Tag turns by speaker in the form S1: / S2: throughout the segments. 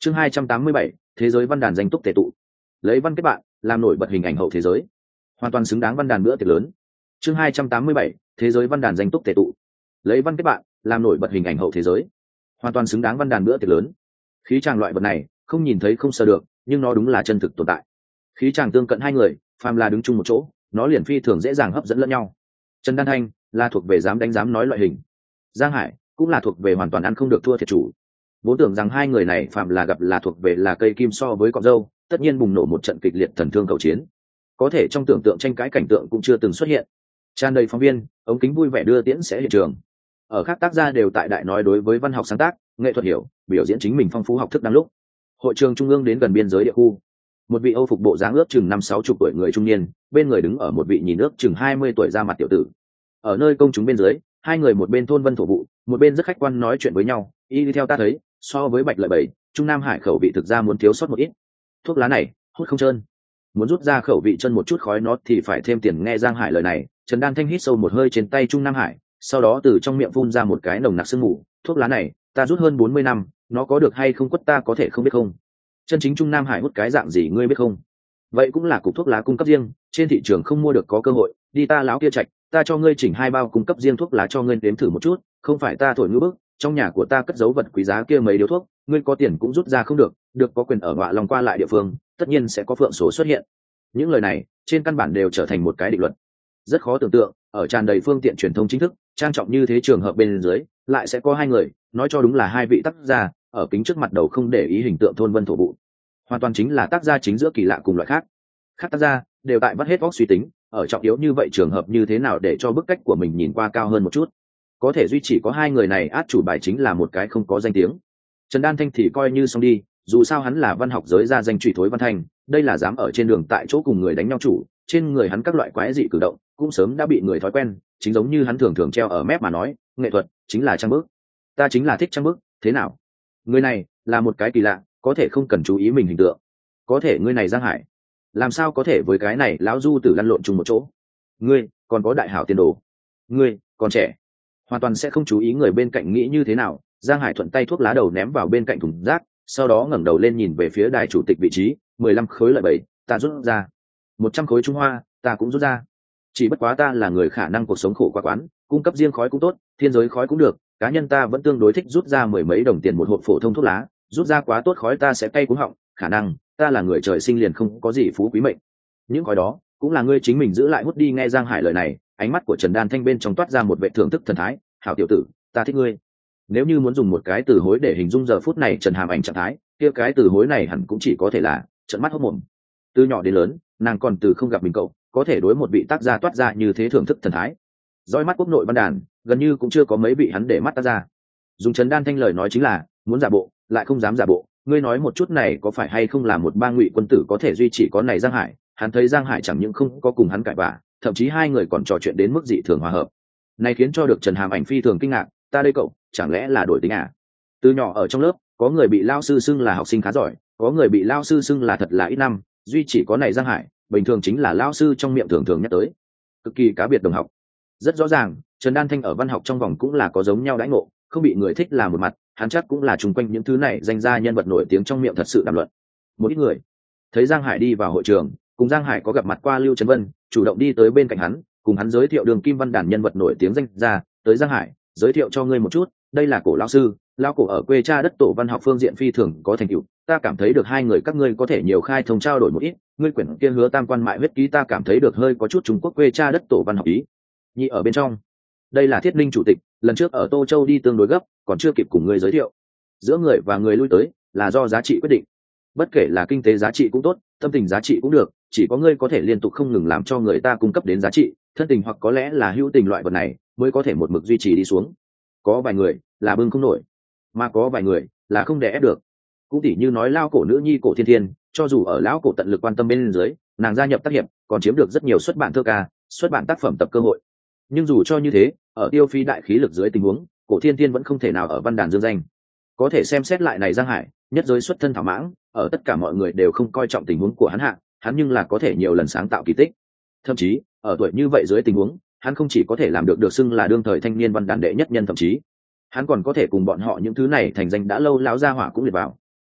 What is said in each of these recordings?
S1: Chương 287, thế giới văn đàn danh túc tề tụ. Lấy văn kết bạn, làm nổi bật hình ảnh hậu thế giới. Hoàn toàn xứng đáng văn đàn bữa tiệc lớn. Chương 287, thế giới văn đàn danh túc tề tụ. Lấy văn kết bạn, làm nổi bật hình ảnh hậu thế giới. Hoàn toàn xứng đáng văn đàn bữa tiệc lớn. Khí tràng loại vật này, không nhìn thấy không sờ được, nhưng nó đúng là chân thực tồn tại. Khí tràng tương cận hai người, phàm là đứng chung một chỗ, nó liền phi thường dễ dàng hấp dẫn lẫn nhau. Trần Đan Thanh là thuộc về dám đánh dám nói loại hình. Giang Hải cũng là thuộc về hoàn toàn ăn không được thua thiệt chủ. Vốn tưởng rằng hai người này phạm là gặp là thuộc về là cây kim so với cọng dâu, tất nhiên bùng nổ một trận kịch liệt thần thương cầu chiến. Có thể trong tưởng tượng tranh cãi cảnh tượng cũng chưa từng xuất hiện. Tràn đầy phóng viên, ống kính vui vẻ đưa tiễn sẽ hiện trường. Ở khác tác gia đều tại đại nói đối với văn học sáng tác, nghệ thuật hiểu, biểu diễn chính mình phong phú học thức đang lúc. Hội trường trung ương đến gần biên giới địa khu. Một vị Âu phục bộ dáng ước chừng 50-60 tuổi người trung niên, bên người đứng ở một vị nhìn ước chừng 20 tuổi ra mặt tiểu tử. Ở nơi công chúng bên dưới, hai người một bên thôn vân thổ vụ, một bên rất khách quan nói chuyện với nhau. Y theo ta thấy, so với Bạch Lợi Bảy, Trung Nam Hải khẩu vị thực ra muốn thiếu sót một ít. Thuốc lá này hút không trơn, muốn rút ra khẩu vị chân một chút khói nó thì phải thêm tiền. Nghe Giang Hải lời này, Trần Đan Thanh hít sâu một hơi trên tay Trung Nam Hải, sau đó từ trong miệng phun ra một cái nồng nặc sương mù. Thuốc lá này ta rút hơn 40 năm, nó có được hay không quất ta có thể không biết không. Chân chính Trung Nam Hải hút cái dạng gì ngươi biết không? Vậy cũng là cục thuốc lá cung cấp riêng, trên thị trường không mua được, có cơ hội đi ta láo kia Trạch, ta cho ngươi chỉnh 2 bao cung cấp riêng thuốc lá cho ngươi đếm thử một chút. Không phải ta thổi ngữ bức, trong nhà của ta cất giấu vật quý giá kia mấy điếu thuốc, ngươi có tiền cũng rút ra không được. Được có quyền ở ngọa lòng qua lại địa phương, tất nhiên sẽ có phượng số xuất hiện. Những lời này trên căn bản đều trở thành một cái định luật. Rất khó tưởng tượng, ở tràn đầy phương tiện truyền thông chính thức trang trọng như thế trường hợp bên dưới, lại sẽ có hai người nói cho đúng là hai vị tác gia ở kính trước mặt đầu không để ý hình tượng thôn vân thổ vụ. Hoàn toàn chính là tác gia chính giữa kỳ lạ cùng loại khác. Khác tác gia đều tại vắt hết óc suy tính, ở trọng yếu như vậy trường hợp như thế nào để cho bức cách của mình nhìn qua cao hơn một chút. Có thể duy chỉ có hai người này át chủ bài chính là một cái không có danh tiếng. Trần Đan Thanh thì coi như xong đi, dù sao hắn là văn học giới ra danh trụy thối văn thanh, đây là dám ở trên đường tại chỗ cùng người đánh nhau chủ, trên người hắn các loại quái dị cử động cũng sớm đã bị người thói quen, chính giống như hắn thường thường treo ở mép mà nói, nghệ thuật chính là trang bức, ta chính là thích trang bức, thế nào? Người này là một cái kỳ lạ, có thể không cần chú ý mình hình tượng. Có thể ngươi này Giang Hải, làm sao có thể với cái này lão du tử lăn lộn chung một chỗ? Ngươi còn có đại hảo tiền đồ, ngươi còn trẻ, hoàn toàn sẽ không chú ý người bên cạnh nghĩ như thế nào. Giang Hải thuận tay thuốc lá đầu ném vào bên cạnh thùng rác, sau đó ngẩng đầu lên nhìn về phía đài chủ tịch vị trí. 15 khối lợi 7, ta rút ra. 100 khối Trung Hoa, ta cũng rút ra. Chỉ bất quá ta là người khả năng cuộc sống khổ quá quán, cung cấp riêng khói cũng tốt, thiên giới khói cũng được, cá nhân ta vẫn tương đối thích rút ra 10 mấy đồng tiền một hộp phổ thông thuốc lá, rút ra quá tốt khói ta sẽ cay cúng họng, khả năng ta là người trời sinh liền không có gì phú quý mệnh. Những khói đó cũng là ngươi chính mình giữ lại hút đi. Nghe Giang Hải lời này, ánh mắt của Trần Đan Thanh bên trong toát ra một vẻ thưởng thức thần thái. Hảo tiểu tử, ta thích ngươi. Nếu như muốn dùng một cái từ hối để hình dung giờ phút này Trần Hàm Ảnh trạng thái, kia cái từ hối này hẳn cũng chỉ có thể là trợn mắt hốt mồm. Từ nhỏ đến lớn, nàng còn từ không gặp mình cậu, có thể đối một vị tác gia toát ra như thế thưởng thức thần thái. Dõi mắt quốc nội văn đàn, gần như cũng chưa có mấy vị hắn để mắt tác gia. Dùng Trần Đan Thanh lời nói chính là muốn giả bộ lại không dám giả bộ. Ngươi nói một chút này có phải hay không là một ba ngụy quân tử có thể duy trì có này Giang Hải? Hắn thấy Giang Hải chẳng những không có cùng hắn cãi vã, thậm chí hai người còn trò chuyện đến mức dị thường hòa hợp. Này khiến cho được Trần Hàm Ảnh phi thường kinh ngạc. Ta đây cậu, chẳng lẽ là đổi tính à? Từ nhỏ ở trong lớp, có người bị lao sư xưng là học sinh khá giỏi, có người bị lao sư xưng là thật là ít năm, duy chỉ có này Giang Hải, bình thường chính là lao sư trong miệng thường thường nhắc tới, cực kỳ cá biệt đồng học. Rất rõ ràng, Trần Đan Thanh ở văn học trong vòng cũng là có giống nhau đãi ngộ, không bị người thích là một mặt, hắn chắc cũng là chung quanh những thứ này danh ra nhân vật nổi tiếng trong miệng thật sự đàm luận. Một ít người thấy Giang Hải đi vào hội trường, cùng Giang Hải có gặp mặt qua Lưu Trấn Vân, chủ động đi tới bên cạnh hắn, cùng hắn giới thiệu đường kim văn đàn nhân vật nổi tiếng danh ra, tới Giang Hải, giới thiệu cho ngươi một chút, đây là cổ lão sư, lão cổ ở quê cha đất tổ văn học phương diện phi thường có thành tựu, ta cảm thấy được hai người các ngươi có thể nhiều khai thông trao đổi một ít. Ngươi quyển kia Hứa Tam Quan Mại huyết ký ta cảm thấy được hơi có chút Trung Quốc quê cha đất tổ văn học ý nhị ở bên trong. Đây là Thiết Ninh chủ tịch, lần trước ở Tô Châu đi tương đối gấp, còn chưa kịp cùng ngươi giới thiệu. Giữa người và người lui tới là do giá trị quyết định, bất kể là kinh tế giá trị cũng tốt, tâm tình giá trị cũng được, chỉ có ngươi có thể liên tục không ngừng làm cho người ta cung cấp đến giá trị, thân tình hoặc có lẽ là hữu tình loại vật này mới có thể một mực duy trì đi xuống. Có vài người là bưng không nổi, mà có vài người là không đè ép được. Cũng tỉ như nói lao cổ nữ nhi Cổ Thiên Thiên, cho dù ở lão cổ tận lực quan tâm bên dưới, nàng gia nhập tác hiệp, còn chiếm được rất nhiều xuất bản thơ ca, xuất bản tác phẩm tập cơ hội. Nhưng dù cho như thế, ở tiêu phí đại khí lực dưới tình huống, Cổ Thiên Thiên vẫn không thể nào ở văn đàn dương danh. Có thể xem xét lại này Giang Hải, nhất giới xuất thân thảo mãng, ở tất cả mọi người đều không coi trọng tình huống của hắn hạ, hắn nhưng là có thể nhiều lần sáng tạo kỳ tích. Thậm chí, ở tuổi như vậy dưới tình huống, hắn không chỉ có thể làm được xưng là đương thời thanh niên văn đàn đệ nhất nhân, thậm chí hắn còn có thể cùng bọn họ những thứ này thành danh đã lâu láo gia hỏa cũng liệt vào.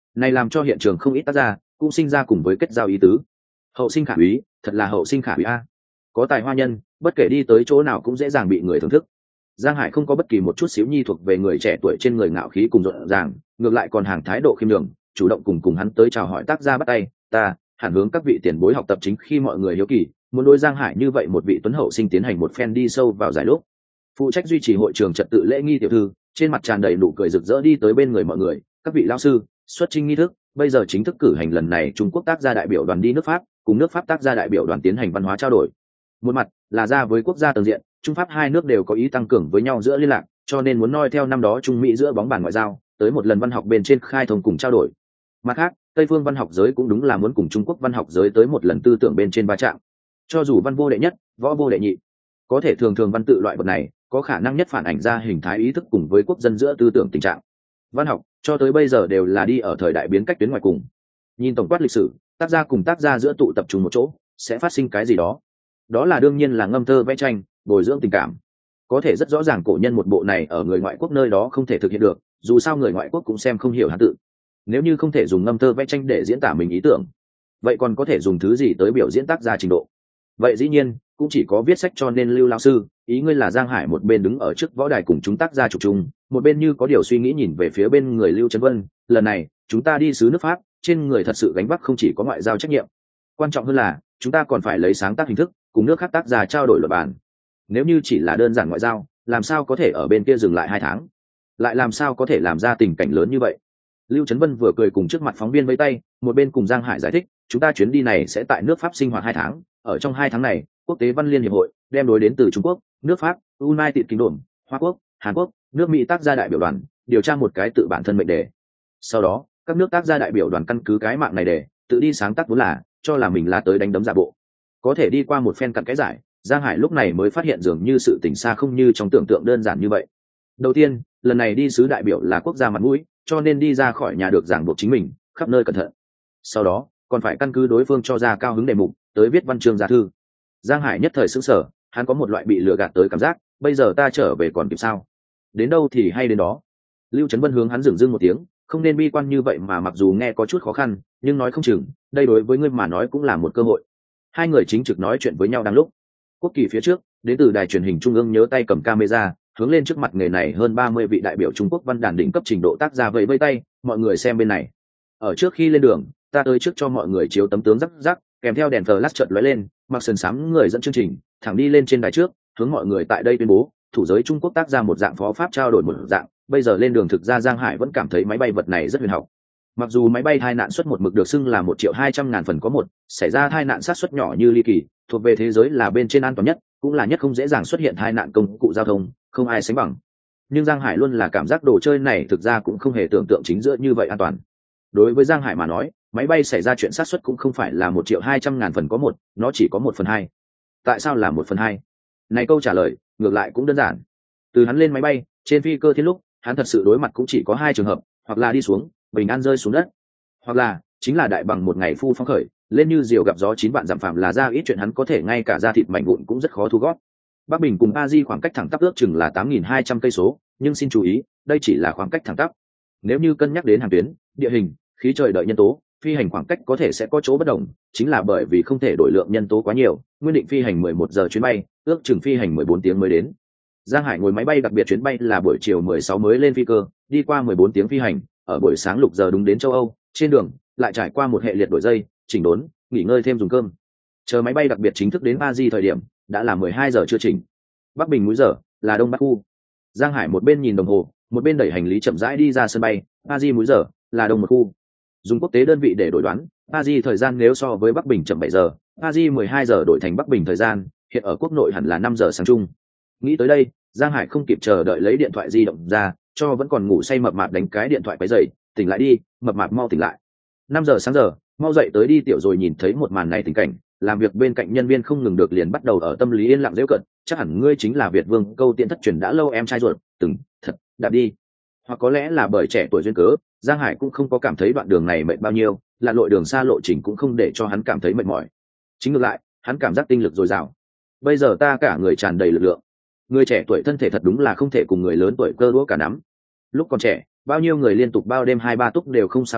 S1: này làm cho hiện trường không ít tác gia cũng sinh ra cùng với kết giao ý tứ. Hậu sinh khả úy, thật là hậu sinh khả úy a. Có tài hoa nhân, bất kể đi tới chỗ nào cũng dễ dàng bị người thưởng thức. Giang Hải không có bất kỳ một chút xíu nhi thuộc về người trẻ tuổi trên người ngạo khí cùng rộn ràng, ngược lại còn hàng thái độ khiêm nhường, chủ động cùng hắn tới chào hỏi tác gia bắt tay, ta hẳn hướng các vị tiền bối học tập chính khi mọi người hiếu kỳ, muốn đối Giang Hải như vậy một vị tuấn hậu sinh tiến hành một phen đi sâu vào giải lúc. Phụ trách duy trì hội trường trật tự lễ nghi tiểu thư, trên mặt tràn đầy nụ cười rực rỡ đi tới bên người mọi người, các vị lão sư, xuất trình nghi thức, bây giờ chính thức cử hành lần này Trung Quốc tác gia đại biểu đoàn đi nước Pháp, cùng nước Pháp tác gia đại biểu đoàn tiến hành văn hóa trao đổi. Một mặt là ra với quốc gia tầng diện, Trung Pháp hai nước đều có ý tăng cường với nhau giữa liên lạc, cho nên muốn noi theo năm đó Trung Mỹ giữa bóng bàn ngoại giao, tới một lần văn học bên trên khai thông cùng trao đổi. Mặt khác, Tây phương văn học giới cũng đúng là muốn cùng Trung Quốc văn học giới tới một lần tư tưởng bên trên va chạm. Cho dù văn vô đệ nhất, võ vô đệ nhị, có thể thường thường văn tự loại vật này có khả năng nhất phản ảnh ra hình thái ý thức cùng với quốc dân giữa tư tưởng tình trạng. Văn học cho tới bây giờ đều là đi ở thời đại biến cách tuyến ngoài cùng. Nhìn tổng quát lịch sử, tác gia cùng tác gia giữa tụ tập trung một chỗ, sẽ phát sinh cái gì đó. Đó là đương nhiên là ngâm thơ vẽ tranh, bồi dưỡng tình cảm. Có thể rất rõ ràng cổ nhân một bộ này ở người ngoại quốc nơi đó không thể thực hiện được, dù sao người ngoại quốc cũng xem không hiểu Hán tự. Nếu như không thể dùng ngâm thơ vẽ tranh để diễn tả mình ý tưởng, vậy còn có thể dùng thứ gì tới biểu diễn tác gia trình độ? Vậy dĩ nhiên cũng chỉ có viết sách. Cho nên Lưu lão sư, ý ngươi là Giang Hải một bên đứng ở trước võ đài cùng chúng tác gia chụp chung, một bên như có điều suy nghĩ nhìn về phía bên người Lưu Trấn Vân, lần này chúng ta đi xứ nước Pháp, trên người thật sự gánh vác không chỉ có ngoại giao trách nhiệm, quan trọng hơn là chúng ta còn phải lấy sáng tác hình thức cùng nước khác tác gia trao đổi luận bàn. Nếu như chỉ là đơn giản ngoại giao, làm sao có thể ở bên kia dừng lại 2 tháng, lại làm sao có thể làm ra tình cảnh lớn như vậy? Lưu Trấn Vân vừa cười cùng trước mặt phóng viên vẫy tay, một bên cùng Giang Hải giải thích, chúng ta chuyến đi này sẽ tại nước Pháp sinh hoạt 2 tháng, ở trong 2 tháng này, Quốc tế Văn Liên Hiệp hội đem đối đến từ Trung Quốc, nước Pháp, United Kingdom, Hoa Quốc, Hàn Quốc, nước Mỹ tác gia đại biểu đoàn điều tra một cái tự bản thân mệnh đề. Sau đó, các nước tác gia đại biểu đoàn căn cứ cái mạng này để tự đi sáng tác, vốn là cho là mình là tới đánh đấm giả bộ. Có thể đi qua một phen cặn cái giải, Giang Hải lúc này mới phát hiện dường như sự tình xa không như trong tưởng tượng đơn giản như vậy. Đầu tiên, lần này đi sứ đại biểu là quốc gia mặt mũi, cho nên đi ra khỏi nhà được giảng buộc chính mình, khắp nơi cẩn thận. Sau đó, còn phải căn cứ đối phương cho ra cao hứng đề mục, tới viết văn chương ra thư. Giang Hải nhất thời sững sờ, hắn có một loại bị lừa gạt tới cảm giác, bây giờ ta trở về còn kịp sao? Đến đâu thì hay đến đó. Lưu Trấn Vân hướng hắn dửng dưng một tiếng, không nên bi quan như vậy mà, mặc dù nghe có chút khó khăn, nhưng nói không chừng, đây đối với ngươi mà nói cũng là một cơ hội. Hai người chính trực nói chuyện với nhau đang lúc. Quốc kỳ phía trước, đến từ đài truyền hình trung ương nhớ tay cầm camera, hướng lên trước mặt nghề này hơn 30 vị đại biểu Trung Quốc văn đàn đỉnh cấp trình độ tác gia vẫy vẫy tay, mọi người xem bên này. Ở trước khi lên đường, ta tới trước cho mọi người chiếu tấm tướng rắc rắc, kèm theo đèn flash chợt lóe lên, mặc sườn xám người dẫn chương trình, thẳng đi lên trên đài trước, hướng mọi người tại đây tuyên bố, thủ giới Trung Quốc tác ra một dạng phó pháp trao đổi một dạng, bây giờ lên đường. Thực ra Giang Hải vẫn cảm thấy máy bay vật này rất huyền học. Mặc dù máy bay tai nạn suất một mực được xưng là 1.200.000 phần có một, xảy ra tai nạn sát suất nhỏ như ly kỳ, thuộc về thế giới là bên trên an toàn nhất, cũng là nhất không dễ dàng xuất hiện tai nạn công cụ giao thông, không ai sánh bằng. Nhưng Giang Hải luôn là cảm giác đồ chơi này thực ra cũng không hề tưởng tượng chính giữa như vậy an toàn. Đối với Giang Hải mà nói, máy bay xảy ra chuyện sát suất cũng không phải là 1.200.000 phần có một, nó chỉ có 1/2. Tại sao là 1/2? Này câu trả lời ngược lại cũng đơn giản. Từ hắn lên máy bay, trên phi cơ thiên lúc, hắn thật sự đối mặt cũng chỉ có 2 trường hợp, hoặc là đi xuống, bình an rơi xuống đất, hoặc là chính là đại bằng một ngày phu phong khởi, lên như diều gặp gió 9 vạn dặm, phạm là ra ít chuyện hắn có thể ngay cả da thịt mảnh vụn cũng rất khó thu gót. Bắc Bình cùng Paris khoảng cách thẳng tắp ước chừng là 8.200 cây số, nhưng xin chú ý, đây chỉ là khoảng cách thẳng tắp. Nếu như cân nhắc đến hàng tuyến, địa hình, khí trời đợi nhân tố, phi hành khoảng cách có thể sẽ có chỗ bất đồng, chính là bởi vì không thể đổi lượng nhân tố quá nhiều, nguyên định phi hành 11 giờ chuyến bay, ước chừng phi hành 14 tiếng mới đến. Giang Hải ngồi máy bay đặc biệt chuyến bay là buổi chiều 16 mới lên phi cơ, đi qua 14 tiếng phi hành, ở buổi sáng lục giờ đúng đến châu Âu, trên đường lại trải qua một hệ liệt đổi dây, chỉnh đốn, nghỉ ngơi thêm dùng cơm. Chờ máy bay đặc biệt chính thức đến Paris thời điểm, đã là 12 giờ chưa chỉnh. Bắc Bình múi giờ là đông bắc khu. Giang Hải một bên nhìn đồng hồ, một bên đẩy hành lý chậm rãi đi ra sân bay. Paris múi giờ là đông một khu. Dùng quốc tế đơn vị để đổi đoán, Paris thời gian nếu so với Bắc Bình chậm 7 giờ, Paris 12 giờ đổi thành Bắc Bình thời gian, hiện ở quốc nội hẳn là 5 giờ sáng chung. Nghĩ tới đây, Giang Hải không kịp chờ đợi lấy điện thoại di động ra, cho vẫn còn ngủ say mập mạp đánh cái điện thoại quấy rầy, tỉnh lại đi, mập mạp mau tỉnh lại. 5 giờ sáng giờ, mau dậy tới đi tiểu. Rồi nhìn thấy một màn này tình cảnh, làm việc bên cạnh nhân viên không ngừng được liền bắt đầu ở tâm lý yên lặng giễu cợt, chắc hẳn ngươi chính là Việt Vương, câu tiện thất truyền đã lâu em trai ruột, thật đạp đi. Hoặc có lẽ là bởi trẻ tuổi duyên cớ, Giang Hải cũng không có cảm thấy đoạn đường này mệt bao nhiêu, lặn lội đường xa lộ trình cũng không để cho hắn cảm thấy mệt mỏi. Chính ngược lại, hắn cảm giác tinh lực dồi dào. Bây giờ ta cả người tràn đầy lực lượng. Người trẻ tuổi thân thể thật đúng là không thể cùng người lớn tuổi cơ đũa cả nắm. Lúc còn trẻ, bao nhiêu người liên tục bao đêm 2-3 túc đều không sao nhi,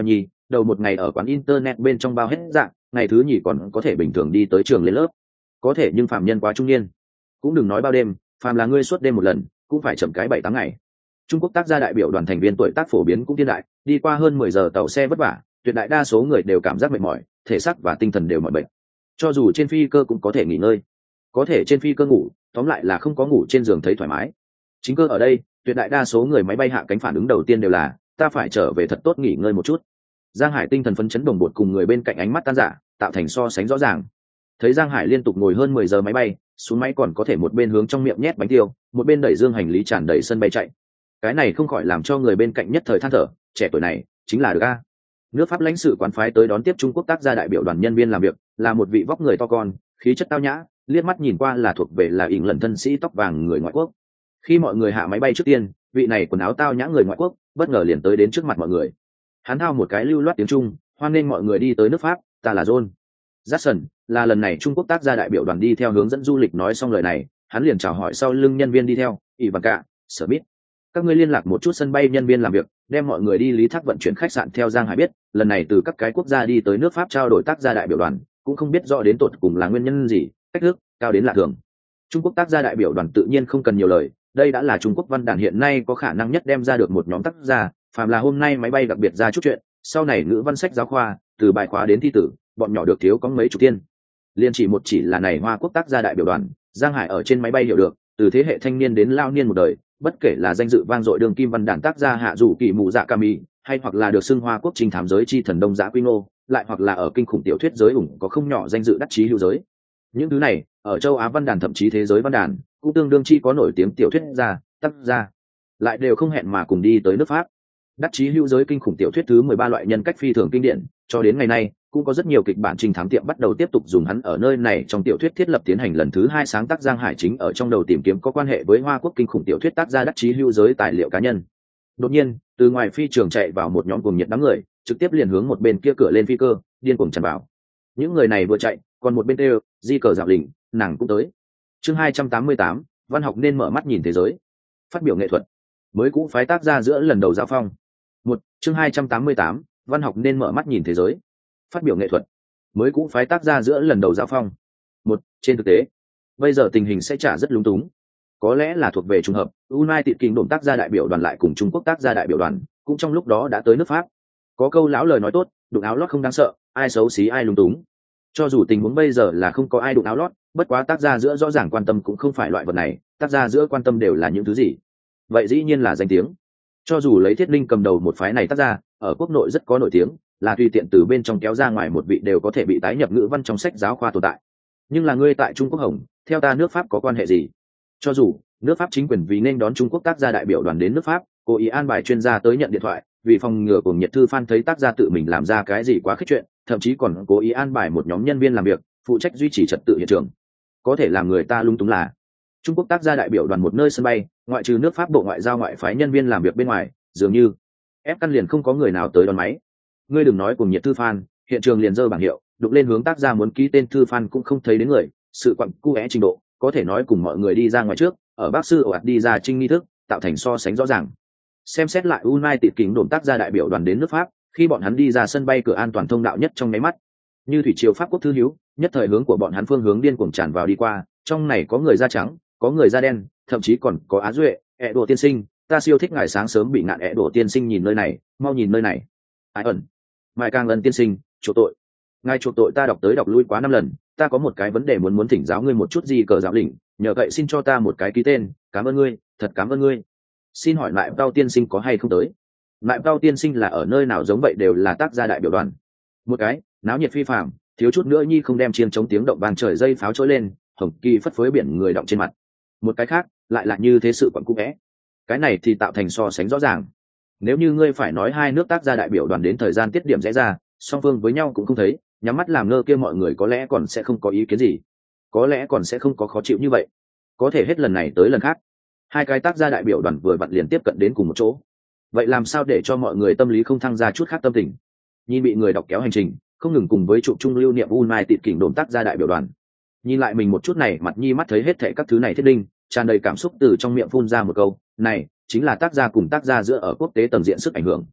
S1: đầu một ngày ở quán internet bên trong bao hết dạng, ngày thứ nhì còn có thể bình thường đi tới trường lên lớp. Có thể nhưng phạm nhân quá trung niên, cũng đừng nói bao đêm, phàm là ngươi suốt đêm một lần cũng phải chậm cái 7-8 ngày. Trung Quốc tác gia đại biểu đoàn thành viên tuổi tác phổ biến cũng thiên đại, đi qua hơn 10 giờ tàu xe vất vả, tuyệt đại đa số người đều cảm giác mệt mỏi, thể xác và tinh thần đều mỏi bệnh. Cho dù trên phi cơ cũng có thể nghỉ ngơi, có thể trên phi cơ ngủ, tóm lại là không có ngủ trên giường thấy thoải mái. Chính cơ ở đây, tuyệt đại đa số người máy bay hạ cánh phản ứng đầu tiên đều là ta phải trở về thật tốt nghỉ ngơi một chút. Giang Hải tinh thần phấn chấn đồng bột cùng người bên cạnh ánh mắt tan rã, tạo thành so sánh rõ ràng. Thấy Giang Hải liên tục ngồi hơn 10 giờ máy bay, xuống máy còn có thể một bên hướng trong miệng nhét bánh tiêu, một bên đẩy dương hành lý tràn đầy sân bay chạy. Cái này không khỏi làm cho người bên cạnh nhất thời than thở, trẻ tuổi này chính là được a. Nước Pháp lãnh sự quán phái tới đón tiếp Trung Quốc tác gia đại biểu đoàn nhân viên làm việc, là một vị vóc người to con, khí chất tao nhã, liếc mắt nhìn qua là thuộc về là ỉn lần thân sĩ tóc vàng người ngoại quốc. Khi mọi người hạ máy bay trước tiên, vị này quần áo tao nhã người ngoại quốc bất ngờ liền tới đến trước mặt mọi người. Hắn thao một cái lưu loát tiếng Trung, hoan nghênh mọi người đi tới nước Pháp, ta là John Jackson, là lần này Trung Quốc tác gia đại biểu đoàn đi theo hướng dẫn du lịch. Nói xong lời này, hắn liền chào hỏi sau lưng nhân viên đi theo, Ivanka, Smith. Các ngươi liên lạc một chút sân bay nhân viên làm việc, đem mọi người đi Lý Thác vận chuyển khách sạn. Theo Giang Hải biết, lần này từ các cái quốc gia đi tới nước Pháp trao đổi tác gia đại biểu đoàn, cũng không biết rõ đến tột cùng là nguyên nhân gì, cách thức cao đến lạ thường. Trung Quốc tác gia đại biểu đoàn tự nhiên không cần nhiều lời, đây đã là Trung Quốc văn đàn hiện nay có khả năng nhất đem ra được một nhóm tác gia, phàm là hôm nay máy bay đặc biệt ra chút chuyện, sau này ngữ văn sách giáo khoa, từ bài khóa đến thi tử, bọn nhỏ được thiếu có mấy chục tiên. Liên chỉ là này Hoa Quốc tác gia đại biểu đoàn, Giang Hải ở trên máy bay hiểu được, từ thế hệ thanh niên đến lao niên một đời, bất kể là danh dự vang dội đường kim văn đàn tác gia Hạ Dụ Kỳ Mù Dạ Kami, hay hoặc là được xưng Hoa Quốc trinh thám giới chi thần Đông Giá Quy Ngô, lại hoặc là ở kinh khủng tiểu thuyết giới ủng có không nhỏ danh dự đắc chí hữu giới. Những thứ này, ở châu Á văn đàn thậm chí thế giới văn đàn, cũng tương đương chi có nổi tiếng tiểu thuyết gia, tác gia, lại đều không hẹn mà cùng đi tới nước Pháp. Đắc chí hữu giới kinh khủng tiểu thuyết thứ 13 loại nhân cách phi thường kinh điển, cho đến ngày nay cũng có rất nhiều kịch bản trinh thám tiệm bắt đầu tiếp tục dùng hắn ở nơi này trong tiểu thuyết thiết lập tiến hành lần thứ 2 sáng tác. Giang Hải chính ở trong đầu tìm kiếm có quan hệ với Hoa Quốc kinh khủng tiểu thuyết tác gia đắc chí hữu giới tài liệu cá nhân. Đột nhiên, từ ngoài phi trường chạy vào một nhóm cuồng nhiệt đám người, trực tiếp liền hướng một bên kia cửa lên phi cơ, điên cuồng tràn vào. Những người này vừa chạy, còn một bên kêu, di cờ dạo lình, nàng cũng tới. Chương 288, văn học nên mở mắt nhìn thế giới. Phát biểu nghệ thuật. Mới cũ phái tác gia giữa lần đầu giao phong. Chương 288, văn học nên mở mắt nhìn thế giới. Phát biểu nghệ thuật. Mới cũ phái tác gia giữa lần đầu giao phong. Trên thực tế, bây giờ tình hình sẽ chả rất lúng túng. Có lẽ là thuộc về trùng hợp, United Kingdom tác gia đại biểu đoàn lại cùng Trung Quốc tác gia đại biểu đoàn, cũng trong lúc đó đã tới nước Pháp. Có câu lão lời nói tốt, đụng áo lót không đáng sợ, ai xấu xí ai lúng túng. Cho dù tình huống bây giờ là không có ai đụng áo lót, bất quá tác gia giữa rõ ràng quan tâm cũng không phải loại vật này, tác gia giữa quan tâm đều là những thứ gì? Vậy dĩ nhiên là danh tiếng. Cho dù lấy Thiết Linh cầm đầu một phái này tác gia, ở quốc nội rất có nổi tiếng, là tùy tiện từ bên trong kéo ra ngoài một vị đều có thể bị tái nhập ngữ văn trong sách giáo khoa tồn tại. Nhưng là ngươi tại Trung Quốc hồng, theo ta nước Pháp có quan hệ gì? Cho dù nước Pháp chính quyền vì nên đón Trung Quốc tác gia đại biểu đoàn đến nước Pháp, cố ý an bài chuyên gia tới nhận điện thoại, vì phòng ngừa cuồng nhiệt thư fan thấy tác gia tự mình làm ra cái gì quá khích chuyện, thậm chí còn cố ý an bài một nhóm nhân viên làm việc, phụ trách duy trì trật tự hiện trường. Có thể làm người ta lung túng là Trung Quốc tác gia đại biểu đoàn một nơi sân bay, ngoại trừ nước Pháp bộ ngoại giao ngoại phái nhân viên làm việc bên ngoài, dường như ép căn liền không có người nào tới đón máy. Ngươi đừng nói cuồng nhiệt thư fan, hiện trường liền dơ bảng hiệu, đụng lên hướng tác gia muốn ký tên thư fan cũng không thấy đến người, sự quặn cu é trình độ, có thể nói cùng mọi người đi ra ngoài trước, ở bác sư ồ ạt đi ra trinh nghi thức, tạo thành so sánh rõ ràng. Xem xét lại United Kingdom tác gia đại biểu đoàn đến nước Pháp, khi bọn hắn đi ra sân bay cửa an toàn thông đạo nhất trong nháy mắt, như thủy triều Pháp quốc thư hiếu, nhất thời hướng của bọn hắn phương hướng điên cuồng tràn vào đi qua, trong này có người da trắng, có người da đen, thậm chí còn có Á Duệ, ẻ đồ tiên sinh, ta siêu thích ngài sáng sớm bị ngạn ẻ đồ tiên sinh nhìn nơi này, mau nhìn nơi này. Ai ẩn, Mai Càng Ân tiên sinh, chuộc tội. Ngài chuộc tội ta đọc tới đọc lui quá 5 lần, ta có một cái vấn đề muốn thỉnh giáo ngươi một chút gì cờ giáo lĩnh, nhờ vậy xin cho ta một cái ký tên, cảm ơn ngươi, thật cảm ơn ngươi. Xin hỏi lại Tao tiên sinh có hay không tới? Lại Tao tiên sinh là ở nơi nào giống vậy đều là tác gia đại biểu đoàn. Một cái, náo nhiệt phi phàm, thiếu chút nữa nhi không đem chiên chống tiếng động vang trời dây pháo trỗi lên, hồng kỳ phất phới biển người động trên mặt. Một cái khác, lại là như thế sự quẩn cung é. Cái này thì tạo thành so sánh rõ ràng. Nếu như ngươi phải nói hai nước tác gia đại biểu đoàn đến thời gian tiết điểm rẽ ra, song phương với nhau cũng không thấy, nhắm mắt làm ngơ kia mọi người có lẽ còn sẽ không có ý kiến gì, có lẽ còn sẽ không có khó chịu như vậy. Có thể hết lần này tới lần khác, hai cái tác gia đại biểu đoàn vừa vặn liền tiếp cận đến cùng một chỗ. Vậy làm sao để cho mọi người tâm lý không thăng ra chút khác tâm tình? Nhìn bị người đọc kéo hành trình, không ngừng cùng với trụ trung lưu niệm United Kingdom tác gia đại biểu đoàn. Nhìn lại mình một chút này, mặt nhi mắt thấy hết thảy các thứ này thiết đinh, tràn đầy cảm xúc từ trong miệng phun ra một câu, này chính là tác gia cùng tác gia giữa ở quốc tế tầng diện sức ảnh hưởng.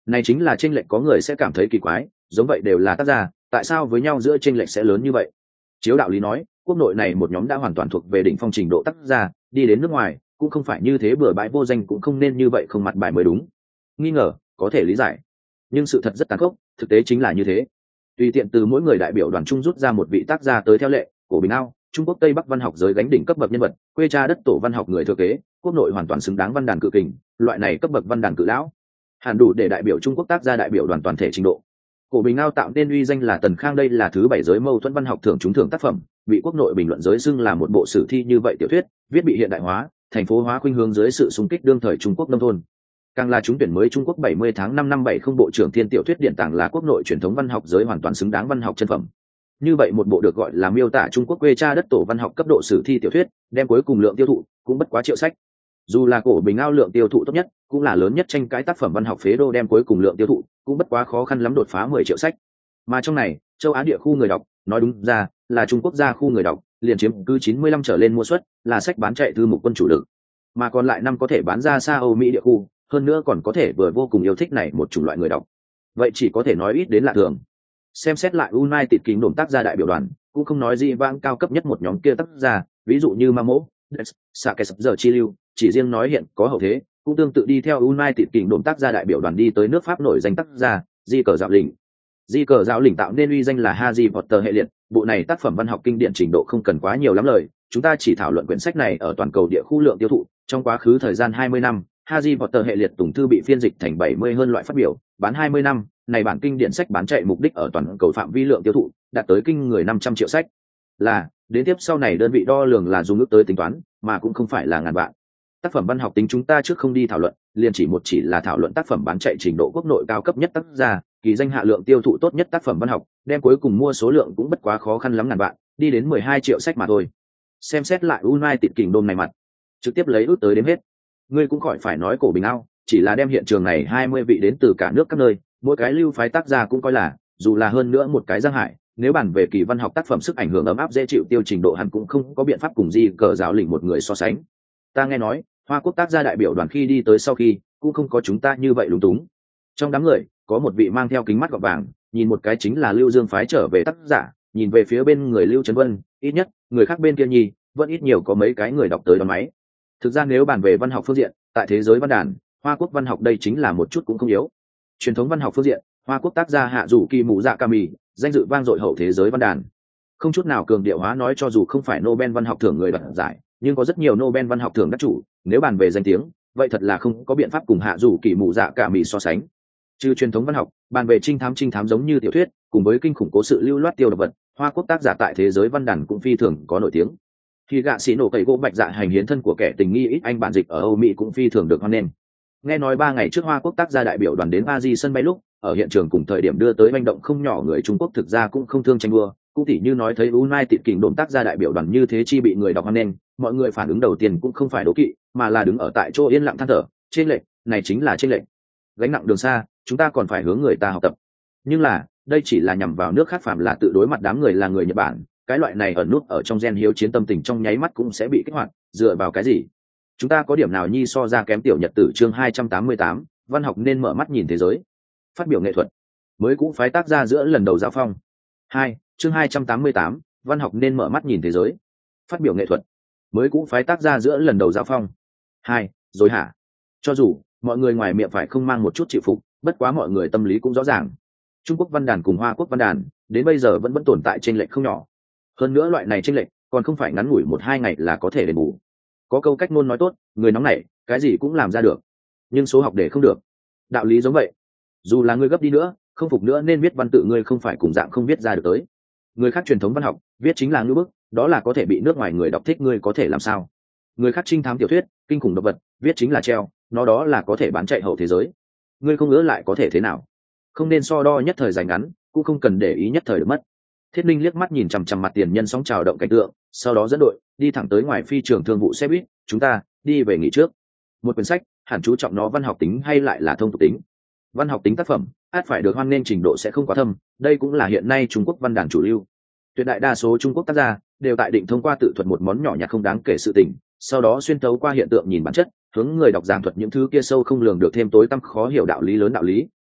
S1: Này chính là chênh lệch có người sẽ cảm thấy kỳ quái, giống vậy đều là tác gia, tại sao với nhau giữa chênh lệch sẽ lớn như vậy? Chiếu đạo lý nói, quốc nội này một nhóm đã hoàn toàn thuộc về đỉnh phong trình độ tác gia, đi đến nước ngoài cũng không phải như thế, bừa bãi vô danh cũng không nên như vậy không mặt bài mới đúng. Nghi ngờ có thể lý giải, nhưng sự thật rất tàn khốc, thực tế chính là như thế. Tùy tiện từ mỗi người đại biểu đoàn trung rút ra một vị tác gia tới theo lệ, Cổ Bình Ao, Trung Quốc Tây Bắc văn học giới gánh đỉnh cấp bậc nhân vật, quê cha đất tổ văn học người thừa kế, quốc nội hoàn toàn xứng đáng văn đàn cự kình, loại này cấp bậc văn đàn cự lão, hẳn đủ để đại biểu Trung Quốc tác gia đại biểu đoàn toàn thể trình độ. Cổ Bình Ao tạo nên uy danh là Tần Khang, đây là thứ 7 giới mâu thuẫn văn học thưởng trúng thưởng tác phẩm, bị quốc nội bình luận giới xưng là một bộ sử thi như vậy tiểu thuyết, viết bị hiện đại hóa, thành phố hóa khuynh hướng dưới sự xung kích đương thời Trung Quốc nông thôn. Càng là trúng tuyển mới Trung Quốc 70 tháng 5 năm 70 bộ trưởng thiên tiểu thuyết điện tàng, là quốc nội truyền thống văn học giới hoàn toàn xứng đáng văn học chân phẩm. Như vậy một bộ được gọi là miêu tả Trung Quốc quê cha đất tổ văn học cấp độ sử thi tiểu thuyết, đem cuối cùng lượng tiêu thụ cũng bất quá triệu sách. Dù là Cổ Bình Ao lượng tiêu thụ tốt nhất, cũng là lớn nhất tranh cãi tác phẩm văn học phế đô, đem cuối cùng lượng tiêu thụ cũng bất quá khó khăn lắm đột phá 10 triệu sách. Mà trong này, châu Á địa khu người đọc, nói đúng ra là Trung Quốc gia khu người đọc, liền chiếm cứ 95 trở lên mua suất, là sách bán chạy thư mục quân chủ lực. Mà còn lại năm có thể bán ra xa Âu Mỹ địa khu, hơn nữa còn có thể vừa vô cùng yêu thích này một chủng loại người đọc. Vậy chỉ có thể nói ít đến lạ thường. Xem xét lại United Kingdom tác gia đại biểu đoàn, cũng không nói gì vang cao cấp nhất một nhóm kia tác gia, ví dụ như Mamo, Sakes giờ chi lưu, chỉ riêng nói hiện có hậu thế, cũng tương tự đi theo United Kingdom tác gia đại biểu đoàn đi tới nước Pháp nổi danh tác gia, Di Cờ Dạo Lĩnh. Di Cờ Dạo Lĩnh tạo nên uy danh là Harry Potter hệ liệt, bộ này tác phẩm văn học kinh điển trình độ không cần quá nhiều lắm lời, chúng ta chỉ thảo luận quyển sách này ở toàn cầu địa khu lượng tiêu thụ, trong quá khứ thời gian 20 năm, Harry Potter hệ liệt tùng thư bị phiên dịch thành 70 hơn loại phát biểu, bán 20 năm, này bản kinh điển sách bán chạy mục đích ở toàn cầu phạm vi lượng tiêu thụ, đạt tới kinh người 500 triệu sách. Là, đến tiếp sau này đơn vị đo lường là dùng ước tới tính toán, mà cũng không phải là ngàn vạn. Tác phẩm văn học tính chúng ta trước không đi thảo luận, liền chỉ là thảo luận tác phẩm bán chạy trình độ quốc nội cao cấp nhất tác gia, kỳ danh hạ lượng tiêu thụ tốt nhất tác phẩm văn học, đem cuối cùng mua số lượng cũng bất quá khó khăn lắm ngàn vạn, đi đến 12 triệu sách mà thôi. Xem xét lại United Kingdom này mặt, trực tiếp lấy ước tới đếm hết. Ngươi cũng khỏi phải nói Cổ Bình Ao, chỉ là đem hiện trường này 20 vị đến từ cả nước các nơi, mỗi cái lưu phái tác gia cũng coi là, dù là hơn nữa một cái Giang Hải, nếu bàn về kỳ văn học tác phẩm sức ảnh hưởng ấm áp dễ chịu tiêu trình độ, hắn cũng không có biện pháp cùng Di Cờ Dạo Lĩnh một người so sánh. Ta nghe nói, Hoa Quốc tác gia đại biểu đoàn khi đi tới sau khi, cũng không có chúng ta như vậy lúng túng. Trong đám người, có một vị mang theo kính mắt gọt vàng, nhìn một cái chính là Lưu Dương phái trở về tác giả, nhìn về phía bên người Lưu Trấn Vân, ít nhất, người khác bên kia nhi, vẫn ít nhiều có mấy cái người đọc tới đón máy. Thực ra nếu bàn về văn học phương diện, tại thế giới văn đàn, Hoa Quốc văn học đây chính là một chút cũng không yếu. Truyền thống văn học phương diện, Hoa Quốc tác gia Hạ Dù Kỳ Mù Dạ Kami, danh dự vang dội hậu thế giới văn đàn. Không chút nào cường điệu hóa nói, cho dù không phải Nobel văn học thưởng người đoạt giải, nhưng có rất nhiều Nobel văn học thưởng đắc chủ, nếu bàn về danh tiếng, vậy thật là không có biện pháp cùng Hạ Dù Kỳ Mù Dạ Kami so sánh. Trừ truyền thống văn học, bàn về trinh thám giống như tiểu thuyết, cùng với kinh khủng cố sự lưu loát tiêu độc vật, Hoa Quốc tác giả tại thế giới văn đàn cũng phi thường có nổi tiếng. Khi gạ xỉ nổ cậy gỗ bạch dạ hành hiến thân của kẻ tình nghi ít anh bản dịch ở Âu Mỹ cũng phi thường được hoan nghênh. Nghe nói 3 ngày trước Hoa Quốc tác gia đại biểu đoàn đến Paris sân bay lúc, ở hiện trường cùng thời điểm đưa tới manh động không nhỏ người Trung Quốc, thực ra cũng không thương tranh đua, cũng tỉ như nói thấy United Kingdom tác gia đại biểu đoàn như thế chi bị người đọc hoan nghênh, mọi người phản ứng đầu tiên cũng không phải đố kỵ, mà là đứng ở tại chỗ yên lặng than thở, trên lệnh, này chính là trên lệnh. Gánh nặng đường xa, chúng ta còn phải hướng người ta học tập. Nhưng là, đây chỉ là nhằm vào nước khác, phạm là tự đối mặt đám người là người Nhật Bản, cái loại này ở nút ở trong gen hiếu chiến tâm tình trong nháy mắt cũng sẽ bị kích hoạt, dựa vào cái gì? Chúng ta có điểm nào nhi so ra kém tiểu Nhật Tử? Chương 288, văn học nên mở mắt nhìn thế giới. Phát biểu nghệ thuật. Mới cũ phái tác gia giữa lần đầu giao phong. 2, chương 288, văn học nên mở mắt nhìn thế giới. Phát biểu nghệ thuật. Mới cũ phái tác gia giữa lần đầu giao phong. 2, rồi hả? Cho dù mọi người ngoài miệng phải không mang một chút chịu phục, bất quá mọi người tâm lý cũng rõ ràng. Trung Quốc văn đàn cùng Hoa Quốc văn đàn, đến bây giờ vẫn tồn tại chênh lệch không nhỏ. Hơn nữa loại này chênh lệch còn không phải ngắn ngủi 1-2 ngày là có thể đền bù. Có câu cách ngôn nói tốt, người nóng nảy, cái gì cũng làm ra được, nhưng số học để không được. Đạo lý giống vậy, dù là ngươi gấp đi nữa, không phục nữa nên viết văn tự, ngươi không phải cùng dạng không viết ra được tới. Người khác truyền thống văn học, viết chính là ngữ bức, đó là có thể bị nước ngoài người đọc thích, ngươi có thể làm sao? Người khác trinh thám tiểu thuyết, kinh khủng động vật, viết chính là treo, nó đó là có thể bán chạy hậu thế giới. Ngươi không ngỡ lại có thể thế nào? Không nên so đo nhất thời dài ngắn, cũng không cần để ý nhất thời được mất. Thiết Minh liếc mắt nhìn chằm chằm mặt tiền nhân sóng trào động cảnh tượng, sau đó dẫn đội đi thẳng tới ngoài phi trường thương vụ xe buýt. Chúng ta đi về nghỉ trước. Một quyển sách hẳn chú trọng nó văn học tính hay lại là thông tục tính. Văn học tính tác phẩm ắt phải được hoan nghênh trình độ sẽ không quá thâm, đây cũng là hiện nay Trung Quốc văn đàn chủ lưu. Tuyệt đại đa số Trung Quốc tác gia đều tại định thông qua tự thuật một món nhỏ nhặt không đáng kể sự tình, sau đó xuyên tấu qua hiện tượng nhìn bản chất, hướng người đọc giảng thuật những thứ kia sâu không lường được thêm tối tăm khó hiểu đạo lý lớn đạo lý,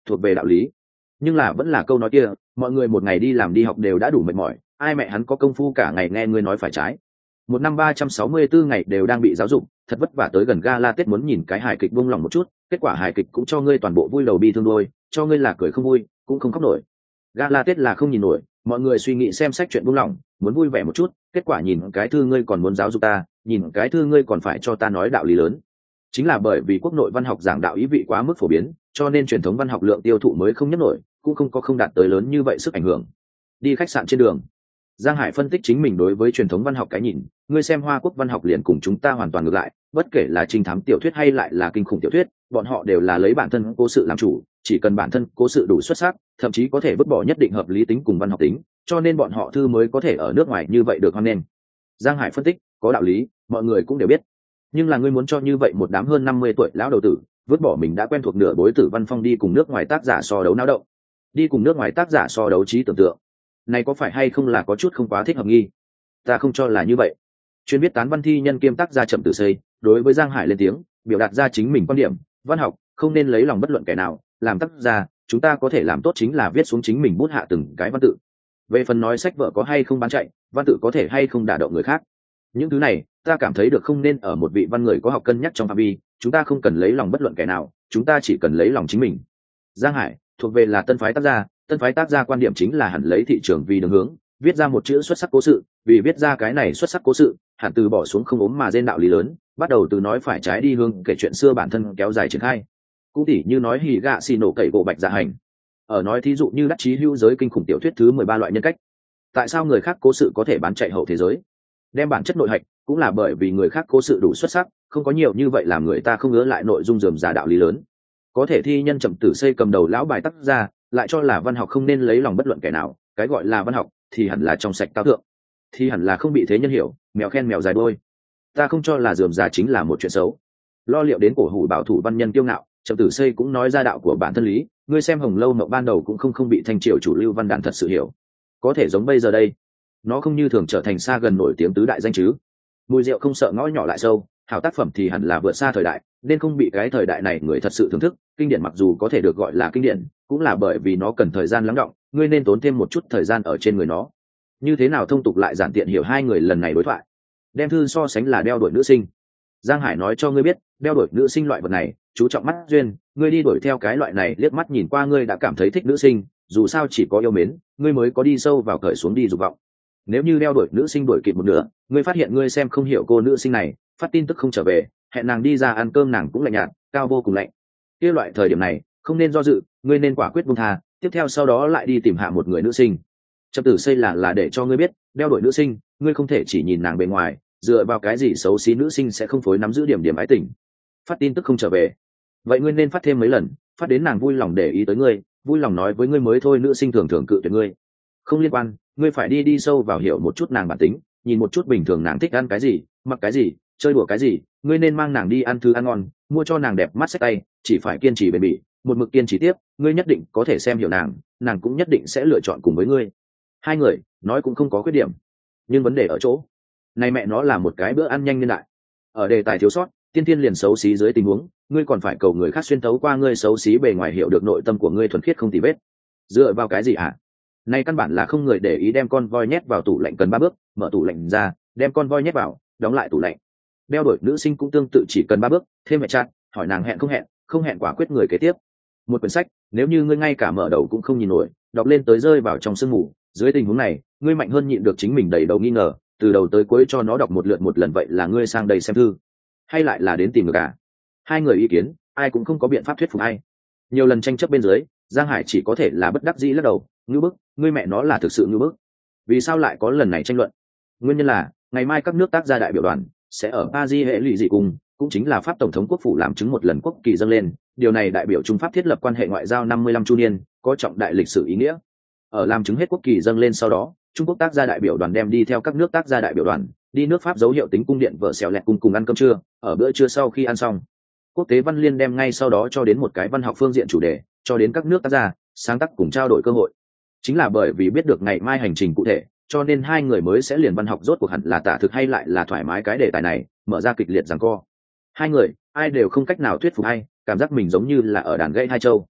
S1: thuộc về đạo lý. Nhưng là vẫn là câu nói kia, mọi người một ngày đi làm đi học đều đã đủ mệt mỏi, ai mẹ hắn có công phu cả ngày nghe ngươi nói phải trái. Một năm 364 ngày đều đang bị giáo dục, thật vất vả tới gần gala Tết muốn nhìn cái hài kịch buông lòng một chút, kết quả hài kịch cũng cho ngươi toàn bộ vui đầu bi thương đôi, cho ngươi là cười không vui cũng không khóc nổi. Gala Tết là không nhìn nổi, mọi người suy nghĩ xem sách chuyện buông lòng, muốn vui vẻ một chút, kết quả nhìn cái thư ngươi còn muốn giáo dục ta, nhìn cái thư ngươi còn phải cho ta nói đạo lý lớn. Chính là bởi vì quốc nội văn học giảng đạo ý vị quá mức phổ biến, cho nên truyền thống văn học lượng tiêu thụ mới không nhấc nổi, cũng không đạt tới lớn như vậy sức ảnh hưởng. Đi khách sạn trên đường, Giang Hải phân tích chính mình đối với truyền thống văn học cái nhìn, ngươi xem Hoa Quốc văn học liền cùng chúng ta hoàn toàn ngược lại, bất kể là trinh thám tiểu thuyết hay lại là kinh khủng tiểu thuyết, bọn họ đều là lấy bản thân cố sự làm chủ, chỉ cần bản thân cố sự đủ xuất sắc, thậm chí có thể vứt bỏ nhất định hợp lý tính cùng văn học tính, cho nên bọn họ thư mới có thể ở nước ngoài như vậy được hoan nghênh. Giang Hải phân tích, có đạo lý, mọi người cũng đều biết. Nhưng là ngươi muốn cho như vậy một đám hơn 50 tuổi lão đầu tử, vứt bỏ mình đã quen thuộc nửa bối tử văn phong đi cùng nước ngoài tác giả so đấu náo động, đi cùng nước ngoài tác giả so đấu trí tưởng tượng, này có phải hay không là có chút không quá thích hợp nghi? Ta không cho là như vậy. Chuyên biết tán văn thi nhân kiêm tác gia Trầm Tử Xây đối với Giang Hải lên tiếng, biểu đạt ra chính mình quan điểm, văn học không nên lấy lòng bất luận kẻ nào, làm tác gia chúng ta có thể làm tốt chính là viết xuống chính mình bút hạ từng cái văn tự. Về phần nói sách vở có hay không bán chạy, văn tự có thể hay không đả động người khác, những thứ này ta cảm thấy được không nên ở một vị văn người có học cân nhắc trong phạm vi, chúng ta không cần lấy lòng bất luận kẻ nào, chúng ta chỉ cần lấy lòng chính mình. Giang Hải thuộc về là tân phái tác gia quan điểm chính là hẳn lấy thị trường vì đường hướng, viết ra một chữ xuất sắc cố sự, vì viết ra cái này xuất sắc cố sự hẳn từ bỏ xuống không ốm mà rên đạo lý lớn, bắt đầu từ nói phải trái đi hương kể chuyện xưa bản thân kéo dài triển khai. Cũng tỉ như nói hỉ gạ xì nổ cậy bộ bạch dạ hành, ở nói thí dụ như đắc chí hữu giới kinh khủng tiểu thuyết thứ 13 loại nhân cách. Tại sao người khác cố sự có thể bán chạy hậu thế giới? Đem bản chất nội hạch, cũng là bởi vì người khác cố sự đủ xuất sắc, không có nhiều như vậy làm người ta không ngớ lại nội dung rườm rà đạo lý lớn. Có thể thi nhân Trầm Tử Xây cầm đầu lão bài tác ra, lại cho là văn học không nên lấy lòng bất luận kẻ nào, cái gọi là văn học thì hẳn là trong sạch cao thượng, thì hẳn là không bị thế nhân hiểu, mèo khen mèo dài đôi. Ta không cho là rườm rà chính là một chuyện xấu. Lo liệu đến cổ hủ bảo thủ văn nhân kiêu ngạo, Trầm Tử Xây cũng nói ra đạo của bản thân lý, ngươi xem Hồng Lâu Mộng ban đầu cũng không bị thanh triều chủ lưu văn đàn thật sự hiểu. Có thể giống bây giờ đây, nó không như thường trở thành xa gần nổi tiếng tứ đại danh chứ. Mùi rượu không sợ ngõ nhỏ lại sâu, hảo tác phẩm thì hẳn là vượt xa thời đại, nên không bị cái thời đại này người thật sự thưởng thức. Kinh điển mặc dù có thể được gọi là kinh điển, cũng là bởi vì nó cần thời gian lắng đọng, ngươi nên tốn thêm một chút thời gian ở trên người nó. Như thế nào thông tục lại giản tiện hiểu hai người lần này đối thoại. Đem thư so sánh là đeo đuổi nữ sinh. Giang Hải nói cho ngươi biết, đeo đuổi nữ sinh loại vật này, chú trọng mắt duyên, ngươi đi đuổi theo cái loại này liếc mắt nhìn qua ngươi đã cảm thấy thích nữ sinh, dù sao chỉ có yêu mến, ngươi mới có đi sâu vào cởi xuống đi dục vọng. Nếu như đeo đuổi nữ sinh đuổi kịp một nửa, ngươi phát hiện ngươi xem không hiểu cô nữ sinh này, phát tin tức không trở về, hẹn nàng đi ra ăn cơm nàng cũng lạnh nhạt, cao vô cùng lạnh. Kia loại thời điểm này, không nên do dự, ngươi nên quả quyết buông tha, tiếp theo sau đó lại đi tìm hạ một người nữ sinh. Trầm Tử Xây là để cho ngươi biết, đeo đuổi nữ sinh, ngươi không thể chỉ nhìn nàng bề ngoài, dựa vào cái gì xấu xí nữ sinh sẽ không phối nắm giữ điểm ái tình. Phát tin tức không trở về, vậy ngươi nên phát thêm mấy lần, phát đến nàng vui lòng để ý tới ngươi, vui lòng nói với ngươi mới thôi. Nữ sinh thường thường cự tuyệt ngươi, không liên quan, ngươi phải đi sâu vào hiểu một chút nàng bản tính, nhìn một chút bình thường nàng thích ăn cái gì, mặc cái gì, chơi đùa cái gì, ngươi nên mang nàng đi ăn thứ ăn ngon, mua cho nàng đẹp mắt xách tay, chỉ phải kiên trì bền bỉ, một mực kiên trì tiếp, ngươi nhất định có thể xem hiểu nàng, nàng cũng nhất định sẽ lựa chọn cùng với ngươi. Hai người nói cũng không có khuyết điểm, nhưng vấn đề ở chỗ này, mẹ nó là một cái bữa ăn nhanh niên đại, ở đề tài thiếu sót, tiên tiên liền xấu xí dưới tình huống, ngươi còn phải cầu người khác xuyên tấu qua ngươi xấu xí bề ngoài hiểu được nội tâm của ngươi thuần khiết không tì vết. Dựa vào cái gì hả? Này căn bản là không người để ý. Đem con voi nhét vào tủ lạnh cần 3 bước, mở tủ lạnh ra, đem con voi nhét vào, đóng lại tủ lạnh. Đeo đuổi nữ sinh cũng tương tự, chỉ cần 3 bước, thêm mẹ chặt, hỏi nàng hẹn không hẹn quả quyết người kế tiếp. Một quyển sách, nếu như ngươi ngay cả mở đầu cũng không nhìn nổi, đọc lên tới rơi vào trong sương mù, dưới tình huống này, ngươi mạnh hơn nhịn được chính mình đầy đầu nghi ngờ, từ đầu tới cuối cho nó đọc một lượt một lần, vậy là ngươi sang đây xem thư, hay lại là đến tìm người cả? Hai người ý kiến, ai cũng không có biện pháp thuyết phục ai. Nhiều lần tranh chấp bên dưới, Giang Hải chỉ có thể là bất đắc dĩ lắc đầu, ngư bức, ngươi mẹ nó là thực sự ngư bức. Vì sao lại có lần này tranh luận? Nguyên nhân là ngày mai các nước tác gia đại biểu đoàn sẽ ở Paris hệ lụy dị cùng, cũng chính là Pháp tổng thống quốc phủ làm chứng một lần quốc kỳ dâng lên. Điều này đại biểu Trung Pháp thiết lập quan hệ ngoại giao 55 chu niên, có trọng đại lịch sử ý nghĩa. Ở làm chứng hết quốc kỳ dâng lên sau đó, Trung Quốc tác gia đại biểu đoàn đem đi theo các nước tác gia đại biểu đoàn đi nước Pháp dấu hiệu tính cung điện vợ xẻo lẹt cùng ăn cơm trưa. Ở bữa trưa sau khi ăn xong, quốc tế văn liên đem ngay sau đó cho đến một cái văn học phương diện chủ đề, cho đến các nước tác gia sáng tác cùng trao đổi cơ hội. Chính là bởi vì biết được ngày mai hành trình cụ thể, cho nên hai người mới sẽ liền văn học rốt cuộc hẳn là tả thực hay lại là thoải mái cái đề tài này mở ra kịch liệt giằng co. Hai người ai đều không cách nào thuyết phục ai, cảm giác mình giống như là ở đàn gãy hai châu.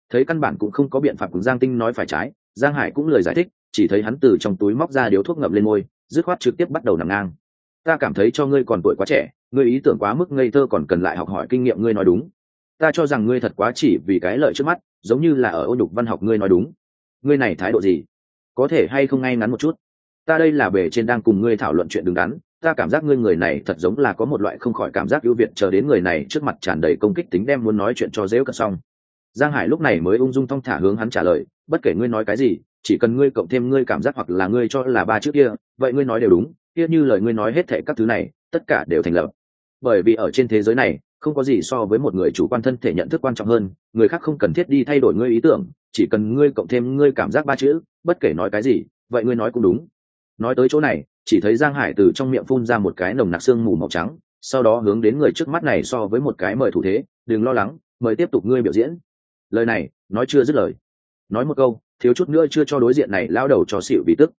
S1: Thấy căn bản cũng không có biện pháp cùng Giang Tinh nói phải trái, Giang Hải cũng lời giải thích, chỉ thấy hắn từ trong túi móc ra điếu thuốc ngậm lên môi, dứt khoát trực tiếp bắt đầu nằm ngang. Ta cảm thấy cho ngươi còn tuổi quá trẻ, ngươi ý tưởng quá mức ngây thơ, còn cần lại học hỏi kinh nghiệm. Ngươi nói đúng, ta cho rằng ngươi thật quá chỉ vì cái lợi trước mắt, giống như là ở ô nhục văn học. Ngươi nói đúng. Ngươi này thái độ gì? Có thể hay không ngay ngắn một chút? Ta đây là bề trên đang cùng ngươi thảo luận chuyện đứng đắn, ta cảm giác ngươi người này thật giống là có một loại không khỏi cảm giác ưu việt, chờ đến người này trước mặt tràn đầy công kích tính, đem muốn nói chuyện cho dễ cận xong. Giang Hải lúc này mới ung dung thong thả hướng hắn trả lời, bất kể ngươi nói cái gì, chỉ cần ngươi cộng thêm ngươi cảm giác hoặc là ngươi cho là ba chữ kia, vậy ngươi nói đều đúng, kia như lời ngươi nói hết thảy các thứ này, tất cả đều thành lập. Bởi vì ở trên thế giới này, không có gì so với một người chủ quan thân thể nhận thức quan trọng hơn, người khác không cần thiết đi thay đổi ngươi ý tưởng, chỉ cần ngươi cộng thêm ngươi cảm giác ba chữ, bất kể nói cái gì, vậy ngươi nói cũng đúng. Nói tới chỗ này, chỉ thấy Giang Hải từ trong miệng phun ra một cái nồng nặc sương mù màu trắng, sau đó hướng đến người trước mắt này so với một cái mời thủ thế, đừng lo lắng, mời tiếp tục ngươi biểu diễn. Lời này nói chưa dứt lời, nói một câu thiếu chút nữa chưa cho đối diện này lao đầu cho xỉu vì tức.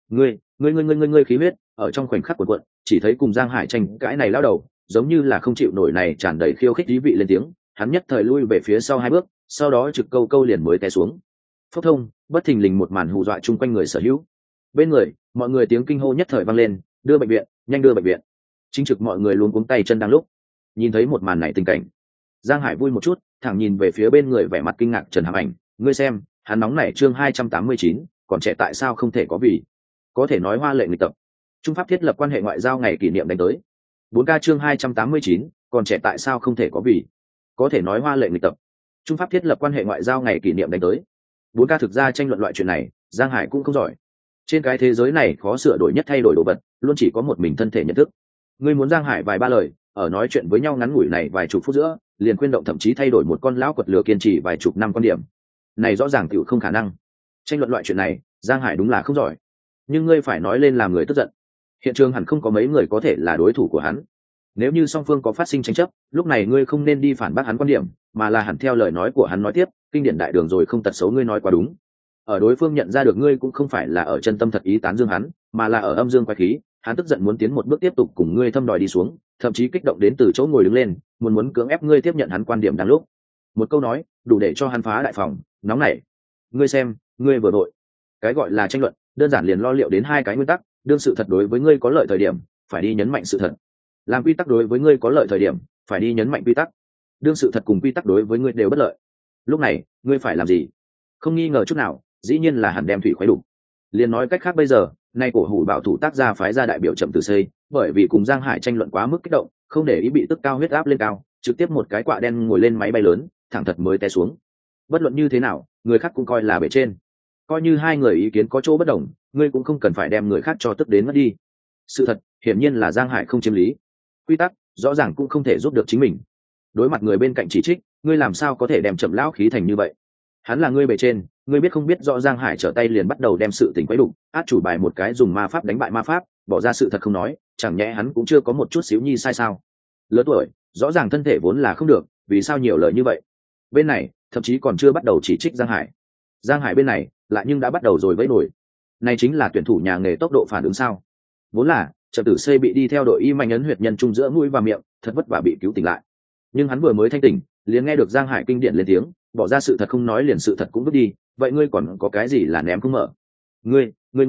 S1: Ngươi khí huyết ở trong khoảnh khắc cuộn cuộn, chỉ thấy cùng Giang Hải tranh cãi này lao đầu giống như là không chịu nổi này tràn đầy khiêu khích ý vị lên tiếng, hắn nhất thời lui về phía sau 2 bước, sau đó trực câu liền mới té xuống. Phốc thông, bất thình lình một màn hù dọa chung quanh người sở hữu. Bên người mọi người tiếng kinh hô nhất thời vang lên, đưa bệnh viện, nhanh đưa bệnh viện. Chính trực mọi người luống cuống tay chân đang lúc nhìn thấy một màn này tình cảnh, Giang Hải vui một chút, thẳng nhìn về phía bên người vẻ mặt kinh ngạc Trần Hàm Ảnh, ngươi xem, hắn nóng nảy chương 289, còn trẻ tại sao không thể có vì. Có thể nói hoa lệ nghịch tập. Trung Pháp thiết lập quan hệ ngoại giao ngày kỷ niệm đánh tới. 4K chương 289, còn trẻ tại sao không thể có vì. Có thể nói hoa lệ nghịch tập. Trung Pháp thiết lập quan hệ ngoại giao ngày kỷ niệm đánh tới. 4K thực ra tranh luận loại chuyện này, Giang Hải cũng không giỏi. Trên cái thế giới này khó sửa đổi nhất thay đổi đồ vật, luôn chỉ có một mình thân thể nhận thức. Ngươi muốn Giang Hải vài ba lời, ở nói chuyện với nhau ngắn ngủi này vài chục phút giữa, liền khuyên động thậm chí thay đổi một con lão quật lừa kiên trì vài chục năm quan điểm. Này rõ ràng tiểu không khả năng. Tranh luận loại chuyện này, Giang Hải đúng là không giỏi. Nhưng ngươi phải nói lên làm người tức giận. Hiện trường hẳn không có mấy người có thể là đối thủ của hắn. Nếu như song phương có phát sinh tranh chấp, lúc này ngươi không nên đi phản bác hắn quan điểm, mà là hẳn theo lời nói của hắn nói tiếp, kinh điển đại đường rồi không tật xấu ngươi nói quá đúng. Ở đối phương nhận ra được ngươi cũng không phải là ở chân tâm thật ý tán dương hắn, mà là ở âm dương quái khí, hắn tức giận muốn tiến một bước tiếp tục cùng ngươi thâm đòi đi xuống, thậm chí kích động đến từ chỗ ngồi đứng lên, muốn cưỡng ép ngươi tiếp nhận hắn quan điểm đang lúc. Một câu nói, đủ để cho hắn phá đại phòng, nóng nảy. Ngươi xem, ngươi vừa đội. Cái gọi là tranh luận, đơn giản liền lo liệu đến 2 cái nguyên tắc, đương sự thật đối với ngươi có lợi thời điểm, phải đi nhấn mạnh sự thật. Làm quy tắc đối với ngươi có lợi thời điểm, phải đi nhấn mạnh quy tắc. Đương sự thật cùng quy tắc đối với ngươi đều bất lợi. Lúc này, ngươi phải làm gì? Không nghi ngờ chút nào, dĩ nhiên là hẳn đem thủy khuấy đủ. Liền nói cách khác bây giờ, nay cổ hủ bảo thủ tác gia phái ra đại biểu chậm từ xây, bởi vì cùng Giang Hải tranh luận quá mức kích động, không để ý bị tức cao huyết áp lên cao, trực tiếp một cái quạ đen ngồi lên máy bay lớn, thẳng thật mới té xuống. Bất luận như thế nào, người khác cũng coi là bề trên. Coi như 2 người ý kiến có chỗ bất đồng, ngươi cũng không cần phải đem người khác cho tức đến mất đi. Sự thật, hiển nhiên là Giang Hải không chiếm lý. Quy tắc, rõ ràng cũng không thể giúp được chính mình. Đối mặt người bên cạnh chỉ trích, ngươi làm sao có thể đem chậm lão khí thành như vậy? Hắn là ngươi bề trên, ngươi biết không biết rõ Giang Hải trở tay liền bắt đầu đem sự tình quấy đục, át chủ bài một cái dùng ma pháp đánh bại ma pháp, bỏ ra sự thật không nói, chẳng nhẽ hắn cũng chưa có một chút xíu nhi sai sao? Lớn tuổi, rõ ràng thân thể vốn là không được, vì sao nhiều lời như vậy? Bên này, thậm chí còn chưa bắt đầu chỉ trích Giang Hải. Giang Hải bên này, lại nhưng đã bắt đầu rồi vẫy nổi. Này chính là tuyển thủ nhà nghề tốc độ phản ứng sao? Vốn là, Trầm Tử C bị đi theo đội y mạnh ấn huyệt nhân trung giữa mũi và miệng, thật vất vả bị cứu tỉnh lại. Nhưng hắn vừa mới thanh tỉnh, liền nghe được Giang Hải kinh điển lên tiếng, bỏ ra sự thật không nói liền sự thật cũng vứt đi, vậy ngươi còn có cái gì là ném không mở? Ngươi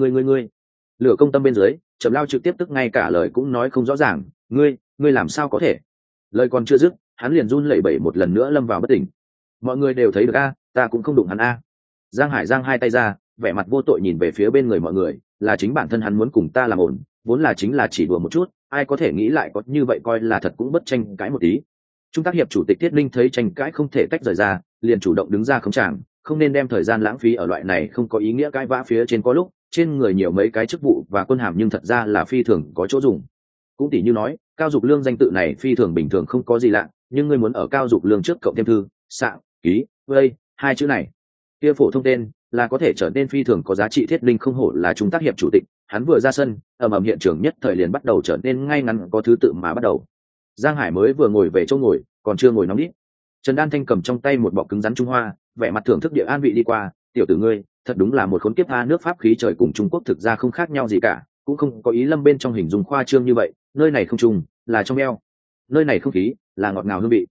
S1: lửa công tâm bên dưới, Trầm Lao trực tiếp tức ngay cả lời cũng nói không rõ ràng, ngươi làm sao có thể? Lời còn chưa dứt, hắn liền run lẩy bẩy một lần nữa lâm vào bất tỉnh. Mọi người đều thấy được a, ta cũng không đụng hắn a. Giang Hải giang 2 tay ra, vẻ mặt vô tội nhìn về phía bên người mọi người, là chính bản thân hắn muốn cùng ta làm ổn, vốn là chính là chỉ đùa một chút, ai có thể nghĩ lại có như vậy, coi là thật cũng bất tranh cãi một tí. Trung tác hiệp chủ tịch Tiết Linh thấy tranh cãi không thể tách rời ra, liền chủ động đứng ra khống tràng, không nên đem thời gian lãng phí ở loại này không có ý nghĩa cãi vã phía trên, có lúc trên người nhiều mấy cái chức vụ và quân hàm nhưng thật ra là phi thường có chỗ dùng. Cũng tỉ như nói, Cao Dục Lương danh tự này phi thường bình thường không có gì lạ, nhưng ngươi muốn ở Cao Dục Lương trước cộng thêm thư, sạng, ký, vây, 2 chữ này, kia phổ thông tên là có thể trở nên phi thường có giá trị. Thiết Linh không hổ là Trung tác hiệp chủ tịch, hắn vừa ra sân, ầm hiện trường nhất thời liền bắt đầu trở nên ngay ngắn có thứ tự mà bắt đầu. Giang Hải mới vừa ngồi về chỗ ngồi, còn chưa ngồi nóng đít. Trần Đan Thanh cầm trong tay một bọc cứng rắn Trung Hoa, vẻ mặt thưởng thức địa an vị đi qua, tiểu tử ngươi, thật đúng là một khốn kiếp. Nước Pháp khí trời cùng Trung Quốc thực ra không khác nhau gì cả, cũng không có ý lâm bên trong hình dung khoa trương như vậy, nơi này không trùng, là trong eo. Nơi này không khí, là ngọt ngào hương vị.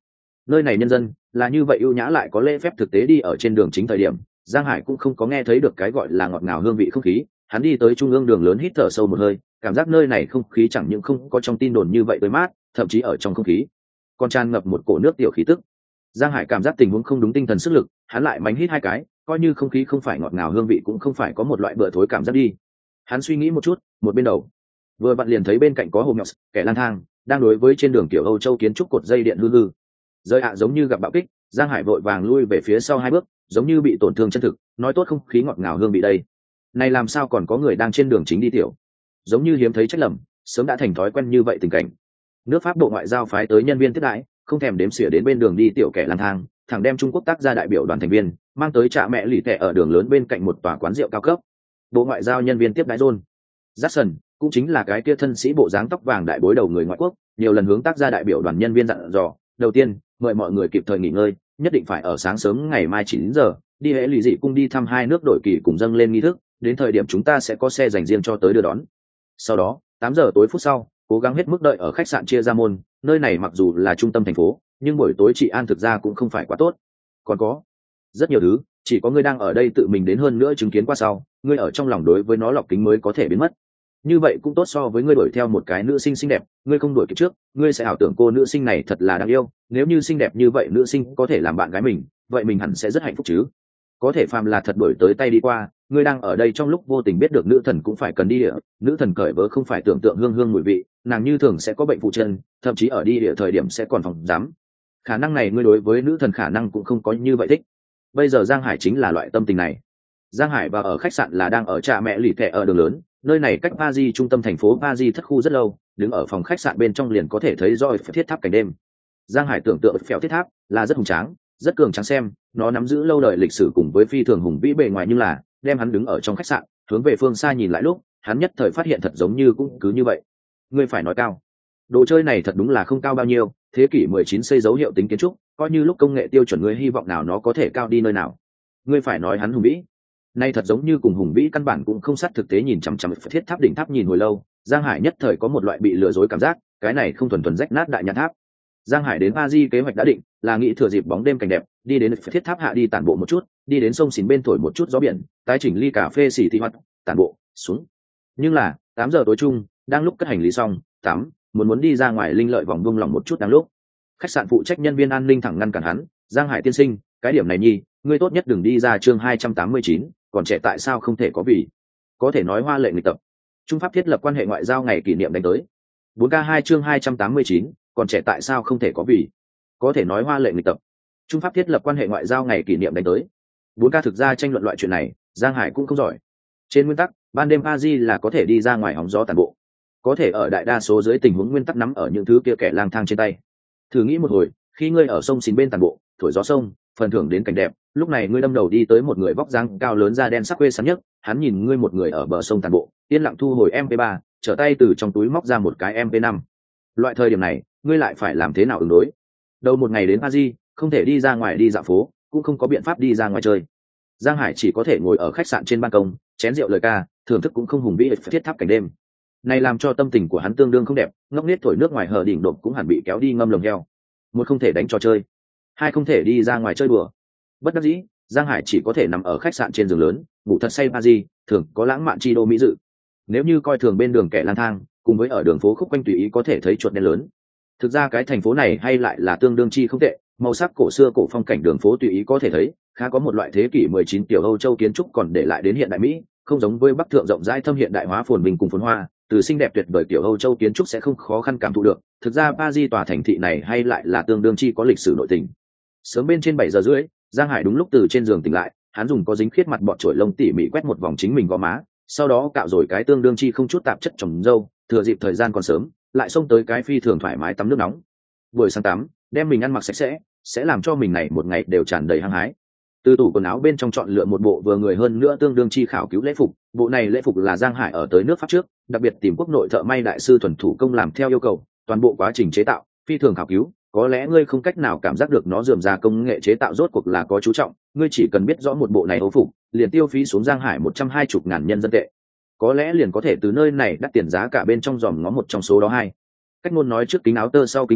S1: nơi này nhân dân là như vậy ưu nhã lại có lễ phép. Thực tế đi ở trên đường chính thời điểm, Giang Hải cũng không có nghe thấy được cái gọi là ngọt ngào hương vị không khí. Hắn đi tới trung ương đường lớn, hít thở sâu một hơi, cảm giác nơi này không khí chẳng những không có trong tin đồn như vậy tươi mát, thậm chí ở trong không khí còn tràn ngập một cổ nước tiểu khí tức. Giang Hải cảm giác tình huống không đúng, tinh thần sức lực, hắn lại mánh hít 2 cái, coi như không khí không phải ngọt ngào hương vị cũng không phải có một loại bựa thối cảm giác đi. Hắn suy nghĩ một chút, một bên đầu vừa vặn liền thấy bên cạnh có hồ mèo kẻ lang thang đang đối với trên đường kiểu Âu Châu kiến trúc cột dây điện hư hư rơi ạ, giống như gặp bạo kích. Giang Hải vội vàng lui về phía sau 2 bước, giống như bị tổn thương chân thực. Nói tốt không khí ngọt ngào hương vị đây, này làm sao còn có người đang trên đường chính đi tiểu, giống như hiếm thấy trách lầm, sớm đã thành thói quen như vậy tình cảnh. Nước Pháp bộ ngoại giao phái tới nhân viên tiếp đãi, không thèm đếm xỉa đến bên đường đi tiểu kẻ lang thang, thẳng đem Trung Quốc tác gia đại biểu đoàn thành viên mang tới trạ mẹ lì tẻ ở đường lớn bên cạnh một tòa quán rượu cao cấp. Bộ ngoại giao nhân viên tiếp đãi John Jackson, cũng chính là cái kia thân sĩ bộ dáng tóc vàng đại bối đầu người ngoại quốc, nhiều lần hướng tác gia đại biểu đoàn nhân viên dặn dò, đầu tiên mời mọi người kịp thời nghỉ ngơi, nhất định phải ở sáng sớm ngày mai 9 giờ đi hệ lụy dị cung đi thăm 2 nước đội kỳ cùng dâng lên nghi thức, đến thời điểm chúng ta sẽ có xe dành riêng cho tới đưa đón. Sau đó 8 giờ tối phút sau, cố gắng hết mức đợi ở khách sạn chia ra môn, nơi này mặc dù là trung tâm thành phố nhưng buổi tối trị an thực ra cũng không phải quá tốt. Còn có rất nhiều thứ chỉ có ngươi đang ở đây tự mình đến, hơn nữa chứng kiến qua sau, ngươi ở trong lòng đối với nó lọc kính mới có thể biến mất. Như vậy cũng tốt so với ngươi đuổi theo một cái nữ sinh xinh đẹp, ngươi không đuổi kịp trước, ngươi sẽ ảo tưởng cô nữ sinh này thật là đáng yêu, nếu như xinh đẹp như vậy nữ sinh có thể làm bạn gái mình, vậy mình hẳn sẽ rất hạnh phúc chứ. Có thể phàm là thật đuổi tới tay đi qua, ngươi đang ở đây trong lúc vô tình biết được nữ thần cũng phải cần đi địa, nữ thần cởi vớ không phải tưởng tượng hương hương mùi vị, nàng như thường sẽ có bệnh phụ chân, thậm chí ở đi địa thời điểm sẽ còn phòng giám. Khả năng này ngươi đối với nữ thần khả năng cũng không có như vậy thích. Bây giờ Giang Hải chính là loại tâm tình này. Giang Hải và ở khách sạn là đang ở trà mẹ lì thẻ ở đường lớn, nơi này cách Paris trung tâm thành phố Paris thất khu rất lâu, đứng ở phòng khách sạn bên trong liền có thể thấy rõ thiết tháp cảnh đêm. Giang Hải tưởng tượng phèo thiết tháp là rất hùng tráng, rất cường tráng xem, nó nắm giữ lâu đời lịch sử cùng với phi thường hùng vĩ bề ngoài, nhưng là đem hắn đứng ở trong khách sạn, hướng về phương xa nhìn lại lúc, hắn nhất thời phát hiện thật giống như cũng cứ như vậy. Ngươi phải nói cao. Đồ chơi này thật đúng là không cao bao nhiêu, thế kỷ 19 xây dấu hiệu tính kiến trúc, coi như lúc công nghệ tiêu chuẩn ngươi hy vọng nào nó có thể cao đi nơi nào. Ngươi phải nói hắn hùng vĩ. Nay thật giống như cùng hùng vĩ căn bản cũng không sát thực tế. Nhìn chằm chằm thiết tháp đỉnh tháp nhìn hồi lâu, Giang Hải nhất thời có một loại bị lừa dối cảm giác, cái này không thuần thuần rách nát đại nhãn tháp. Giang Hải đến Paris kế hoạch đã định là nghĩ thừa dịp bóng đêm cảnh đẹp, đi đến thiết tháp hạ đi tản bộ một chút, đi đến sông xìn bên thổi một chút gió biển, tái chỉnh ly cà phê xỉ thị hoạt, tản bộ xuống. Nhưng là 8 giờ tối chung, đang lúc cất hành lý xong, muốn đi ra ngoài linh lợi vòng buông lỏng một chút. Đang lúc khách sạn phụ trách nhân viên an ninh thẳng ngăn cản hắn, Giang Hải tiên sinh, cái điểm này nhi, ngươi tốt nhất đừng đi ra. Chương 289, còn trẻ tại sao không thể có vì. Có thể nói hoa lệ nghịch tập. Trung Pháp thiết lập quan hệ ngoại giao ngày kỷ niệm đánh tới. 4K2 chương 289, còn trẻ tại sao không thể có vì. Có thể nói hoa lệ nghịch tập. Trung Pháp thiết lập quan hệ ngoại giao ngày kỷ niệm đánh tới. 4K thực ra tranh luận loại chuyện này, Giang Hải cũng không giỏi. Trên nguyên tắc, ban đêm Paris là có thể đi ra ngoài hóng gió tản bộ. Có thể ở đại đa số dưới tình huống nguyên tắc nắm ở những thứ kia kẻ lang thang trên tay. Thử nghĩ một hồi, khi ngươi ở sông xìn bên tản bộ, thổi gió sông, phần thưởng đến cảnh đẹp, lúc này ngươi đâm đầu đi tới một người vóc dáng cao lớn da đen sắc quê sáng nhất, hắn nhìn ngươi một người ở bờ sông tản bộ, yên lặng thu hồi MP3, trở tay từ trong túi móc ra một cái MP5. Loại thời điểm này, ngươi lại phải làm thế nào ứng đối? Đầu một ngày đến Paris, không thể đi ra ngoài đi dạo phố, cũng không có biện pháp đi ra ngoài chơi. Giang Hải chỉ có thể ngồi ở khách sạn trên ban công, chén rượu lời ca, thưởng thức cũng không hùng vĩ thiết tháp cảnh đêm. Này làm cho tâm tình của hắn tương đương không đẹp, ngốc nghếch thổi nước ngoài hở đỉnh đột cũng hẳn bị kéo đi ngâm lồng heo. Một không thể đánh trò chơi, hai không thể đi ra ngoài chơi đùa. Bất đắc dĩ, Giang Hải chỉ có thể nằm ở khách sạn trên giường lớn, ngủ thật say Paris, thường có lãng mạn chi đô mỹ dự. Nếu như coi thường bên đường kẻ lang thang, cùng với ở đường phố khúc quanh tùy ý có thể thấy chuột đen lớn. Thực ra cái thành phố này hay lại là tương đương chi không tệ, màu sắc cổ xưa cổ phong cảnh đường phố tùy ý có thể thấy, khá có một loại thế kỷ 19 tiểu Âu Châu kiến trúc còn để lại đến hiện đại Mỹ, không giống với Bắc thượng rộng rãi thâm hiện đại hóa phồn vinh cùng phồn hoa, từ xinh đẹp tuyệt vời tiểu Âu Châu kiến trúc sẽ không khó khăn cảm thụ được. Thực ra Paris tòa thành thị này hay lại là tương đương chi có lịch sử nội tình. Sớm bên trên 7 giờ rưỡi, Giang Hải đúng lúc từ trên giường tỉnh lại, hắn dùng có dính khiết mặt bọt chổi lông tỉ mỉ quét một vòng chính mình gò má, sau đó cạo rồi cái tương đương chi không chút tạp chất trồng râu, thừa dịp thời gian còn sớm, lại xông tới cái phi thường thoải mái tắm nước nóng. Buổi sáng tắm, đem mình ăn mặc sạch sẽ làm cho mình này một ngày đều tràn đầy hăng hái. Từ tủ quần áo bên trong chọn lựa một bộ vừa người hơn nữa tương đương chi khảo cứu lễ phục, bộ này lễ phục là Giang Hải ở tới nước Pháp trước, đặc biệt tìm quốc nội thợ may đại sư thuần thủ công làm theo yêu cầu, toàn bộ quá trình chế tạo phi thường khảo cứu, có lẽ ngươi không cách nào cảm giác được nó rườm rà công nghệ chế tạo rốt cuộc là có chú trọng, ngươi chỉ cần biết rõ một bộ này âu phục, liền tiêu phí xuống Giang Hải 120.000 nhân dân tệ. Có lẽ liền có thể từ nơi này đắt tiền giá cả bên trong dòm ngó một trong số đó hai. Cách ngôn nói trước kính áo tơ sau kính người,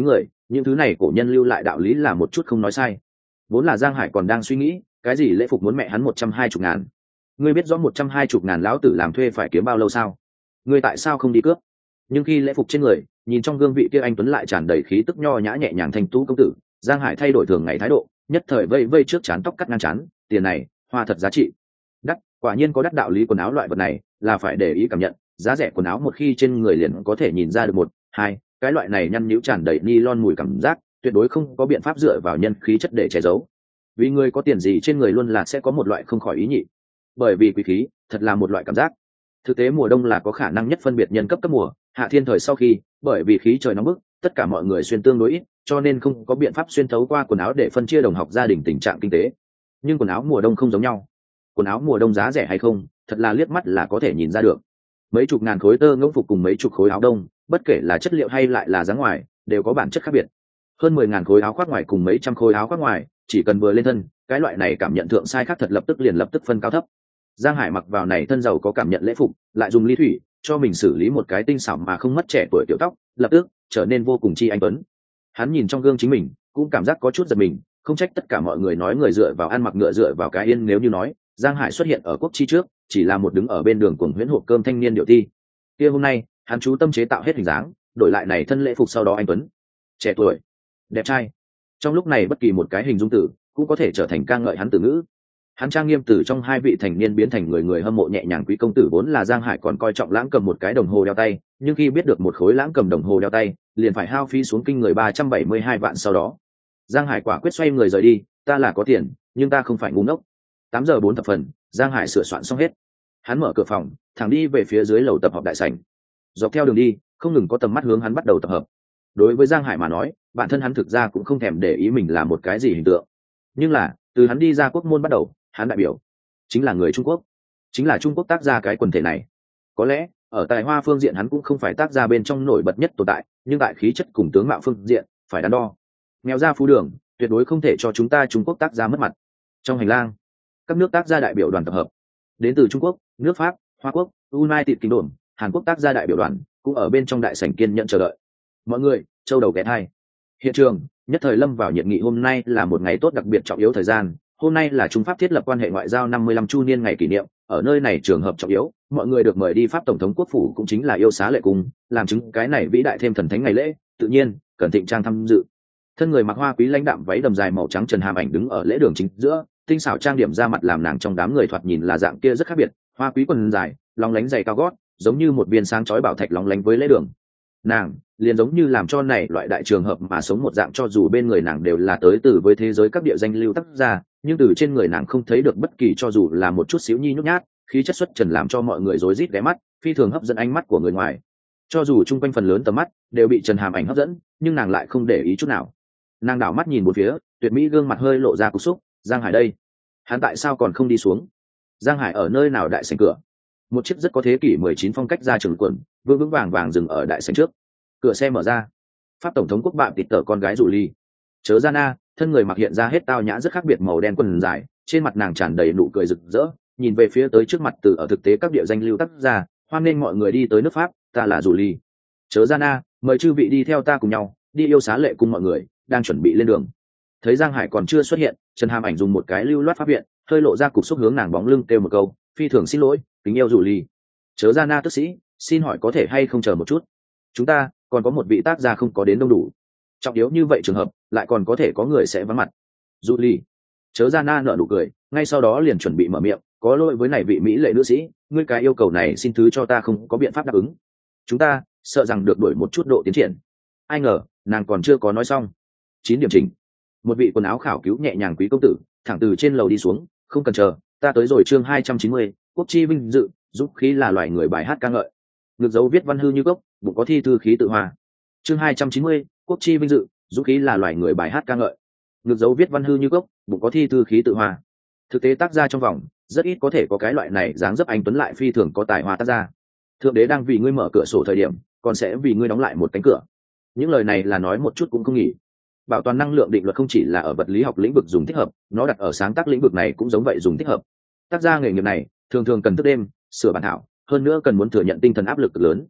S1: những thứ này cổ nhân lưu lại đạo lý là một chút không nói sai. Vốn là Giang Hải còn đang suy nghĩ cái gì lễ phục muốn mẹ hắn 120.000. Ngươi biết rõ 120.000 lão tử làm thuê phải kiếm bao lâu sao? Ngươi tại sao không đi cướp? Nhưng khi lễ phục trên người, nhìn trong gương vị kia anh tuấn lại tràn đầy khí tức nho nhã nhẹ nhàng thanh tú công tử, Giang Hải thay đổi thường ngày thái độ, nhất thời vây vây trước chán tóc cắt ngang chán, tiền này hoa thật giá trị. Đắt, quả nhiên có đắt đạo lý, quần áo loại vật này là phải để ý cảm nhận, giá rẻ quần áo một khi trên người liền có thể nhìn ra được một hai cái loại này nhăn nhữ tràn đầy nylon mùi cảm giác, tuyệt đối không có biện pháp dựa vào nhân khí chất để che giấu. Vì người có tiền gì trên người luôn là sẽ có một loại không khỏi ý nhị, bởi vì quý khí thật là một loại cảm giác. Thực tế mùa đông là có khả năng nhất phân biệt nhân cấp cấp mùa, hạ thiên thời sau khi, bởi vì khí trời nóng bức, tất cả mọi người xuyên tương đối ít, cho nên không có biện pháp xuyên thấu qua quần áo để phân chia đồng học gia đình tình trạng kinh tế. Nhưng quần áo mùa đông không giống nhau. Quần áo mùa đông giá rẻ hay không, thật là liếc mắt là có thể nhìn ra được. Mấy chục ngàn khối tơ ngỗng phục cùng mấy chục khối áo đông, bất kể là chất liệu hay lại là dáng ngoài, đều có bản chất khác biệt. Hơn 10.000 khối áo khoác ngoài cùng mấy trăm khối áo khoác ngoài, chỉ cần vừa lên thân, cái loại này cảm nhận thượng sai khác thật lập tức phân cao thấp. Giang Hải mặc vào này thân giàu có cảm nhận lễ phục, lại dùng ly thủy cho mình xử lý một cái tinh xảo mà không mất trẻ tuổi tiểu tóc, lập tức trở nên vô cùng chi anh tuấn. Hắn nhìn trong gương chính mình, cũng cảm giác có chút giật mình, không trách tất cả mọi người nói người dựa vào ăn mặc ngựa dựa vào cái yên, nếu như nói Giang Hải xuất hiện ở quốc chi trước chỉ là một đứng ở bên đường cuồng huyễn hộp cơm thanh niên điệu ti, kia hôm nay hắn chú tâm chế tạo hết hình dáng, đổi lại này thân lễ phục, sau đó anh tuấn, trẻ tuổi, đẹp trai. Trong lúc này bất kỳ một cái hình dung tử cũng có thể trở thành ca ngợi hắn từ ngữ. Hắn trang nghiêm từ trong hai vị thành niên biến thành người hâm mộ nhẹ nhàng quý công tử. Vốn là Giang Hải còn coi trọng lãng cầm một cái đồng hồ đeo tay, nhưng khi biết được một khối lãng cầm đồng hồ đeo tay liền phải hao phí xuống kinh người 372 vạn, sau đó Giang Hải quả quyết xoay người rời đi. Ta là có tiền, nhưng ta không phải ngu ngốc. 8 giờ 4 thập phần, Giang Hải sửa soạn xong hết, hắn mở cửa phòng, thẳng đi về phía dưới lầu tập hợp đại sảnh. Dọc theo đường đi, không ngừng có tầm mắt hướng hắn bắt đầu tập hợp. Đối với Giang Hải mà nói, bản thân hắn thực ra cũng không thèm để ý mình là một cái gì hình tượng, nhưng là từ hắn đi ra quốc môn bắt đầu, hắn đại biểu chính là người Trung Quốc, chính là Trung Quốc tác ra cái quần thể này. Có lẽ ở tài hoa phương diện hắn cũng không phải tác ra bên trong nổi bật nhất tồn tại, nhưng tại khí chất cùng tướng mạo phương diện phải đắn đo. Nghèo ra phú đường, tuyệt đối không thể cho chúng ta Trung Quốc tác ra mất mặt. Trong hành lang, các nước tác gia đại biểu đoàn tập hợp, đến từ Trung Quốc, nước Pháp, Hoa Quốc, United Kingdom, Hàn Quốc tác gia đại biểu đoàn cũng ở bên trong đại sảnh kiên nhận chờ đợi. Mọi người châu đầu ghé thai. Hiện trường nhất thời lâm vào nhiệt nghị. Hôm nay là một ngày tốt đặc biệt trọng yếu thời gian, hôm nay là Trung Pháp thiết lập quan hệ ngoại giao 55 chu niên ngày kỷ niệm. Ở nơi này trường hợp trọng yếu, mọi người được mời đi Pháp tổng thống quốc phủ, cũng chính là yêu xá lệ cung, làm chứng cái này vĩ đại thêm thần thánh ngày lễ, tự nhiên cần Thịnh Trang tham dự. Thân người mặc hoa quý lãnh đạm váy đầm dài màu trắng Trần Hàm Ảnh đứng ở lễ đường chính giữa, tinh xảo trang điểm ra mặt làm nàng trong đám người thoạt nhìn là dạng kia rất khác biệt. Hoa quý quần dài, lóng lánh giày cao gót, giống như một viên sáng chói bảo thạch lóng lánh với lễ đường. Nàng liền giống như làm cho này loại đại trường hợp mà sống một dạng, cho dù bên người nàng đều là tới từ với thế giới các địa danh lưu tác gia, nhưng từ trên người nàng không thấy được bất kỳ cho dù là một chút xíu nhi nhút nhát, khí chất xuất trần làm cho mọi người rối rít ghé mắt, phi thường hấp dẫn ánh mắt của người ngoài. Cho dù chung quanh phần lớn tầm mắt đều bị Trần Hàm Ảnh hấp dẫn, nhưng nàng lại không để ý chút nào. Nàng đảo mắt nhìn bốn phía, tuyệt mỹ gương mặt hơi lộ ra cục xúc. Giang Hải đây, hắn tại sao còn không đi xuống? Giang Hải ở nơi nào? Đại sảnh cửa, một chiếc rất có thế kỷ 19 phong cách ra trường quần vững vững vàng vàng dừng ở đại sảnh trước. Cửa xe mở ra, Pháp tổng thống quốc bạn tịt tở con gái Dụ Ly chớ ra na, thân người mặc hiện ra hết tao nhã rất khác biệt màu đen quần dài, trên mặt nàng tràn đầy nụ cười rực rỡ, nhìn về phía tới trước mặt từ ở thực tế các địa danh lưu tác gia, hoan nghênh mọi người đi tới nước Pháp, ta là Dụ Ly chớ ra na, mời chư vị đi theo ta cùng nhau đi yêu xá lệ cùng mọi người đang chuẩn bị lên đường. Thấy Giang Hải còn chưa xuất hiện, Trần Hàm Ảnh dùng một cái lưu loát pháp viện, hơi lộ ra cục xúc hướng nàng bóng lưng kêu một câu, phi thường xin lỗi, kính yêu Dụ Ly chớ ra na tức sĩ, xin hỏi có thể hay không chờ một chút, chúng ta còn có một vị tác gia không có đến đông đủ. Trọng yếu như vậy trường hợp lại còn có thể có người sẽ vắng mặt. Dụ Ly chớ ra na nở nụ cười, ngay sau đó liền chuẩn bị mở miệng, có lỗi với này vị mỹ lệ nữ sĩ, ngươi cái yêu cầu này xin thứ cho ta không có biện pháp đáp ứng, chúng ta sợ rằng được đuổi một chút độ tiến triển. Ai ngờ nàng còn chưa có nói xong, 9 điểm chỉnh, một vị quần áo khảo cứu nhẹ nhàng quý công tử thẳng từ trên lầu đi xuống, không cần chờ, ta tới rồi. Chương 290, quốc chi vinh dự, dũng khí là loài người, bài hát ca ngợi. Ngược dấu viết văn hư như gốc, bụng có thi thư khí tự hòa. Chương 290, quốc chi vinh dự, dũng khí là loài người, bài hát ca ngợi. Ngược dấu viết văn hư như gốc, bụng có thi thư khí tự hòa. Thực tế tác gia trong vòng rất ít có thể có cái loại này dáng dấp anh tuấn lại phi thường có tài hoa tác gia. Thượng đế đang vì ngươi mở cửa sổ thời điểm, còn sẽ vì ngươi đóng lại một cánh cửa. Những lời này là nói một chút cũng không nghỉ. Bảo toàn năng lượng định luật không chỉ là ở vật lý học lĩnh vực dùng thích hợp, nó đặt ở sáng tác lĩnh vực này cũng giống vậy dùng thích hợp. Tác gia nghề nghiệp này thường thường cần thức đêm sửa bản thảo, hơn nữa cần muốn thừa nhận tinh thần áp lực lớn.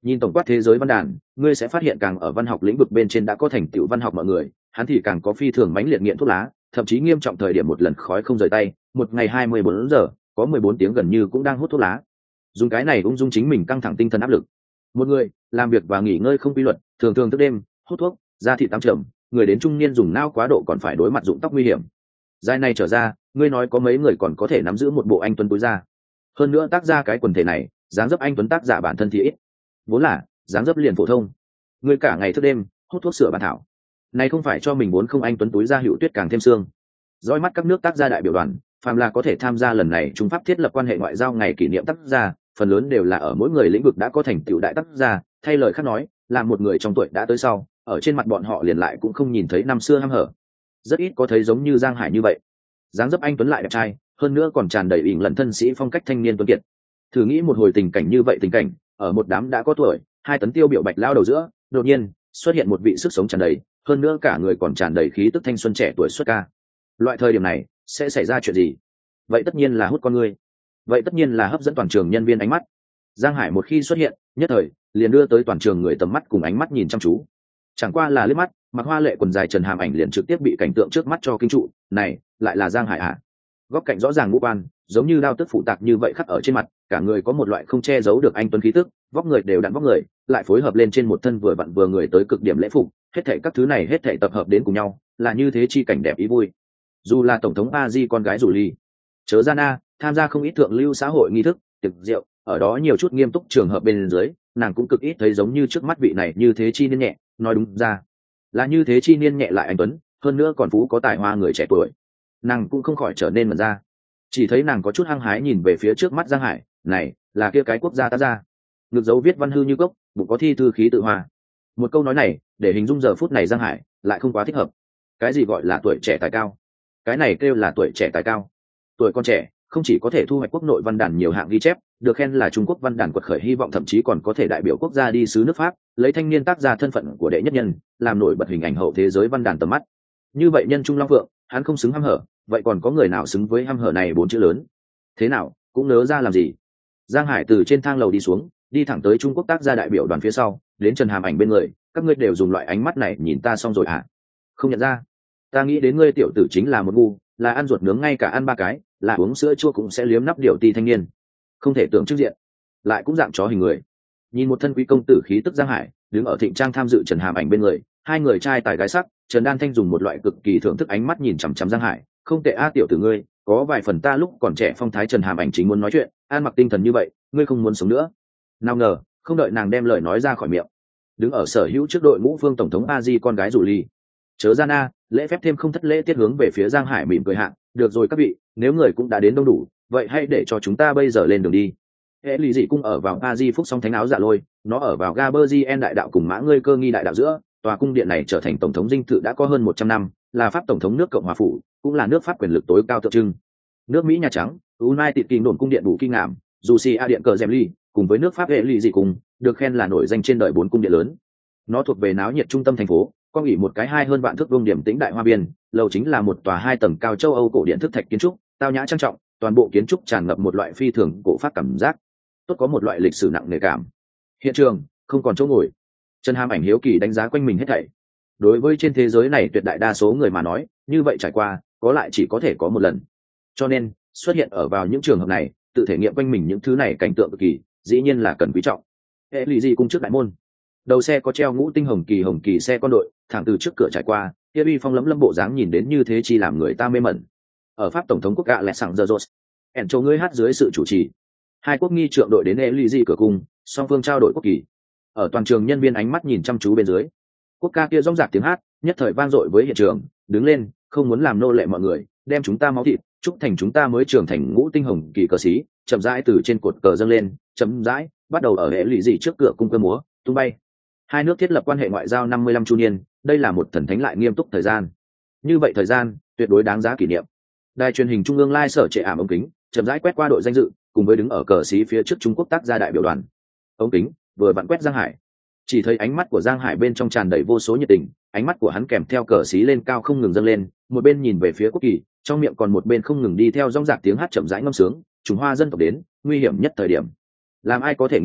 S1: Nhìn tổng quát thế giới văn đàn, ngươi sẽ phát hiện càng ở văn học lĩnh vực bên trên đã có thành tựu văn học mọi người, hắn thì càng có phi thường mãnh liệt nghiện thuốc lá, thậm chí nghiêm trọng thời điểm một lần khói không rời tay, một ngày 24 giờ, có 14 tiếng gần như cũng đang hút thuốc lá. Dùng cái này ung dung chính mình căng thẳng tinh thần áp lực. Một người làm việc và nghỉ ngơi không quy luật, thường thường thức đêm, hút thuốc, da thịt tăng trưởng, người đến trung niên dùng não quá độ còn phải đối mặt rụng tóc nguy hiểm. Giai này trở ra, ngươi nói có mấy người còn có thể nắm giữ một bộ anh tuấn túi da. Hơn nữa tác ra cái quần thể này, dáng dấp anh tuấn tác giả bản thân thì ít. Vốn là dáng dấp liền phổ thông. Ngươi cả ngày thức đêm, hút thuốc sửa bản thảo. Này không phải cho mình muốn không anh tuấn túi da Hữu Tuyết càng thêm xương. Dõi mắt các nước tác gia đại biểu đoàn, phàm là có thể tham gia lần này Trung Pháp thiết lập quan hệ ngoại giao ngày kỷ niệm tác gia, phần lớn đều là ở mỗi người lĩnh vực đã có thành tựu đại tác gia, thay lời khác nói, là một người trong tuổi đã tới sau, ở trên mặt bọn họ liền lại cũng không nhìn thấy năm xưa hăm hở. Rất ít có thấy giống như Giang Hải như vậy. Dáng dấp anh tuấn lại đẹp trai, hơn nữa còn tràn đầy ỉn lẫn thân sĩ phong cách thanh niên tuấn kiệt. Thử nghĩ một hồi tình cảnh như vậy tình cảnh, ở một đám đã có tuổi, 2 tấn tiêu biểu bạch lao đầu giữa, đột nhiên xuất hiện một vị sức sống tràn đầy, hơn nữa cả người còn tràn đầy khí tức thanh xuân trẻ tuổi xuất ca. Loại thời điểm này sẽ xảy ra chuyện gì? Vậy tất nhiên là hút con người, vậy tất nhiên là hấp dẫn toàn trường nhân viên ánh mắt. Giang Hải một khi xuất hiện, nhất thời liền đưa tới toàn trường người tầm mắt cùng ánh mắt nhìn chăm chú. Chẳng qua là liếc mắt, mặc hoa lệ quần dài Trần Hàm Ảnh liền trực tiếp bị cảnh tượng trước mắt cho kinh trụ. Này lại là Giang Hải à? Góc cạnh rõ ràng ngũ quan, giống như đao tức phụ tạc như vậy khắc ở trên mặt, cả người có một loại không che giấu được anh tuấn khí tức, vóc người đều đặn vóc người, lại phối hợp lên trên một thân vừa vặn vừa người tới cực điểm lễ phục, hết thảy các thứ này hết thảy tập hợp đến cùng nhau, là như thế chi cảnh đẹp ý vui. Dù là tổng thống A Di con gái rủ ly, chớ gian a, tham gia không ít thượng lưu xã hội nghi thức, tiệc rượu, ở đó nhiều chút nghiêm túc trường hợp bên dưới, nàng cũng cực ít thấy giống như trước mắt vị này như thế chi niên nhẹ, nói đúng ra là như thế chi niên nhẹ lại anh tuấn, hơn nữa còn phú có tài hoa người trẻ tuổi. Nàng cũng không khỏi trở nên mẩn ra, chỉ thấy nàng có chút hăng hái nhìn về phía trước mắt Giang Hải, này là kia cái quốc gia ta ra, ngực dấu viết văn hư như cốc, bụng có thi thư khí tự hoa. Một câu nói này để hình dung giờ phút này Giang Hải lại không quá thích hợp. Cái gì gọi là tuổi trẻ tài cao? Cái này kêu là tuổi trẻ tài cao. Tuổi con trẻ không chỉ có thể thu hoạch quốc nội văn đàn nhiều hạng ghi chép, được khen là Trung Quốc văn đàn quật khởi hy vọng, thậm chí còn có thể đại biểu quốc gia đi sứ nước Pháp, lấy thanh niên tác gia thân phận của đệ nhất nhân, làm nổi bật hình ảnh hậu thế giới văn đàn tầm mắt. Như vậy nhân trung long phượng, hắn không xứng hăm hở, vậy còn có người nào xứng với hăm hở này 4 chữ lớn? Thế nào, cũng nớ ra làm gì? Giang Hải từ trên thang lầu đi xuống, đi thẳng tới Trung Quốc tác gia đại biểu đoàn phía sau, đến Trần Hàm Ảnh bên người, các ngươi đều dùng loại ánh mắt này nhìn ta xong rồi à? Không nhận ra? Ta nghĩ đến ngươi tiểu tử chính là một ngu, là ăn ruột nướng ngay cả ăn 3 cái, là uống sữa chua cũng sẽ liếm nắp điều ti thanh niên. Không thể tưởng trước diện, lại cũng dạng chó hình người. Nhìn một thân quý công tử khí tức Giang Hải, đứng ở thịnh trang tham dự Trần Hàm Ảnh bên người, hai người trai tài gái sắc, Trần Đan Thanh dùng một loại cực kỳ thưởng thức ánh mắt nhìn chằm chằm Giang Hải, không tệ a tiểu tử ngươi, có vài phần ta lúc còn trẻ phong thái. Trần Hàm Ảnh chính muốn nói chuyện, an mặc tinh thần như vậy, ngươi không muốn sống nữa. Nào ngờ, không đợi nàng đem lời nói ra khỏi miệng, đứng ở sở hữu trước đội ngũ phương tổng thống A Di con gái rủ ly, chớ gian a, lễ phép thêm không thất lễ tiết hướng về phía Giang Hải mỉm cười hạ, được rồi các vị, nếu người cũng đã đến đông đủ, vậy hãy để cho chúng ta bây giờ lên đường đi. Hệ lụy dị cung ở vào A Di phúc song thánh áo dạ lôi, nó ở vào Gaberzien đại đạo cùng mã ngươi cơ nghi đại đạo giữa. Tòa cung điện này trở thành tổng thống dinh thự đã có hơn 100 năm, là pháp tổng thống nước Cộng hòa phủ, cũng là nước Pháp quyền lực tối cao tượng trưng. Nước Mỹ Nhà Trắng, United Kingdom cung điện đủ kinh ngảm, dù si a điện cờ Gemly, cùng với nước Pháp hệ lụy dị cùng, được khen là nổi danh trên đời 4 cung điện lớn. Nó thuộc về náo nhiệt trung tâm thành phố, có nghỉ một cái 2 hơn vạn thước vuông điểm tĩnh đại hoa biên, lầu chính là một tòa 2 tầng cao châu Âu cổ điện thức thạch kiến trúc, tao nhã trang trọng, toàn bộ kiến trúc tràn ngập một loại phi thường cổ pháp cảm giác, tốt có một loại lịch sử nặng nề cảm. Hiện trường không còn chỗ ngồi. Trần Hàm Ảnh hiếu kỳ đánh giá quanh mình hết thảy. Đối với trên thế giới này tuyệt đại đa số người mà nói, như vậy trải qua, có lại chỉ có thể có một lần. Cho nên, xuất hiện ở vào những trường hợp này, tự thể nghiệm quanh mình những thứ này cảnh tượng cực kỳ, dĩ nhiên là cần quý trọng. Hệ lụy gì cung trước đại môn. Đầu xe có treo ngũ tinh hồng kỳ xe con đội, thẳng từ trước cửa trải qua, kia uy phong lẫm lâm bộ dáng nhìn đến như thế chi làm người ta mê mẩn. Ở Pháp tổng thống quốc gạ lẹ sảng giờ rột, ẻn châu ngươi hát dưới sự chủ trì. Hai quốc nghi trượng đội đến Élysée cửa cung, song phương trao đổi quốc kỳ. Ở toàn trường nhân viên ánh mắt nhìn chăm chú bên dưới, quốc ca kia rống rạc tiếng hát, nhất thời vang dội với hiện trường, đứng lên, không muốn làm nô lệ mọi người, đem chúng ta máu thịt, chúc thành chúng ta mới trưởng thành ngũ tinh hồng kỳ cờ xí, chậm rãi từ trên cột cờ dâng lên, chậm rãi, bắt đầu ở Élysée trước cửa cung cơ múa, tung bay. Hai nước thiết lập quan hệ ngoại giao 55 chu niên, đây là một thần thánh lại nghiêm túc thời gian. Như vậy thời gian, tuyệt đối đáng giá kỷ niệm. Đài truyền hình trung ương lai sở trệ ảm ống kính, chậm rãi quét qua đội danh dự, cùng với đứng ở cờ xí phía trước Trung Quốc tác gia đại biểu đoàn. Ống kính vừa vặn quét Giang Hải, chỉ thấy ánh mắt của Giang Hải bên trong tràn đầy vô số nhiệt tình, ánh mắt của hắn kèm theo cờ xí lên cao không ngừng dâng lên, một bên nhìn về phía quốc kỳ, trong miệng còn một bên không ngừng đi theo rong rạc tiếng hát chậm rãi ngâm sướng, Trung Hoa dân tộc đến, nguy hiểm nhất thời điểm. Làm ai có thể nghĩ tới,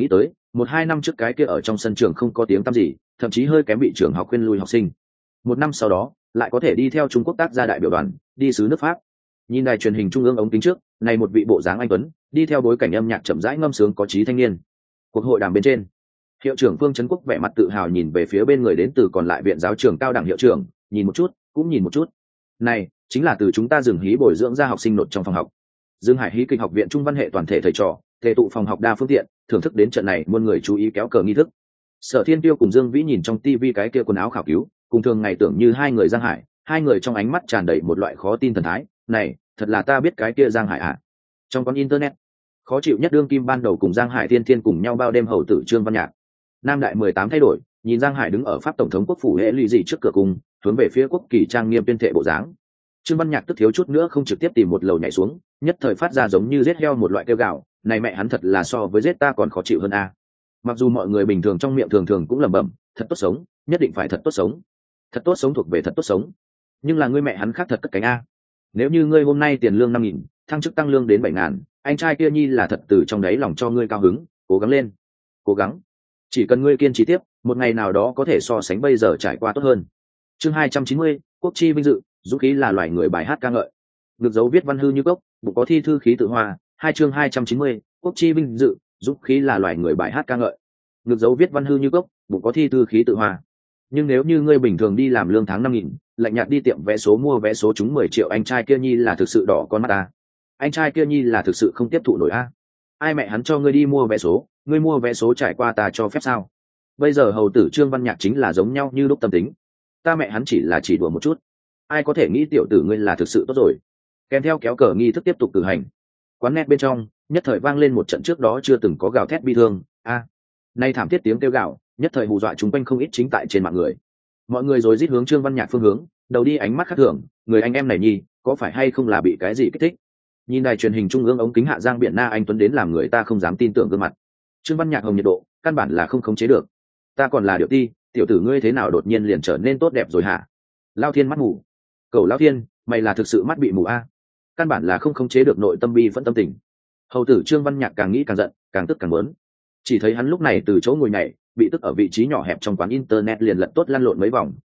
S1: 1-2 năm trước cái kia ở trong sân trường không có tiếng tăm gì, thậm chí hơi kém bị trường học khuyên lui học sinh. 1 năm sau đó lại có thể đi theo Trung Quốc tác gia đại biểu đoàn đi xứ nước Pháp. Nhìn đài truyền hình trung ương ống kính trước, này một vị bộ dáng anh tuấn đi theo bối cảnh âm nhạc chậm rãi ngâm sướng có trí thanh niên. Cuộc hội đàm bên trên, hiệu trưởng Phương Trấn Quốc vẻ mặt tự hào nhìn về phía bên người đến từ còn lại viện giáo trường cao đẳng hiệu trưởng, nhìn một chút cũng nhìn một chút. Này chính là từ chúng ta dừng hí bồi dưỡng ra học sinh nộp trong phòng học. Dương Hải hí kịch học viện trung văn hệ toàn thể thầy trò thể tụ phòng học đa phương tiện, thưởng thức đến trận này muôn người chú ý kéo cờ nghi thức. Sở Thiên Tiêu cùng Dương Vĩ nhìn trong tivi cái kia quần áo khảo cứu, cùng thường ngày tưởng như hai người Giang Hải, hai người trong ánh mắt tràn đầy một loại khó tin thần thái. Này thật là ta biết cái kia Giang Hải à? Trong con internet khó chịu nhất đương kim ban đầu cùng Giang Hải Thiên Thiên cùng nhau bao đêm hầu tử Trương Văn Nhạc. Nam đại 18 thay đổi, nhìn Giang Hải đứng ở pháp tổng thống quốc phủ hệ lụy gì trước cửa cung, hướng về phía quốc kỳ trang nghiêm tuyên thệ bộ dáng. Trương Văn Nhạc tức thiếu chút nữa không trực tiếp tìm một lầu nhảy xuống, nhất thời phát ra giống như giết heo một loại kêu gào, này mẹ hắn thật là so với giết ta còn khó chịu hơn a. Mặc dù mọi người bình thường trong miệng thường thường cũng lẩm bẩm, thật tốt sống, nhất định phải thật tốt sống. Thật tốt sống thuộc về thật tốt sống. Nhưng là ngươi mẹ hắn khác thật cất cánh a. Nếu như ngươi hôm nay tiền lương 5.000, thăng chức tăng lương đến 7.000, anh trai kia nhi là thật từ trong đáy lòng cho ngươi cao hứng, cố gắng lên. Cố gắng. Chỉ cần ngươi kiên trì tiếp, một ngày nào đó có thể so sánh bây giờ trải qua tốt hơn. Chương 290, quốc chi vinh dự, dũng khí là loài người, bài hát ca ngợi. Ngược dấu viết văn hư như cốc, bụng có thi thư khí tự hoa. Chương 290, quốc chi vinh dự, dũng khí là loài người, bài hát ca ngợi. Ngược dấu viết văn hư như cốc, bụng có thi thư khí tự hoa. Nhưng nếu như ngươi bình thường đi làm lương tháng 5.000, lạnh nhạt đi tiệm vé số mua vé số trúng 10 triệu, anh trai kia nhi là thực sự đỏ con mắt ta. Anh trai kia nhi là thực sự không tiếp thụ nổi a. Ai mẹ hắn cho ngươi đi mua vé số, ngươi mua vé số trải qua ta cho phép sao? Bây giờ hầu tử Trương Văn Nhạc chính là giống nhau như lúc tâm tính. Ta mẹ hắn chỉ là chỉ đùa một chút. Ai có thể nghĩ tiểu tử ngươi là thực sự tốt rồi. Kèm theo kéo cờ nghi thức tiếp tục cử hành. Quán net bên trong nhất thời vang lên một trận trước đó chưa từng có gào thét bi thương. Nay thảm thiết tiếng kêu gào nhất thời hù dọa chúng quanh không ít chính tại trên mạng người. Mọi người rồi rít hướng Trương Văn Nhạc phương hướng, đầu đi ánh mắt khác thường, người anh em này nhi có phải hay không là bị cái gì kích thích. Nhìn đài truyền hình trung ương ống kính hạ Giang Biện Na anh tuấn đến làm người ta không dám tin tưởng gương mặt. Trương Văn Nhạc hồng nhiệt độ căn bản là không khống chế được. Ta còn là điệu ti, tiểu tử ngươi thế nào đột nhiên liền trở nên tốt đẹp rồi hả? Lao Thiên mắt mù. Cầu Lao Thiên, mày là thực sự mắt bị mù a? Căn bản là không khống chế được nội tâm bi phẫn tâm tình. Hầu tử Trương Văn Nhạc càng nghĩ càng giận, càng tức càng muốn. Chỉ thấy hắn lúc này từ chỗ ngồi này bị tức ở vị trí nhỏ hẹp trong quán internet liền lật tốt lăn lộn mấy vòng.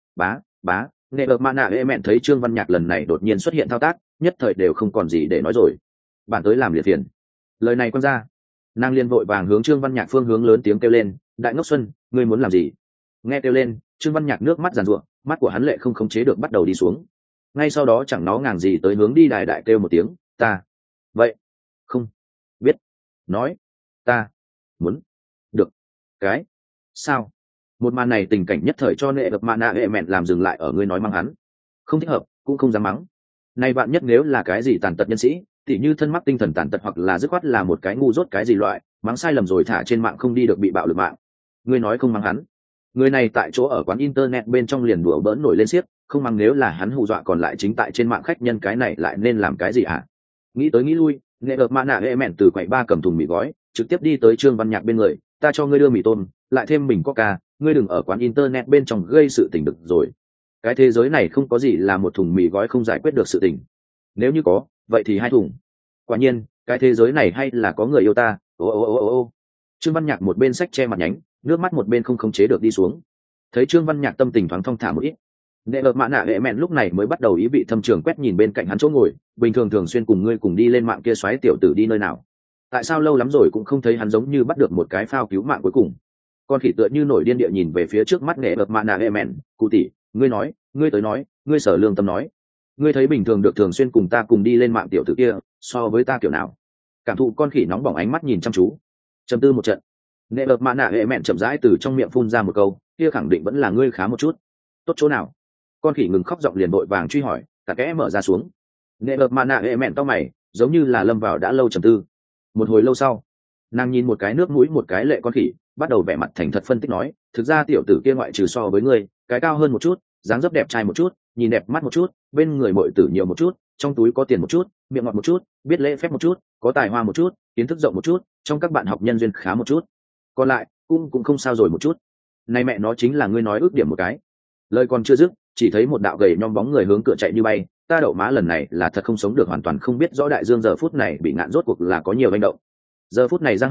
S1: Bá nghệ ợp mạ nạ ê mẹn thấy Trương Văn Nhạc lần này đột nhiên xuất hiện thao tác, nhất thời đều không còn gì để nói rồi. Bạn tới làm liệt phiền. Lời này quăng ra, nàng liền vội vàng hướng Trương Văn Nhạc phương hướng lớn tiếng kêu lên, đại ngốc xuân, ngươi muốn làm gì? Nghe kêu lên, Trương Văn Nhạc nước mắt giàn ruộng, mắt của hắn lệ không khống chế được bắt đầu đi xuống. Ngay sau đó chẳng nó ngàng gì tới hướng đi đài đại kêu một tiếng, ta vậy không biết nói, ta muốn được cái sao. Một màn này tình cảnh nhất thời cho nệ ập mạ nạ hệ mẹn làm dừng lại ở ngươi nói mắng hắn không thích hợp, cũng không dám mắng. Nay bạn nhất nếu là cái gì tàn tật nhân sĩ, tỉ như thân mắc tinh thần tàn tật hoặc là dứt khoát là một cái ngu dốt cái gì loại, mắng sai lầm rồi thả trên mạng không đi được bị bạo lực mạng. Ngươi nói không mắng hắn, người này tại chỗ ở quán internet bên trong liền đùa bỡn nổi lên xiếc, không mắng nếu là hắn hù dọa còn lại chính tại trên mạng khách nhân, cái này lại nên làm cái gì hả? Nghĩ tới nghĩ lui, nệ ập mạ nạ hệ mẹn từ quầy ba cầm thùng mì gói trực tiếp đi tới Trương Văn Nhạc bên người, ta cho ngươi đưa mì tôm lại thêm mình coca, ngươi đừng ở quán internet bên trong gây sự tình được rồi. Cái thế giới này không có gì là một thùng mì gói không giải quyết được sự tình, nếu như có vậy thì 2 thùng. Quả nhiên cái thế giới này hay là có người yêu ta. Ô. Trương Văn Nhạc một bên xách che mặt nhánh, nước mắt một bên không khống chế được đi xuống. Thấy Trương Văn Nhạc tâm tình thoáng thong thả một ít, nệ ợp mạ nạ hệ mẹn lúc này mới bắt đầu ý vị thâm trường quét nhìn bên cạnh hắn chỗ ngồi, bình thường thường xuyên cùng ngươi cùng đi lên mạng kia xoáy tiểu tử đi nơi nào? Tại sao lâu lắm rồi cũng không thấy hắn giống như bắt được một cái phao cứu mạng cuối cùng? Con khỉ tựa như nổi điên địa nhìn về phía trước mắt nệ ợp mạ nạ hệ mẹn, cụ tỷ, ngươi nói, ngươi tới nói, ngươi sở lương tâm nói, ngươi thấy bình thường được thường xuyên cùng ta cùng đi lên mạng tiểu tử kia so với ta kiểu nào? Cảm thụ con khỉ nóng bỏng ánh mắt nhìn chăm chú, trầm tư một trận, nệ ợp mạ nạ hệ mẹn chậm rãi từ trong miệng phun ra một câu, kia khẳng định vẫn là ngươi khá một chút. Tốt chỗ nào? Con khỉ ngừng khóc, giọng liền vội vàng truy hỏi, cả kẽ mở ra xuống. Nệ ợp mạ nạ hệ mẹn to mày, giống như là lâm vào đã lâu trầm tư. Một hồi lâu sau, nàng nhìn một cái nước mũi một cái lệ con khỉ, bắt đầu vẻ mặt thành thật phân tích nói, thực ra tiểu tử kia ngoại trừ so với ngươi cái cao hơn một chút, dáng dấp đẹp trai một chút, nhìn đẹp mắt một chút, bên người muội tử nhiều một chút, trong túi có tiền một chút, miệng ngọt một chút, biết lễ phép một chút, có tài hoa một chút, kiến thức rộng một chút, trong các bạn học nhân duyên khá một chút, còn lại cũng không sao rồi một chút. Này mẹ nó chính là ngươi nói ước điểm một cái. Lời còn chưa dứt, chỉ thấy một đạo gầy nhom bóng người hướng cửa chạy như bay. Ta đậu má lần này là thật không sống được, hoàn toàn không biết rõ đại dương giờ phút này bị ngạn rốt cuộc là có nhiều hành động. Giờ phút này Giang Hải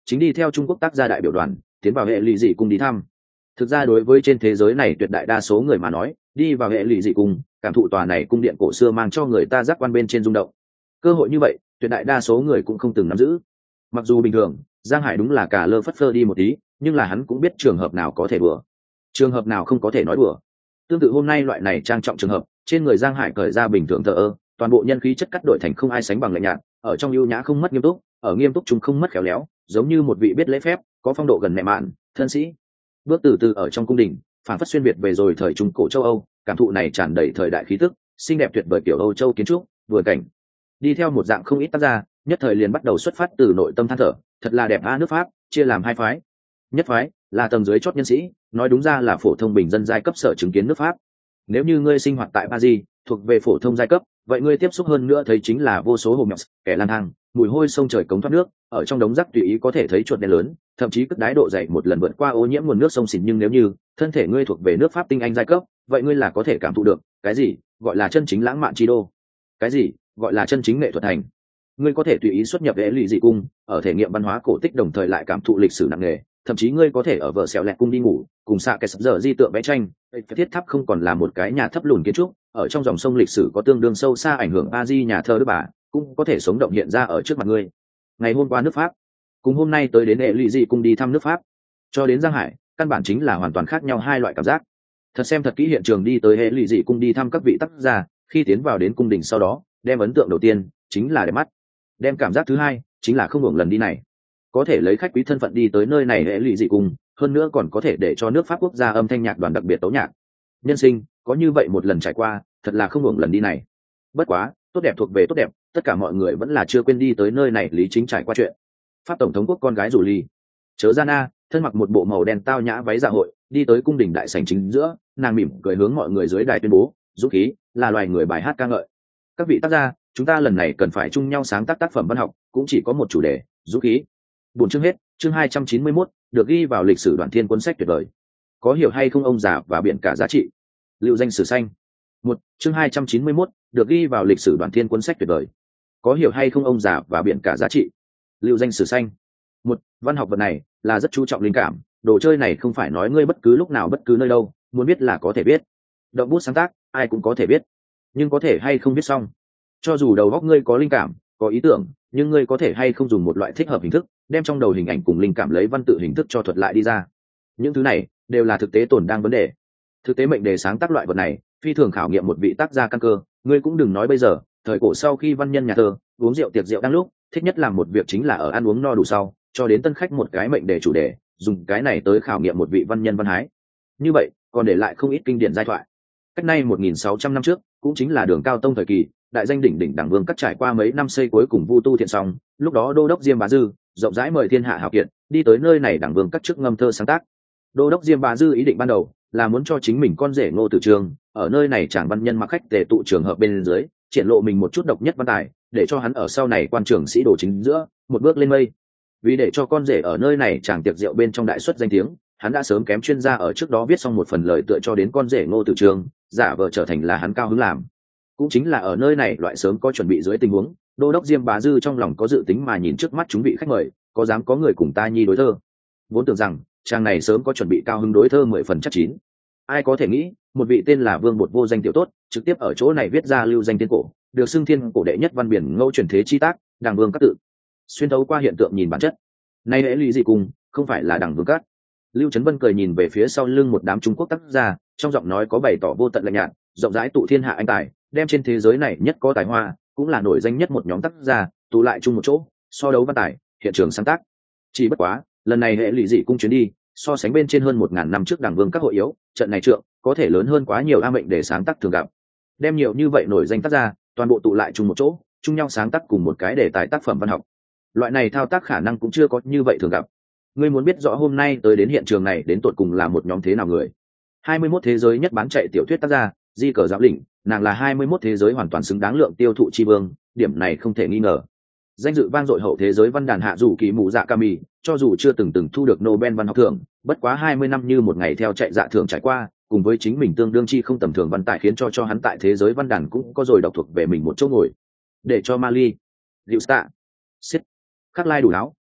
S1: chính đi theo Trung Quốc tác gia đại biểu đoàn tiến vào hệ lụy dị cung đi thăm. Thực ra đối với trên thế giới này tuyệt đại đa số người mà nói, đi vào hệ lụy dị cung, cảm thụ tòa này cung điện cổ xưa mang cho người ta giác quan bên trên rung động. Cơ hội như vậy, tuyệt đại đa số người cũng không từng nắm giữ. Mặc dù bình thường, Giang Hải đúng là cả lơ phất phơ đi một tí, nhưng là hắn cũng biết trường hợp nào có thể đùa, trường hợp nào không có thể nói đùa. Tương tự hôm nay loại này trang trọng trường hợp, trên người Giang Hải cởi ra bình thường thờ ơ, toàn bộ nhân khí chất cắt đổi thành không ai sánh bằng lạnh nhạt, ở trong ưu nhã không mất nghiêm túc, ở nghiêm túc chúng không mất khéo léo, giống như một vị biết lễ phép, có phong độ gần mẹ mạn, thân sĩ. Bước từ từ ở trong cung đình, phản phất xuyên việt về rồi thời trung cổ châu Âu, cảm thụ này tràn đầy thời đại khí tức, xinh đẹp tuyệt vời kiểu Âu Châu kiến trúc, vừa cảnh. Đi theo một dạng không ít tác gia, nhất thời liền bắt đầu xuất phát từ nội tâm than thở, thật là đẹp a nước Pháp, chia làm hai phái. Nhất phái là tầng dưới chót nhân sĩ, nói đúng ra là phổ thông bình dân giai cấp sở chứng kiến nước Pháp. Nếu như ngươi sinh hoạt tại Paris, thuộc về phổ thông giai cấp, vậy ngươi tiếp xúc hơn nữa thấy chính là vô số hồ mèo, kẻ lang thang, mùi hôi sông trời cống thoát nước, ở trong đống rác tùy ý có thể thấy chuột đen lớn, thậm chí cất đái độ dày một lần vượt qua ô nhiễm nguồn nước sông xỉn. Nhưng nếu như thân thể ngươi thuộc về nước Pháp tinh anh giai cấp, vậy ngươi là có thể cảm thụ được cái gì gọi là chân chính lãng mạn chi đô, cái gì gọi là chân chính nghệ thuật thành. Ngươi có thể tùy ý xuất nhập hệ lụy dị cung, ở thể nghiệm văn hóa cổ tích đồng thời lại cảm thụ lịch sử nặng nề, thậm chí ngươi có thể ở vợ xẻo lẹt cung đi ngủ, cùng xạ cái sập dở di tượng vẽ tranh. Thiết tháp không còn là một cái nhà thấp lùn kiến trúc, ở trong dòng sông lịch sử có tương đương sâu xa ảnh hưởng a di nhà thơ Đức Bà, cũng có thể sống động hiện ra ở trước mặt ngươi. Ngày hôm qua nước Pháp, cùng hôm nay tới đến hệ lụy dị cung đi thăm nước Pháp, cho đến Giang Hải, căn bản chính là hoàn toàn khác nhau hai loại cảm giác. Thật xem thật kỹ hiện trường đi tới hệ lụy dị cung đi thăm các vị tác gia, khi tiến vào đến cung đình sau đó, đem ấn tượng đầu tiên chính là đẹp mắt, đem cảm giác thứ hai chính là không hưởng lần đi này. Có thể lấy khách quý thân phận đi tới nơi này hệ lụy dị cung, hơn nữa còn có thể để cho nước Pháp quốc gia âm thanh nhạc đoàn đặc biệt tấu nhạc. Nhân sinh có như vậy một lần trải qua, thật là không hưởng lần đi này. Bất quá tốt đẹp thuộc về tốt đẹp, tất cả mọi người vẫn là chưa quên đi tới nơi này lý chính trải qua chuyện. Pháp tổng thống quốc con gái rủ ly chớ gian a, thân mặc một bộ màu đen tao nhã váy dạ hội, đi tới cung đình đại sảnh chính giữa, nàng mỉm cười hướng mọi người dưới đài tuyên bố, dũng khí là loài người bài hát ca ngợi. Các vị tác gia, chúng ta lần này cần phải chung nhau sáng tác tác phẩm văn học, cũng chỉ có một chủ đề, dũng khí. Buổi chương hết, chương 291, được ghi vào lịch sử Đoàn Thiên cuốn sách tuyệt vời. Có hiểu hay không ông già và biển cả giá trị. Lưu danh sử xanh. Chương 291, được ghi vào lịch sử Đoàn Thiên cuốn sách tuyệt vời. Có hiểu hay không ông già và biển cả giá trị. Lưu danh sử xanh. Văn học vật này là rất chú trọng linh cảm, đồ chơi này không phải nói ngươi bất cứ lúc nào bất cứ nơi đâu, muốn biết là có thể biết. Động bút sáng tác, ai cũng có thể biết, nhưng có thể hay không biết xong. Cho dù đầu óc ngươi có linh cảm, có ý tưởng, nhưng ngươi có thể hay không dùng một loại thích hợp hình thức, đem trong đầu hình ảnh cùng linh cảm lấy văn tự hình thức cho thuật lại đi ra. Những thứ này đều là thực tế tồn đang vấn đề. Thực tế mệnh đề sáng tác loại vật này phi thường khảo nghiệm một vị tác gia căn cơ. Ngươi cũng đừng nói bây giờ, thời cổ sau khi văn nhân nhà thơ uống rượu tiệc rượu đang lúc, thích nhất làm một việc chính là ở ăn uống no đủ sau, cho đến tân khách một cái mệnh đề chủ đề, dùng cái này tới khảo nghiệm một vị văn nhân văn hái. Như vậy còn để lại không ít kinh điển giai thoại. Cách nay 1600 năm trước, cũng chính là Đường Cao Tông thời kỳ, đại danh đỉnh đỉnh Đảng Vương cắt trải qua mấy năm xây cuối cùng vu tu thiện xong, lúc đó đô đốc Diêm Bá Dư rộng rãi mời thiên hạ hảo kiệt đi tới nơi này Đảng Vương cắt trước ngâm thơ sáng tác. Đô đốc Diêm Bá Dư ý định ban đầu là muốn cho chính mình con rể Ngô Tử Trường ở nơi này chàng văn nhân mặc khách tề tụ trường hợp bên dưới, triển lộ mình một chút độc nhất văn tài, để cho hắn ở sau này quan trường sĩ đồ chính giữa một bước lên mây. Vì để cho con rể ở nơi này chàng tiệc rượu bên trong đại xuất danh tiếng, hắn đã sớm kém chuyên gia ở trước đó viết xong một phần lời tựa cho đến con rể Ngô Tử Trường, giả vờ trở thành là hắn cao hứng làm. Cũng chính là ở nơi này loại sớm có chuẩn bị dưới tình huống, đô đốc Diêm Bá Dư trong lòng có dự tính mà nhìn trước mắt chúng vị khách mời, có dám có người cùng ta nhi đối thơ. Vốn tưởng rằng chàng này sớm có chuẩn bị cao hứng đối thơ 10 phần chắc chín. Ai có thể nghĩ, một vị tên là Vương Bột vô danh tiểu tốt, trực tiếp ở chỗ này viết ra lưu danh tiên cổ, được xưng thiên cổ đệ nhất văn biển ngẫu truyền thế chi tác, Đàng Vương Cát tự. Xuyên thấu qua hiện tượng nhìn bản chất. Nay hễ lý gì cùng, không phải là Đàng Vương Cát. Lưu Trấn Vân cười nhìn về phía sau lưng một đám Trung Quốc tác gia, trong giọng nói có bày tỏ vô tận lạnh nhạt, rộng rãi tụ thiên hạ anh tài, đem trên thế giới này nhất có tài hoa, cũng là nổi danh nhất một nhóm tác gia, tụ lại chung một chỗ, so đấu văn tài, hiện trường sáng tác. Chỉ bất quá, lần này hệ lụy dị cung chuyến đi, so sánh bên trên hơn 1000 năm trước Đảng Vương các hội yếu, trận này trượng có thể lớn hơn quá nhiều a mệnh để sáng tác thường gặp. Đem nhiều như vậy nổi danh tác gia, toàn bộ tụ lại chung một chỗ, chung nhau sáng tác cùng một cái đề tài tác phẩm văn học. Loại này thao tác khả năng cũng chưa có như vậy thường gặp. Ngươi muốn biết rõ hôm nay tới đến hiện trường này đến tột cùng là một nhóm thế nào người. 21 thế giới nhất bán chạy tiểu thuyết tác gia, Di Cờ Giáo Lĩnh, nàng là 21 thế giới hoàn toàn xứng đáng lượng tiêu thụ chi vương, điểm này không thể nghi ngờ. Danh dự vang dội hậu thế giới văn đàn hạ dù kỳ mù dạ Kami, cho dù chưa từng thu được Nobel văn học thưởng, bất quá 20 năm như một ngày theo chạy dạ thưởng trải qua, cùng với chính mình tương đương chi không tầm thường văn tài khiến cho hắn tại thế giới văn đàn cũng có rồi độc thuộc về mình một chỗ ngồi. Để cho Mali, Liu Sta, Sít, Khắc Lai đủ áo,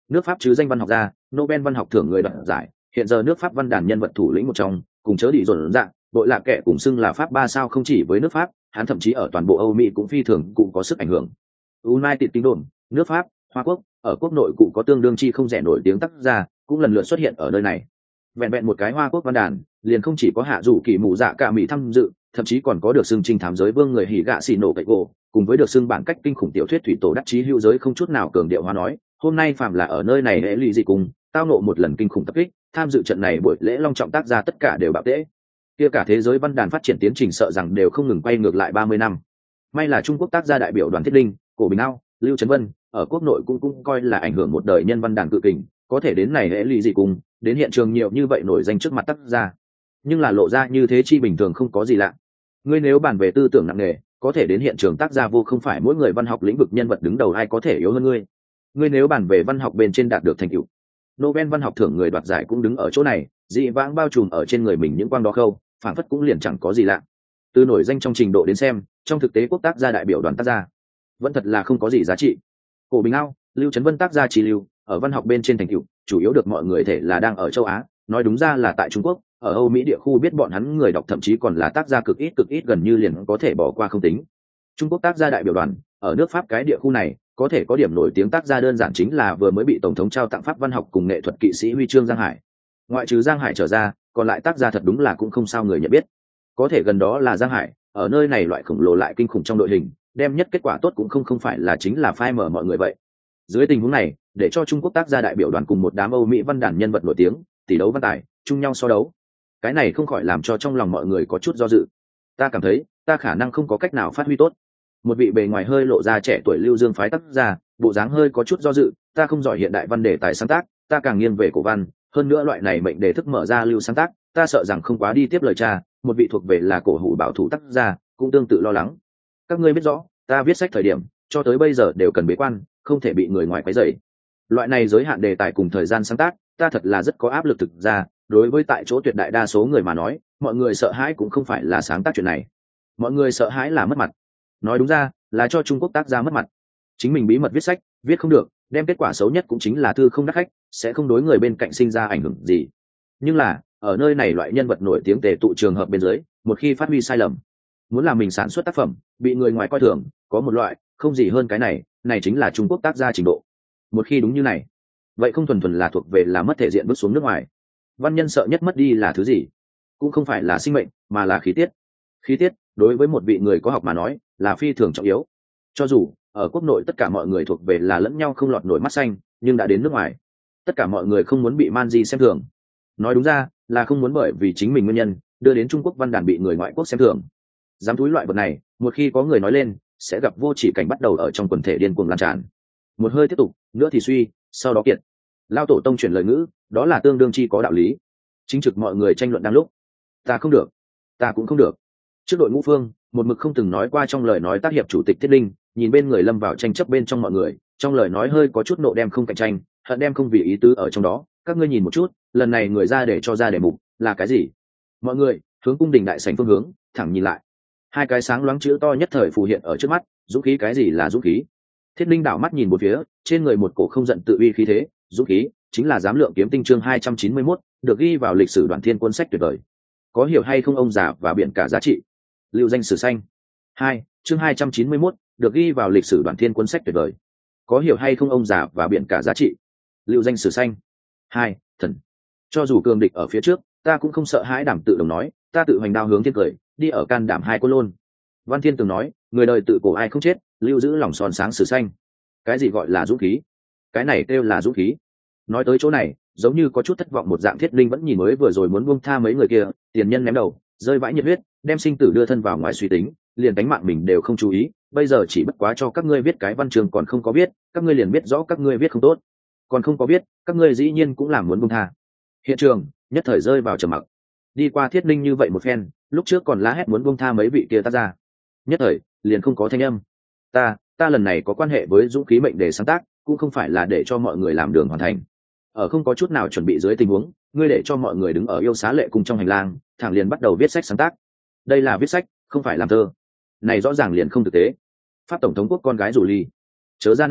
S1: nước Pháp chứ danh văn học gia, Nobel văn học thưởng người đoạt giải, hiện giờ nước Pháp văn đàn nhân vật thủ lĩnh một trong, cùng chớ đi dồn dạng, bội lạc kệ cùng xưng là Pháp 3 sao không chỉ với nước Pháp, hắn thậm chí ở toàn bộ Âu Mỹ cũng phi thường cũng có sức ảnh hưởng. United Kingdom, nước Pháp, Hoa Quốc, ở quốc nội cũng có tương đương chi không rẻ nổi tiếng tác gia, cũng lần lượt xuất hiện ở nơi này. Vẹn vẹn một cái Hoa Quốc văn đàn, liền không chỉ có hạ dù kỳ mù dạ cả Mỹ tham dự, thậm chí còn có được xưng trinh thám giới vương người hỉ gạ xì nổ cậy gỗ, cùng với được xưng bản cách kinh khủng tiểu thuyết thủy tổ đắc chí hữu giới không chút nào cường điệu hóa nói, hôm nay phạm là ở nơi này lễ lụy gì cùng, tao nộ một lần kinh khủng tập kích, tham dự trận này buổi lễ long trọng tác gia tất cả đều bạo tễ. Kia cả thế giới văn đàn phát triển tiến trình sợ rằng đều không ngừng quay ngược lại 30 năm. May là Trung Quốc tác gia đại biểu Đoàn Thiết Linh, Cổ Bình Ao, Lưu Trấn Vân, ở quốc nội cũng coi là ảnh hưởng một đời nhân văn đàn cự kình, có thể đến này lễ lụy gì cùng, đến hiện trường nhiều như vậy nổi danh trước mặt tác gia. Nhưng là lộ ra như thế chi bình thường không có gì lạ. Ngươi nếu bàn về tư tưởng nặng nề, có thể đến hiện trường tác gia vô không phải mỗi người văn học lĩnh vực nhân vật đứng đầu ai có thể yếu hơn ngươi. Ngươi nếu bàn về văn học bên trên đạt được thành tựu, Nobel văn học thưởng người đoạt giải cũng đứng ở chỗ này, dị vãng bao trùm ở trên người mình những quang đó khâu, phản phất cũng liền chẳng có gì lạ. Từ nổi danh trong trình độ đến xem, trong thực tế quốc tác gia đại biểu đoàn tác gia vẫn thật là không có gì giá trị. Cổ Bình Ao, Lưu Trấn Vân tác gia chỉ lưu ở văn học bên trên thành tựu, chủ yếu được mọi người thể là đang ở châu Á, nói đúng ra là tại Trung Quốc, ở Âu Mỹ địa khu biết bọn hắn người đọc thậm chí còn là tác gia cực ít gần như liền có thể bỏ qua không tính. Trung Quốc tác gia đại biểu đoàn ở nước Pháp cái địa khu này có thể có điểm nổi tiếng tác gia đơn giản chính là vừa mới bị tổng thống trao tặng Pháp văn học cùng nghệ thuật kỵ sĩ huy chương Giang Hải. Ngoại trừ Giang Hải trở ra, còn lại tác gia thật đúng là cũng không sao người nhận biết. Có thể gần đó là Giang Hải, ở nơi này loại khổng lồ lại kinh khủng trong đội hình, đem nhất kết quả tốt cũng không phải là chính là phai mở mọi người vậy. Dưới tình huống này, để cho Trung Quốc tác gia đại biểu đoàn cùng một đám Âu Mỹ văn đàn nhân vật nổi tiếng, tỷ đấu văn tài, chung nhau so đấu. Cái này không khỏi làm cho trong lòng mọi người có chút do dự. Ta cảm thấy, ta khả năng không có cách nào phát huy tốt. Một vị bề ngoài hơi lộ ra trẻ tuổi Lưu Dương phái tác gia, bộ dáng hơi có chút do dự, ta không giỏi hiện đại văn đề tài sáng tác, ta càng nghiêng về cổ văn, hơn nữa loại này mệnh đề thức mở ra lưu sáng tác, ta sợ rằng không quá đi tiếp lời cha, một vị thuộc về là cổ hủ bảo thủ tác gia, cũng tương tự lo lắng. Các ngươi biết rõ, ta viết sách thời điểm, cho tới bây giờ đều cần bế quan, không thể bị người ngoài quấy rầy. Loại này giới hạn đề tài cùng thời gian sáng tác, ta thật là rất có áp lực thực ra, đối với tại chỗ tuyệt đại đa số người mà nói, mọi người sợ hãi cũng không phải là sáng tác chuyện này. Mọi người sợ hãi là mất mặt. Nói đúng ra, là cho Trung Quốc tác gia mất mặt. Chính mình bí mật viết sách, viết không được, đem kết quả xấu nhất cũng chính là thư không đắt khách, sẽ không đối người bên cạnh sinh ra ảnh hưởng gì. Nhưng là, ở nơi này loại nhân vật nổi tiếng tề tụ trường hợp bên dưới, một khi phát huy sai lầm, muốn làm mình sản xuất tác phẩm, bị người ngoài coi thường, có một loại, không gì hơn cái này, này chính là Trung Quốc tác gia trình độ. Một khi đúng như này, vậy không thuần thuần là thuộc về là mất thể diện bước xuống nước ngoài. Văn nhân sợ nhất mất đi là thứ gì? Cũng không phải là sinh mệnh, mà là khí tiết. Khí tiết, đối với một vị người có học mà nói, là phi thường trọng yếu. Cho dù ở quốc nội tất cả mọi người thuộc về là lẫn nhau không lọt nổi mắt xanh, nhưng đã đến nước ngoài, tất cả mọi người không muốn bị man di xem thường. Nói đúng ra, là không muốn bởi vì chính mình nguyên nhân, đưa đến Trung Quốc văn đàn bị người ngoại quốc xem thường. Dám túi loại vật này, một khi có người nói lên, sẽ gặp vô chỉ cảnh bắt đầu ở trong quần thể điên cuồng lan tràn. Một hơi tiếp tục, nữa thì suy, sau đó kiệt. Lao tổ tông chuyển lời ngữ, đó là tương đương chi có đạo lý. Chính trực mọi người tranh luận đang lúc. Ta không được, ta cũng không được. Trước đội ngũ phương, một mực không từng nói qua trong lời nói tác hiệp chủ tịch Thiết Linh, nhìn bên người lâm vào tranh chấp bên trong mọi người, trong lời nói hơi có chút nộ đem không cạnh tranh, hận đem không vì ý tứ ở trong đó. Các ngươi nhìn một chút, lần này người ra để cho ra đề mục là cái gì? Mọi người hướng cung đình đại sảnh phương hướng, thẳng nhìn lại. Hai cái sáng loáng chữ to nhất thời phù hiện ở trước mắt. Dũng khí, cái gì là dũng khí? Thiết Linh đảo mắt nhìn một phía, trên người một cổ không giận tự uy khí thế. Dũng khí chính là giám lượng kiếm tinh chương 291, được ghi vào lịch sử Đoàn Thiên cuốn sách tuyệt vời. Có hiểu hay không ông già và biển cả giá trị? Lưu danh sử xanh. 2, chương 291, được ghi vào lịch sử Đoàn Thiên cuốn sách tuyệt vời. Có hiểu hay không ông già và biển cả giá trị? Lưu danh sử xanh. 2, thần. Cho dù cường địch ở phía trước, ta cũng không sợ hãi, đảm tự đồng nói, ta tự hoành đao hướng thiên cười, đi ở can đảm hai quân lôn. Văn Thiên từng nói, người đời tự cổ ai không chết, lưu giữ lòng son sáng sử xanh. Cái gì gọi là dũng khí? Cái này kêu là dũng khí. Nói tới chỗ này, giống như có chút thất vọng một dạng. Thiết Linh vẫn nhìn mới vừa rồi muốn buông tha mấy người kia, tiền nhân ném đầu, rơi vãi nhiệt huyết, đem sinh tử đưa thân vào ngoài suy tính, liền đánh mạng mình đều không chú ý. Bây giờ chỉ bất quá cho các ngươi viết cái văn chương còn không có viết, các ngươi liền biết rõ các ngươi viết không tốt, còn không có viết, các ngươi dĩ nhiên cũng làm muốn buông tha. Hiện trường nhất thời rơi vào trầm mặc. Đi qua Thiết Linh như vậy một phen, lúc trước còn la hét muốn buông tha mấy vị kia tác ra, nhất thời liền không có thanh âm. Ta lần này có quan hệ với dũng khí mệnh đề sáng tác, cũng không phải là để cho mọi người làm đường hoàn thành. Ở không có chút nào chuẩn bị dưới tình huống, ngươi để cho mọi người đứng ở yêu xá lệ cùng trong hành lang, thẳng liền bắt đầu viết sách sáng tác. Đây là viết sách, không phải làm thơ. Này rõ ràng liền không thực tế. Pháp tổng thống quốc con gái rủ ly, chớ gian a,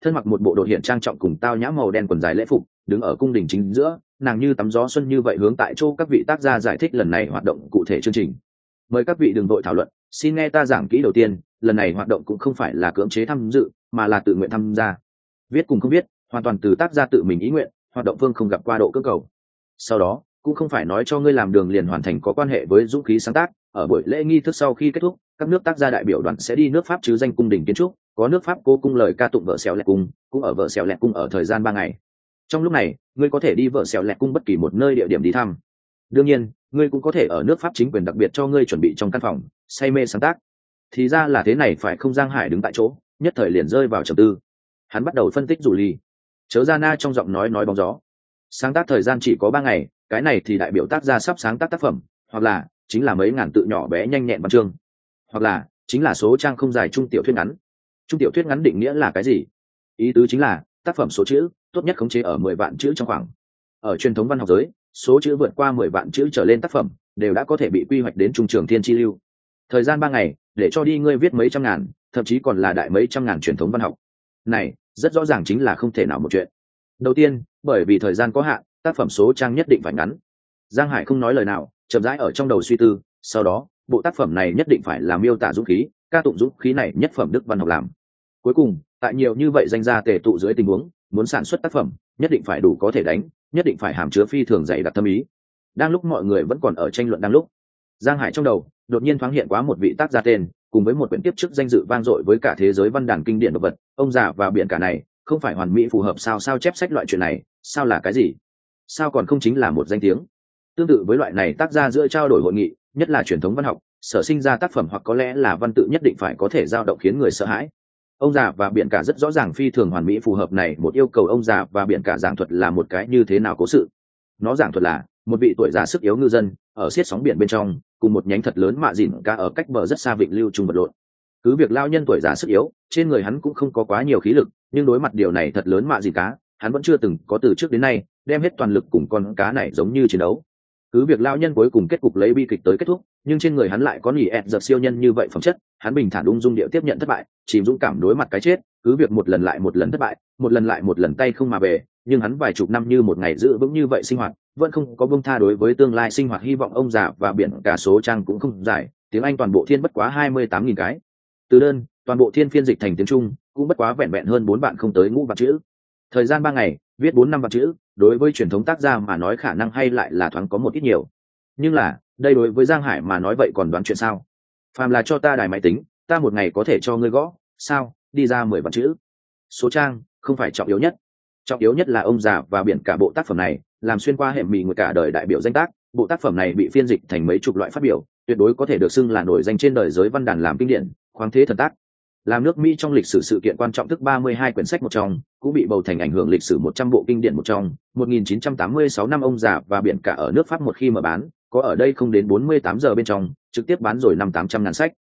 S1: thân mặc một bộ đột hiện trang trọng cùng tao nhã màu đen quần dài lễ phục, đứng ở cung đình chính giữa, nàng như tắm gió xuân như vậy hướng tại chỗ các vị tác gia giải thích lần này hoạt động cụ thể chương trình. Mời các vị đừng vội thảo luận, xin nghe ta giảng kỹ. Đầu tiên, lần này hoạt động cũng không phải là cưỡng chế tham dự, mà là tự nguyện tham gia. Viết cùng không viết, hoàn toàn từ tác gia tự mình ý nguyện, hoạt động phương không gặp qua độ cưỡng cầu. Sau đó, cũng không phải nói cho ngươi làm đường liền hoàn thành có quan hệ với dũng khí sáng tác. Ở buổi lễ nghi thức sau khi kết thúc, các nước tác gia đại biểu đoàn sẽ đi nước Pháp chứ danh cung đình kiến trúc, có nước Pháp cố cung lời ca tụng vợ xèo lẹt cung, cũng ở vợ xèo lẹt cung ở thời gian 3 ngày. Trong lúc này, ngươi có thể đi vợ xèo lẹt cung bất kỳ một nơi địa điểm đi thăm. Đương nhiên, ngươi cũng có thể ở nước Pháp chính quyền đặc biệt cho ngươi chuẩn bị trong căn phòng, say mê sáng tác. Thì ra là thế này phải không? Giang Hải đứng tại chỗ, nhất thời liền rơi vào trầm tư. Hắn bắt đầu phân tích rủ ly. Chớ ra na trong giọng nói bóng gió. Sáng tác thời gian chỉ có 3 ngày, cái này thì đại biểu tác gia sắp sáng tác tác phẩm, hoặc là chính là mấy ngàn tự nhỏ bé nhanh nhẹn văn chương, hoặc là chính là số trang không dài trung tiểu thuyết ngắn. Trung tiểu thuyết ngắn định nghĩa là cái gì? Ý tứ chính là tác phẩm số chữ tốt nhất khống chế ở 10 vạn chữ trong khoảng. Ở truyền thống văn học giới, số chữ vượt qua 10 vạn chữ trở lên tác phẩm đều đã có thể bị quy hoạch đến trung trường thiên chi lưu. Thời gian 3 ngày để cho đi ngươi viết mấy trăm ngàn, thậm chí còn là đại mấy trăm ngàn truyền thống văn học. Này, rất rõ ràng chính là không thể nào một chuyện. Đầu tiên, bởi vì thời gian có hạn, tác phẩm số trang nhất định phải ngắn. Giang Hải không nói lời nào, chậm rãi ở trong đầu suy tư. Sau đó, bộ tác phẩm này nhất định phải là miêu tả dũng khí, ca tụng dũng khí này nhất phẩm đức văn học làm. Cuối cùng, tại nhiều như vậy danh gia tề tụ dưới tình huống, muốn sản xuất tác phẩm, nhất định phải đủ có thể đánh, nhất định phải hàm chứa phi thường dày đặc thâm ý. Đang lúc mọi người vẫn còn ở tranh luận đang lúc, Giang Hải trong đầu đột nhiên thoáng hiện quá một vị tác gia tên, cùng với một quyển tiếp trước danh dự vang dội với cả thế giới văn đàn kinh điển đồ vật, ông già và biển cả này, không phải hoàn mỹ phù hợp sao? Sao chép sách loại chuyện này, sao là cái gì? Sao còn không chính là một danh tiếng? Tương tự với loại này tác gia giữa trao đổi hội nghị, nhất là truyền thống văn học, sở sinh ra tác phẩm hoặc có lẽ là văn tự nhất định phải có thể dao động khiến người sợ hãi. Ông già và biển cả rất rõ ràng phi thường hoàn mỹ phù hợp này một yêu cầu. Ông già và biển cả giảng thuật là một cái như thế nào cố sự? Nó giảng thuật là một vị tuổi già sức yếu ngư dân ở xiết sóng biển bên trong, cùng một nhánh thật lớn mạ dìn cá ở cách bờ rất xa vịnh lưu trung vật lộn. Cứ việc lao nhân tuổi già sức yếu, trên người hắn cũng không có quá nhiều khí lực, nhưng đối mặt điều này thật lớn mạ dìn cá, hắn vẫn chưa từng có từ trước đến nay đem hết toàn lực cùng con cá này giống như chiến đấu. Cứ việc lao nhân cuối cùng kết cục lấy bi kịch tới kết thúc, nhưng trên người hắn lại có nhỉ ẹt giật siêu nhân như vậy phẩm chất, hắn bình thản ung dung điệu tiếp nhận thất bại, chìm dũng cảm đối mặt cái chết. Cứ việc một lần lại một lần thất bại, một lần lại một lần tay không mà về, nhưng hắn vài chục năm như một ngày giữ vững như vậy sinh hoạt, vẫn không có buông tha đối với tương lai sinh hoạt hy vọng. Ông già và biển cả số trang cũng không dài, tiếng Anh toàn bộ thiên bất quá 28.000 cái từ đơn, toàn bộ thiên phiên dịch thành tiếng Trung cũng bất quá vẹn vẹn hơn 4 bạn không tới ngũ vạn chữ. Thời gian 3 ngày, viết 4-5 vạn chữ, đối với truyền thống tác gia mà nói khả năng hay lại là thoáng có một ít nhiều. Nhưng là, đây đối với Giang Hải mà nói vậy còn đoán chuyện sao? Phàm là cho ta đài máy tính, ta một ngày có thể cho ngươi gõ, sao, đi ra 10 vạn chữ. Số trang, không phải trọng yếu nhất. Trọng yếu nhất là ông già và biển cả bộ tác phẩm này, làm xuyên qua hệ mì người cả đời đại biểu danh tác. Bộ tác phẩm này bị phiên dịch thành mấy chục loại phát biểu, tuyệt đối có thể được xưng là nổi danh trên đời giới văn đàn làm kinh điển, khoáng thế thần tác. Làm nước Mỹ trong lịch sử sự kiện quan trọng thức 32 quyển sách một trong, cũng bị bầu thành ảnh hưởng lịch sử 100 bộ kinh điển một trong. 1986 năm ông già và biển cả ở nước Pháp một khi mở bán, có ở đây không đến 48 giờ bên trong, trực tiếp bán rồi 500-800 ngàn sách.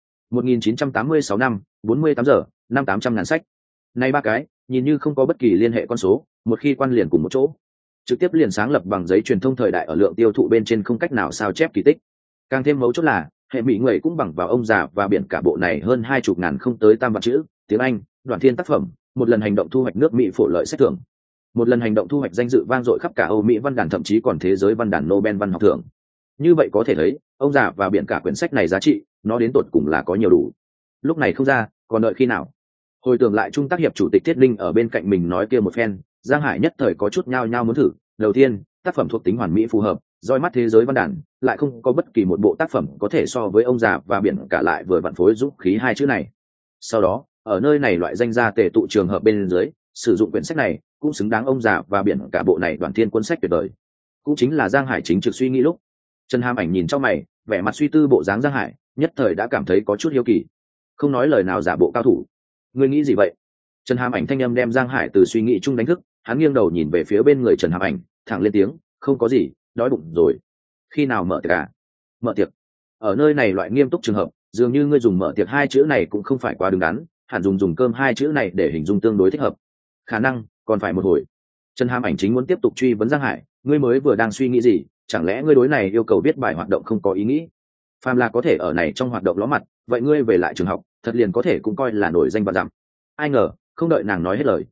S1: 1986 năm, 48 giờ, 500-800 ngàn sách. Nay ba cái, nhìn như không có bất kỳ liên hệ con số, một khi quan liền cùng một chỗ, trực tiếp liền sáng lập bằng giấy truyền thông thời đại ở lượng tiêu thụ bên trên không cách nào sao chép kỳ tích. Càng thêm mấu chốt là, hệ mỹ người cũng bằng vào ông già và biển cả bộ này hơn 20 ngàn không tới tam vạn chữ, tiếng Anh, đoạn thiên tác phẩm, một lần hành động thu hoạch nước Mỹ phổ lợi sách thưởng. Một lần hành động thu hoạch danh dự vang dội khắp cả Âu Mỹ văn đàn thậm chí còn thế giới văn đàn Nobel văn học thưởng. Như vậy có thể thấy, ông già và biển cả quyển sách này giá trị, nó đến tột cùng là có nhiều đủ. Lúc này không ra, còn đợi khi nào? Hồi tưởng lại trung tác hiệp chủ tịch Thiết Linh ở bên cạnh mình nói kia một phen, Giang Hải nhất thời có chút nhao nhao muốn thử. Đầu tiên, tác phẩm thuộc tính hoàn mỹ phù hợp, roi mắt thế giới văn đàn, lại không có bất kỳ một bộ tác phẩm có thể so với ông già và biển cả lại vừa vặn phối dũng khí hai chữ này. Sau đó, ở nơi này loại danh gia tề tụ trường hợp bên dưới, sử dụng quyển sách này cũng xứng đáng ông già và biển cả bộ này đoạn thiên quân sách tuyệt vời. Cũng chính là Giang Hải chính trực suy nghĩ lúc. Trần Hàm Ảnh nhìn trong mày, vẻ mặt suy tư bộ dáng Giang Hải, nhất thời đã cảm thấy có chút hiếu kỳ. Không nói lời nào giả bộ cao thủ. Ngươi nghĩ gì vậy? Trần Hàm Ảnh thanh âm đem Giang Hải từ suy nghĩ chung đánh thức, hắn nghiêng đầu nhìn về phía bên người Trần Hàm Ảnh, thẳng lên tiếng, không có gì, đói bụng rồi. Khi nào mở tiệc à? Mở tiệc? Ở nơi này loại nghiêm túc trường hợp, dường như ngươi dùng mở tiệc hai chữ này cũng không phải quá đứng đắn, hẳn dùng cơm hai chữ này để hình dung tương đối thích hợp. Khả năng còn phải một hồi. Trần Hàm Ảnh chính muốn tiếp tục truy vấn Giang Hải, ngươi mới vừa đang suy nghĩ gì? Chẳng lẽ ngươi đối này yêu cầu viết bài hoạt động không có ý nghĩ? Phàm là có thể ở này trong hoạt động ló mặt, vậy ngươi về lại trường học, thật liền có thể cũng coi là nổi danh vạn dặm. Ai ngờ, không đợi nàng nói hết lời,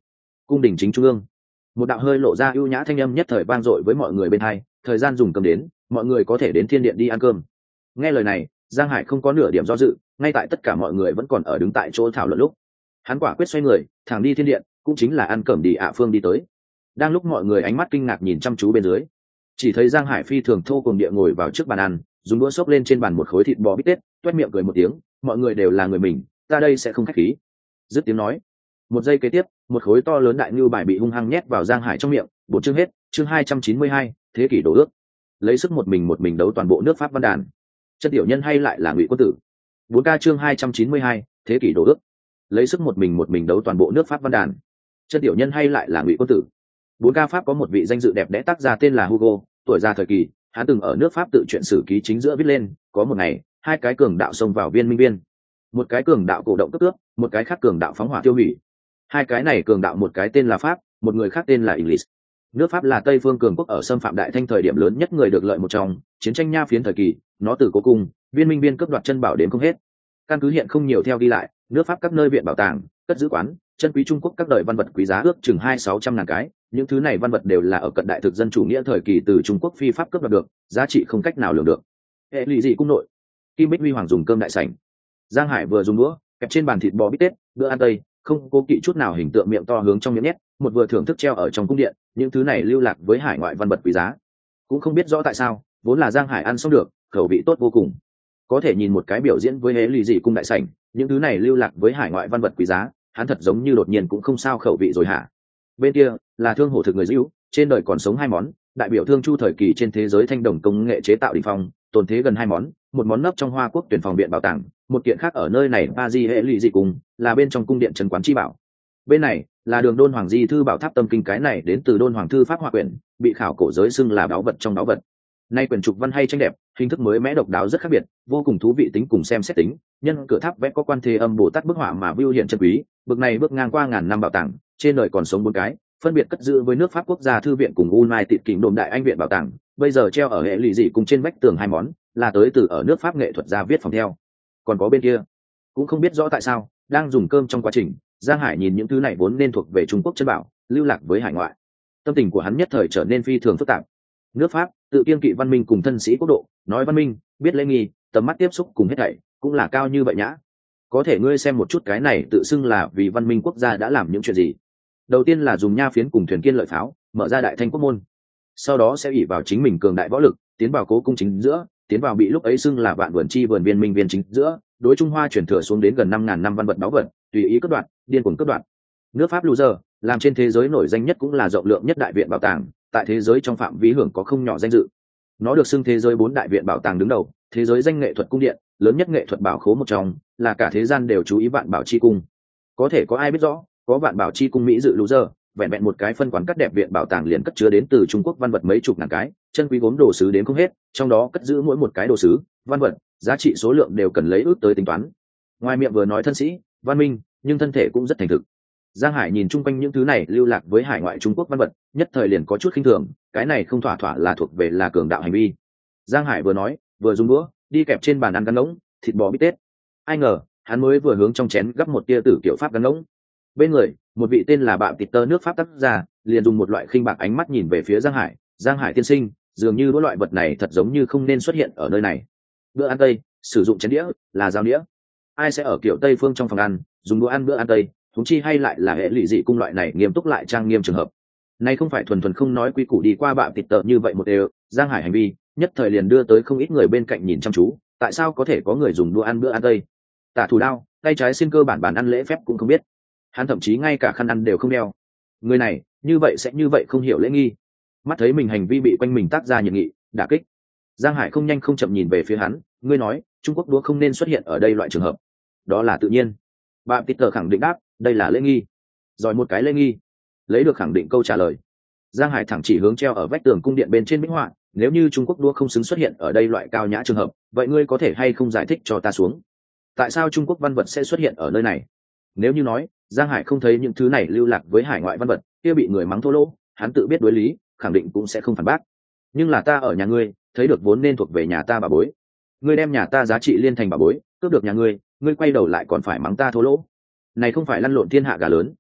S1: cung đình chính trung ương, một đạo hơi lộ ra ưu nhã thanh âm nhất thời vang dội với mọi người bên hai. Thời gian dùng cơm đến, mọi người có thể đến thiên điện đi ăn cơm. Nghe lời này, Giang Hải không có nửa điểm do dự, ngay tại tất cả mọi người vẫn còn ở đứng tại chỗ thảo luận lúc, hắn quả quyết xoay người thẳng đi thiên điện, cũng chính là ăn cẩm đi ạ phương đi tới. Đang lúc mọi người ánh mắt kinh ngạc nhìn chăm chú bên dưới, chỉ thấy Giang Hải phi thường thô cùng địa ngồi vào trước bàn ăn, dùng đũa xốc lên trên bàn một khối thịt bò bít tết, toét miệng cười một tiếng, mọi người đều là người mình, ta đây sẽ không khách khí. Dứt tiếng nói, một giây kế tiếp, một khối to lớn đại ngưu bài bị hung hăng nhét vào Giang Hải trong miệng. Bốn chương hết. Chương 292, thế kỷ đổ ước. Lấy sức một mình đấu toàn bộ nước Pháp văn đàn. Chân tiểu nhân hay lại là Ngụy Quân Tử. 4K chương 292, thế kỷ đổ ước. Lấy sức một mình đấu toàn bộ nước Pháp văn đàn. Chân tiểu nhân hay lại là Ngụy Quân Tử. 4K Pháp có một vị danh dự đẹp đẽ tác gia tên là Hugo, tuổi già thời kỳ, hắn từng ở nước Pháp tự truyện sử ký chính giữa viết lên, có một ngày, hai cái cường đạo xông vào viên minh viên. Một cái cường đạo cổ động cướp cướp, một cái khác cường đạo phóng hỏa tiêu hủy. Hai cái này cường đạo một cái tên là Pháp, một người khác tên là English. Nước Pháp là Tây phương cường quốc ở xâm phạm Đại Thanh thời điểm lớn nhất người được lợi một trong, chiến tranh nha phiến thời kỳ, nó từ cố cung, viên minh viên cướp đoạt chân bảo đến không hết. Căn cứ hiện không nhiều theo đi lại, nước Pháp các nơi viện bảo tàng, cất giữ quán, chân quý Trung Quốc các đời văn vật quý giá ước chừng 200-600 ngàn cái, những thứ này văn vật đều là ở cận đại thực dân chủ nghĩa thời kỳ từ Trung Quốc phi pháp cướp đoạt được, giá trị không cách nào lường được. Hệ lụy gì cung nội, Kim Bích Huy Hoàng dùng cơm đại sảnh. Giang Hải vừa dùng đũa kẹp trên bàn thịt bò bít tết, bữa ăn tây, không cố kỵ chút nào hình tượng miệng to hướng trong miệng nhét, một vừa thưởng thức treo ở trong cung điện, những thứ này lưu lạc với hải ngoại văn vật quý giá. Cũng không biết rõ tại sao, vốn là Giang Hải ăn xong được, khẩu vị tốt vô cùng. Có thể nhìn một cái biểu diễn với hễ lì dị cung đại sảnh, những thứ này lưu lạc với hải ngoại văn vật quý giá, hắn thật giống như đột nhiên cũng không sao khẩu vị rồi hả? Bên kia là thương hổ thực người dữ, trên đời còn sống hai món, đại biểu thương chu thời kỳ trên thế giới thanh đồng công nghệ chế tạo đỉnh phong, tồn thế gần hai món, một món nấp trong Hoa Quốc tuyển phòng viện bảo tàng, một kiện khác ở nơi này Paris hệ lụy dị cung, là bên trong cung điện trấn quán chi bảo. Bên này là đường Đôn Hoàng Di thư bảo tháp tâm kinh, cái này đến từ Đôn Hoàng thư pháp hoa quyển, bị khảo cổ giới xưng là báu vật trong báu vật. Nay quyển trục văn hay tranh đẹp, hình thức mới mẽ độc đáo rất khác biệt, vô cùng thú vị tính cùng xem xét tính. Nhân cửa tháp vẽ có quan thế âm Bồ Tát bức họa mà view hiện chân quý, bực này bước ngang qua ngàn năm bảo tàng, trên đời còn sống bốn cái, phân biệt cất giữ với nước Pháp quốc gia thư viện cùng United Kingdom đại anh viện bảo tàng, bây giờ treo ở hệ lụy dị cùng trên vách tường hai món, là tới từ ở nước Pháp nghệ thuật gia viết phòng theo. Còn có bên kia, cũng không biết rõ tại sao, đang dùng cơm trong quá trình, Giang Hải nhìn những thứ này vốn nên thuộc về Trung Quốc chân bảo, lưu lạc với hải ngoại, tâm tình của hắn nhất thời trở nên phi thường phức tạp. Nước Pháp tự kiên kỵ văn minh cùng thân sĩ quốc độ, nói văn minh, biết lễ nghi, tầm mắt tiếp xúc cùng hết thảy cũng là cao như vậy nhã. Có thể ngươi xem một chút cái này tự xưng là vì văn minh quốc gia đã làm những chuyện gì. Đầu tiên là dùng nha phiến cùng thuyền kiên lợi pháo mở ra đại thanh quốc môn, sau đó sẽ ỷ vào chính mình cường đại võ lực tiến vào cố cung chính giữa, tiến vào bị lúc ấy xưng là vạn vườn chi vườn viên minh viên chính giữa, đối Trung Hoa chuyển thừa xuống đến gần 5.000 năm văn vật báu vật tùy ý cướp đoạt, điên cuồng cướp đoạt. Nước Pháp Louvre làm trên thế giới nổi danh nhất cũng là rộng lượng nhất đại viện bảo tàng, tại thế giới trong phạm vi hưởng có không nhỏ danh dự. Nó được xưng thế giới 4 đại viện bảo tàng đứng đầu, thế giới danh nghệ thuật cung điện, lớn nhất nghệ thuật bảo khố một trong, là cả thế gian đều chú ý vạn bảo chi cung. Có thể có ai biết rõ, có vạn bảo chi cung Mỹ dự Louvre, vẹn vẹn một cái phân quán cắt đẹp viện bảo tàng liền cất chứa đến từ Trung Quốc văn vật mấy chục ngàn cái, chân quý gốm đồ sứ đến không hết, trong đó cất giữ mỗi một cái đồ sứ, văn vật, giá trị số lượng đều cần lấy ước tới tính toán. Ngoài miệng vừa nói thân sĩ, văn minh, nhưng thân thể cũng rất thành thực. Giang Hải nhìn chung quanh những thứ này lưu lạc với hải ngoại Trung Quốc văn vật, nhất thời liền có chút khinh thường, cái này không thỏa thỏa là thuộc về là cường đạo hành vi. Giang Hải vừa nói, vừa dùng đũa đi kẹp trên bàn ăn gắn ngỗng, thịt bò bít tết. Ai ngờ, hắn mới vừa hướng trong chén gắp một tia tử kiểu Pháp gắn ngỗng. Bên người, một vị tên là Bạm Peter nước Pháp tác gia, liền dùng một loại khinh bạc ánh mắt nhìn về phía Giang Hải. Giang Hải tiên sinh, dường như đũa loại vật này thật giống như không nên xuất hiện ở nơi này. Bữa ăn Tây, sử dụng chén đĩa, là dao đĩa. Ai sẽ ở kiểu Tây phương trong phòng ăn, dùng đũa ăn bữa ăn Tây, huống chi hay lại là hệ lụy dị cung loại này nghiêm túc lại trang nghiêm trường hợp. Này không phải thuần thuần không nói quy củ đi qua Bạm Peter như vậy một đều, Giang Hải hành vi, nhất thời liền đưa tới không ít người bên cạnh nhìn chăm chú, tại sao có thể có người dùng đũa ăn bữa ăn Tây? Tả thủ đao, tay trái xin cơ bản bàn ăn lễ phép cũng không biết. Hắn thậm chí ngay cả khăn ăn đều không đeo. Người này, như vậy sẽ như vậy không hiểu lễ nghi. Mắt thấy mình hành vi bị quanh mình tác ra nhiệt nghị, đả kích. Giang Hải không nhanh không chậm nhìn về phía hắn, ngươi nói, Trung Quốc đũa không nên xuất hiện ở đây loại trường hợp. Đó là tự nhiên. Bạm Peter khẳng định đáp, đây là lễ nghi. Rồi một cái lễ nghi. Lấy được khẳng định câu trả lời. Giang Hải thẳng chỉ hướng treo ở vách tường cung điện bên trên bích họa, nếu như Trung Quốc đũa không xứng xuất hiện ở đây loại cao nhã trường hợp, vậy ngươi có thể hay không giải thích cho ta xuống? Tại sao Trung Quốc văn vật sẽ xuất hiện ở nơi này? Nếu như nói, Giang Hải không thấy những thứ này lưu lạc với hải ngoại văn vật, kia bị người mắng thô lỗ, hắn tự biết đối lý, khẳng định cũng sẽ không phản bác. Nhưng là ta ở nhà ngươi, thấy được vốn nên thuộc về nhà ta bà bối. Ngươi đem nhà ta giá trị liên thành bà bối, cướp được nhà ngươi quay đầu lại còn phải mắng ta thô lỗ. Này không phải lăn lộn thiên hạ gà lớn.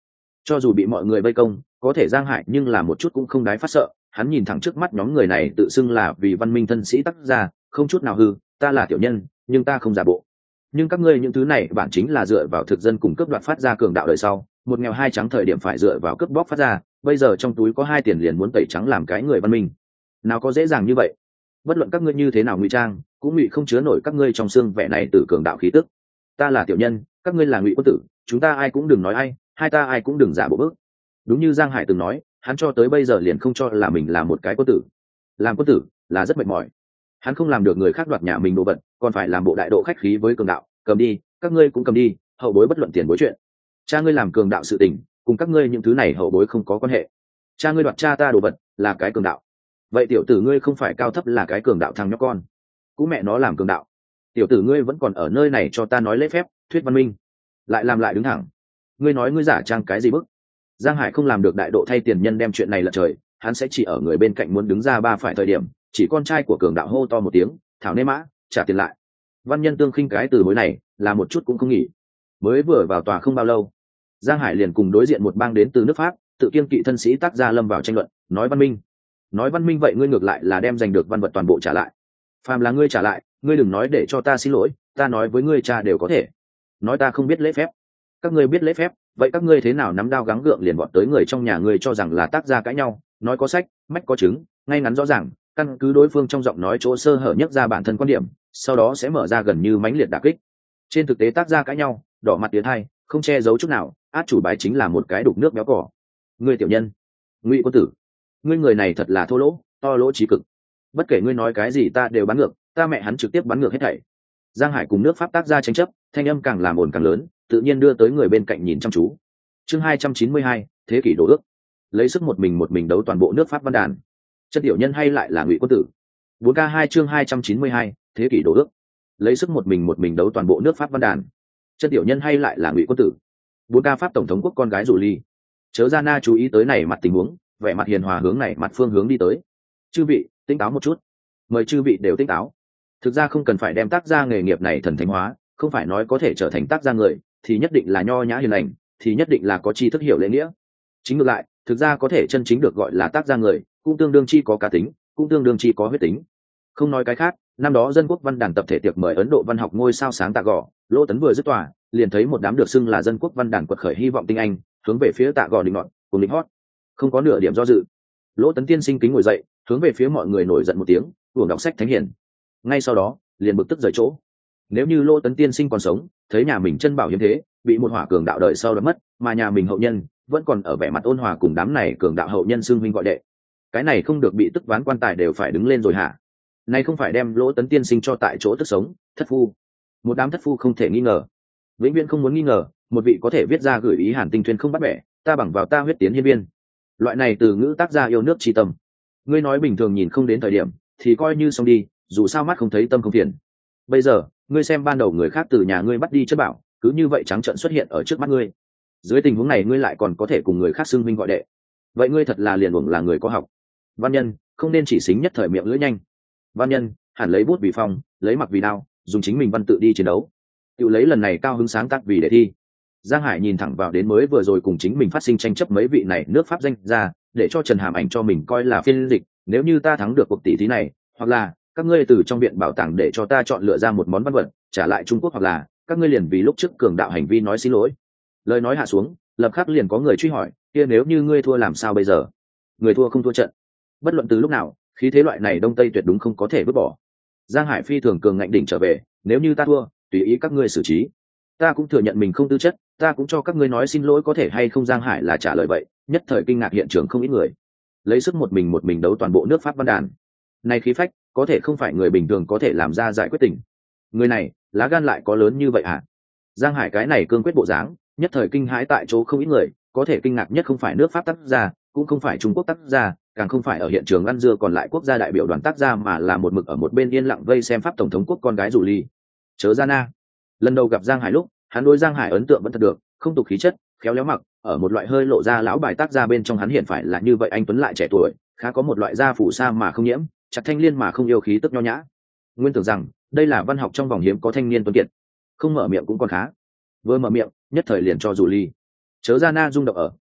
S1: Cho dù bị mọi người vây công có thể Giang Hải nhưng là một chút cũng không đái phát sợ, hắn nhìn thẳng trước mắt nhóm người này tự xưng là vì văn minh thân sĩ tác gia, không chút nào hư. Ta là tiểu nhân nhưng ta không giả bộ, nhưng các ngươi những thứ này bản chính là dựa vào thực dân cùng cướp đoạt phát ra cường đạo đời sau, một nghèo hai trắng thời điểm phải dựa vào cướp bóc phát ra, bây giờ trong túi có 2 tiền liền muốn tẩy trắng làm cái người văn minh, nào có dễ dàng như vậy. Bất luận các ngươi như thế nào ngụy trang cũng ngụy không chứa nổi các ngươi trong xương vẻ này từ cường đạo khí tức. Ta là tiểu nhân, các ngươi là ngụy quân tử, chúng ta ai cũng đừng nói ai, hai ta ai cũng đừng giả bộ bước. Đúng như Giang Hải từng nói, hắn cho tới bây giờ liền không cho là mình là một cái quân tử. Làm quân tử là rất mệt mỏi, hắn không làm được người khác đoạt nhà mình đồ vật, còn phải làm bộ đại độ khách khí với cường đạo. Cầm đi, các ngươi cũng cầm đi, hậu bối bất luận tiền bối chuyện. Cha ngươi làm cường đạo sự tình cùng các ngươi những thứ này hậu bối không có quan hệ. Cha ngươi đoạt cha ta đồ vật là cái cường đạo, vậy tiểu tử ngươi không phải cao thấp là cái cường đạo thằng nhóc con, cú mẹ nó làm cường đạo. Tiểu tử ngươi vẫn còn ở nơi này cho ta nói lễ phép thuyết văn minh, lại làm lại đứng thẳng. Ngươi nói ngươi giả trang cái gì bức? Giang Hải không làm được đại độ thay tiền nhân đem chuyện này lật trời, hắn sẽ chỉ ở người bên cạnh muốn đứng ra ba phải thời điểm, chỉ con trai của cường đạo hô to một tiếng, thảo nê mã, trả tiền lại. Văn nhân tương khinh cái từ hối này là một chút cũng không nghỉ. Mới vừa vào tòa không bao lâu, Giang Hải liền cùng đối diện một bang đến từ nước Pháp tự kiên kỵ thân sĩ tác gia lâm vào tranh luận, nói văn minh vậy ngươi ngược lại là đem giành được văn vật toàn bộ trả lại. Phàm là ngươi trả lại, ngươi đừng nói để cho ta xin lỗi, ta nói với ngươi cha đều có thể. Nói ta không biết lễ phép, các ngươi biết lễ phép, vậy các ngươi thế nào nắm đao gắng gượng liền bọn tới người trong nhà ngươi cho rằng là tác gia cãi nhau, nói có sách mách có chứng, ngay ngắn rõ ràng, căn cứ đối phương trong giọng nói chỗ sơ hở nhất ra bản thân quan điểm, sau đó sẽ mở ra gần như mãnh liệt đả kích. Trên thực tế tác gia cãi nhau đỏ mặt tiến hai, không che giấu chút nào, át chủ bài chính là một cái đục nước béo cỏ. Ngươi tiểu nhân, ngụy quân tử, ngươi người này thật là thô lỗ, to lỗ trí cực. Bất kể ngươi nói cái gì ta đều bắn ngược, ta mẹ hắn trực tiếp bắn ngược hết thảy. Giang Hải cùng nước Pháp tác gia tranh chấp, thanh âm càng làm ồn càng lớn, tự nhiên đưa tới người bên cạnh nhìn chăm chú. Chương 292, thế kỷ đổ ước. Lấy sức một mình đấu toàn bộ nước Pháp văn đàn. Chân tiểu nhân hay lại là ngụy quân tử. 4K2 chương 292, thế kỷ đổ ước. Lấy sức một mình đấu toàn bộ nước Pháp văn đàn. Chân tiểu nhân hay lại là ngụy quân tử. 4K Pháp tổng thống quốc con gái rủ ly. Chớ ra na chú ý tới này mặt tình huống, vẻ mặt hiền hòa hướng này mặt phương hướng đi tới. Chư vị, tỉnh táo một chút. Mời chư vị đều tỉnh táo. Thực ra không cần phải đem tác gia nghề nghiệp này thần thánh hóa, không phải nói có thể trở thành tác gia người thì nhất định là nho nhã hiền lành, thì nhất định là có tri thức hiểu lễ nghĩa. Chính ngược lại, thực ra có thể chân chính được gọi là tác gia người cũng tương đương chi có cá tính, cũng tương đương chi có huyết tính. Không nói cái khác, năm đó dân quốc văn đàn tập thể tiệc mời Ấn Độ văn học ngôi sao sáng Tạ Gò, Lỗ Tấn vừa dứt tòa liền thấy một đám được xưng là dân quốc văn đàn quật khởi hy vọng tinh anh hướng về phía Tạ Gò định ngọn cùng định hót, không có nửa điểm do dự. Lỗ Tấn tiên sinh kính ngồi dậy, hướng về phía mọi người nổi giận một tiếng, uổng đọc sách thánh hiền. Ngay sau đó liền bực tức rời chỗ. Nếu như Lỗ Tấn tiên sinh còn sống, thấy nhà mình chân bảo hiếm thế bị một hỏa cường đạo đời sau đã mất, mà nhà mình hậu nhân vẫn còn ở vẻ mặt ôn hòa cùng đám này cường đạo hậu nhân xưng huynh gọi đệ, cái này không được bị tức ván quan tài đều phải đứng lên rồi hả? Này không phải đem Lỗ Tấn tiên sinh cho tại chỗ tức sống, thất phu. Một đám thất phu không thể nghi ngờ, vĩnh viễn không muốn nghi ngờ, một vị có thể viết ra gửi ý Hàn Tinh Thuyên không bắt bẻ, ta bằng vào ta huyết tiến hiên viên. Loại này từ ngữ tác gia yêu nước tri tâm. Ngươi nói bình thường nhìn không đến thời điểm thì coi như xong đi, dù sao mắt không thấy tâm không phiền. Bây giờ ngươi xem ban đầu người khác từ nhà ngươi bắt đi chất bảo, cứ như vậy trắng trợn xuất hiện ở trước mắt ngươi. Dưới tình huống này ngươi lại còn có thể cùng người khác xưng huynh gọi đệ, vậy ngươi thật là liền uổng là người có học. Văn nhân không nên chỉ xính nhất thời miệng lưỡi nhanh. Văn nhân hẳn lấy bút vì phong, lấy mặc vì đao, dùng chính mình văn tự đi chiến đấu. Tự lấy lần này cao hứng sáng tác vì đề thi. Giang Hải nhìn thẳng vào đến mới vừa rồi cùng chính mình phát sinh tranh chấp mấy vị này nước Pháp danh ra, để cho Trần Hàm Ảnh cho mình coi là phiên dịch. Nếu như ta thắng được cuộc tỷ thí này, hoặc là các ngươi từ trong viện bảo tàng để cho ta chọn lựa ra một món văn vật trả lại Trung Quốc, hoặc là các ngươi liền vì lúc trước cường đạo hành vi nói xin lỗi. Lời nói hạ xuống, lập khắc liền có người truy hỏi, kia nếu như ngươi thua làm sao bây giờ? Người thua không thua trận. Bất luận từ lúc nào, khí thế loại này đông tây tuyệt đúng không có thể vứt bỏ. Giang Hải phi thường cường ngạnh đỉnh trở về, nếu như ta thua, tùy ý các ngươi xử trí. Ta cũng thừa nhận mình không tư chất, ta cũng cho các ngươi nói xin lỗi có thể hay không. Giang Hải là trả lời vậy, nhất thời kinh ngạc hiện trường không ít người. Lấy sức một mình đấu toàn bộ nước Pháp văn đàn. Này khí phách, có thể không phải người bình thường có thể làm ra giải quyết tình. Người này, lá gan lại có lớn như vậy hả? Giang Hải cái này cương quyết bộ dáng, nhất thời kinh hãi tại chỗ không ít người, có thể kinh ngạc nhất không phải nước Pháp tác gia, cũng không phải Trung Quốc tác gia, càng không phải ở hiện trường ăn dưa còn lại quốc gia đại biểu đoàn tác gia, mà là một mực ở một bên yên lặng vây xem Pháp tổng thống quốc con gái rủ ly. Chớ ra na. Lần đầu gặp Giang Hải lúc, hắn đối Giang Hải ấn tượng vẫn thật được, không tục khí chất, khéo léo mặc, ở một loại hơi lộ ra lão bài tác gia bên trong hắn hiện phải là như vậy anh tuấn lại trẻ tuổi, khá có một loại da phủ sa mà không nhiễm, chặt thanh liên mà không yêu khí tức nho nhã. Nguyên tưởng rằng đây là văn học trong vòng hiếm có thanh niên tuấn kiệt, không mở miệng cũng còn khá, vừa mở miệng nhất thời liền cho rủ ly. Chớ ra na rung động ở,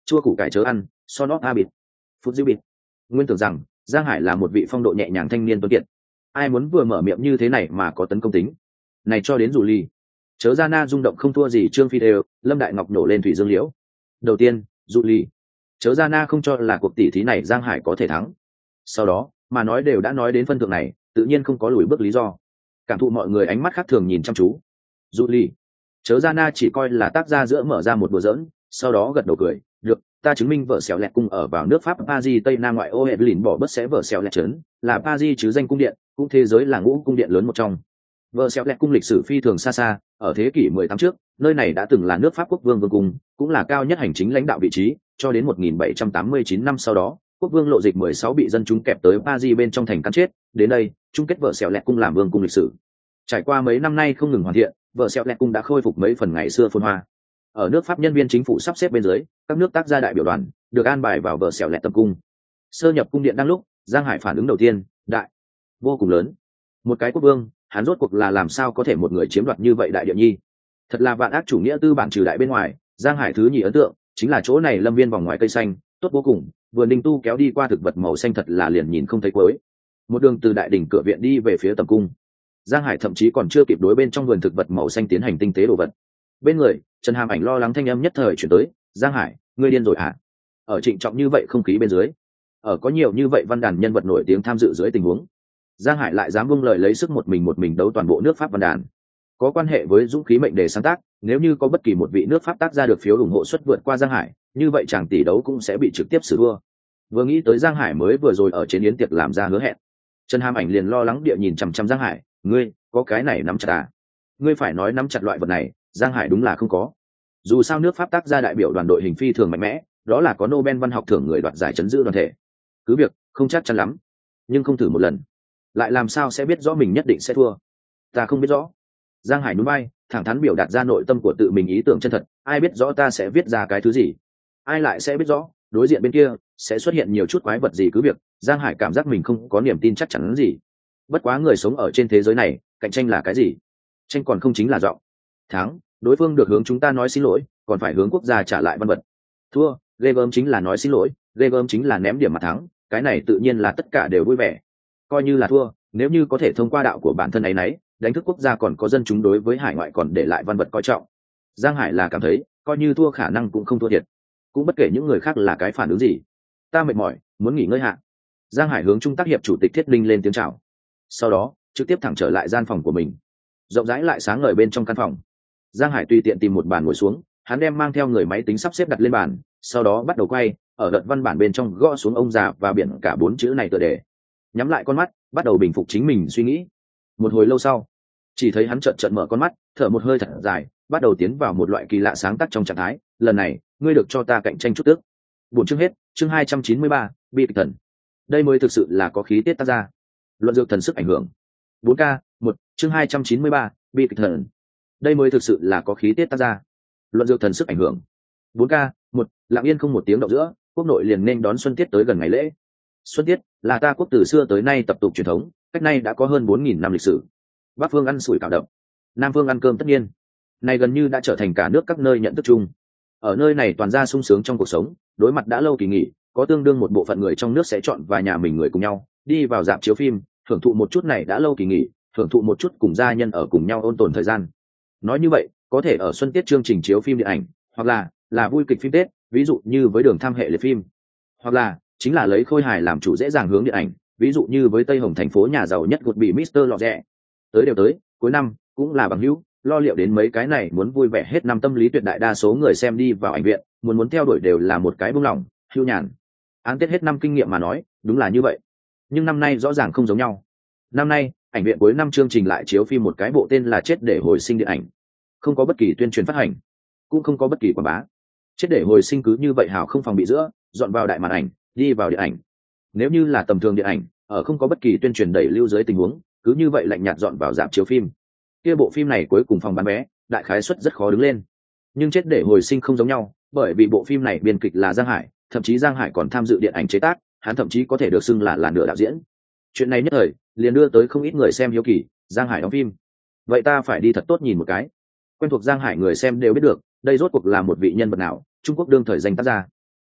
S1: chua củ cải chớ ăn, so nót a bịt, phút dữ bịt. Nguyên tưởng rằng Giang Hải là một vị phong độ nhẹ nhàng thanh niên tuấn kiệt, ai muốn vừa mở miệng như thế này mà có tấn công tính. Này cho đến dù ly, chớ ra na rung động không thua gì Trương Phi đều, Lâm Đại Ngọc nổ lên thủy dương liễu. Đầu tiên, dụ ly, chớ ra na không cho là cuộc tỷ thí này Giang Hải có thể thắng. Sau đó, mà nói đều đã nói đến phân thượng này, tự nhiên không có lùi bước lý do. Cảm thụ mọi người ánh mắt khác thường nhìn chăm chú. Dụ ly, chớ ra na chỉ coi là tác gia giữa mở ra một đùa giỡn, sau đó gật đầu cười, được, ta chứng minh vợ xẻo lẹt cung ở vào nước Pháp Paris Tây Nam ngoại ô hệ lìn bỏ bớt sẽ vợ xẻo lẹt trấn, là Paris chứ danh cung điện, cũng thế giới là ngũ cung điện lớn một trong. Vợ xẻo lẹt cung lịch sử phi thường xa xa, ở thế kỷ 18 trước, nơi này đã từng là nước Pháp quốc vương vương cung, cũng là cao nhất hành chính lãnh đạo vị trí, cho đến 1789 năm sau đó, quốc vương Lộ Dịch 16 bị dân chúng kẹp tới Paris bên trong thành cắn chết, đến đây, chung kết vợ xẻo lẹt cung làm vương cung lịch sử. Trải qua mấy năm nay không ngừng hoàn thiện, vợ xẻo lẹt cung đã khôi phục mấy phần ngày xưa phồn hoa. Ở nước Pháp nhân viên chính phủ sắp xếp bên dưới, các nước tác gia đại biểu đoàn được an bài vào vợ xẻo lẹt tập cung. Sơ nhập cung điện đang lúc, Giang Hải phản ứng đầu tiên, đại, vô cùng lớn. Một cái quốc vương, hắn rốt cuộc là làm sao có thể một người chiếm đoạt như vậy đại địa nhi? Thật là vạn ác chủ nghĩa tư bản trừ đại bên ngoài, Giang Hải thứ nhì ấn tượng chính là chỗ này lâm viên vòng ngoài cây xanh, tốt vô cùng, vườn đình tu kéo đi qua thực vật màu xanh thật là liền nhìn không thấy cuối. Một đường từ đại đỉnh cửa viện đi về phía tầm cung. Giang Hải thậm chí còn chưa kịp đối bên trong vườn thực vật màu xanh tiến hành tinh tế đồ vật. Bên người, Trần Hàm Ảnh lo lắng thanh âm nhất thời chuyển tới, Giang Hải, ngươi điên rồi hả? Ở trịnh trọng như vậy không khí bên dưới, ở có nhiều như vậy văn đàn nhân vật nổi tiếng tham dự dưới tình huống, Giang Hải lại dám vung lời lấy sức một mình đấu toàn bộ nước Pháp văn đàn. Có quan hệ với dũng khí mệnh đề sáng tác, nếu như có bất kỳ một vị nước Pháp tác ra được phiếu ủng hộ suất vượt qua Giang Hải, như vậy chàng tỷ đấu cũng sẽ bị trực tiếp xử thua. Vừa nghĩ tới Giang Hải mới vừa rồi ở trên yến tiệc làm ra hứa hẹn, Trần Hàm Ảnh liền lo lắng địa nhìn chằm chằm Giang Hải, ngươi có cái này nắm chặt à? Ngươi phải nói nắm chặt loại vật này, Giang Hải đúng là không có. Dù sao nước Pháp tác ra đại biểu đoàn đội hình phi thường mạnh mẽ, đó là có Nobel văn học thưởng người đoạt giải chấn giữ đoàn thể. Cứ việc không chắc chắn lắm, nhưng không thử một lần, lại làm sao sẽ biết rõ mình nhất định sẽ thua? Ta không biết rõ. Giang Hải nhún vai, thẳng thắn biểu đạt ra nội tâm của tự mình ý tưởng chân thật, ai biết rõ ta sẽ viết ra cái thứ gì? Ai lại sẽ biết rõ, đối diện bên kia sẽ xuất hiện nhiều chút quái vật gì? Cứ việc, Giang Hải cảm giác mình không có niềm tin chắc chắn gì. Bất quá người sống ở trên thế giới này, cạnh tranh là cái gì? Tranh còn không chính là giọng. Thắng, đối phương được hướng chúng ta nói xin lỗi, còn phải hướng quốc gia trả lại văn vật. Thua, ghê gớm chính là nói xin lỗi, ghê gớm chính là ném điểm mà thắng, cái này tự nhiên là tất cả đều vui vẻ. Coi như là thua, nếu như có thể thông qua đạo của bản thân ấy nấy, đánh thức quốc gia còn có dân chúng đối với hải ngoại còn để lại văn vật coi trọng. Giang Hải là cảm thấy, coi như thua khả năng cũng không thua thiệt. Cũng bất kể những người khác là cái phản ứng gì. Ta mệt mỏi, muốn nghỉ ngơi hạ. Giang Hải hướng trung tác hiệp chủ tịch Thiết Linh lên tiếng chào. Sau đó, trực tiếp thẳng trở lại gian phòng của mình. Rộng rãi lại sáng ngời bên trong căn phòng. Giang Hải tùy tiện tìm một bàn ngồi xuống, hắn đem mang theo người máy tính sắp xếp đặt lên bàn, sau đó bắt đầu quay, ở đợt văn bản bên trong gõ xuống ông già và biển cả 4 chữ này tựa đề. Nhắm lại con mắt, bắt đầu bình phục chính mình suy nghĩ. Một hồi lâu sau, chỉ thấy hắn trợn mở con mắt, thở một hơi thật dài, bắt đầu tiến vào một loại kỳ lạ sáng tác trong trạng thái. Lần này, ngươi được cho ta cạnh tranh chút tức. Buổi chương hết, chương 293, bi kịch thần. Đây mới thực sự là có khí tiết tác ra. Luận dược thần sức ảnh hưởng. 4K, 1, chương 293, bi kịch thần. Đây mới thực sự là có khí tiết tác ra. Luận dược thần sức ảnh hưởng. 4K, 1, lặng yên không một tiếng động giữa, quốc nội liền nên đón xuân tiết tới gần ngày lễ. Xuân tiết là ta quốc từ xưa tới nay tập tục truyền thống, cách nay đã có hơn 4.000 năm lịch sử. Bắc phương ăn sủi cảo đậm, Nam phương ăn cơm tất nhiên. Này gần như đã trở thành cả nước các nơi nhận thức chung. Ở nơi này toàn ra sung sướng trong cuộc sống, đối mặt đã lâu kỳ nghỉ, có tương đương một bộ phận người trong nước sẽ chọn và nhà mình người cùng nhau đi vào rạp chiếu phim, thưởng thụ một chút này đã lâu kỳ nghỉ, thưởng thụ một chút cùng gia nhân ở cùng nhau ôn tồn thời gian. Nói như vậy, có thể ở xuân tiết chương trình chiếu phim điện ảnh, hoặc là vui kịch phim Tết, ví dụ như với Đường Tham hệ liệt phim, hoặc là chính là lấy khôi hài làm chủ dễ dàng hướng điện ảnh, ví dụ như với Tây Hồng thành phố nhà giàu nhất gột bị Mr. Lọt Rẻ. Tới đều tới, cuối năm cũng là bằng hữu, lo liệu đến mấy cái này muốn vui vẻ hết năm tâm lý tuyệt đại đa số người xem đi vào ảnh viện, muốn theo đuổi đều là một cái buông lỏng, hưu nhàn. Án Tết hết năm kinh nghiệm mà nói, đúng là như vậy. Nhưng năm nay rõ ràng không giống nhau. Năm nay, ảnh viện cuối năm chương trình lại chiếu phim một cái bộ tên là Chết để hồi sinh điện ảnh. Không có bất kỳ tuyên truyền phát hành, cũng không có bất kỳ quảng bá. Chết để hồi sinh cứ như vậy hào không phòng bị giữa, dọn vào đại màn ảnh, đi vào điện ảnh. Nếu như là tầm thường điện ảnh, ở không có bất kỳ tuyên truyền đẩy lưu dưới tình huống, cứ như vậy lạnh nhạt dọn vào rạp chiếu phim. Kia bộ phim này cuối cùng phòng bán vé, đại khái suất rất khó đứng lên. Nhưng Chết để hồi sinh không giống nhau, bởi vì bộ phim này biên kịch là Giang Hải, thậm chí Giang Hải còn tham dự điện ảnh chế tác, hắn thậm chí có thể được xưng là nửa đạo diễn. Chuyện này nhất thời liền đưa tới không ít người xem hiếu kỳ, Giang Hải đóng phim, vậy ta phải đi thật tốt nhìn một cái. Quen thuộc Giang Hải người xem đều biết được, đây rốt cuộc là một vị nhân vật nào, Trung Quốc đương thời danh tác gia.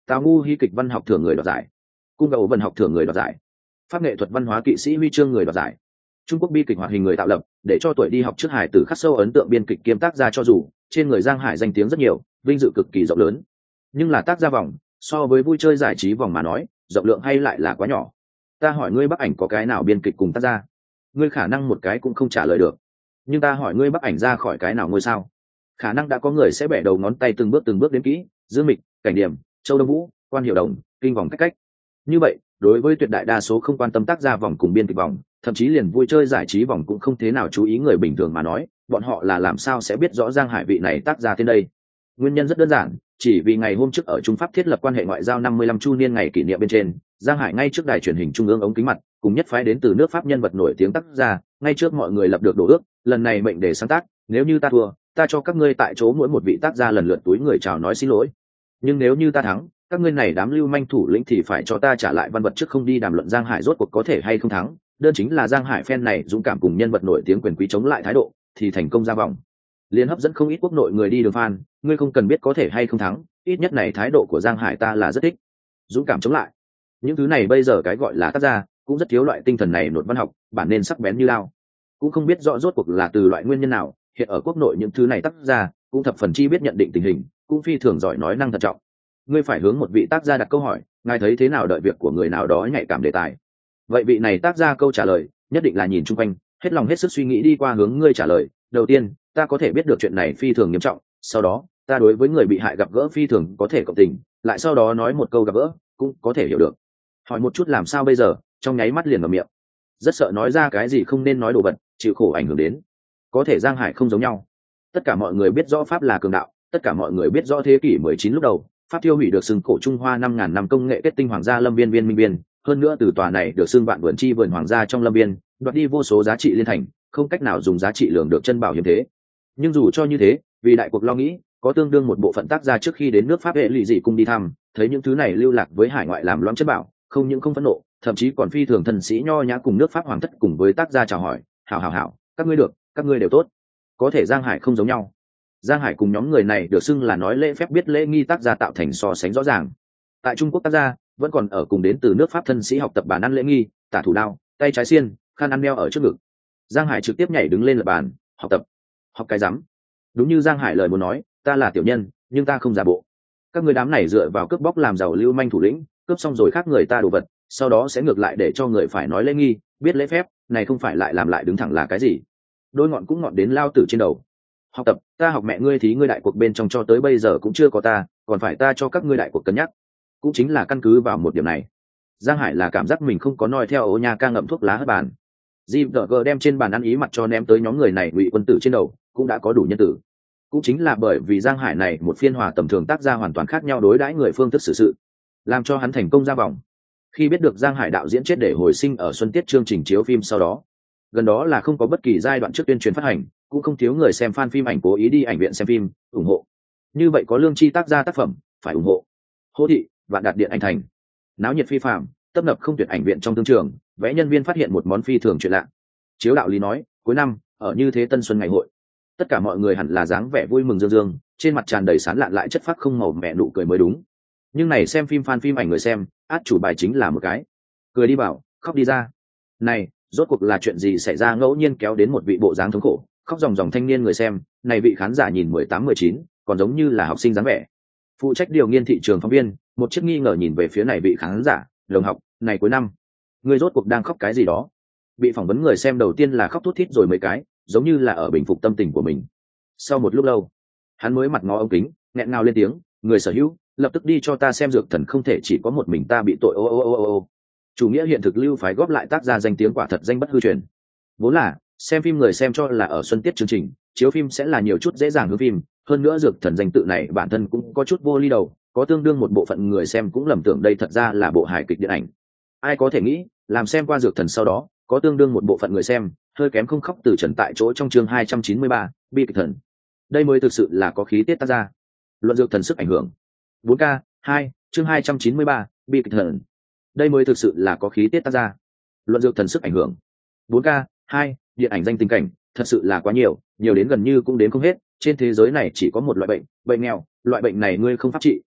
S1: Tào Ngu hy kịch văn học thưởng người đoạt giải, cung gấu văn học thưởng người đoạt giải, pháp nghệ thuật văn hóa kỵ sĩ huy chương người đoạt giải, Trung Quốc bi kịch hoạt hình người tạo lập, để cho tuổi đi học trước Hải Tử khắc sâu ấn tượng biên kịch kiêm tác gia cho dù trên người Giang Hải danh tiếng rất nhiều, vinh dự cực kỳ rộng lớn, nhưng là tác gia vòng so với vui chơi giải trí vòng mà nói, rộng lượng hay lại là quá nhỏ. Ta hỏi ngươi Bắc Ảnh có cái nào biên kịch cùng tác gia, ngươi khả năng một cái cũng không trả lời được. Nhưng ta hỏi ngươi Bắc Ảnh ra khỏi cái nào ngôi sao, khả năng đã có người sẽ bẻ đầu ngón tay từng bước đếm kỹ, Dương Mịch, Cảnh Điểm, Châu Đông Vũ, Quan Hiểu Đồng, Kinh Vòng cách. Như vậy, đối với tuyệt đại đa số không quan tâm tác gia vòng cùng biên kịch vòng, thậm chí liền vui chơi giải trí vòng cũng không thế nào chú ý người bình thường mà nói, bọn họ là làm sao sẽ biết rõ Giang Hải vị này tác gia tên đây? Nguyên nhân rất đơn giản, chỉ vì ngày hôm trước ở Trung Pháp thiết lập quan hệ ngoại giao 55 chu niên ngày kỷ niệm bên trên, Giang Hải ngay trước đài truyền hình trung ương ống kính mặt, cùng nhất phái đến từ nước Pháp nhân vật nổi tiếng tác gia, ngay trước mọi người lập được đồ ước, lần này mệnh đề sáng tác, nếu như ta thua, ta cho các ngươi tại chỗ mỗi một vị tác gia lần lượt túi người chào nói xin lỗi. Nhưng nếu như ta thắng, các ngươi này đám lưu manh thủ lĩnh thì phải cho ta trả lại văn vật trước không đi đàm luận Giang Hải rốt cuộc có thể hay không thắng, đơn chính là Giang Hải fan này dũng cảm cùng nhân vật nổi tiếng quyền quý chống lại thái độ, thì thành công ra vòng. Liên hấp dẫn không ít quốc nội người đi đường fan, ngươi không cần biết có thể hay không thắng, ít nhất này thái độ của Giang Hải ta là rất thích. Dũng cảm chống lại. Những thứ này bây giờ cái gọi là tác gia, cũng rất thiếu loại tinh thần này nột văn học, bản nên sắc bén như lao. Cũng không biết rõ rốt cuộc là từ loại nguyên nhân nào, hiện ở quốc nội những thứ này tác gia, cũng thập phần chi biết nhận định tình hình, cũng phi thường giỏi nói năng thận trọng. Ngươi phải hướng một vị tác gia đặt câu hỏi, ngài thấy thế nào đợi việc của người nào đó nhạy cảm đề tài. Vậy vị này tác gia câu trả lời, nhất định là nhìn chung quanh, hết lòng hết sức suy nghĩ đi qua hướng ngươi trả lời. Đầu tiên, ta có thể biết được chuyện này phi thường nghiêm trọng, sau đó, ta đối với người bị hại gặp gỡ phi thường có thể cộng tình, lại sau đó nói một câu gặp gỡ, cũng có thể hiểu được. Hỏi một chút làm sao bây giờ, trong nháy mắt liền mở miệng. Rất sợ nói ra cái gì không nên nói đồ vật, chịu khổ ảnh hưởng đến. Có thể Giang Hải không giống nhau. Tất cả mọi người biết rõ Pháp là cường đạo, tất cả mọi người biết rõ thế kỷ 19 lúc đầu, Pháp tiêu hủy được xưng cổ Trung Hoa 5.000 năm công nghệ kết tinh hoàng gia lâm viên viên minh viên, hơn nữa từ tòa này được xưng vạn vườn chi vườn hoàng gia trong lâm viên, đoạt đi vô số giá trị liên thành, không cách nào dùng giá trị lượng được chân bảo hiếm thế. Nhưng dù cho như thế, vì đại cuộc lo nghĩ, có tương đương một bộ phận tác gia trước khi đến nước Pháp hệ lụy dị cùng đi thăm, thấy những thứ này lưu lạc với hải ngoại làm loãng chất bảo, không những không phẫn nộ, thậm chí còn phi thường thần sĩ nho nhã cùng nước Pháp hoàng thất cùng với tác gia chào hỏi, hảo, các ngươi được, các ngươi đều tốt. Có thể Giang Hải không giống nhau. Giang Hải cùng nhóm người này được xưng là nói lễ phép biết lễ nghi tác gia tạo thành so sánh rõ ràng. Tại Trung Quốc tác gia vẫn còn ở cùng đến từ nước Pháp thân sĩ học tập bàn ăn lễ nghi, tả thủ đao, tay trái xiên, khăn ăn đeo ở trước ngực. Giang Hải trực tiếp nhảy đứng lên lập bàn, học tập. Học cái rắm. Đúng như Giang Hải lời muốn nói, ta là tiểu nhân, nhưng ta không giả bộ. Các người đám này dựa vào cướp bóc làm giàu lưu manh thủ lĩnh, cướp xong rồi khác người ta đồ vật, sau đó sẽ ngược lại để cho người phải nói lễ nghi, biết lễ phép, này không phải lại làm lại đứng thẳng là cái gì? Đôi ngọn cũng ngọn đến lao tử trên đầu. Học tập, ta học mẹ ngươi thì ngươi đại cuộc bên trong cho tới bây giờ cũng chưa có ta, còn phải ta cho các ngươi đại cuộc cân nhắc. Cũng chính là căn cứ vào một điểm này, Giang Hải là cảm giác mình không có noi theo ố nha ca ngậm thuốc lá hất bàn. GVG đem trên bàn ăn ý mặt cho ném tới nhóm người này Ngụy Quân Tử trên đầu, cũng đã có đủ nhân tử. Cũng chính là bởi vì Giang Hải này một phiên hòa tầm thường tác gia hoàn toàn khác nhau đối đãi người phương thức xử sự, làm cho hắn thành công ra vòng. Khi biết được Giang Hải đạo diễn chết để hồi sinh ở xuân tiết chương trình chiếu phim sau đó, gần đó là không có bất kỳ giai đoạn trước tuyên truyền phát hành, cũng không thiếu người xem fan phim ảnh cố ý đi ảnh viện xem phim, ủng hộ. Như vậy có lương chi tác gia tác phẩm, phải ủng hộ. Hô thị, Vạn Đạt Điện Ảnh Thành. Náo nhiệt phi phàm, tấp nập không tuyệt ảnh viện trong thương trường, vẽ nhân viên phát hiện một món phi thường chuyện lạ. Chiếu đạo lý nói, cuối năm, ở như thế tân xuân ngày hội, tất cả mọi người hẳn là dáng vẻ vui mừng dương dương, trên mặt tràn đầy sán lạn lại chất phác không màu mẹ nụ cười mới đúng. Nhưng này xem phim fan phim ảnh người xem, át chủ bài chính là một cái cười đi vào, khóc đi ra. Này, rốt cuộc là chuyện gì xảy ra? Ngẫu nhiên kéo đến một vị bộ dáng thống khổ, khóc ròng ròng thanh niên người xem, này vị khán giả nhìn 18-19, còn giống như là học sinh dáng vẻ. Phụ trách điều nghiên thị trường phóng viên, một chiếc nghi ngờ nhìn về phía này vị khán giả, đồng học, này cuối năm, người rốt cuộc đang khóc cái gì đó? Bị phỏng vấn người xem đầu tiên là khóc thút thít rồi mấy cái, giống như là ở bình phục tâm tình của mình. Sau một lúc lâu, hắn mới mặt ngó ống kính, nghẹn ngào lên tiếng, người sở hữu, lập tức đi cho ta xem Dược Thần không thể chỉ có một mình ta bị tội ô. Chủ nghĩa hiện thực lưu phái góp lại tác ra danh tiếng quả thật danh bất hư truyền. Vốn là xem phim người xem cho là ở xuân tiết chương trình chiếu phim sẽ là nhiều chút dễ dàng hướng phim, hơn nữa Dược Thần danh tự này bản thân cũng có chút vô ly đầu, có tương đương một bộ phận người xem cũng lầm tưởng đây thật ra là bộ hài kịch điện ảnh. Ai có thể nghĩ, làm xem qua Dược Thần sau đó, có tương đương một bộ phận người xem hơi kém không khóc từ trần tại chỗ trong chương 293, bi kịch thần. Đây mới thực sự là có khí tiết tác ra. Luận Dược Thần sức ảnh hưởng. 4K 2, chương 293, bi kịch thần. Đây mới thực sự là có khí tiết tác ra. Luận Dược Thần sức ảnh hưởng. 4K 2, điện ảnh danh tình cảnh, thật sự là quá nhiều, nhiều đến gần như cũng đến không hết. Trên thế giới này chỉ có một loại bệnh, bệnh nghèo, loại bệnh này ngươi không pháp trị,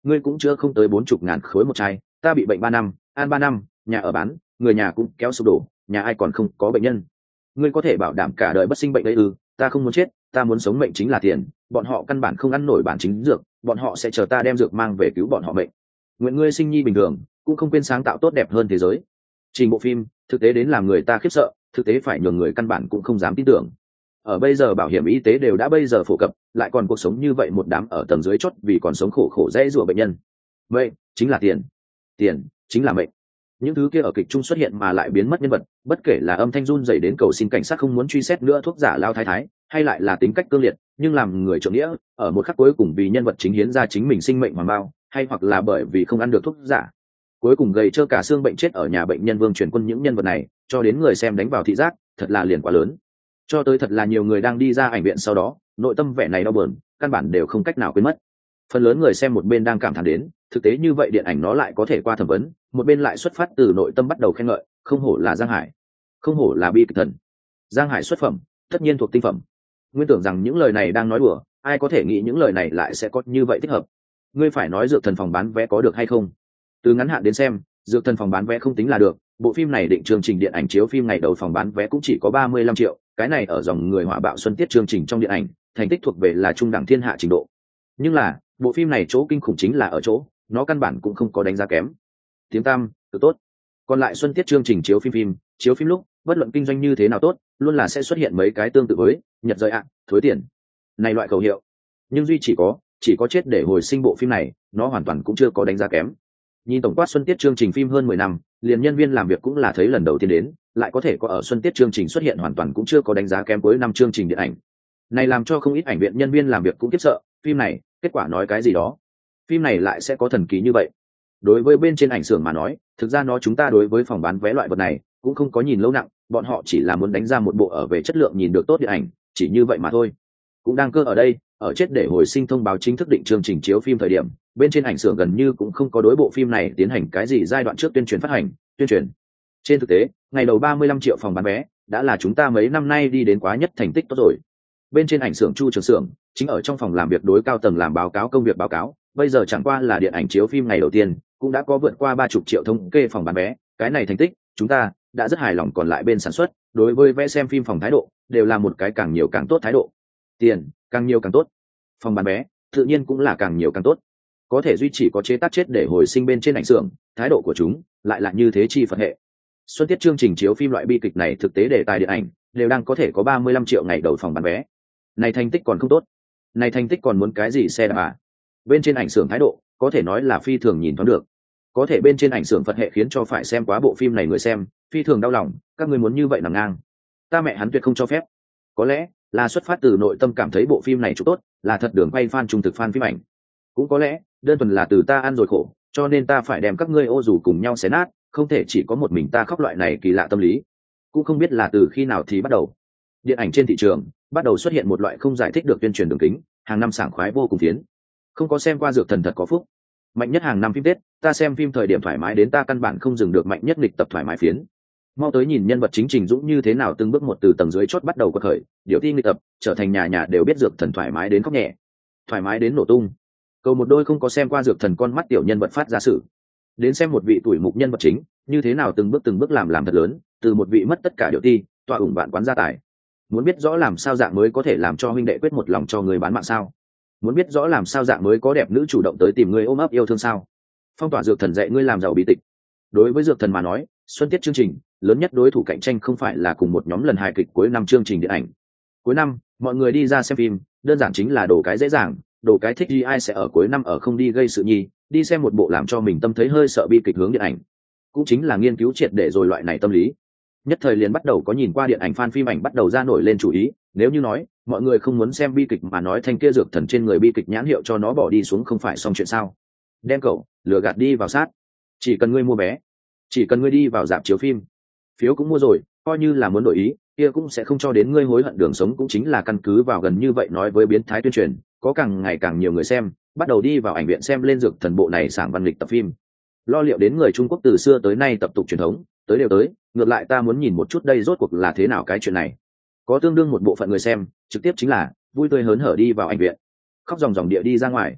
S1: ngươi cũng chưa không tới 40.000 khối một chai, ta bị bệnh 3 năm, ăn 3 năm, nhà ở bán, người nhà cũng kéo sụp đổ, nhà ai còn không có bệnh nhân. Ngươi có thể bảo đảm cả đời bất sinh bệnh đấy ư? Ta không muốn chết, ta muốn sống, mệnh chính là tiền, bọn họ căn bản không ăn nổi bản chính dược, bọn họ sẽ chờ ta đem dược mang về cứu bọn họ mệnh. Nguyện ngươi sinh nhi bình thường, cũng không quên sáng tạo tốt đẹp hơn thế giới. Trình bộ phim thực tế đến làm người ta khiếp sợ, thực tế phải nhường người căn bản cũng không dám tin tưởng. Ở bây giờ bảo hiểm y tế đều đã bây giờ phổ cập, lại còn cuộc sống như vậy một đám ở tầng dưới chót vì còn sống khổ khổ dễ dụa bệnh nhân. Vậy chính là tiền, tiền chính là mệnh. Những thứ kia ở kịch trung xuất hiện mà lại biến mất nhân vật, bất kể là âm thanh run rẩy đến cầu xin cảnh sát không muốn truy xét nữa thuốc giả lao thái thái, hay lại là tính cách cương liệt nhưng làm người trượng nghĩa, ở một khắc cuối cùng vì nhân vật chính hiến ra chính mình sinh mệnh hoàng bao, hay hoặc là bởi vì không ăn được thuốc giả, cuối cùng gầy trơ cả xương bệnh chết ở nhà bệnh nhân Vương Truyền Quân, những nhân vật này cho đến người xem đánh vào thị giác, thật là liền quá lớn. Cho tới thật là nhiều người đang đi ra ảnh viện sau đó, nội tâm vẻ này đau buồn, căn bản đều không cách nào quên mất. Phần lớn người xem một bên đang cảm thán đến, thực tế như vậy điện ảnh nó lại có thể qua thẩm vấn, một bên lại xuất phát từ nội tâm bắt đầu khen ngợi, không hổ là Giang Hải, không hổ là bi kịch thần. Giang Hải xuất phẩm, tất nhiên thuộc tinh phẩm. Nguyên tưởng rằng những lời này đang nói đùa, ai có thể nghĩ những lời này lại sẽ có như vậy thích hợp. Ngươi phải nói Dược Thần phòng bán vé có được hay không? Từ ngắn hạn đến xem, Dược Thần phòng bán vé không tính là được, bộ phim này định chương trình điện ảnh chiếu phim ngày đầu phòng bán vé cũng chỉ có 35 triệu, cái này ở dòng người hỏa bạo xuân tiết chương trình trong điện ảnh, thành tích thuộc về là trung đẳng thiên hạ trình độ. Nhưng là, bộ phim này chỗ kinh khủng chính là ở chỗ, nó căn bản cũng không có đánh giá kém. Tiếng tăm, cực tốt. Còn lại xuân tiết chương trình chiếu phim lúc, bất luận kinh doanh như thế nào tốt, luôn là sẽ xuất hiện mấy cái tương tự với nhật rời ạ, thối tiền. Này loại khẩu hiệu. Nhưng duy chỉ có chết để hồi sinh bộ phim này, nó hoàn toàn cũng chưa có đánh giá kém. Nhìn tổng quát xuân tiết chương trình phim hơn 10 năm, liền nhân viên làm việc cũng là thấy lần đầu tiên đến, lại có thể có ở xuân tiết chương trình xuất hiện hoàn toàn cũng chưa có đánh giá kém cuối năm chương trình điện ảnh. Này làm cho không ít ảnh viện nhân viên làm việc cũng kiếp sợ, phim này, kết quả nói cái gì đó. Phim này lại sẽ có thần kỳ như vậy. Đối với bên trên ảnh xưởng mà nói, thực ra nó chúng ta đối với phòng bán vé loại vật này cũng không có nhìn lâu nặng, bọn họ chỉ là muốn đánh ra một bộ ở về chất lượng nhìn được tốt điện ảnh, chỉ như vậy mà thôi. Cũng đang cơ ở đây, ở chết để hồi sinh thông báo chính thức định chương trình chiếu phim thời điểm, bên trên ảnh xưởng gần như cũng không có đối bộ phim này tiến hành cái gì giai đoạn trước tuyên truyền phát hành, tuyên truyền. Trên thực tế, ngày đầu 35 triệu phòng bán vé đã là chúng ta mấy năm nay đi đến quá nhất thành tích tốt rồi. Bên trên ảnh xưởng Chu Trường Xưởng chính ở trong phòng làm việc đối cao tầng làm báo cáo công việc báo cáo, bây giờ chẳng qua là điện ảnh chiếu phim ngày đầu tiên cũng đã có vượt qua 30 triệu thống kê phòng bán vé, cái này thành tích chúng ta đã rất hài lòng. Còn lại bên sản xuất đối với vé xem phim phòng thái độ đều là một cái càng nhiều càng tốt thái độ, tiền càng nhiều càng tốt, phòng bán vé tự nhiên cũng là càng nhiều càng tốt. Có thể duy trì có chế tác chết để hồi sinh bên trên ảnh xưởng, thái độ của chúng lại là như thế chi Phật hệ. Xuân tiết chương trình chiếu phim loại bi kịch này thực tế đề tài điện ảnh đều đang có thể có 35 triệu ngày đầu phòng bán vé. Này thành tích còn không tốt, này thành tích còn muốn cái gì xe đạp à? Bên trên ảnh xưởng thái độ có thể nói là phi thường nhìn thoáng được. Có thể bên trên ảnh xưởng Phật hệ khiến cho phải xem quá bộ phim này người xem phi thường đau lòng, các người muốn như vậy nằm ngang, ta mẹ hắn tuyệt không cho phép. Có lẽ là xuất phát từ nội tâm cảm thấy bộ phim này chụp tốt, là thật đường quay fan trung thực fan phim ảnh. Cũng có lẽ đơn thuần là từ ta ăn rồi khổ, cho nên ta phải đem các ngươi ô dù cùng nhau xé nát, không thể chỉ có một mình ta khóc. Loại này kỳ lạ tâm lý cũng không biết là từ khi nào thì bắt đầu. Điện ảnh trên thị trường bắt đầu xuất hiện một loại không giải thích được tuyên truyền đường kính, hàng năm sảng khoái vô cùng phiến. Không có xem qua Dược Thần thật có phúc. Mạnh nhất hàng năm phim Tết, ta xem phim thời điểm thoải mái đến ta căn bản không dừng được mạnh nhất nghịch tập thoải mái phiến. Mau tới nhìn nhân vật chính Trình Dũng như thế nào từng bước một từ tầng dưới chót bắt đầu quật khởi, điều thi nghịch tập, trở thành nhà nhà đều biết Dược Thần thoải mái đến khóc nhẹ, thoải mái đến nổ tung. Cầu một đôi không có xem qua Dược Thần con mắt tiểu nhân vật phát ra sự. Đến xem một vị tuổi mục nhân vật chính, như thế nào từng bước làm thật lớn, từ một vị mất tất cả điều thi, tọa ủng vạn quán gia tài. Muốn biết rõ làm sao dạng mới có thể làm cho huynh đệ quyết một lòng cho người bán mạng sao? Muốn biết rõ làm sao dạng mới có đẹp nữ chủ động tới tìm người ôm ấp yêu thương sao? Phong tỏa Dược Thần dạy ngươi làm giàu bí tịch. Đối với Dược Thần mà nói, xuân tiết chương trình lớn nhất đối thủ cạnh tranh không phải là cùng một nhóm lần hài kịch cuối năm chương trình điện ảnh. Cuối năm, mọi người đi ra xem phim, đơn giản chính là đồ cái dễ dàng, đồ cái thích đi, ai sẽ ở cuối năm ở không đi gây sự nhi, đi xem một bộ làm cho mình tâm thấy hơi sợ bi kịch hướng điện ảnh. Cũng chính là nghiên cứu triệt để rồi loại này tâm lý. Nhất thời liền bắt đầu có nhìn qua điện ảnh fan phim ảnh bắt đầu ra nổi lên chủ ý, nếu như nói mọi người không muốn xem bi kịch mà nói thanh kia Dược Thần trên người bi kịch nhãn hiệu cho nó bỏ đi xuống không phải xong chuyện sao? Đem cậu lừa gạt đi vào sát, chỉ cần ngươi mua vé, chỉ cần ngươi đi vào rạp chiếu phim, phiếu cũng mua rồi, coi như là muốn đổi ý kia cũng sẽ không cho đến ngươi hối hận đường sống. Cũng chính là căn cứ vào gần như vậy nói với biến thái tuyên truyền, có càng ngày càng nhiều người xem bắt đầu đi vào ảnh viện xem lên Dược Thần bộ này sảng văn lịch tập phim. Lo liệu đến người Trung Quốc từ xưa tới nay tập tục truyền thống tới đều tới, ngược lại ta muốn nhìn một chút đây rốt cuộc là thế nào cái chuyện này. Có tương đương một bộ phận người xem trực tiếp chính là vui tươi hớn hở đi vào ảnh viện, khóc ròng ròng địa đi ra ngoài.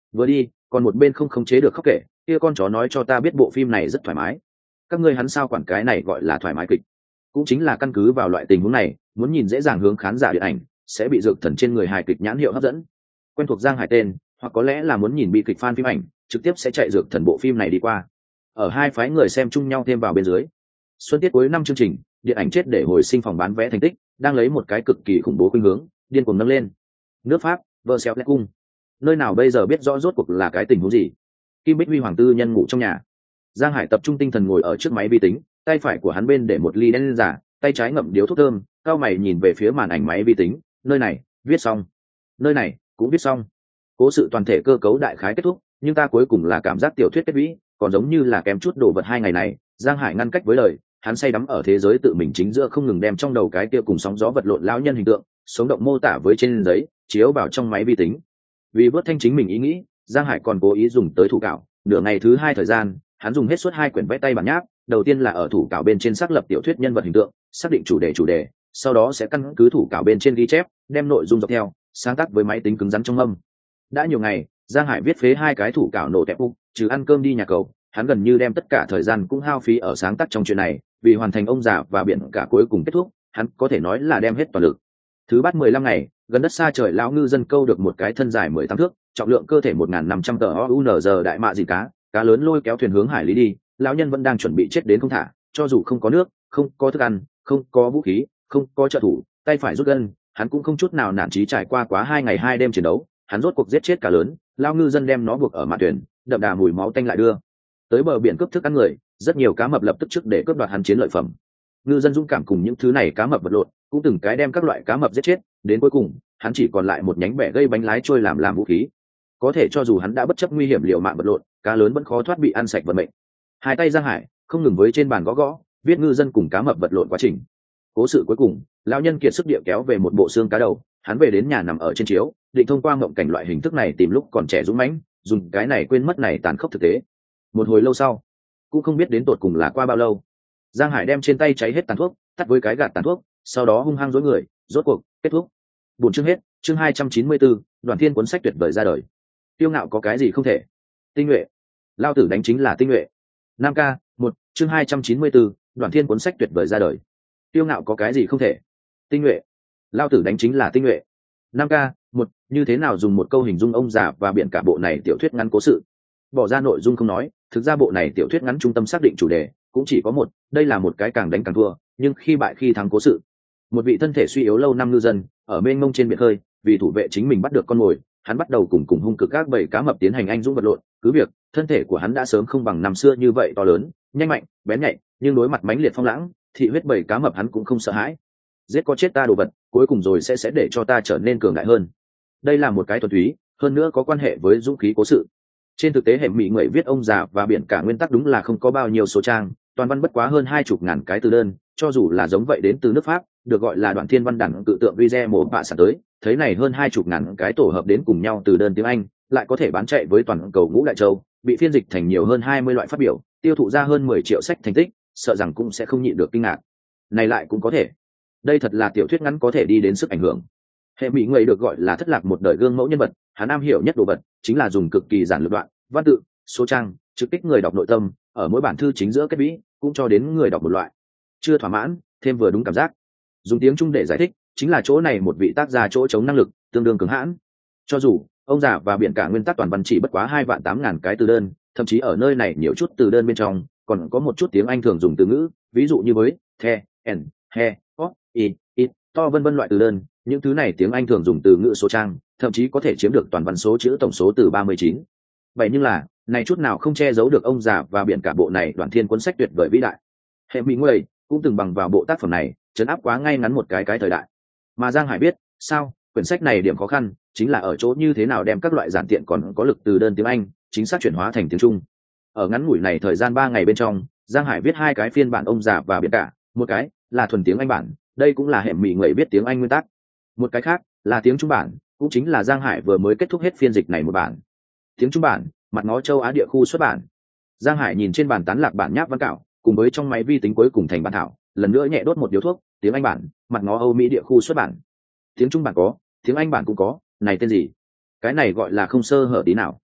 S1: Vừa đi còn một bên không khống chế được khóc kể, kia con chó nói cho ta biết bộ phim này rất thoải mái. Các ngươi hắn sao quản cái này gọi là thoải mái kịch? Cũng chính là căn cứ vào loại tình huống này, muốn nhìn dễ dàng hướng khán giả điện ảnh sẽ bị dược thần trên người hài kịch nhãn hiệu hấp dẫn. Quen thuộc Giang Hải tên, hoặc có lẽ là muốn nhìn bi kịch fan phim ảnh, trực tiếp sẽ chạy dược thần bộ phim này đi qua. Ở hai phái người xem chung nhau thêm vào bên dưới, xuân tiết cuối năm chương trình điện ảnh chết để hồi sinh phòng bán vé thành tích đang lấy một cái cực kỳ khủng bố khuynh hướng điên cuồng nâng lên. Nước Pháp, Versailles cung, nơi nào bây giờ biết rõ rốt cuộc là cái tình huống gì. Kim Bích Huy hoàng tư nhân ngủ trong nhà, Giang Hải tập trung tinh thần ngồi ở trước máy vi tính, tay phải của hắn bên để một ly đen giả, tay trái ngậm điếu thuốc thơm, cao mày nhìn về phía màn ảnh máy vi tính. Nơi này viết xong, nơi này cũng viết xong, cố sự toàn thể cơ cấu đại khái kết thúc, nhưng ta cuối cùng là cảm giác tiểu thuyết kết vĩ còn giống như là kém chút đồ vật. Hai ngày này Giang Hải ngăn cách với lời, hắn say đắm ở thế giới tự mình chính giữa, không ngừng đem trong đầu cái kia cùng sóng gió vật lộn lão nhân hình tượng sống động mô tả với trên giấy, chiếu vào trong máy vi tính. Vì bớt thanh chính mình ý nghĩ, Giang Hải còn cố ý dùng tới thủ cạo. Nửa ngày thứ hai thời gian, hắn dùng hết suốt 2 quyển vẽ tay bản nháp. Đầu tiên là ở thủ cạo bên trên xác lập tiểu thuyết nhân vật hình tượng, xác định chủ đề, sau đó sẽ căn cứ thủ cạo bên trên ghi chép, đem nội dung dọc theo sáng tác với máy tính cứng rắn trong âm. Đã nhiều ngày, Giang Hải viết phế 2 cái thủ cạo nổ tẹp úc, trừ ăn cơm đi nhà cầu, hắn gần như đem tất cả thời gian cũng hao phí ở sáng tác trong chuyện này. Vì hoàn thành ông già và biển cả cuối cùng kết thúc, hắn có thể nói là đem hết toàn lực. Thứ bắt 15 ngày, gần đất xa trời lão ngư dân câu được một cái thân dài 18 thước, trọng lượng cơ thể 1.500 tờ ounz đại mạ gì cá lớn lôi kéo thuyền hướng hải lý đi. Lão nhân vẫn đang chuẩn bị chết đến không thả, cho dù không có nước, không có thức ăn, không có vũ khí, không có trợ thủ, tay phải rút gân, hắn cũng không chút nào nản chí. Trải qua quá 2 ngày 2 đêm chiến đấu, hắn rốt cuộc giết chết cá lớn. Lão ngư dân đem nó buộc ở mạn thuyền, đậm đà mùi máu tanh lại đưa tới bờ biển cướp thức ăn người. Rất nhiều cá mập lập tức trước để cướp đoạt hắn chiến lợi phẩm. Ngư dân dũng cảm cùng những thứ này cá mập vật lộn, cũng từng cái đem các loại cá mập giết chết. Đến cuối cùng, hắn chỉ còn lại một nhánh bẻ gây bánh lái trôi làm vũ khí. Có thể cho dù hắn đã bất chấp nguy hiểm liều mạng vật lộn, cá lớn vẫn khó thoát bị ăn sạch vận mệnh. Hai tay Giang Hải không ngừng với trên bàn gõ, viết ngư dân cùng cá mập vật lộn quá trình. Cố sự cuối cùng, lão nhân kiệt sức địa kéo về một bộ xương cá đầu. Hắn về đến nhà nằm ở trên chiếu, định thông qua mộng cảnh loại hình thức này tìm lúc còn trẻ dũng mãnh, dùng cái này quên mất này tàn khốc thực tế. Một hồi lâu sau, cũng không biết đến tột cùng là qua bao lâu, Giang Hải đem trên tay cháy hết tàn thuốc, tắt với cái gạt tàn thuốc, sau đó hung hăng dối người. Rốt cuộc kết thúc. 4 chương hết. Chương 294, Đoàn Thiên cuốn sách tuyệt vời ra đời. Tiêu ngạo có cái gì không thể? Tinh nhuệ. Lao tử đánh chính là tinh nhuệ. 5K, 1, chương 294, Đoàn Thiên cuốn sách tuyệt vời ra đời. Tiêu ngạo có cái gì không thể? Tinh nhuệ. Lao tử đánh chính là tinh nhuệ. 5K, 1, như thế nào dùng một câu hình dung ông già và biển cả bộ này tiểu thuyết ngắn cố sự? Bỏ ra nội dung không nói, thực ra bộ này tiểu thuyết ngắn trung tâm xác định chủ đề cũng chỉ có một, đây là một cái càng đánh càng thua, nhưng khi bại khi thắng cố sự. Một vị thân thể suy yếu lâu năm ngư dân ở mênh mông trên biển khơi, vì thủ vệ chính mình bắt được con mồi, hắn bắt đầu cùng hung cực các bầy cá mập tiến hành anh dũng vật lộn. Cứ việc thân thể của hắn đã sớm không bằng năm xưa như vậy to lớn, nhanh mạnh, bén nhạy, nhưng đối mặt mãnh liệt phong lãng, thị huyết bầy cá mập hắn cũng không sợ hãi. Giết có chết ta đồ vật, cuối cùng rồi sẽ để cho ta trở nên cường đại hơn. Đây là một cái thuần túy, hơn nữa có quan hệ với dũng khí cố sự. Trên thực tế hệ mỹ người viết ông già và biển cả nguyên tắc đúng là không có bao nhiêu số trang, toàn văn bất quá hơn 20.000 cái từ đơn. Cho dù là giống vậy đến từ nước Pháp, được gọi là Đoạn Thiên văn đẳng tự tượng Rize một bạ sản tới, thấy này hơn 20.000 cái tổ hợp đến cùng nhau từ đơn tiếng Anh, lại có thể bán chạy với toàn cầu ngũ đại châu, bị phiên dịch thành nhiều hơn 20 loại phát biểu, tiêu thụ ra hơn 10 triệu sách thành tích, sợ rằng cũng sẽ không nhịn được kinh ngạc. Này lại cũng có thể. Đây thật là tiểu thuyết ngắn có thể đi đến sức ảnh hưởng. Hệ mỹ người được gọi là thất lạc một đời gương mẫu nhân vật, hắn am hiểu nhất đồ vật chính là dùng cực kỳ giản lược đoạn, văn tự, số trang, trực kích người đọc nội tâm, ở mỗi bản thư chính giữa kết vĩ, cũng cho đến người đọc một loại chưa thỏa mãn, thêm vừa đúng cảm giác. Dùng tiếng Trung để giải thích, chính là chỗ này một vị tác giả chỗ chống năng lực tương đương cứng hãn. Cho dù ông già và biển cả nguyên tắc toàn văn chỉ bất quá 2.800.000 cái từ đơn, thậm chí ở nơi này nhiều chút từ đơn bên trong còn có một chút tiếng Anh thường dùng từ ngữ, ví dụ như với the, and, he, hot, it, to vân vân loại từ đơn. Những thứ này tiếng Anh thường dùng từ ngữ số trang, thậm chí có thể chiếm được toàn văn số chữ tổng số từ 39. Vậy nhưng là, này chút nào không che giấu được ông già và biển cả bộ này Đoạn Thiên cuốn sách tuyệt vời vĩ đại. Hệ mỹ người cũng từng bằng vào bộ tác phẩm này chấn áp quá ngay ngắn một cái thời đại. Mà Giang Hải biết, sao, quyển sách này điểm khó khăn chính là ở chỗ như thế nào đem các loại giản tiện còn có lực từ đơn tiếng Anh chính xác chuyển hóa thành tiếng Trung. Ở ngắn ngủi này thời gian 3 ngày bên trong, Giang Hải viết 2 cái phiên bản ông già và biển cả, một cái là thuần tiếng Anh bản, đây cũng là hệ mỹ người viết tiếng Anh nguyên tắc. Một cái khác là tiếng Trung bản, cũng chính là Giang Hải vừa mới kết thúc hết phiên dịch này một bản. Tiếng Trung bản, mặt ngó châu Á địa khu xuất bản. Giang Hải nhìn trên bàn tán lạc bản nháp văn cạo, cùng với trong máy vi tính cuối cùng thành bản thảo, lần nữa nhẹ đốt một điếu thuốc. Tiếng Anh bản, mặt ngó Âu Mỹ địa khu xuất bản. Tiếng Trung bản có, tiếng Anh bản cũng có, này tên gì? Cái này gọi là không sơ hở tí nào.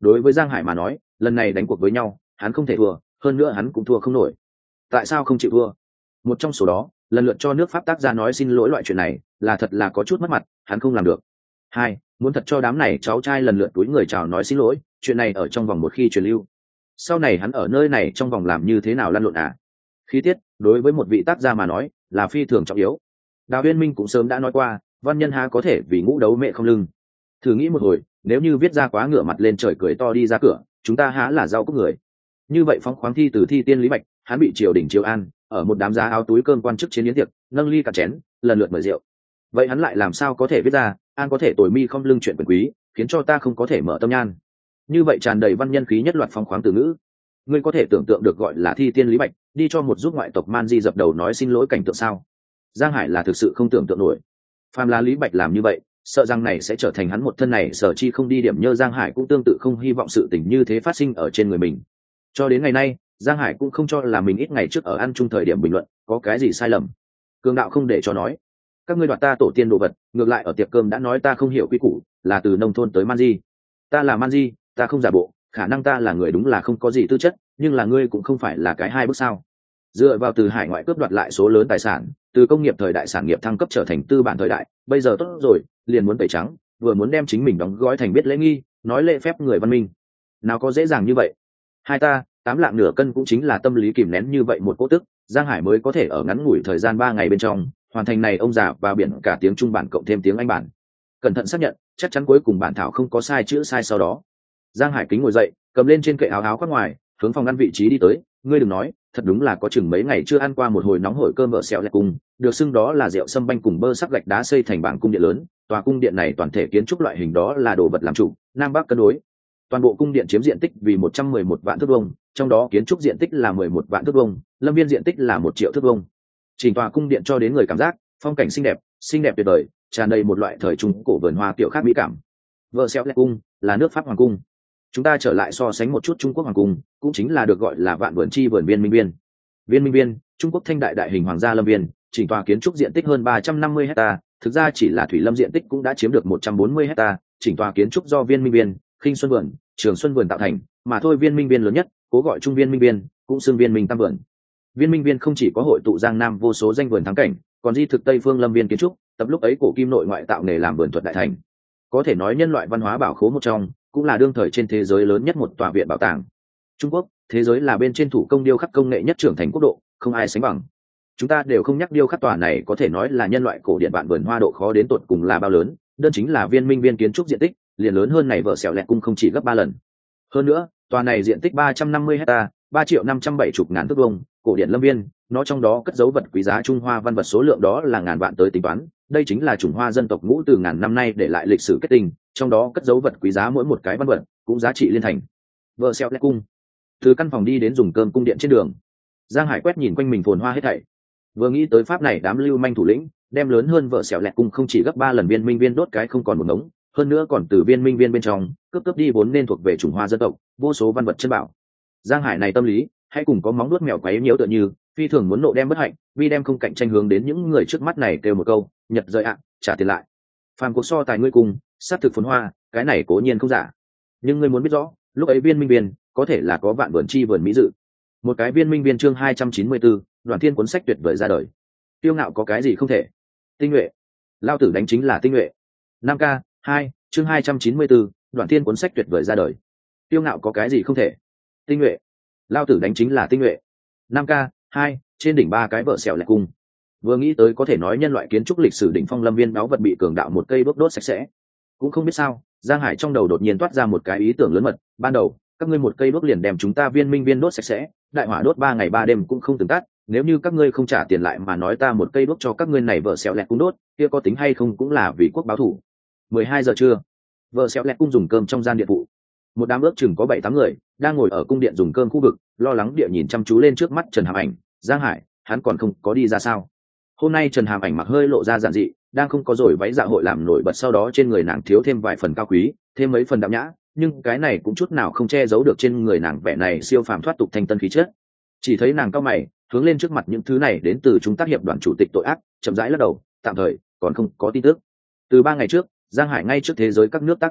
S1: đối với Giang Hải mà nói, lần này đánh cuộc với nhau hắn không thể thua, hơn nữa hắn cũng thua không nổi. Tại sao không chịu thua? Một trong số đó, lần lượt cho nước Pháp tác ra nói xin lỗi loại chuyện này là thật là có chút mất mặt, hắn không làm được. Hai, muốn thật cho đám này cháu trai lần lượt túi người chào nói xin lỗi, chuyện này ở trong vòng một khi truyền lưu, sau này hắn ở nơi này trong vòng làm như thế nào lăn lộn à? Khí tiết đối với một vị tác gia mà nói là phi thường trọng yếu. Đào Uyên Minh cũng sớm đã nói qua, văn nhân há có thể vì ngũ đấu mẹ không lưng. Thử nghĩ một hồi, nếu như viết ra quá ngửa mặt lên trời cười to đi ra cửa, chúng ta há là rau cúc người. Như vậy phóng khoáng thi từ thi tiên Lý Bạch, hắn bị triều đình triều an, ở một đám giá áo túi cơm quan chức chiến yến tiệc, nâng ly cạn chén, lần lượt mời rượu. Vậy hắn lại làm sao có thể viết ra, an có thể tồi mi không lưng chuyện quyền quý, khiến cho ta không có thể mở tâm nhan. Như vậy tràn đầy văn nhân khí nhất loạt phóng khoáng từ ngữ, ngươi có thể tưởng tượng được gọi là thi tiên Lý Bạch đi cho một giúp ngoại tộc man di dập đầu nói xin lỗi cảnh tượng sao? Giang Hải là thực sự không tưởng tượng nổi. Phàm là Lý Bạch làm như vậy, sợ rằng này sẽ trở thành hắn một thân này sở chi không đi điểm nhơ. Giang Hải cũng tương tự không hy vọng sự tình như thế phát sinh ở trên người mình. Cho đến ngày nay, Giang Hải cũng không cho là mình ít ngày trước ở ăn chung thời điểm bình luận có cái gì sai lầm. Cường đạo không để cho nói, các ngươi đoạt ta tổ tiên đồ vật, ngược lại ở tiệc cơm đã nói ta không hiểu quy củ, là từ nông thôn tới man di. Ta là man di, ta không giả bộ, khả năng ta là người đúng là không có gì tư chất, nhưng là ngươi cũng không phải là cái hai bước sao? Dựa vào từ hải ngoại cướp đoạt lại số lớn tài sản, từ công nghiệp thời đại sản nghiệp thăng cấp trở thành tư bản thời đại, bây giờ tốt rồi, liền muốn tẩy trắng, vừa muốn đem chính mình đóng gói thành biết lễ nghi, nói lễ phép người văn minh. Nào có dễ dàng như vậy. Hai ta, 8 lạng nửa cân cũng chính là tâm lý kìm nén như vậy một cỗ tức, Giang Hải mới có thể ở ngắn ngủi thời gian 3 ngày bên trong, hoàn thành này ông già và biển cả tiếng Trung bản cộng thêm tiếng Anh bản. Cẩn thận xác nhận, chắc chắn cuối cùng bản thảo không có sai chữ sai sau đó. Giang Hải kính ngồi dậy, cầm lên trên kệ áo áo khoác ngoài, hướng phòng ăn vị trí đi tới. Ngươi đừng nói, thật đúng là có chừng mấy ngày chưa ăn qua một hồi nóng hổi cơm vợ xẹo lẹt cung, được xưng đó là rượu sâm banh cùng bơ sắc gạch đá xây thành bảng cung điện lớn. Tòa cung điện này toàn thể kiến trúc loại hình đó là đồ vật làm chủ, nam bắc cân đối. Toàn bộ cung điện chiếm diện tích vì 111 vạn thước vuông, trong đó kiến trúc diện tích là 11 vạn thước vuông, lâm viên diện tích là 1 triệu thước vuông. Chỉnh tòa cung điện cho đến người cảm giác phong cảnh xinh đẹp tuyệt vời, tràn đầy một loại thời trung cổ vườn hoa kiểu khác mỹ cảm. Vợ xẹo lẹt cung là nước Pháp hoàng cung. Chúng ta trở lại so sánh một chút Trung Quốc hoàng cung, cũng chính là được gọi là vạn vườn chi vườn viên minh viên. Viên minh viên, Trung Quốc thanh đại đại hình hoàng gia lâm viên, chỉnh tòa kiến trúc diện tích hơn 350 hecta, thực ra chỉ là thủy lâm diện tích cũng đã chiếm được 140 hecta. Chỉnh tòa kiến trúc do viên minh viên, Khinh Xuân vườn, Trường Xuân vườn tạo thành, mà thôi viên minh viên lớn nhất, cố gọi trung viên minh viên, cũng xưng viên minh tam vườn. Viên minh viên không chỉ có hội tụ Giang Nam vô số danh vườn thắng cảnh, còn di thực Tây phương lâm viên kiến trúc, tập lúc ấy cổ kim nội ngoại tạo nghề làm vườn thuật đại thành. Có thể nói nhân loại văn hóa bảo khố một trong, cũng là đương thời trên thế giới lớn nhất một tòa viện bảo tàng. Trung Quốc, thế giới là bên trên thủ công điêu khắc công nghệ nhất trưởng thành quốc độ, không ai sánh bằng. Chúng ta đều không nhắc điêu khắc tòa này có thể nói là nhân loại cổ điện vạn vườn hoa độ khó đến tột cùng là bao lớn, đơn chính là viên minh viên kiến trúc diện tích, liền lớn hơn này vợ xẻo lẹt cung không chỉ gấp 3 lần. Hơn nữa, tòa này diện tích 350 hecta, 3.570.000 thước vuông, cổ điện lâm viên, nó trong đó cất dấu vật quý giá Trung Hoa văn vật số lượng đó là ngàn vạn tới tính toán. Đây chính là chủng hoa dân tộc ngũ từ ngàn năm nay để lại lịch sử kết tinh, trong đó cất dấu vật quý giá mỗi một cái văn vật cũng giá trị liên thành. Vợ xẹo lẹt cung. Từ căn phòng đi đến dùng cơm cung điện trên đường, Giang Hải quét nhìn quanh mình phồn hoa hết thảy. Vừa nghĩ tới pháp này đám lưu manh thủ lĩnh, đem lớn hơn vợ xẹo lẹt cung không chỉ gấp 3 lần viên minh viên đốt cái không còn một ngống, hơn nữa còn từ viên minh viên bên trong cướp đi vốn nên thuộc về chủng hoa dân tộc, vô số văn vật chân bảo. Giang Hải này tâm lý, hãy cùng có móng nuốt mèo quấy nhiễu tựa như, phi thường muốn nộ đem bất hạnh, vì đem không cạnh tranh hướng đến những người trước mắt này kêu một câu, Nhật rời ạ, trả tiền lại. Phàm cuộc so tài ngươi cùng, sát thực phồn hoa, cái này cố nhiên không giả. Nhưng ngươi muốn biết rõ, lúc ấy viên minh viên có thể là có vạn vườn chi vườn mỹ dự. Một cái viên minh viên chương 294, Đoàn Thiên cuốn sách tuyệt vời ra đời. Tiêu ngạo có cái gì không thể? Tinh nhuệ. Lao tử đánh chính là tinh nhuệ. 5K, 2, chương 294, Đoàn Thiên cuốn sách tuyệt vời ra đời. Tiêu ngạo có cái gì không thể? Tinh nhuệ. Lao tử đánh chính là tinh nhuệ. 5K, 2, trên đỉnh 3 cái vợ xẻo lẹt cung. Vừa nghĩ tới có thể nói nhân loại kiến trúc lịch sử đỉnh phong lâm viên báu vật bị cường đạo một cây đốt đốt sạch sẽ. Cũng không biết sao, Giang Hải trong đầu đột nhiên toát ra một cái ý tưởng lớn mật, ban đầu, các ngươi một cây đốt liền đem chúng ta viên minh viên đốt sạch sẽ, đại hỏa đốt 3 ngày 3 đêm cũng không từng tắt, nếu như các ngươi không trả tiền lại mà nói ta một cây đốt cho các ngươi này vợ xẻo lẹt cung đốt, kia có tính hay không cũng là vì quốc báo thủ. 12 giờ trưa, vợ xẻo lẹt cung dùng cơm trong gian điện phụ. Một đám ước chừng có 7-8 người đang ngồi ở cung điện dùng cơm khu vực, lo lắng địa nhìn chăm chú lên trước mắt Trần Hàm Ảnh. Giang Hải, hắn còn không có đi ra sao? Hôm nay Trần Hàm Ảnh mặc hơi lộ ra giản dị, đang không có rồi váy dạ hội làm nổi bật, sau đó trên người nàng thiếu thêm vài phần cao quý, thêm mấy phần đạm nhã, nhưng cái này cũng chút nào không che giấu được trên người nàng vẻ này siêu phàm thoát tục thanh tân khí chất. Chỉ thấy nàng cao mày, hướng lên trước mặt những thứ này đến từ chúng tác hiệp đoàn chủ tịch tội ác, chậm rãi lắc đầu, tạm thời còn không có tin tức. Từ 3 ngày trước, Giang Hải ngay trước thế giới các nước tác ra mặt,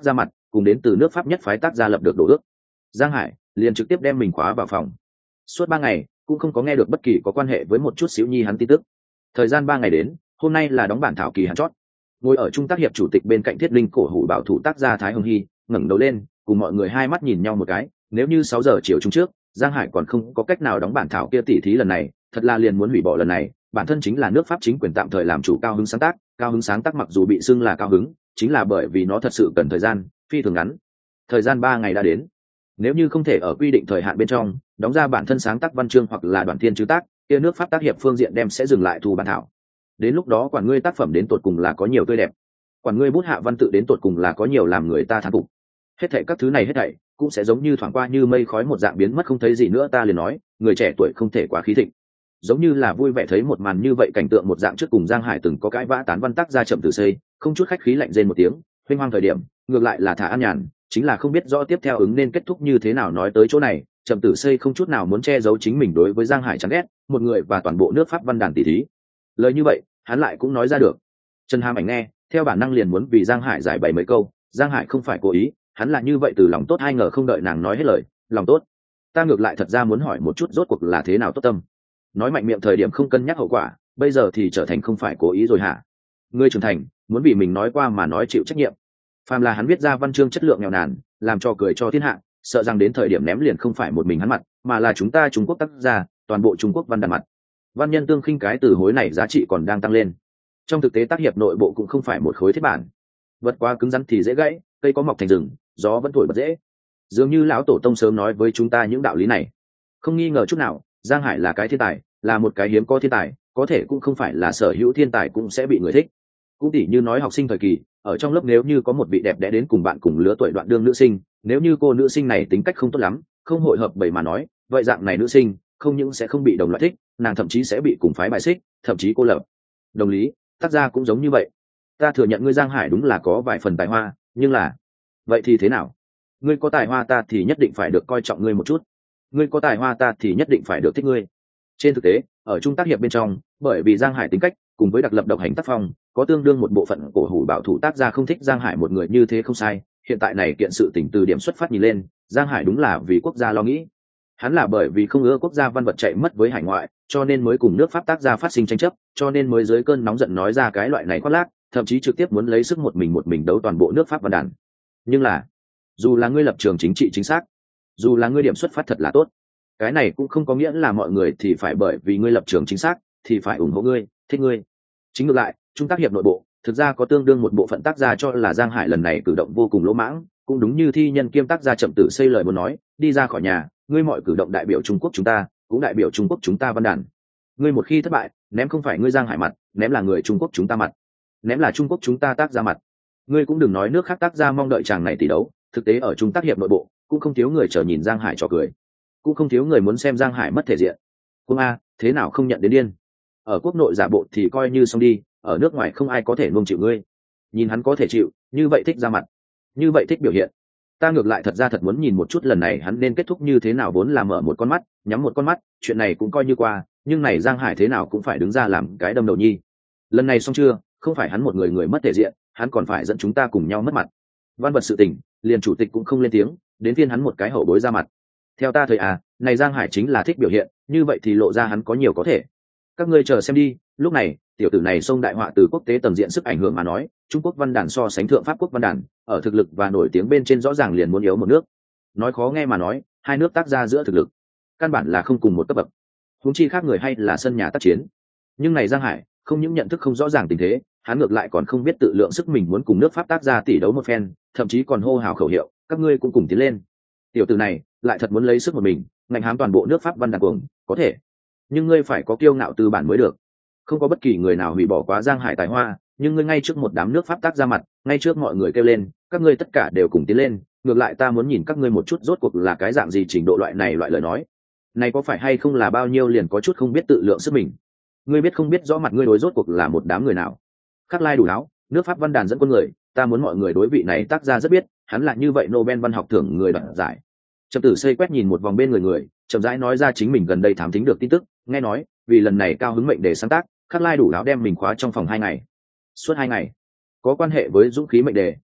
S1: cùng đến từ nước Pháp nhất phái tác gia lập được đồ ước. Giang Hải liền trực tiếp đem mình khóa vào phòng. Suốt 3 ngày cũng không có nghe được bất kỳ có quan hệ với một chút xíu nhi hắn tin tức. Thời gian 3 ngày đến, hôm nay là đóng bản thảo kỳ hạn chót. Ngồi ở trung tác hiệp chủ tịch bên cạnh Thiết Linh cổ hủ bảo thủ tác gia Thái Hồng Hy, ngẩng đầu lên, cùng mọi người hai mắt nhìn nhau một cái, nếu như 6 giờ chiều chung trước, Giang Hải còn không có cách nào đóng bản thảo kia tỉ thí lần này, thật là liền muốn hủy bỏ lần này, bản thân chính là nước Pháp chính quyền tạm thời làm chủ cao hứng sáng tác mặc dù bị xưng là cao hứng, chính là bởi vì nó thật sự cần thời gian phi thường ngắn. Thời gian 3 ngày đã đến. Nếu như không thể ở quy định thời hạn bên trong đóng ra bản thân sáng tác văn chương hoặc là đoàn thiên chứ tác, kia nước Pháp tác hiệp phương diện đem sẽ dừng lại thu bản thảo. Đến lúc đó quản ngươi tác phẩm đến tột cùng là có nhiều tươi đẹp, quản ngươi bút hạ văn tự đến tột cùng là có nhiều làm người ta thán phục. Hết thảy các thứ này hết thảy cũng sẽ giống như thoảng qua như mây khói một dạng biến mất không thấy gì nữa. Ta liền nói, người trẻ tuổi không thể quá khí thịnh. Giống như là vui vẻ thấy một màn như vậy cảnh tượng một dạng trước cùng Giang Hải từng có cãi vã tán văn tác ra chậm từ xây, không chút khách khí lạnh rên một tiếng, huynh hoang thời điểm, ngược lại là thả an nhàn, chính là không biết rõ tiếp theo ứng nên kết thúc như thế nào. Nói tới chỗ này, chậm tử xây không chút nào muốn che giấu chính mình đối với Giang Hải chán ghét, một người và toàn bộ nước Pháp văn đàn tỷ thí. Lời như vậy, hắn lại cũng nói ra được. Trần Hàm Ảnh nghe, theo bản năng liền muốn vì Giang Hải giải bày mấy câu. Giang Hải không phải cố ý, hắn là như vậy từ lòng tốt. Ai ngờ không đợi nàng nói hết lời, lòng tốt, ta ngược lại thật ra muốn hỏi một chút rốt cuộc là thế nào tốt tâm. Nói mạnh miệng thời điểm không cân nhắc hậu quả, bây giờ thì trở thành không phải cố ý rồi hả? Ngươi trưởng thành, muốn vì mình nói qua mà nói chịu trách nhiệm. Phàm là hắn viết ra văn chương chất lượng nghèo nàn, làm cho cười cho thiên hạ, sợ rằng đến thời điểm ném liền không phải một mình hắn mặt, mà là chúng ta Trung Quốc tác gia, toàn bộ Trung Quốc văn đàn mặt. Văn nhân tương khinh cái từ hối này giá trị còn đang tăng lên. Trong thực tế tác hiệp nội bộ cũng không phải một khối thiết bản. Vật quá cứng rắn thì dễ gãy, cây có mọc thành rừng, gió vẫn thổi bật dễ. Dường như lão tổ tông sớm nói với chúng ta những đạo lý này. Không nghi ngờ chút nào, Giang Hải là cái thiên tài, là một cái hiếm có thiên tài, có thể cũng không phải là sở hữu thiên tài cũng sẽ bị người thích. Cũng tỉ như nói học sinh thời kỳ, ở trong lớp nếu như có một vị đẹp đẽ đến cùng bạn cùng lứa tuổi đoạn đương nữ sinh, nếu như cô nữ sinh này tính cách không tốt lắm, không hội hợp bầy mà nói, vậy dạng này nữ sinh không những sẽ không bị đồng loại thích, nàng thậm chí sẽ bị cùng phái bài xích, thậm chí cô lập. Đồng lý, tác gia cũng giống như vậy. Ta thừa nhận ngươi Giang Hải đúng là có vài phần tài hoa, nhưng là vậy thì thế nào? Ngươi có tài hoa ta thì nhất định phải được coi trọng ngươi một chút, ngươi có tài hoa ta thì nhất định phải được thích ngươi. Trên thực tế, ở trung tác hiệp bên trong, bởi vì Giang Hải tính cách cùng với đặc lập độc hành tác phong, có tương đương một bộ phận cổ hủ bảo thủ tác gia không thích Giang Hải một người như thế không sai. Hiện tại này kiện sự tình từ điểm xuất phát nhìn lên, Giang Hải đúng là vì quốc gia lo nghĩ. Hắn là bởi vì không ưa quốc gia văn vật chạy mất với hải ngoại, cho nên mới cùng nước Pháp tác gia phát sinh tranh chấp, cho nên mới dưới cơn nóng giận nói ra cái loại này khoác lác, thậm chí trực tiếp muốn lấy sức một mình đấu toàn bộ nước Pháp văn đàn. Nhưng là, dù là ngươi lập trường chính trị chính xác, dù là ngươi điểm xuất phát thật là tốt, cái này cũng không có nghĩa là mọi người thì phải bởi vì ngươi lập trường chính xác thì phải ủng hộ ngươi, thích ngươi. Chính ngược lại, trung tác hiệp nội bộ thực ra có tương đương một bộ phận tác gia cho là Giang Hải lần này cử động vô cùng lỗ mãng, cũng đúng như thi nhân kiêm tác gia Chậm Tử Xây lời muốn nói, đi ra khỏi nhà, ngươi mọi cử động đại biểu Trung Quốc chúng ta, cũng đại biểu Trung Quốc chúng ta văn đàn. Ngươi một khi thất bại, ném không phải ngươi Giang Hải mặt, ném là người Trung Quốc chúng ta mặt, ném là Trung Quốc chúng ta tác gia mặt. Ngươi cũng đừng nói nước khác tác gia mong đợi chàng này tỷ đấu, thực tế ở trung tác hiệp nội bộ cũng không thiếu người chờ nhìn Giang Hải trò cười, cũng không thiếu người muốn xem Giang Hải mất thể diện. Cung a, thế nào không nhận đến điên? Ở quốc nội giả bộ thì coi như xong đi, ở nước ngoài không ai có thể nuông chịu ngươi. Nhìn hắn có thể chịu, như vậy thích ra mặt, như vậy thích biểu hiện. Ta ngược lại thật ra thật muốn nhìn một chút lần này hắn nên kết thúc như thế nào, vốn là mở một con mắt, nhắm một con mắt, chuyện này cũng coi như qua, nhưng này Giang Hải thế nào cũng phải đứng ra làm cái đâm đầu nhi. Lần này xong chưa, không phải hắn một người mất thể diện, hắn còn phải dẫn chúng ta cùng nhau mất mặt. Văn vật sự tình, liền chủ tịch cũng không lên tiếng, đến phiên hắn một cái hậu bối ra mặt. Theo ta thấy này Giang Hải chính là thích biểu hiện, như vậy thì lộ ra hắn có nhiều có thể. Các ngươi chờ xem đi. Lúc này tiểu tử này xông đại họa từ quốc tế tầng diện sức ảnh hưởng mà nói, Trung Quốc văn đàn so sánh thượng Pháp quốc văn đàn, ở thực lực và nổi tiếng bên trên rõ ràng liền muốn yếu một nước. Nói khó nghe mà nói, hai nước tác ra giữa thực lực căn bản là không cùng một cấp bậc, huống chi khác người hay là sân nhà tác chiến. Nhưng này Giang Hải không những nhận thức không rõ ràng tình thế, hắn ngược lại còn không biết tự lượng sức mình muốn cùng nước Pháp tác ra tỷ đấu một phen, thậm chí còn hô hào khẩu hiệu, các ngươi cũng cùng tiến lên. Tiểu tử này lại thật muốn lấy sức một mình ngành hám toàn bộ nước Pháp văn đàn cuồng, có thể, nhưng ngươi phải có kiêu ngạo tư bản mới được. Không có bất kỳ người nào hủy bỏ quá Giang Hải tài hoa, nhưng ngươi ngay trước một đám nước Pháp tác ra mặt, ngay trước mọi người kêu lên, các ngươi tất cả đều cùng tiến lên. Ngược lại ta muốn nhìn các ngươi một chút rốt cuộc là cái dạng gì trình độ. Loại lời nói này có phải hay không là bao nhiêu liền có chút không biết tự lượng sức mình. Ngươi biết không biết rõ mặt ngươi đối rốt cuộc là một đám người nào. Khắc Lai đủ láo, nước Pháp văn đàn dẫn quân người, ta muốn mọi người đối vị này tác ra rất biết, hắn là như vậy Nobel văn học thưởng người đoạt giải. Trầm Tử Xây quét nhìn một vòng bên người, chậm rãi nói ra chính mình gần đây thám thính được tin tức. Nghe nói vì lần này cao hứng mệnh đề sáng tác, Khắc Lai đủ láo đem mình khóa trong phòng 2 ngày. Suốt 2 ngày có quan hệ với dũng khí mệnh đề,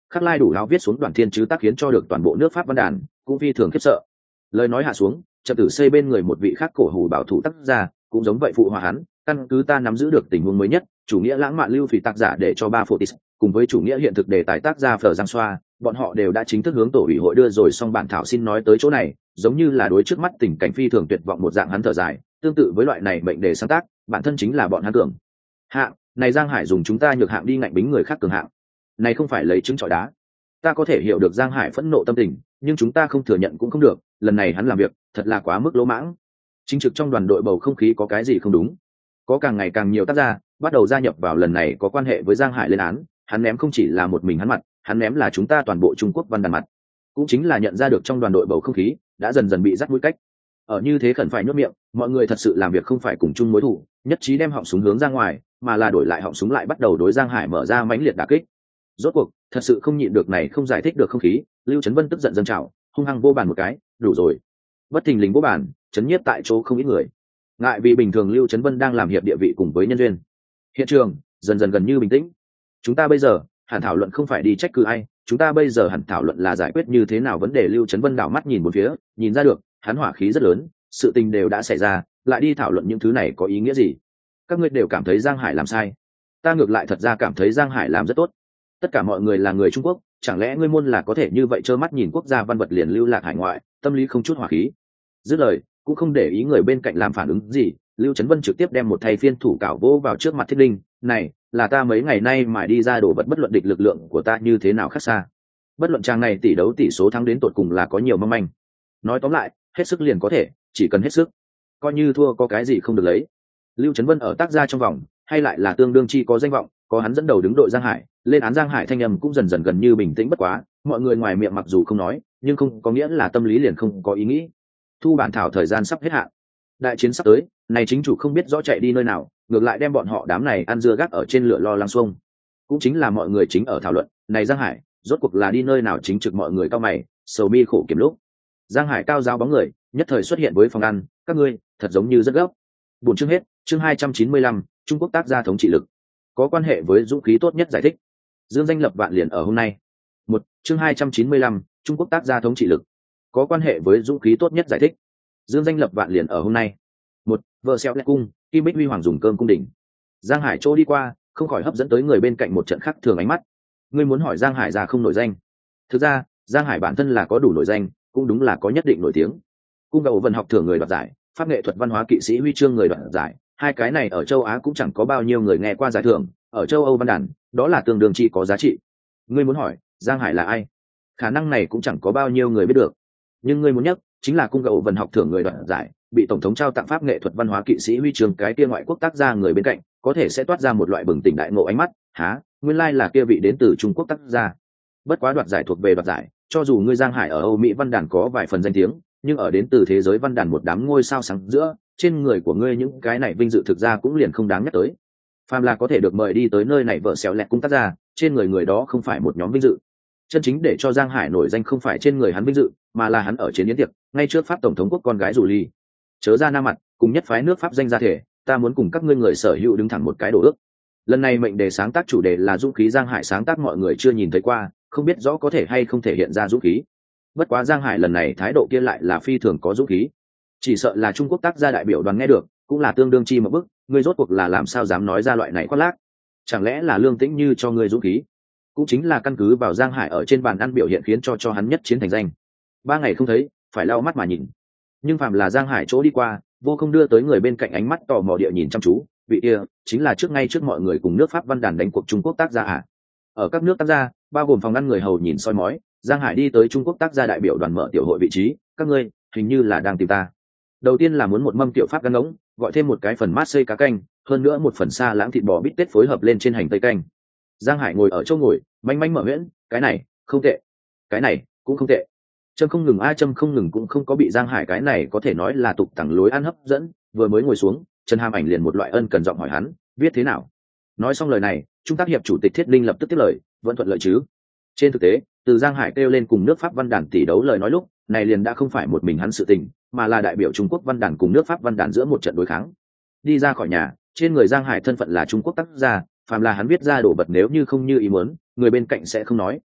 S1: Khắc Lai Đủ Lão viết xuống đoạn thiên chứ tác khiến cho được toàn bộ nước Pháp văn đàn cũng phi thường khiếp sợ. Lời nói hạ xuống, Trầm Tử xây bên người một vị khác cổ hủ bảo thủ tác giả cũng giống vậy phụ hòa hắn, căn cứ ta nắm giữ được tình huống mới nhất, chủ nghĩa lãng mạn lưu thủy tác giả để cho ba Fotis, cùng với chủ nghĩa hiện thực đề tài tác giả Phở Giang Xoa, bọn họ đều đã chính thức hướng tổ ủy hội đưa rồi xong bản thảo xin nói tới chỗ này, giống như là đối trước mắt tình cảnh phi thường tuyệt vọng một dạng hắn thở dài, tương tự với loại này mệnh đề sáng tác, bản thân chính là bọn hắn cường hạng, này Giang Hải dùng chúng ta nhược hạng đi ngạnh bính người khác cường hạng, này không phải lấy trứng trọi đá. Ta có thể hiểu được Giang Hải phẫn nộ tâm tình, nhưng chúng ta không thừa nhận cũng không được, lần này hắn làm việc thật là quá mức lỗ mãng. Chính trực trong đoàn đội bầu không khí có cái gì không đúng, có càng ngày càng nhiều tác gia bắt đầu gia nhập vào lần này có quan hệ với Giang Hải lên án, hắn ném không chỉ là một mình hắn mặt, hắn ném là chúng ta toàn bộ Trung Quốc văn đàn mặt. Cũng chính là nhận ra được trong đoàn đội bầu không khí đã dần dần bị dắt mũi cách. Ở như thế khẩn phải nhốt miệng, mọi người thật sự làm việc không phải cùng chung mối thù, nhất trí đem họng súng hướng ra ngoài, mà là đổi lại họng súng lại bắt đầu đối Giang Hải mở ra mãnh liệt đả kích. Rốt cuộc thật sự không nhịn được này không giải thích được không khí, Lưu Trấn Vân tức giận dâng trào, hung hăng vô bàn một cái, đủ rồi. Bất thình lình vô bàn, chấn nhiếp tại chỗ không ít người. Ngại vì bình thường Lưu Trấn Vân đang làm hiệp địa vị cùng với nhân duyên, hiện trường dần dần gần như bình tĩnh. Chúng ta bây giờ hẳn thảo luận không phải đi trách cứ ai, chúng ta bây giờ hẳn thảo luận là giải quyết như thế nào vấn đề. Lưu Trấn Vân đảo mắt nhìn một phía, nhìn ra được hắn hỏa khí rất lớn, sự tình đều đã xảy ra, lại đi thảo luận những thứ này có ý nghĩa gì? Các ngươi đều cảm thấy Giang Hải làm sai, ta ngược lại thật ra cảm thấy Giang Hải làm rất tốt. Tất cả mọi người là người Trung Quốc, chẳng lẽ ngươi môn là có thể như vậy trơ mắt nhìn quốc gia văn vật liền lưu lạc hải ngoại, tâm lý không chút hỏa khí? Dứt lời cũng không để ý người bên cạnh làm phản ứng gì, Lưu Trấn Vân trực tiếp đem một thay phiên thủ cảo vỗ vào trước mặt Thiết Linh. Này là ta mấy ngày nay mãi đi ra đổ vật, bất luận địch lực lượng của ta như thế nào khác xa, bất luận trang này tỷ đấu tỷ số thắng đến tột cùng là có nhiều mong manh. Nói tóm lại, hết sức liền có thể, chỉ cần hết sức, coi như thua có cái gì không được lấy. Lưu Trấn Vân ở tác gia trong vòng hay lại là tương đương chi có danh vọng, có hắn dẫn đầu đứng đội Giang Hải lên án Giang Hải thanh âm cũng dần dần gần như bình tĩnh. Bất quá mọi người ngoài miệng mặc dù không nói, nhưng không có nghĩa là tâm lý liền không có ý nghĩ. Thu bản thảo thời gian sắp hết hạn, đại chiến sắp tới, này chính chủ không biết rõ chạy đi nơi nào, ngược lại đem bọn họ đám này ăn dưa gác ở trên lửa lo lăng xuông. Cũng chính là mọi người chính ở thảo luận này Giang Hải rốt cuộc là đi nơi nào, chính trực mọi người cao mày sầu mi khổ kiểm lúc Giang Hải cao giáo bóng người nhất thời xuất hiện với phòng ăn. Các ngươi thật giống như rất gấp. Buổi chương hết, chương 295, Trung Quốc tác gia thống trị lực có quan hệ với dũng khí tốt nhất giải thích. Dương danh lập vạn liền ở hôm nay. Một chương 295, Trung Quốc tác gia thống trị lực có quan hệ với dũng khí tốt nhất giải thích. Dương danh lập vạn liền ở hôm nay. Một vợ xeo lét cung, Kim Bích Huy Hoàng dùng cơm cung đình. Giang Hải chỗ đi qua không khỏi hấp dẫn tới người bên cạnh một trận khác thường ánh mắt. Ngươi muốn hỏi Giang Hải ra không nổi danh? Thực ra Giang Hải bản thân là có đủ nổi danh, cũng đúng là có nhất định nổi tiếng. Cung cầu vần học thưởng người đoạt giải, pháp nghệ thuật văn hóa kỵ sĩ huy chương người đoạt giải, hai cái này ở châu Á cũng chẳng có bao nhiêu người nghe qua giải thưởng, ở châu Âu văn đàn đó là tương đương chi có giá trị. Ngươi muốn hỏi Giang Hải là ai? Khả năng này cũng chẳng có bao nhiêu người biết được. Nhưng ngươi muốn nhắc chính là cung cầu vần học thưởng người đoạt giải, bị tổng thống trao tặng pháp nghệ thuật văn hóa kỵ sĩ huy chương cái kia ngoại quốc tác gia người bên cạnh có thể sẽ toát ra một loại bừng tỉnh đại ngộ ánh mắt. Há, nguyên lai là kia vị đến từ Trung Quốc tác gia. Bất quá đoạt giải thuộc về đoạt giải, cho dù ngươi Giang Hải ở Âu Mỹ văn đàn có vài phần danh tiếng, nhưng ở đến từ thế giới văn đàn một đám ngôi sao sáng giữa, trên người của ngươi những cái này vinh dự thực ra cũng liền không đáng nhắc tới. Phàm là có thể được mời đi tới nơi này vợ xéo lẹt cung tác gia, trên người người đó không phải một nhóm vinh dự. Chân chính để cho Giang Hải nổi danh không phải trên người hắn vinh dự, mà là hắn ở chiến yến tiệc ngay trước pháp tổng thống quốc con gái rủ ly chớ ra nam mặt cùng nhất phái nước pháp danh gia thể, ta muốn cùng các ngươi người sở hữu đứng thẳng một cái đồ ước. Lần này mệnh đề sáng tác chủ đề là dũng khí. Giang Hải sáng tác mọi người chưa nhìn thấy qua, không biết rõ có thể hay không thể hiện ra dũng khí. Bất quá Giang Hải lần này thái độ kia lại là phi thường có dũng khí, chỉ sợ là Trung Quốc tác gia đại biểu đoàn nghe được cũng là tương đương chi một bức. Ngươi rốt cuộc là làm sao dám nói ra loại này khoác lác? Chẳng lẽ là Lương Tĩnh Như cho ngươi dũng khí? Cũng chính là căn cứ vào Giang Hải ở trên bàn ăn biểu hiện khiến cho hắn nhất chiến thành danh. 3 ngày không thấy, phải lau mắt mà nhìn. Nhưng phàm là Giang Hải chỗ đi qua, vô không đưa tới người bên cạnh ánh mắt tò mò địa nhìn chăm chú. Vị kia chính là ngay trước mọi người cùng nước Pháp văn đàn đánh cuộc Trung Quốc tác gia à? Ở các nước tác gia, bao gồm phòng ngăn người hầu nhìn soi mói, Giang Hải đi tới Trung Quốc tác gia đại biểu đoàn mở tiểu hội vị trí. Các ngươi hình như là đang tìm ta. Đầu tiên là muốn một mâm tiểu pháp gan ngỗng, gọi thêm một cái phần mát xây cá canh, hơn nữa một phần xa lãng thịt bò bít tết phối hợp lên trên hành tây canh. Giang Hải ngồi ở chỗ ngồi manh manh mở miệng, cái này không tệ, cái này cũng không tệ. Trâm không ngừng Trâm không ngừng cũng không có bị Giang Hải cái này có thể nói là tục tằng lối ăn hấp dẫn. Vừa mới ngồi xuống, Trần Hàm Ảnh liền một loại ân cần giọng hỏi hắn viết thế nào. Nói xong lời này, Trung tác hiệp chủ tịch Thiết Linh lập tức tiếp lời, vẫn thuận lợi chứ? Trên thực tế, từ Giang Hải kêu lên cùng nước Pháp văn đàn tỷ đấu lời nói lúc này liền đã không phải một mình hắn sự tình, mà là đại biểu Trung Quốc văn đàn cùng nước Pháp văn đàn giữa một trận đối kháng. Đi ra khỏi nhà, trên người Giang Hải thân phận là Trung Quốc tác gia, phàm là hắn viết ra đồ vật nếu như không như ý muốn, người bên cạnh sẽ không nói,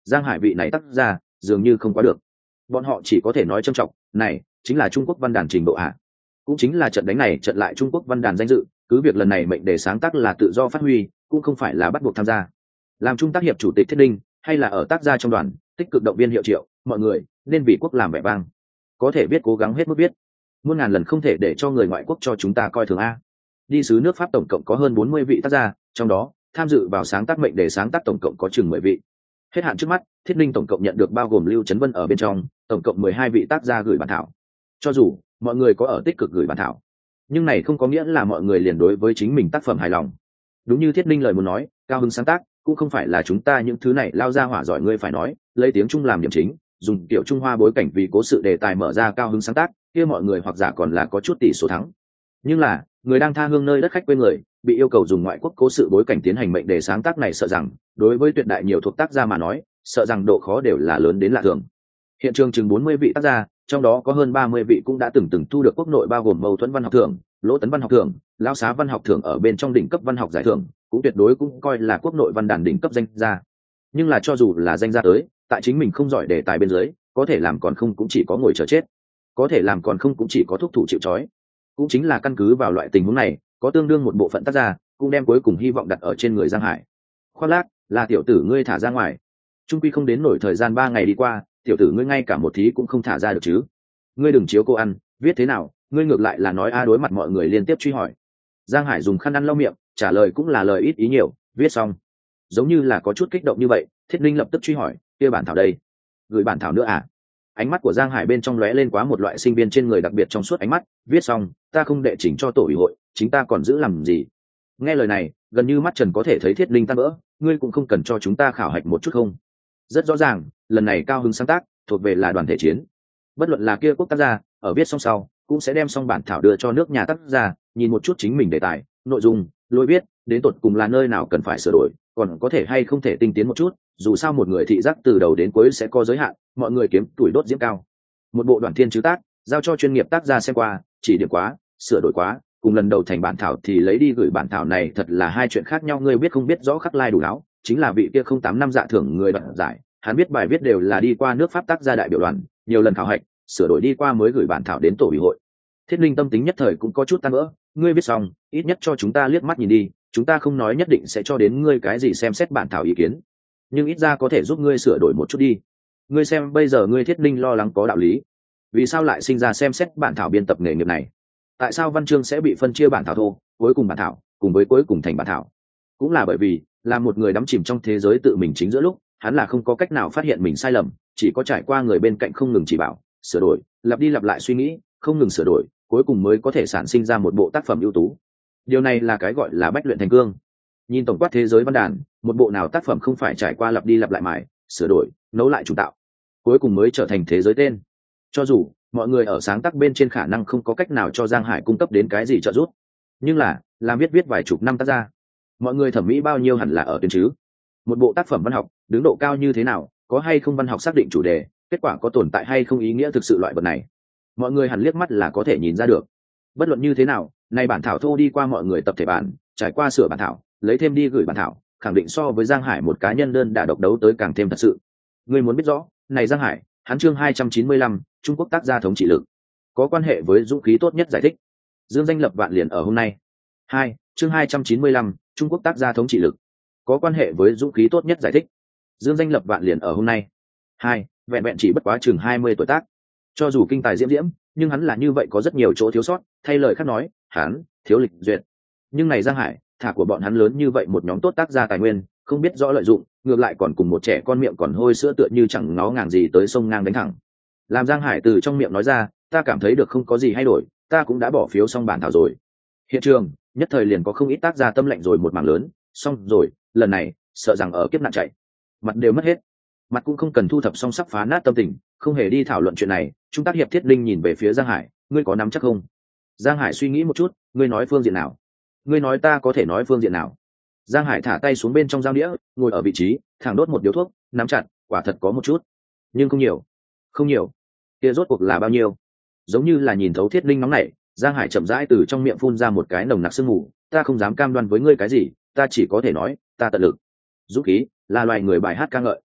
S1: Giang Hải vị này tác ra dường như không quá được. Bọn họ chỉ có thể nói trầm trọng, này chính là Trung Quốc văn đàn trình độ ạ. Cũng chính là trận đánh này trận lại Trung Quốc văn đàn danh dự, cứ việc lần này mệnh đề sáng tác là tự do phát huy, cũng không phải là bắt buộc tham gia. Làm trung tác hiệp chủ tịch Thiết Đinh, hay là ở tác gia trong đoàn, tích cực động viên hiệu triệu, mọi người nên vì quốc làm vẻ vang. Có thể biết cố gắng hết mức biết. Muôn ngàn lần không thể để cho người ngoại quốc cho chúng ta coi thường a. Đi sứ nước Pháp tổng cộng có hơn 40 vị tác gia, trong đó tham dự vào sáng tác mệnh đề sáng tác tổng cộng có chừng 10 vị. Hết hạn trước mắt, Thiết Đinh tổng cộng nhận được bao gồm Lưu Trấn Vân ở bên trong, tổng cộng 12 vị tác gia gửi bản thảo. Cho dù mọi người có ở tích cực gửi bản thảo, nhưng này không có nghĩa là mọi người liền đối với chính mình tác phẩm hài lòng. Đúng như Thiết Đinh lời muốn nói, cao hứng sáng tác cũng không phải là chúng ta những thứ này lao ra hỏa giỏi ngươi phải nói, lấy tiếng Trung làm điểm chính, dùng kiểu Trung Hoa bối cảnh vì cố sự đề tài mở ra cao hứng sáng tác, kia mọi người hoặc giả còn là có chút tỷ số thắng. Nhưng là người đang tha hương nơi đất khách quê người, bị yêu cầu dùng ngoại quốc cố sự bối cảnh tiến hành mệnh đề sáng tác này, sợ rằng đối với tuyệt đại nhiều thuộc tác gia mà nói, sợ rằng độ khó đều là lớn đến lạ thường. Hiện trường chừng 40 vị tác gia, trong đó có hơn 30 vị cũng đã từng thu được quốc nội bao gồm Mâu Thuẫn văn học thưởng, Lỗ Tấn văn học thưởng, Lão Xá văn học thưởng ở bên trong đỉnh cấp văn học giải thưởng, cũng tuyệt đối cũng coi là quốc nội văn đàn đỉnh cấp danh gia. Nhưng là cho dù là danh gia tới, tại chính mình không giỏi đề tài bên dưới, có thể làm còn không cũng chỉ có ngồi chờ chết, có thể làm còn không cũng chỉ có thúc thủ chịu trói. Cũng chính là căn cứ vào loại tình huống này, có tương đương một bộ phận tác gia cũng đem cuối cùng hy vọng đặt ở trên người Giang Hải. Khoác lác, là tiểu tử ngươi thả ra ngoài. Trung quy không đến nổi thời gian 3 ngày đi qua, tiểu tử ngươi ngay cả một thí cũng không thả ra được chứ. Ngươi đừng chiếu cô ăn, viết thế nào, ngươi ngược lại là nói a. Đối mặt mọi người liên tiếp truy hỏi, Giang Hải dùng khăn ăn lau miệng, trả lời cũng là lời ít ý nhiều, viết xong. Giống như là có chút kích động như vậy, Thiết Linh lập tức truy hỏi, kia bản thảo đây, gửi bản thảo nữa à? Ánh mắt của Giang Hải bên trong lóe lên quá một loại sinh viên trên người đặc biệt trong suốt ánh mắt, viết xong, ta không đệ chỉnh cho tổ ủy hội, chính ta còn giữ làm gì? Nghe lời này, gần như mắt trần có thể thấy Thiết Linh tan vỡ, ngươi cũng không cần cho chúng ta khảo hạch một chút không? Rất rõ ràng, lần này cao hứng sáng tác thuộc về là đoàn thể chiến. Bất luận là kia quốc tác gia, ở viết xong sau, cũng sẽ đem xong bản thảo đưa cho nước nhà tác gia, nhìn một chút chính mình đề tài, nội dung, lối viết, đến tột cùng là nơi nào cần phải sửa đổi, còn có thể hay không thể tinh tiến một chút, dù sao một người thị giác từ đầu đến cuối sẽ có giới hạn, mọi người kiếm tuổi đốt diễm cao. Một bộ đoạn thiên chứ tác, giao cho chuyên nghiệp tác gia xem qua, chỉ điểm quá, sửa đổi quá, cùng lần đầu thành bản thảo thì lấy đi gửi bản thảo này thật là hai chuyện khác nhau. Ngươi biết không biết rõ khắc lai đủ láo, chính là vị kia 08 năm dạ thưởng người đoạt giải, hắn biết bài viết đều là đi qua nước Pháp tác gia đại biểu đoàn, nhiều lần khảo hạch, sửa đổi đi qua mới gửi bản thảo đến tổ ủy hội. Thiết Linh tâm tính nhất thời cũng có chút tan vỡ, ngươi viết xong, ít nhất cho chúng ta liếc mắt nhìn đi, chúng ta không nói nhất định sẽ cho đến ngươi cái gì xem xét bản thảo ý kiến, nhưng ít ra có thể giúp ngươi sửa đổi một chút đi. Ngươi xem bây giờ ngươi Thiết Linh lo lắng có đạo lý, vì sao lại sinh ra xem xét bản thảo biên tập nghề nghiệp này? Tại sao văn chương sẽ bị phân chia bản thảo thô, cuối cùng bản thảo, cùng với cuối cùng thành bản thảo? Cũng là bởi vì là một người đắm chìm trong thế giới tự mình chính giữa lúc, hắn là không có cách nào phát hiện mình sai lầm, chỉ có trải qua người bên cạnh không ngừng chỉ bảo, sửa đổi, lặp đi lặp lại suy nghĩ, không ngừng sửa đổi, cuối cùng mới có thể sản sinh ra một bộ tác phẩm ưu tú. Điều này là cái gọi là bách luyện thành cương. Nhìn tổng quát thế giới văn đàn, một bộ nào tác phẩm không phải trải qua lặp đi lặp lại mài, sửa đổi, nấu lại trùng tạo, cuối cùng mới trở thành thế giới tên. Cho dù mọi người ở sáng tác bên trên khả năng không có cách nào cho Giang Hải cung cấp đến cái gì trợ giúp, nhưng là làm viết vài chục năm tác ra, mọi người thẩm mỹ bao nhiêu hẳn là ở tuyến chứ. Một bộ tác phẩm văn học đứng độ cao như thế nào, có hay không văn học xác định chủ đề, kết quả có tồn tại hay không ý nghĩa thực sự, loại vật này mọi người hẳn liếc mắt là có thể nhìn ra được. Bất luận như thế nào, này bản thảo thô đi qua mọi người tập thể bản, trải qua sửa bản thảo, lấy thêm đi gửi bản thảo, khẳng định so với Giang Hải một cá nhân đơn đả độc đấu tới càng thêm thật sự. Ngươi muốn biết rõ, này Giang Hải, hắn chương 295, Trung Quốc tác gia thống trị lực, có quan hệ với dũng khí tốt nhất giải thích. Dương danh lập vạn liền ở hôm nay. 2, chương 295, Trung Quốc tác gia thống trị lực, có quan hệ với dũng khí tốt nhất giải thích. Dương danh lập vạn liền ở hôm nay. 2, vẹn vẹn chỉ bất quá chừng 20 tuổi tác. Cho dù kinh tài diễm diễm, nhưng hắn là như vậy có rất nhiều chỗ thiếu sót, thay lời khác nói, hắn thiếu lịch duyệt. Nhưng này Giang Hải, thả của bọn hắn lớn như vậy một nhóm tốt tác gia tài nguyên, không biết rõ lợi dụng, ngược lại còn cùng một trẻ con miệng còn hôi sữa tựa như chẳng ngó ngàng gì tới sông ngang đánh thẳng. Làm Giang Hải từ trong miệng nói ra, ta cảm thấy được không có gì thay đổi, ta cũng đã bỏ phiếu xong bản thảo rồi. Hiện trường nhất thời liền có không ít tác gia tâm lệnh rồi một mảng lớn, xong rồi, lần này sợ rằng ở kiếp nạn chạy, mặt đều mất hết. Mặt cũng không cần thu thập xong sắp phá nát tâm tình, không hề đi thảo luận chuyện này. Trung tác hiệp Thiết Linh nhìn về phía Giang Hải, ngươi có nắm chắc không? Giang Hải suy nghĩ một chút, ngươi nói phương diện nào? Ngươi nói ta có thể nói phương diện nào? Giang Hải thả tay xuống bên trong dao đĩa, ngồi ở vị trí, thẳng đốt một điếu thuốc, nắm chặt, quả thật có một chút, nhưng không nhiều. Không nhiều? Kia rốt cuộc là bao nhiêu? Giống như là nhìn thấu Thiết Linh nóng nảy, Giang Hải chậm rãi từ trong miệng phun ra một cái nồng nặc sương mù, ta không dám cam đoan với ngươi cái gì, ta chỉ có thể nói, ta tận lực. Dũng khí là loài người bài hát ca ngợi.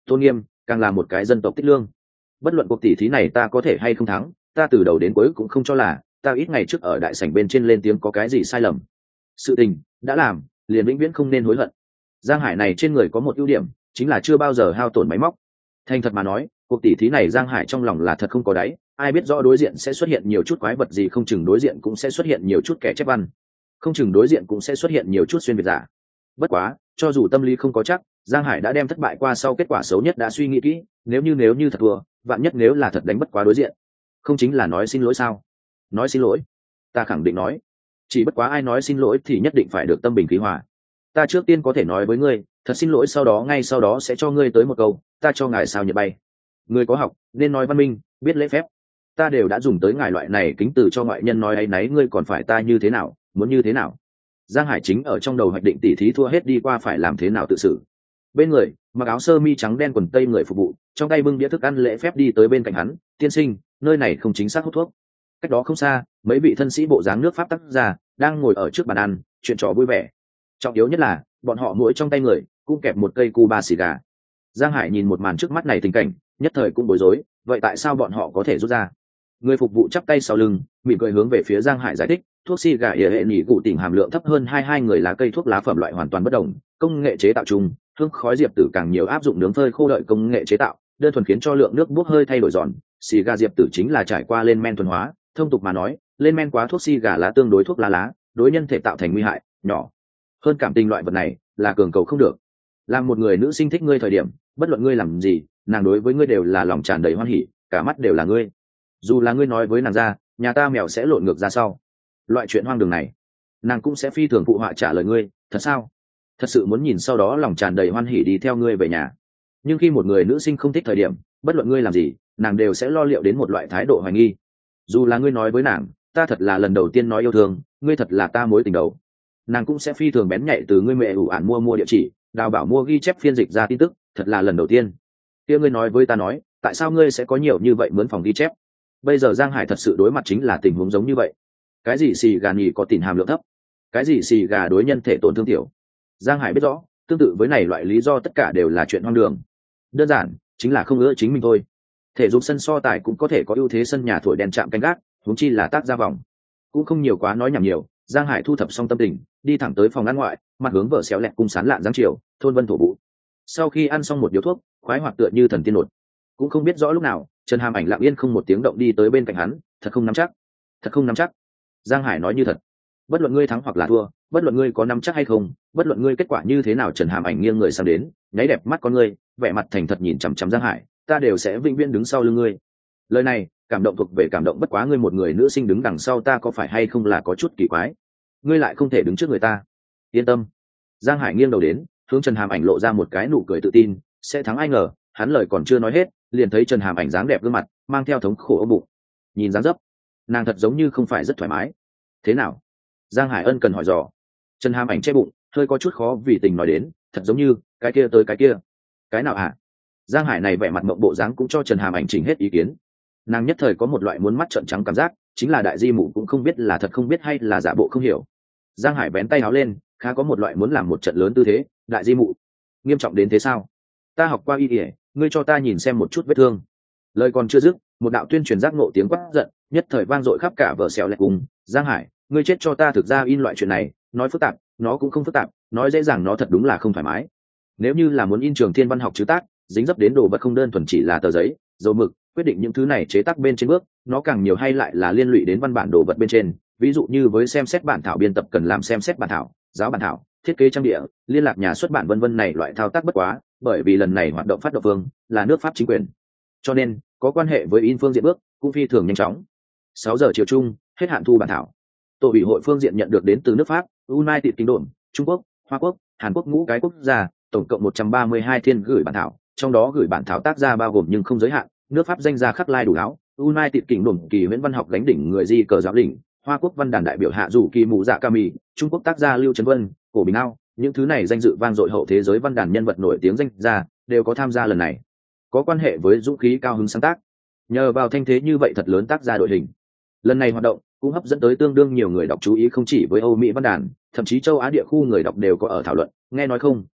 S1: tôn nghiêm, càng là một cái dân tộc tích lương. Bất luận cuộc tỷ thí này ta có thể hay không thắng, ta từ đầu đến cuối cũng không cho là ta ít ngày trước ở đại sảnh bên trên lên tiếng có cái gì sai lầm. Sự tình đã làm, liền vĩnh viễn không nên hối hận. Giang Hải này trên người có một ưu điểm, chính là chưa bao giờ hao tổn máy móc. Thành thật mà nói, cuộc tỷ thí này Giang Hải trong lòng là thật không có đáy, ai biết rõ đối diện sẽ xuất hiện nhiều chút quái vật gì, không chừng đối diện cũng sẽ xuất hiện nhiều chút kẻ chép văn, không chừng đối diện cũng sẽ xuất hiện nhiều chút xuyên việt giả. Bất quá, cho dù tâm lý không có chắc, Giang Hải đã đem thất bại qua sau kết quả xấu nhất đã suy nghĩ kỹ, nếu như thật thua, vạn nhất nếu là thật đánh bất quá đối diện, không chính là nói xin lỗi sao? Nói xin lỗi, ta khẳng định nói. Chỉ bất quá ai nói xin lỗi thì nhất định phải được tâm bình khí hòa. Ta trước tiên có thể nói với ngươi, thật xin lỗi, sau đó ngay sau đó sẽ cho ngươi tới một câu, ta cho ngài sao nhật bay. Ngươi có học, nên nói văn minh, biết lễ phép. Ta đều đã dùng tới ngài loại này kính từ cho ngoại nhân nói ấy nấy, ngươi còn phải ta như thế nào, muốn như thế nào? Giang Hải chính ở trong đầu hoạch định tỉ thí thua hết đi qua phải làm thế nào tự xử. Bên người, mặc áo sơ mi trắng đen quần tây người phục vụ, trong tay bưng đĩa thức ăn lễ phép đi tới bên cạnh hắn, tiên sinh, nơi này không chính xác hút thuốc. Cách đó không xa, mấy vị thân sĩ bộ dáng nước Pháp tác gia đang ngồi ở trước bàn ăn, chuyện trò vui vẻ. Trọng yếu nhất là, bọn họ mỗi trong tay người cũng kẹp một cây Cuba xì gà. Giang Hải nhìn một màn trước mắt này tình cảnh, nhất thời cũng bối rối, vậy tại sao bọn họ có thể rút ra? Người phục vụ chắp tay sau lưng, mỉm cười hướng về phía Giang Hải giải thích, thuốc xì gà ỉa hệ nhị cụ tỉnh hàm lượng thấp hơn hai người lá cây thuốc lá phẩm loại hoàn toàn bất đồng, công nghệ chế tạo chung, hương khói diệp tử càng nhiều, áp dụng nướng phơi khô đợi công nghệ chế tạo, đơn thuần khiến cho lượng nước bốc hơi thay đổi giòn. Xì gà diệp tử chính là trải qua lên men thuần hóa, thông tục mà nói, lên men quá thuốc xì gà lá tương đối thuốc lá, đối nhân thể tạo thành nguy hại nhỏ hơn cảm tình, loại vật này là cường cầu không được. Làm một người nữ sinh thích ngươi thời điểm, bất luận ngươi làm gì, nàng đối với ngươi đều là lòng tràn đầy hoan hỉ, cả mắt đều là ngươi. Dù là ngươi nói với nàng ra, nhà ta mèo sẽ lộn ngược ra sau, loại chuyện hoang đường này, nàng cũng sẽ phi thường phụ họa trả lời ngươi, thật sao? Thật sự muốn nhìn sau đó lòng tràn đầy hoan hỉ đi theo ngươi về nhà. Nhưng khi một người nữ sinh không thích thời điểm, bất luận ngươi làm gì, nàng đều sẽ lo liệu đến một loại thái độ hoài nghi. Dù là ngươi nói với nàng, ta thật là lần đầu tiên nói yêu thương, ngươi thật là ta mối tình đầu, nàng cũng sẽ phi thường bén nhạy từ ngươi mẹ ủ ản mua địa chỉ, đào bảo mua ghi chép phiên dịch ra tin tức, thật là lần đầu tiên. Kia ngươi nói với ta nói, tại sao ngươi sẽ có nhiều như vậy mướn phòng ghi chép? Bây giờ Giang Hải thật sự đối mặt chính là tình huống giống như vậy. Cái gì xì gà nhì có tỉn hàm lượng thấp, cái gì xì gà đối nhân thể tổn thương tiểu. Giang Hải biết rõ, tương tự với này loại lý do tất cả đều là chuyện hoang đường. Đơn giản chính là không ưa chính mình thôi. Thể dục sân so tài cũng có thể có ưu thế sân nhà thổi đèn chạm canh gác, huống chi là tác ra vòng. Cũng không nhiều quá nói nhảm nhiều, Giang Hải thu thập xong tâm tình, đi thẳng tới phòng ăn ngoại, mặt hướng vợ xéo lẹt cung sán lạn giáng chiều, thôn vân thổ vụ. Sau khi ăn xong một điếu thuốc, khoái hoạt tựa như thần tiên nột. Cũng không biết rõ lúc nào, Trần Hàm Ảnh lặng yên không một tiếng động đi tới bên cạnh hắn, thật không nắm chắc, thật không nắm chắc. Giang Hải nói như thật, bất luận ngươi thắng hoặc là thua, bất luận ngươi có nắm chắc hay không, bất luận ngươi kết quả như thế nào. Trần Hàm Ảnh nghiêng người sang đến, nháy đẹp mắt con ngươi, vẻ mặt thành thật nhìn chằm chằm Giang Hải, ta đều sẽ vĩnh viễn đứng sau lưng ngươi. Lời này, cảm động thuộc về cảm động, bất quá ngươi một người nữ sinh đứng đằng sau ta có phải hay không là có chút kỳ quái? Ngươi lại không thể đứng trước người ta. Yên tâm. Giang Hải nghiêng đầu đến, hướng Trần Hàm Ảnh lộ ra một cái nụ cười tự tin, sẽ thắng ai ngờ, hắn lời còn chưa nói hết, liền thấy Trần Hàm Ảnh dáng đẹp gương mặt, mang theo thống khổ ôm bụng. Nhìn dáng dấp, nàng thật giống như không phải rất thoải mái. Thế nào? Giang Hải ân cần hỏi dò. Trần Hàm Ảnh che bụng, hơi có chút khó vì tình nói đến, thật giống như, cái kia tới cái kia. Cái nào hả? Giang Hải này vẻ mặt mộng bộ dáng cũng cho Trần Hàm Ảnh chỉnh hết ý kiến. Nàng nhất thời có một loại muốn mắt trợn trắng cảm giác, chính là đại di mụ cũng không biết là thật không biết hay là giả bộ không hiểu. Giang Hải bén tay áo lên, khá có một loại muốn làm một trận lớn tư thế. Đại di mụ, nghiêm trọng đến thế sao? Ta học qua y y, ngươi cho ta nhìn xem một chút vết thương. Lời còn chưa dứt, một đạo tuyên truyền giác ngộ tiếng quát giận nhất thời vang dội khắp cả vở xèo lẹt cùng. Giang Hải, ngươi chết cho ta, thực ra in loại chuyện này, nói phức tạp, nó cũng không phức tạp, nói dễ dàng nó thật đúng là không thoải mái. Nếu như là muốn in trường thiên văn học chữ tác, dính dấp đến đồ vật không đơn thuần chỉ là tờ giấy, dấu mực, quyết định những thứ này chế tác bên trên bước, nó càng nhiều hay lại là liên lụy đến văn bản đồ vật bên trên, ví dụ như với xem xét bản thảo, biên tập cần làm xem xét bản thảo, giáo bản thảo, thiết kế trang địa, liên lạc nhà xuất bản vân vân, này loại thao tác bất quá, bởi vì lần này hoạt động phát động phương là nước Pháp chính quyền, cho nên có quan hệ với in phương diện bước cũng phi thường nhanh chóng. 6 giờ chiều chung, hết hạn thu bản thảo. Tổ ủy hội phương diện nhận được đến từ nước Pháp, United Kingdom, Trung Quốc, Hoa Quốc, Hàn Quốc ngũ cái quốc gia, tổng cộng 132 thiên gửi bản thảo, trong đó gửi bản thảo tác gia bao gồm nhưng không giới hạn, nước Pháp danh gia khắc lai đủ áo, United Kingdom kỳ huyễn văn học gánh đỉnh người di cờ giáo đỉnh, Hoa Quốc văn đàn đại biểu hạ dù kỳ mù dạ kami, Trung Quốc tác gia Lưu Trấn Vân, Cổ Bình Ao, những thứ này danh dự vang dội hậu thế giới văn đàn nhân vật nổi tiếng danh gia đều có tham gia lần này. Có quan hệ với dũng khí cao hứng sáng tác, nhờ vào thanh thế như vậy thật lớn tác gia đội hình, lần này hoạt động cũng hấp dẫn tới tương đương nhiều người đọc chú ý, không chỉ với Âu Mỹ văn đàn, thậm chí châu Á địa khu người đọc đều có ở thảo luận. Nghe nói không,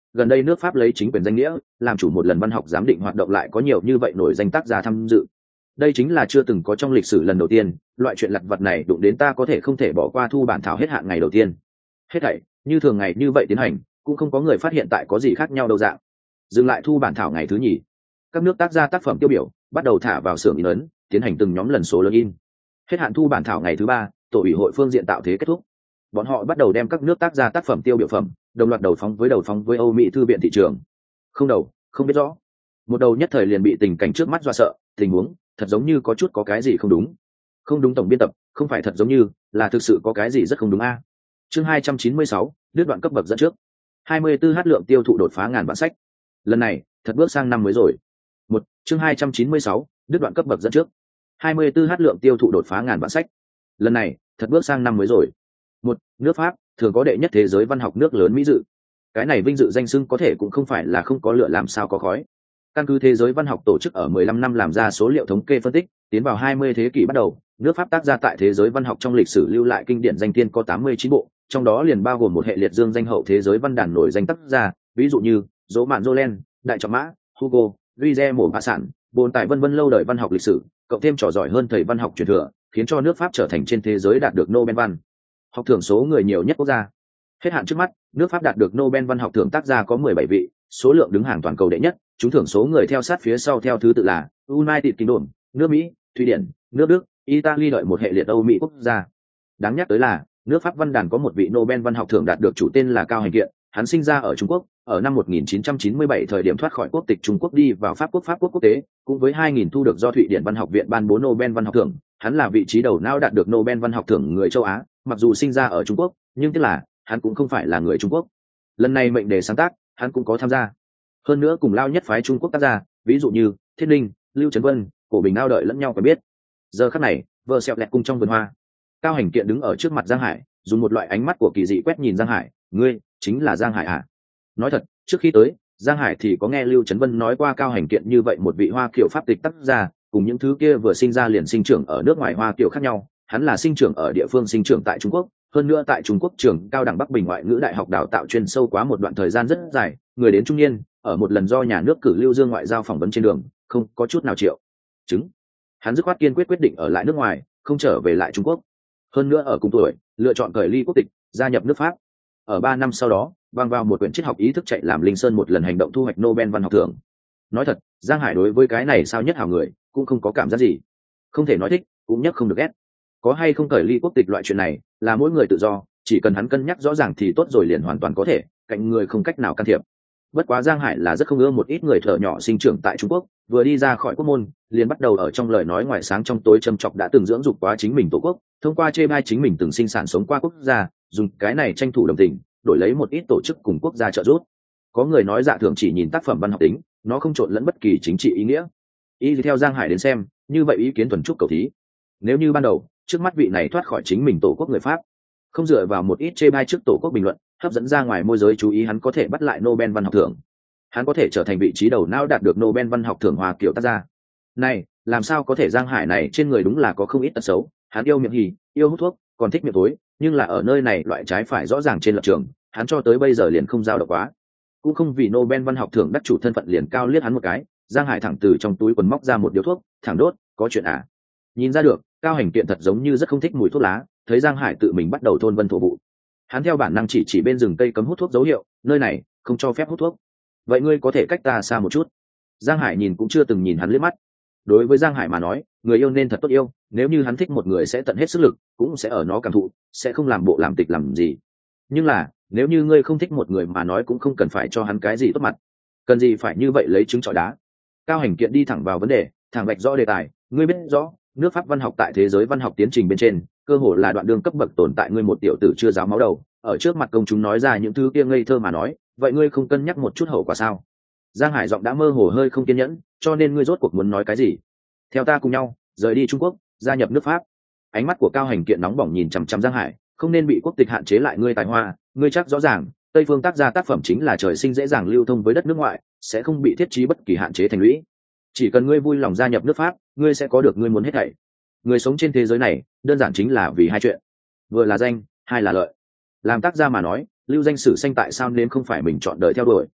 S1: gần đây nước Pháp lấy chính quyền danh nghĩa làm chủ một lần văn học giám định hoạt động lại có nhiều như vậy nổi danh tác gia tham dự. Đây chính là chưa từng có trong lịch sử lần đầu tiên, loại chuyện lặt vặt này đụng đến ta có thể không thể bỏ qua thu bản thảo hết hạn ngày đầu tiên. Hết thảy như thường ngày như vậy tiến hành, cũng không có người phát hiện tại có gì khác nhau đâu dạng. Dừng lại thu bản thảo ngày thứ nhì, các nước tác gia tác phẩm tiêu biểu bắt đầu thả vào xưởng in ấn, tiến hành từng nhóm lần số lớn in. Hết hạn thu bản thảo ngày thứ ba, tổ ủy hội phương diện tạo thế kết thúc. Bọn họ bắt đầu đem các nước tác gia tác phẩm tiêu biểu phẩm đồng loạt đầu phóng với Âu Mỹ thư viện thị trường. Không đầu, không biết rõ. Một đầu nhất thời liền bị tình cảnh trước mắt dọa sợ, tình huống thật giống như có chút có cái gì không đúng. Không đúng tổng biên tập, không phải thật giống như, là thực sự có cái gì rất không đúng a. Chương 296, đứt đoạn cấp bậc dẫn trước. 24h lượng tiêu thụ đột phá ngàn vạn sách. Lần này, thật bước sang năm mới rồi. Chương 296, đứt đoạn cấp bậc dẫn trước. 24h lượng tiêu thụ đột phá ngàn vạn sách. Lần này, thật bước sang năm mới rồi. Nước Pháp thường có đệ nhất thế giới văn học nước lớn Mỹ dự. Cái này vinh dự danh xưng có thể cũng không phải là không có lửa làm sao có khói. Căn cứ thế giới văn học tổ chức ở 15 năm làm ra số liệu thống kê phân tích, tiến vào 20 thế kỷ bắt đầu, nước Pháp tác gia tại thế giới văn học trong lịch sử lưu lại kinh điển danh tiên có 89 bộ, trong đó liền bao gồm một hệ liệt dương danh hậu thế giới văn đàn nổi danh tác gia, ví dụ như Dỗ Mạn Jolen, Đại Trọng Mã, Hugo, Louise Mổ Bạ Sản, Bồn Tại vân vân lâu đời văn học lịch sử, cộng thêm trò giỏi hơn thầy văn học truyền thừa, khiến cho nước Pháp trở thành trên thế giới đạt được Nobel văn học thưởng số người nhiều nhất quốc gia. Hết hạn trước mắt, nước Pháp đạt được Nobel văn học thưởng tác gia có 17 vị, số lượng đứng hàng toàn cầu đệ nhất, trúng thưởng số người theo sát phía sau theo thứ tự là United Kingdom, nước Mỹ, Thụy Điển, nước Đức, Italy đợi một hệ liệt Âu Mỹ quốc gia. Đáng nhắc tới là, nước Pháp văn đàn có một vị Nobel văn học thưởng đạt được chủ tên là Cao Hành Kiện, hắn sinh ra ở Trung Quốc, ở năm 1997 thời điểm thoát khỏi quốc tịch Trung Quốc đi vào Pháp quốc quốc tế, cũng với 2000 thu được do Thụy Điển văn học viện ban bố Nobel văn học thưởng, hắn là vị trí đầu não đạt được Nobel văn học thưởng người châu Á, mặc dù sinh ra ở Trung Quốc, nhưng tức là hắn cũng không phải là người Trung Quốc. Lần này mệnh đề sáng tác, hắn cũng có tham gia. Hơn nữa cùng lao nhất phái Trung Quốc tác gia, ví dụ như Thiết Linh, Lưu Trấn Vân, Cổ Bình Ao đợi lẫn nhau quen biết. Giờ khắc này, vợ xẹo lẹt cung trong vườn hoa. Cao Hành Kiện đứng ở trước mặt Giang Hải, dùng một loại ánh mắt của kỳ dị quét nhìn Giang Hải, ngươi chính là Giang Hải à? Nói thật, trước khi tới, Giang Hải thì có nghe Lưu Trấn Vân nói qua Cao Hành Kiện như vậy một vị Hoa Kiều pháp tịch tác gia, cùng những thứ kia vừa sinh ra liền sinh trưởng ở nước ngoài Hoa Kiều khác nhau, hắn là sinh trưởng ở địa phương sinh trưởng tại Trung Quốc, hơn nữa tại Trung Quốc trường cao đẳng Bắc Bình ngoại ngữ đại học đào tạo chuyên sâu quá một đoạn thời gian rất dài, người đến trung niên, ở một lần do nhà nước cử Lưu Dương ngoại giao phỏng vấn trên đường, không có chút nào triệu chứng. Hắn dứt khoát kiên quyết định ở lại nước ngoài, không trở về lại Trung Quốc. Hơn nữa ở cùng tuổi, lựa chọn cởi ly quốc tịch, gia nhập nước Pháp. Ở 3 năm sau đó, vang vào một quyển triết học ý thức chạy làm Linh Sơn một lần hành động thu hoạch Nobel văn học thưởng. Nói thật, Giang Hải đối với cái này sao nhất hảo người, cũng không có cảm giác gì. Không thể nói thích, cũng nhất không được ghét. Có hay không cởi ly quốc tịch loại chuyện này, là mỗi người tự do, chỉ cần hắn cân nhắc rõ ràng thì tốt rồi liền hoàn toàn có thể, cạnh người không cách nào can thiệp. Bất quá Giang Hải là rất không ưa một ít người thợ nhỏ sinh trưởng tại Trung Quốc, vừa đi ra khỏi quốc môn, liền bắt đầu ở trong lời nói ngoài sáng trong tối châm chọc đã từng dưỡng dục quá chính mình tổ quốc, thông qua chê bai chính mình từng sinh sản sống qua quốc gia, dùng cái này tranh thủ đồng tình, đổi lấy một ít tổ chức cùng quốc gia trợ giúp. Có người nói dạ thường chỉ nhìn tác phẩm văn học tính, nó không trộn lẫn bất kỳ chính trị ý nghĩa. Ý theo Giang Hải đến xem, như vậy ý kiến thuần trúc cầu thí. Nếu như ban đầu, trước mắt vị này thoát khỏi chính mình tổ quốc người Pháp, không dựa vào một ít chê bai trước tổ quốc bình luận, hấp dẫn ra ngoài môi giới chú ý, hắn có thể bắt lại Nobel văn học thưởng. Hắn có thể trở thành vị trí đầu não đạt được Nobel văn học thưởng Hoa Kiều tác gia. Này, làm sao có thể? Giang Hải này trên người đúng là có không ít tật xấu, hắn yêu miệng hì, yêu hút thuốc, còn thích miệng tối, nhưng là ở nơi này loại trái phải rõ ràng trên lập trường, hắn cho tới bây giờ liền không giao động quá. Cũng không vì Nobel văn học thưởng đắc chủ thân phận liền cao liếc hắn một cái, Giang Hải thẳng từ trong túi quần móc ra một điếu thuốc, thẳng đốt, có chuyện à? Nhìn ra được, Cao Hành Kiện thật giống như rất không thích mùi thuốc lá, thấy Giang Hải tự mình bắt đầu thôn vân thổ vụ, hắn theo bản năng chỉ bên rừng cây cấm hút thuốc dấu hiệu, nơi này không cho phép hút thuốc. Vậy ngươi có thể cách ta xa một chút. Giang Hải nhìn cũng chưa từng nhìn hắn liếc mắt. Đối với Giang Hải mà nói, người yêu nên thật tốt yêu, nếu như hắn thích một người sẽ tận hết sức lực, cũng sẽ ở nó cảm thụ, sẽ không làm bộ làm tịch làm gì. Nhưng là, nếu như ngươi không thích một người mà nói cũng không cần phải cho hắn cái gì tốt mặt. Cần gì phải như vậy lấy trứng trọi đá. Cao Hành Kiện đi thẳng vào vấn đề, thẳng vạch rõ đề tài, ngươi biết rõ, nước Pháp văn học tại thế giới văn học tiến trình bên trên, cơ hồ là đoạn đường cấp bậc tồn tại, ngươi một tiểu tử chưa giáo máu đầu, ở trước mặt công chúng nói ra những thứ kia ngây thơ mà nói, vậy ngươi không cân nhắc một chút hậu quả sao? Giang Hải giọng đã mơ hồ hơi không kiên nhẫn, cho nên ngươi rốt cuộc muốn nói cái gì? Theo ta cùng nhau rời đi Trung Quốc, gia nhập nước Pháp. Ánh mắt của Cao Hành Kiện nóng bỏng nhìn chằm chằm Giang Hải, không nên bị quốc tịch hạn chế lại ngươi tài hoa, ngươi chắc rõ ràng, Tây phương tác gia tác phẩm chính là trời sinh dễ dàng lưu thông với đất nước ngoại, sẽ không bị thiết trí bất kỳ hạn chế thành lũy. Chỉ cần ngươi vui lòng gia nhập nước Pháp, ngươi sẽ có được ngươi muốn hết thảy. Người sống trên thế giới này, đơn giản chính là vì hai chuyện, vừa là danh, hai là lợi. Làm tác gia mà nói, lưu danh sử xanh tại sao nên không phải mình chọn đời theo đuổi,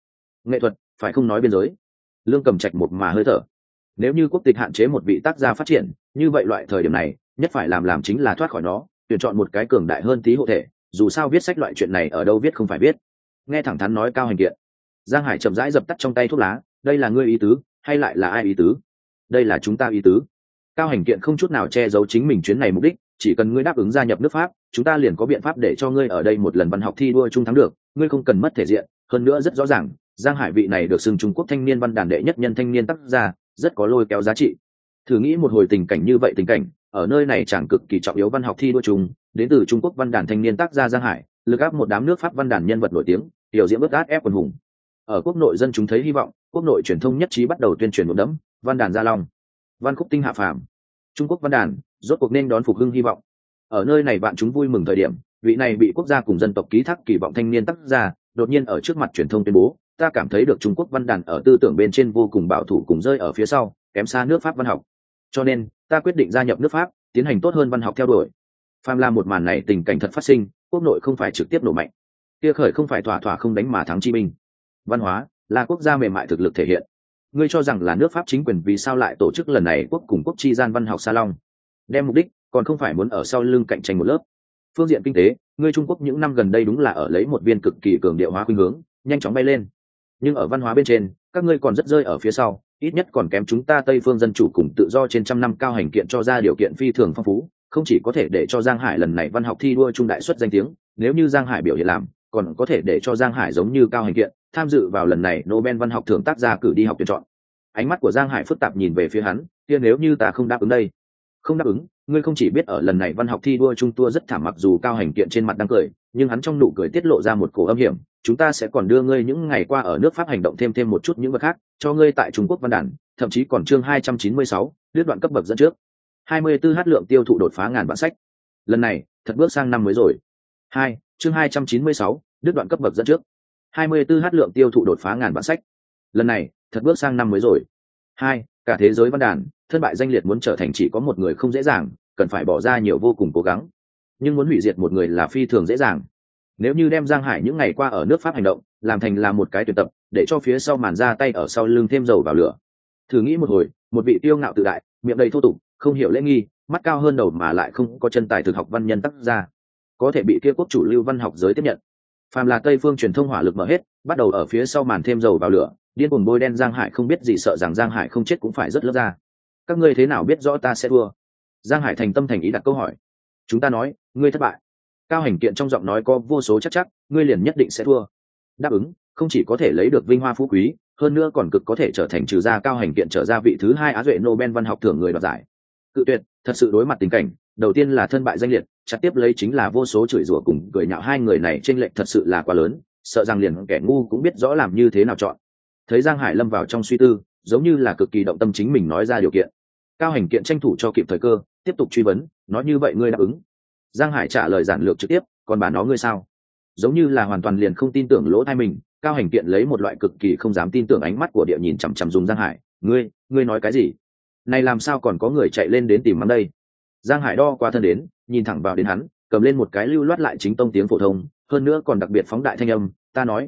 S1: nghệ thuật phải không nói biên giới. Lương Cầm Trạch một mà hơi thở. Nếu như quốc tịch hạn chế một vị tác gia phát triển, như vậy loại thời điểm này nhất phải làm chính là thoát khỏi nó, tuyển chọn một cái cường đại hơn tí hộ thể. Dù sao viết sách loại chuyện này ở đâu viết không phải viết. Nghe thẳng thắn nói Cao Hành Kiện. Giang Hải chậm rãi dập tắt trong tay thuốc lá. Đây là ngươi ý tứ hay lại là ai ý tứ? Đây là chúng ta ý tứ. Cao Hành Kiện không chút nào che giấu chính mình chuyến này mục đích, chỉ cần ngươi đáp ứng gia nhập nước Pháp, chúng ta liền có biện pháp để cho ngươi ở đây một lần văn học thi đua chung thắng được, ngươi không cần mất thể diện. Hơn nữa rất rõ ràng, Giang Hải vị này được xưng Trung Quốc thanh niên văn đàn đệ nhất nhân thanh niên tác gia, rất có lôi kéo giá trị. Thử nghĩ một hồi tình cảnh như vậy, tình cảnh ở nơi này chẳng cực kỳ trọng yếu văn học thi đua chung, đến từ Trung Quốc văn đàn thanh niên tác gia Giang Hải, lực áp một đám nước Pháp văn đàn nhân vật nổi tiếng, điều diễn bớt át ép quần hùng. Ở quốc nội dân chúng thấy hy vọng, quốc nội truyền thông nhất trí bắt đầu tuyên truyền một đấm, văn đàn Gia Long, văn khúc tinh hạ phàm. Trung Quốc văn đàn rốt cuộc nên đón phục hưng hy vọng. Ở nơi này bạn chúng vui mừng thời điểm, vị này bị quốc gia cùng dân tộc ký thác kỳ vọng thanh niên tác gia, đột nhiên ở trước mặt truyền thông tuyên bố, ta cảm thấy được Trung Quốc văn đàn ở tư tưởng bên trên vô cùng bảo thủ cùng rơi ở phía sau, kém xa nước Pháp văn học. Cho nên, ta quyết định gia nhập nước Pháp, tiến hành tốt hơn văn học theo đuổi. Phàm là một màn này tình cảnh thật phát sinh, quốc nội không phải trực tiếp nổ mạnh. Kia khởi không phải thỏa không đánh mà thắng chi binh. Văn hóa là quốc gia mềm mại thực lực thể hiện. Ngươi cho rằng là nước Pháp chính quyền vì sao lại tổ chức lần này quốc cùng quốc chi gian văn học salon? Đem mục đích còn không phải muốn ở sau lưng cạnh tranh một lớp. Phương diện kinh tế, ngươi Trung Quốc những năm gần đây đúng là ở lấy một viên cực kỳ cường điệu hóa khuynh hướng, nhanh chóng bay lên. Nhưng ở văn hóa bên trên, các ngươi còn rất rơi ở phía sau, ít nhất còn kém chúng ta Tây phương dân chủ cùng tự do trên trăm năm. Cao Hành Kiện cho ra điều kiện phi thường phong phú, không chỉ có thể để cho Giang Hải lần này văn học thi đua trung đại xuất danh tiếng, nếu như Giang Hải biểu hiện làm, còn có thể để cho Giang Hải giống như Cao Hành Kiện tham dự vào lần này Nobel văn học thưởng tác gia cử đi học tuyển chọn. Ánh mắt của Giang Hải phức tạp nhìn về phía hắn, kia nếu như ta không đáp ứng đây? Không đáp ứng, ngươi không chỉ biết ở lần này văn học thi đua trung tua rất thảm, mặc dù Cao Hành Kiện trên mặt đang cười, nhưng hắn trong nụ cười tiết lộ ra một cổ âm hiểm, chúng ta sẽ còn đưa ngươi những ngày qua ở nước Pháp hành động thêm một chút những vật khác, cho ngươi tại Trung Quốc văn đàn, thậm chí còn chương 296, đứt đoạn cấp bậc dẫn trước. 24h lượng tiêu thụ đột phá ngàn bản sách. Lần này, thật bước sang năm mới rồi. Chương 296, đứt đoạn cấp bậc dẫn trước. 24h lượng tiêu thụ đột phá ngàn bản sách. Lần này, thật bước sang năm mới rồi. Cả thế giới văn đàn, thân bại danh liệt muốn trở thành chỉ có một người không dễ dàng, cần phải bỏ ra nhiều vô cùng cố gắng. Nhưng muốn hủy diệt một người là phi thường dễ dàng. Nếu như đem Giang Hải những ngày qua ở nước Pháp hành động, làm thành là một cái tuyển tập, để cho phía sau màn ra tay ở sau lưng thêm dầu vào lửa. Thử nghĩ một hồi, một vị tiêu ngạo tự đại, miệng đầy thô tục, không hiểu lễ nghi, mắt cao hơn đầu mà lại không có chân tài thực học văn nhân tác gia, có thể bị kia quốc chủ lưu văn học giới tiếp nhận. Phàm là Tây phương truyền thông hỏa lực mở hết, bắt đầu ở phía sau màn thêm dầu vào lửa, điên cuồng bôi đen Giang Hải, không biết gì sợ rằng Giang Hải không chết cũng phải rất lớp ra. Các ngươi thế nào biết rõ ta sẽ thua? Giang Hải thành tâm thành ý đặt câu hỏi. Chúng ta nói, ngươi thất bại. Cao Hành Kiện trong giọng nói có vô số chắc, ngươi liền nhất định sẽ thua. Đáp ứng, không chỉ có thể lấy được vinh hoa phú quý, hơn nữa còn cực có thể trở thành trừ ra Cao Hành Kiện trở ra vị thứ 2 Á Duệ Nobel văn học thưởng người đoạt giải. Cự tuyệt, thật sự đối mặt tình cảnh, đầu tiên là thân bại danh liệt, chặt tiếp lấy chính là vô số chửi rủa cùng cười nhạo. Hai người này chênh lệch thật sự là quá lớn, sợ rằng liền kẻ ngu cũng biết rõ làm như thế nào chọn. Thấy Giang Hải lâm vào trong suy tư, giống như là cực kỳ động tâm chính mình nói ra điều kiện. Cao Hành Kiện tranh thủ cho kịp thời cơ, tiếp tục truy vấn, nói như vậy ngươi đáp ứng? Giang Hải trả lời giản lược trực tiếp, còn bà nó ngươi sao? Giống như là hoàn toàn liền không tin tưởng lỗ tai mình. Cao Hành Kiện lấy một loại cực kỳ không dám tin tưởng ánh mắt của địa nhìn chằm chằm dùng Giang Hải, ngươi nói cái gì? Này làm sao còn có người chạy lên đến tìm mắng đây? Giang Hải đo qua thân đến, nhìn thẳng vào đến hắn, cầm lên một cái lưu loát lại chính tông tiếng phổ thông, hơn nữa còn đặc biệt phóng đại thanh âm, ta nói,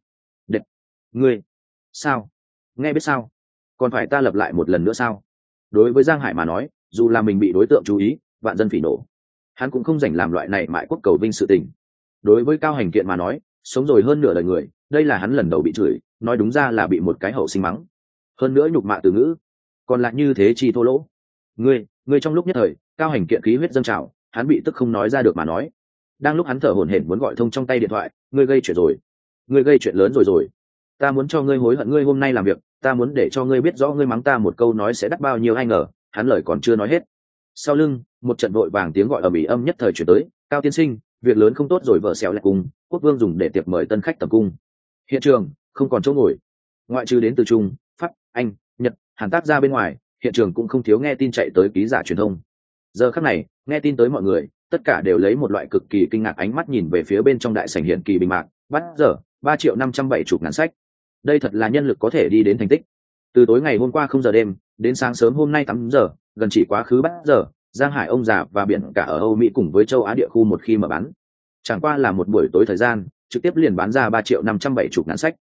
S1: ngươi, sao? Nghe biết sao? Còn phải ta lập lại một lần nữa sao? Đối với Giang Hải mà nói, dù là mình bị đối tượng chú ý, vạn dân phỉ nổ, hắn cũng không rảnh làm loại này mại quốc cầu vinh sự tình. Đối với Cao Hành Kiện mà nói, sống rồi hơn nửa đời người, đây là hắn lần đầu bị chửi, nói đúng ra là bị một cái hậu sinh mắng, hơn nữa nhục mạ từ ngữ, còn lại như thế chi thô lỗ. Ngươi trong lúc nhất thời, Cao Hành Kiện khí huyết dâng trào, hắn bị tức không nói ra được mà nói. Đang lúc hắn thở hổn hển muốn gọi thông trong tay điện thoại, ngươi gây chuyện rồi, ngươi gây chuyện lớn rồi. Ta muốn cho ngươi hối hận ngươi hôm nay làm việc, ta muốn để cho ngươi biết rõ ngươi mắng ta một câu nói sẽ đắt bao nhiêu. Ai ngờ, hắn lời còn chưa nói hết, sau lưng một trận vội vàng tiếng gọi ầm ĩ âm nhất thời chuyển tới, Cao tiên sinh, việc lớn không tốt rồi, vợ xéo lại cùng quốc vương dùng để tiệc mời tân khách tầm cung. Hiện trường không còn chỗ ngồi, ngoại trừ đến từ Trung, Pháp, Anh, Nhật, Hàn tác ra bên ngoài, hiện trường cũng không thiếu nghe tin chạy tới ký giả truyền thông. Giờ khắc này, nghe tin tới mọi người, tất cả đều lấy một loại cực kỳ kinh ngạc ánh mắt nhìn về phía bên trong đại sảnh hiện kỳ bình mạc, bắt giờ 3.570.000 sách. Đây thật là nhân lực có thể đi đến thành tích. Từ tối ngày hôm qua 0 giờ đêm đến sáng sớm hôm nay 8 giờ, gần chỉ quá khứ 3 giờ, Giang Hải ông già và biển cả ở Âu Mỹ cùng với châu Á địa khu một khi mở bán, chẳng qua là một buổi tối thời gian, trực tiếp liền bán ra 3.570.000 sách.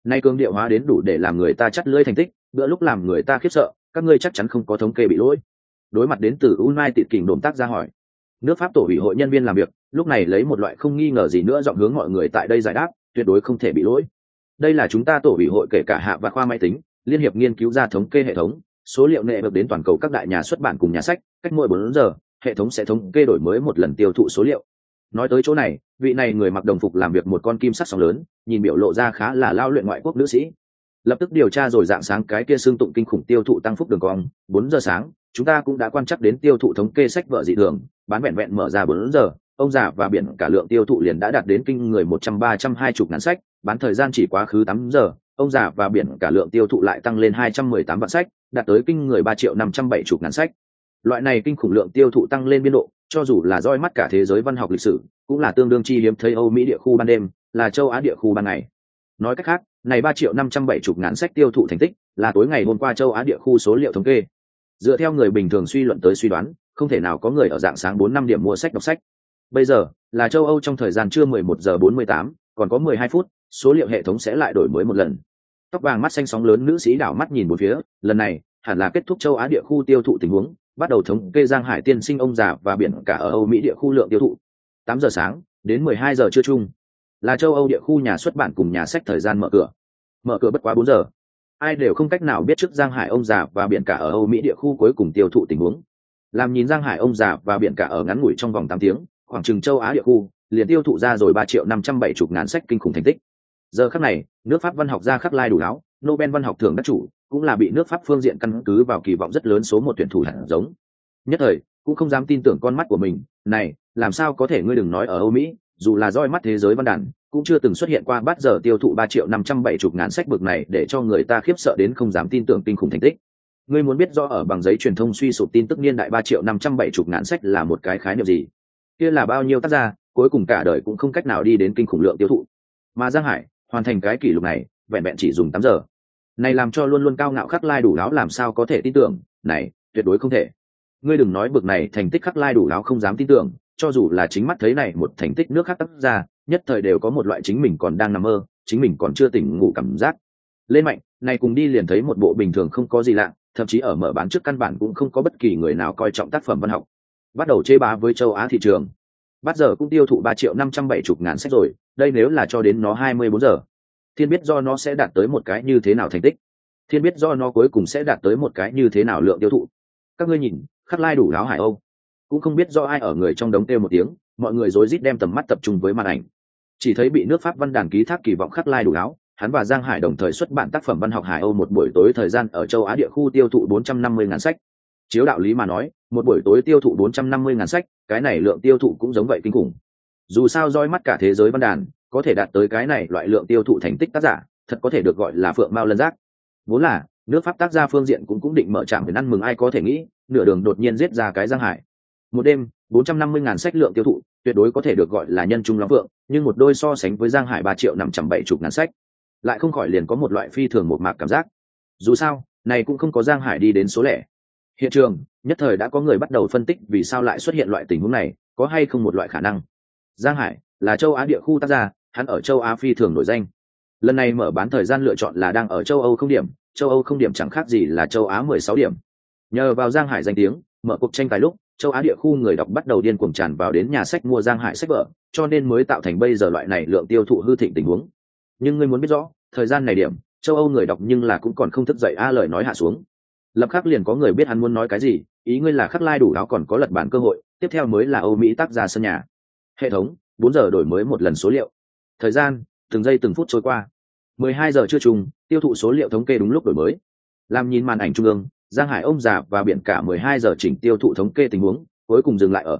S1: nay cường điệu hóa đến đủ để làm người ta chắt lưỡi thành tích, bữa lúc làm người ta khiếp sợ, các ngươi chắc chắn không có thống kê bị lỗi. Đối mặt đến từ United Kingdom tác ra hỏi, nước Pháp tổ ủy hội nhân viên làm việc lúc này lấy một loại không nghi ngờ gì nữa giọng hướng mọi người tại đây giải đáp, tuyệt đối không thể bị lỗi. Đây là chúng ta tổ ủy hội kể cả hạ và khoa máy tính liên hiệp nghiên cứu ra thống kê hệ thống, số liệu nệ được đến toàn cầu các đại nhà xuất bản cùng nhà sách, cách mỗi 4 giờ hệ thống sẽ thống kê đổi mới một lần tiêu thụ số liệu. Nói tới chỗ này, vị này người mặc đồng phục làm việc một con kim sắc sóng lớn, nhìn biểu lộ ra khá là lao luyện ngoại quốc nữ sĩ. Lập tức điều tra rồi dạng sáng cái kia xương tụng kinh khủng tiêu thụ tăng phúc đường cong, 4 giờ sáng, chúng ta cũng đã quan trắc đến tiêu thụ thống kê sách vở dị thường, bán vẹn vẹn mở ra 4 giờ, ông già và biển cả lượng tiêu thụ liền đã đạt đến kinh người 100-320 ngàn sách, bán thời gian chỉ quá khứ 8 giờ, ông già và biển cả lượng tiêu thụ lại tăng lên 218 vạn sách, đạt tới kinh người 3.570 ngàn sách. Loại này kinh khủng lượng tiêu thụ tăng lên biên độ, cho dù là roi mắt cả thế giới văn học lịch sử, cũng là tương đương chi hiếm thấy Âu Mỹ địa khu ban đêm, là châu Á địa khu ban ngày. Nói cách khác, này 3.570 ngàn sách tiêu thụ thành tích, là tối ngày hôm qua châu Á địa khu số liệu thống kê. Dựa theo người bình thường suy luận tới suy đoán, không thể nào có người ở dạng sáng 4-5 điểm mua sách đọc sách. Bây giờ, là châu Âu trong thời gian trưa 11 giờ 48, còn có 12 phút, số liệu hệ thống sẽ lại đổi mới một lần. Tóc vàng mắt xanh sóng lớn nữ sĩ đảo mắt nhìn bốn phía, lần này, hẳn là kết thúc châu Á địa khu tiêu thụ tình huống, bắt đầu thống kê Giang Hải tiên sinh ông già và biển cả ở Âu Mỹ địa khu lượng tiêu thụ. 8 giờ sáng, đến 12 giờ trưa chung, là châu Âu địa khu nhà xuất bản cùng nhà sách thời gian mở cửa. Mở cửa bất quá 4 giờ. Ai đều không cách nào biết trước Giang Hải ông già và biển cả ở Âu Mỹ địa khu cuối cùng tiêu thụ tình huống. Làm nhìn Giang Hải ông già và biển cả ở ngắn ngủi trong vòng 8 tiếng, khoảng chừng châu Á địa khu liền tiêu thụ ra rồi 3.570 ngàn sách kinh khủng thành tích. Giờ khắc này, nước Pháp văn học gia Khắc Lai Đủ Láo, Nobel văn học thưởng đắc chủ, cũng là bị nước Pháp phương diện căn cứ vào kỳ vọng rất lớn số một tuyển thủ hạt giống. Nhất thời, cũng không dám tin tưởng con mắt của mình, này, làm sao có thể ngươi đừng nói ở Âu Mỹ, dù là roi mắt thế giới văn đàn, cũng chưa từng xuất hiện qua bát giờ tiêu thụ 3.570 ngàn sách bực này để cho người ta khiếp sợ đến không dám tin tưởng kinh khủng thành tích. Ngươi muốn biết rõ ở bằng giấy truyền thông suy sụp tin tức niên đại 3.570 ngàn sách là một cái khái niệm gì? Kia là bao nhiêu tác gia, cuối cùng cả đời cũng không cách nào đi đến kinh khủng lượng tiêu thụ. Mà Giang Hải hoàn thành cái kỷ lục này, vẹn vẹn chỉ dùng 8 giờ. Này làm cho luôn luôn cao ngạo Khắc Lai Đủ Láo làm sao có thể tin tưởng, này, tuyệt đối không thể. Ngươi đừng nói bực này thành tích Khắc Lai Đủ Láo không dám tin tưởng, cho dù là chính mắt thấy này một thành tích nước khác tác ra, nhất thời đều có một loại chính mình còn đang nằm mơ, chính mình còn chưa tỉnh ngủ cảm giác. Lên mạnh, này cùng đi liền thấy một bộ bình thường không có gì lạ, thậm chí ở mở bán trước căn bản cũng không có bất kỳ người nào coi trọng tác phẩm văn học. Bắt đầu chế bá với châu Á thị trường. Bắt giờ cũng tiêu thụ 3.570 ngàn sách rồi, đây nếu là cho đến nó 24 giờ. Thiên biết do nó sẽ đạt tới một cái như thế nào thành tích. Thiên biết do nó cuối cùng sẽ đạt tới một cái như thế nào lượng tiêu thụ. Các ngươi nhìn, Khắc Lai Đủ Láo Hải Âu. Cũng không biết do ai ở người trong đống kêu một tiếng, mọi người rối rít đem tầm mắt tập trung với màn ảnh. Chỉ thấy bị nước Pháp văn đàn ký thác kỳ vọng Khắc Lai Đủ Láo, hắn và Giang Hải đồng thời xuất bản tác phẩm văn học Hải Âu một buổi tối thời gian ở châu Á địa khu tiêu thụ 450 ngàn sách. Chiếu đạo lý mà nói, một buổi tối tiêu thụ 450 ngàn sách, cái này lượng tiêu thụ cũng giống vậy kinh khủng. Dù sao roi mắt cả thế giới văn đàn, có thể đạt tới cái này loại lượng tiêu thụ thành tích tác giả, thật có thể được gọi là phượng mao lân giác. Vốn là, nước Pháp tác gia phương diện cũng định mở trạm để ăn mừng ai có thể nghĩ, nửa đường đột nhiên giết ra cái Giang Hải. Một đêm, 450 ngàn sách lượng tiêu thụ, tuyệt đối có thể được gọi là nhân trung lắm vượng, nhưng một đôi so sánh với Giang Hải 3.570 ngàn sách, lại không khỏi liền có một loại phi thường một mạc cảm giác. Dù sao, này cũng không có Giang Hải đi đến số lẻ. Hiện trường, nhất thời đã có người bắt đầu phân tích vì sao lại xuất hiện loại tình huống này, có hay không một loại khả năng. Giang Hải là châu Á địa khu tác gia, hắn ở châu Á phi thường nổi danh. Lần này mở bán thời gian lựa chọn là đang ở châu Âu không điểm, châu Âu không điểm chẳng khác gì là châu Á 16 điểm. Nhờ vào Giang Hải danh tiếng, mở cuộc tranh tài lúc, châu Á địa khu người đọc bắt đầu điên cuồng tràn vào đến nhà sách mua Giang Hải sách vở, cho nên mới tạo thành bây giờ loại này lượng tiêu thụ hư thịnh tình huống. Nhưng ngươi muốn biết rõ, thời gian này điểm, châu Âu người đọc nhưng là cũng còn không thức dậy lời nói hạ xuống. Lập khắc liền có người biết hắn muốn nói cái gì, ý ngươi là Khắc Lai Đủ Láo còn có lật bản cơ hội, tiếp theo mới là Âu Mỹ tác gia sân nhà. Hệ thống 4 giờ đổi mới một lần số liệu. Thời gian từng giây từng phút trôi qua. 12 giờ trưa trùng, tiêu thụ số liệu thống kê đúng lúc đổi mới. Làm nhìn màn ảnh trung ương, Giang Hải ông già và biển cả 12 giờ chỉnh tiêu thụ thống kê tình huống, cuối cùng dừng lại ở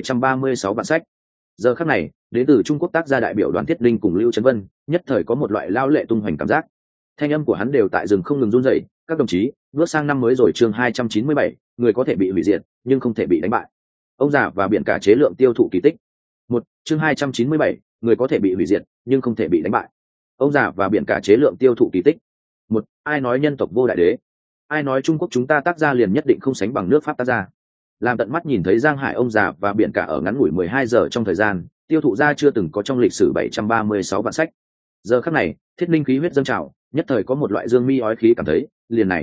S1: 736 bản sách. Giờ khắc này, đến từ Trung Quốc tác gia đại biểu Đoàn Thiết Linh cùng Lưu Trấn Vân, nhất thời có một loại lao lệ tung hoành cảm giác. Thanh âm của hắn đều tại rừng không ngừng run rẩy, các đồng chí, bước sang năm mới rồi chương 297, người có thể bị hủy diệt, nhưng không thể bị đánh bại. Ông già và biển cả chế lượng tiêu thụ kỳ tích. Một, chương 297, người có thể bị hủy diệt, nhưng không thể bị đánh bại. Ông già và biển cả chế lượng tiêu thụ kỳ tích. Một, ai nói nhân tộc vô đại đế? Ai nói Trung Quốc chúng ta tác gia liền nhất định không sánh bằng nước Pháp tác gia? Làm tận mắt nhìn thấy Giang Hải ông già và biển cả ở ngắn ngủi 12 giờ trong thời gian, tiêu thụ ra chưa từng có trong lịch sử 736 vạn sách. Giờ khắc này Thiết Linh khí huyết dâng trào, nhất thời có một loại dương mi ói khí cảm thấy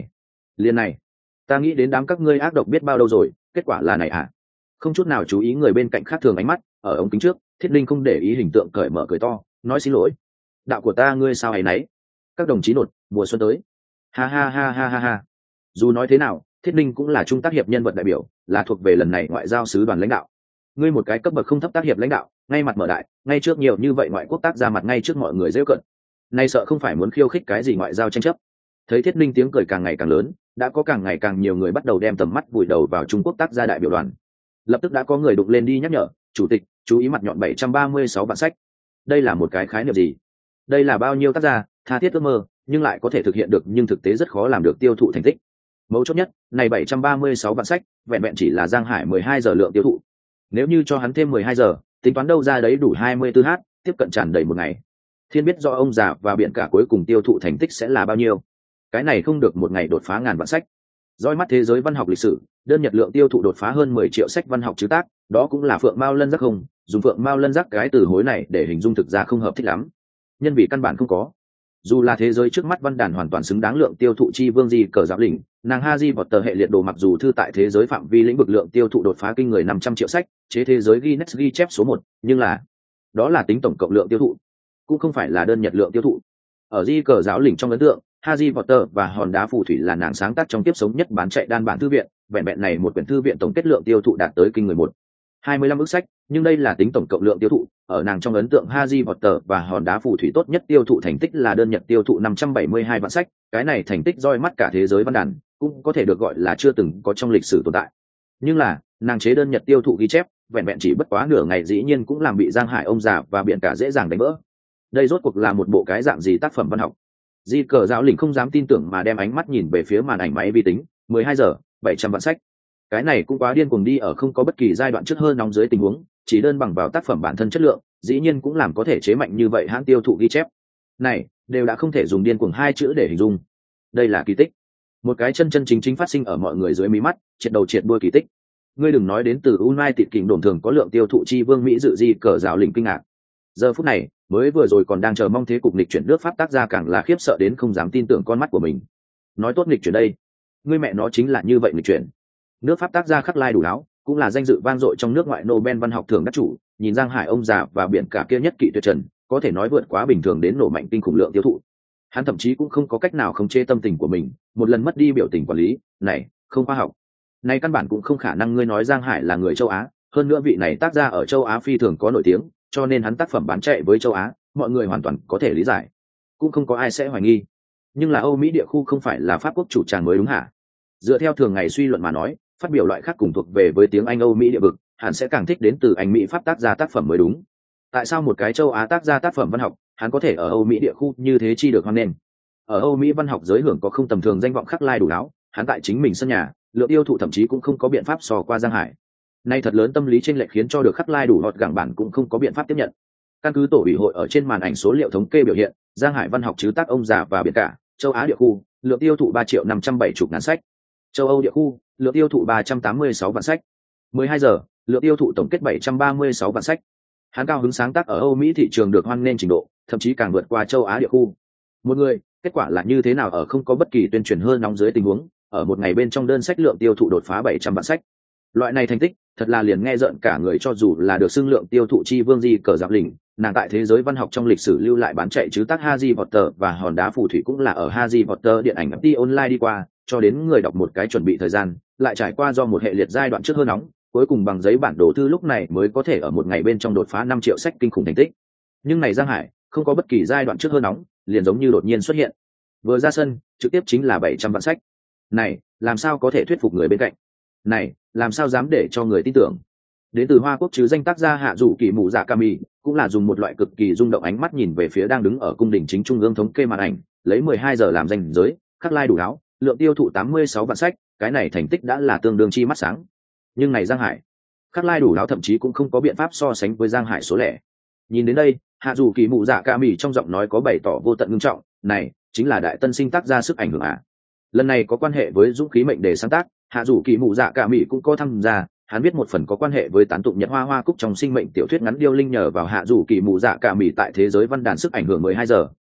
S1: liền này ta nghĩ đến đám các ngươi ác độc biết bao lâu rồi, kết quả là này à. Không chút nào chú ý người bên cạnh khác thường ánh mắt, ở ống kính trước Thiết Linh không để ý hình tượng cởi mở cười to nói xin lỗi, đạo của ta ngươi sao ấy nấy, các đồng chí nột mùa xuân tới, ha ha ha ha ha ha. Dù nói thế nào Thiết Linh cũng là trung tác hiệp nhân vật đại biểu, là thuộc về lần này ngoại giao sứ đoàn lãnh đạo. Ngươi một cái cấp bậc không thấp tác hiệp lãnh đạo, ngay mặt mở đại, ngay trước nhiều như vậy ngoại quốc tác ra mặt ngay trước mọi người dễ cận, nay sợ không phải muốn khiêu khích cái gì ngoại giao tranh chấp. Thấy Thiết Linh tiếng cười càng ngày càng lớn, đã có càng ngày càng nhiều người bắt đầu đem tầm mắt vùi đầu vào Trung Quốc tác gia đại biểu đoàn. Lập tức đã có người đụng lên đi nhắc nhở chủ tịch chú ý mặt nhọn 736 vạn sách. Đây là một cái khái niệm gì? Đây là bao nhiêu tác gia tha thiết ước mơ nhưng lại có thể thực hiện được nhưng thực tế rất khó làm được tiêu thụ thành tích. Mấu chốt nhất này 736 vạn sách vẹn vẹn chỉ là Giang Hải 12 giờ lượng tiêu thụ. Nếu như cho hắn thêm 12 giờ tính toán đâu ra đấy đủ 24h, tiếp cận tràn đầy một ngày. Thiên biết do ông già và biển cả cuối cùng tiêu thụ thành tích sẽ là bao nhiêu. Cái này không được một ngày đột phá ngàn vạn sách. Dõi mắt thế giới văn học lịch sử, đơn nhật lượng tiêu thụ đột phá hơn 10 triệu sách văn học chứ tác, đó cũng là phượng mao lân giác không, dùng phượng mao lân giác cái từ hối này để hình dung thực ra không hợp thích lắm. Nhân vì căn bản không có. Dù là thế giới trước mắt văn đàn hoàn toàn xứng đáng lượng tiêu thụ chi vương gì cờ giáo lĩnh, nàng Harry Potter hệ liệt đồ mặc dù thư tại thế giới phạm vi lĩnh vực lượng tiêu thụ đột phá kinh người 500 triệu sách, chế thế giới Guinness ghi chép số 1, nhưng là đó là tính tổng cộng lượng tiêu thụ, cũng không phải là đơn nhật lượng tiêu thụ. Ở di cờ giáo lĩnh trong ấn tượng, Harry Potter và hòn đá phù thủy là nàng sáng tác trong tiếp sống nhất bán chạy đan bản thư viện, vẹn vẹn này một quyển thư viện tổng kết lượng tiêu thụ đạt tới kinh người 25 ức sách, nhưng đây là tính tổng cộng lượng tiêu thụ, ở nàng trong ấn tượng Harry Potter và hòn đá phù thủy tốt nhất tiêu thụ thành tích là đơn nhật tiêu thụ 572 vạn sách, cái này thành tích roi mắt cả thế giới văn đàn, cũng có thể được gọi là chưa từng có trong lịch sử tồn tại. Nhưng là, nàng chế đơn nhật tiêu thụ ghi chép, vẹn vẹn chỉ bất quá nửa ngày dĩ nhiên cũng làm bị Giang Hải ông già và biển cả dễ dàng đánh vỡ. Đây rốt cuộc là một bộ cái dạng gì tác phẩm văn học? Di cờ giáo lĩnh không dám tin tưởng mà đem ánh mắt nhìn về phía màn ảnh máy vi tính, 12 giờ, 700 vạn sách. Cái này cũng quá điên cuồng đi, ở không có bất kỳ giai đoạn trước hơn nóng dưới tình huống, chỉ đơn bằng vào tác phẩm bản thân chất lượng, dĩ nhiên cũng làm có thể chế mạnh như vậy hãng tiêu thụ ghi chép. Này, đều đã không thể dùng điên cuồng hai chữ để hình dung. Đây là kỳ tích. Một cái chân chân chính chính phát sinh ở mọi người dưới mí mắt, triệt đầu triệt đuôi kỳ tích. Ngươi đừng nói đến từ United Kingdom thường có lượng tiêu thụ chi vương Mỹ dự di cờ giáo lĩnh kinh ngạc. Giờ phút này, mới vừa rồi còn đang chờ mong thế cục nghịch chuyển nước Pháp tác ra càng là khiếp sợ đến không dám tin tưởng con mắt của mình. Nói tốt nghịch chuyển đây, ngươi mẹ nó chính là như vậy nghịch chuyển. Nước Pháp tác gia Khắc Lai Đủ Đáo, cũng là danh dự vang dội trong nước ngoại Nobel văn học thưởng đắc chủ, nhìn Giang Hải ông già và biển cả kia nhất kỵ tuyệt trần, có thể nói vượt quá bình thường đến nổ mạnh kinh khủng lượng tiêu thụ. Hắn thậm chí cũng không có cách nào khống chế tâm tình của mình, một lần mất đi biểu tình quản lý, này, không khoa học. Này căn bản cũng không khả năng. Ngươi nói Giang Hải là người châu Á, hơn nữa vị này tác gia ở châu Á phi thường có nổi tiếng, cho nên hắn tác phẩm bán chạy với châu Á, mọi người hoàn toàn có thể lý giải, cũng không có ai sẽ hoài nghi. Nhưng là Âu Mỹ địa khu không phải là Pháp quốc chủ tràng mới đúng hả? Dựa theo thường ngày suy luận mà nói, phát biểu loại khác cùng thuộc về với tiếng Anh Âu Mỹ địa vực, hắn sẽ càng thích đến từ Anh Mỹ Pháp tác gia tác phẩm mới đúng. Tại sao một cái châu Á tác gia tác phẩm văn học, hắn có thể ở Âu Mỹ địa khu như thế chi được hoan nghênh? Ở Âu Mỹ văn học giới hưởng có không tầm thường danh vọng Khắc Lai Đủ Đáo, hắn tại chính mình sân nhà, lượng tiêu thụ thậm chí cũng không có biện pháp so qua Giang Hải. Nay thật lớn tâm lý chênh lệch khiến cho được Khắc Lai Đủ Lọt gẳng bản cũng không có biện pháp tiếp nhận. Căn cứ tổ ủy hội ở trên màn ảnh số liệu thống kê biểu hiện, Giang Hải văn học chứ tác ông già và biển cả, châu Á địa khu, lượng tiêu thụ 3.570.000 sách. Châu Âu địa khu, lượng tiêu thụ 386 vạn sách. 12 giờ, lượng tiêu thụ tổng kết 736 vạn sách. Hắn cao hứng sáng tác ở Âu Mỹ thị trường được hoan nghênh trình độ, thậm chí càng vượt qua châu Á địa khu. Một người, kết quả là như thế nào ở không có bất kỳ tuyên truyền hơn nóng dưới tình huống, ở một ngày bên trong đơn sách lượng tiêu thụ đột phá 700 vạn sách. Loại này thành tích, thật là liền nghe rợn cả người. Cho dù là được xưng lượng tiêu thụ chi vương gì cờ giáp lĩnh, nàng tại thế giới văn học trong lịch sử lưu lại bán chạy chứ tác Harry Potter và hòn đá phù thủy cũng là ở Harry Potter điện ảnh FT online đi qua, cho đến người đọc một cái chuẩn bị thời gian, lại trải qua do một hệ liệt giai đoạn trước hơn nóng, cuối cùng bằng giấy bản đồ thư lúc này mới có thể ở một ngày bên trong đột phá 5 triệu sách kinh khủng thành tích. Nhưng này Giang Hải, không có bất kỳ giai đoạn trước hơn nóng, liền giống như đột nhiên xuất hiện. Vừa ra sân, trực tiếp chính là 700 vạn sách. Này, làm sao có thể thuyết phục người bên cạnh? Này, làm sao dám để cho người tin tưởng? Đến từ Hoa Quốc chứ danh tác gia Hạ Dụ Kỳ Mù Dạ Kami, cũng là dùng một loại cực kỳ rung động ánh mắt nhìn về phía đang đứng ở cung đình chính trung ương thống kê màn ảnh, lấy 12 giờ làm danh giới, Khắc Lai Đủ Đáo, lượng tiêu thụ 86 vạn sách, cái này thành tích đã là tương đương chi mắt sáng. Nhưng này Giang Hải, Khắc Lai Đủ Đáo thậm chí cũng không có biện pháp so sánh với Giang Hải số lẻ. Nhìn đến đây, Hạ Dụ Kỳ Mù Dạ Kami trong giọng nói có bày tỏ vô tận ngưng trọng, này chính là đại tân sinh tác gia sức ảnh hưởng à? Lần này có quan hệ với dũng khí mệnh đề sáng tác, Hạ Dụ Kỳ Mù Dạ Kami cũng có tham gia. Hắn biết một phần có quan hệ với tán tụng Nhật Hoa Hoa Cúc trong sinh mệnh tiểu thuyết ngắn điêu linh, nhờ vào Hạ Dụ Kỳ Mù Dạ Cả Mỉ tại thế giới văn đàn sức ảnh hưởng 12 giờ,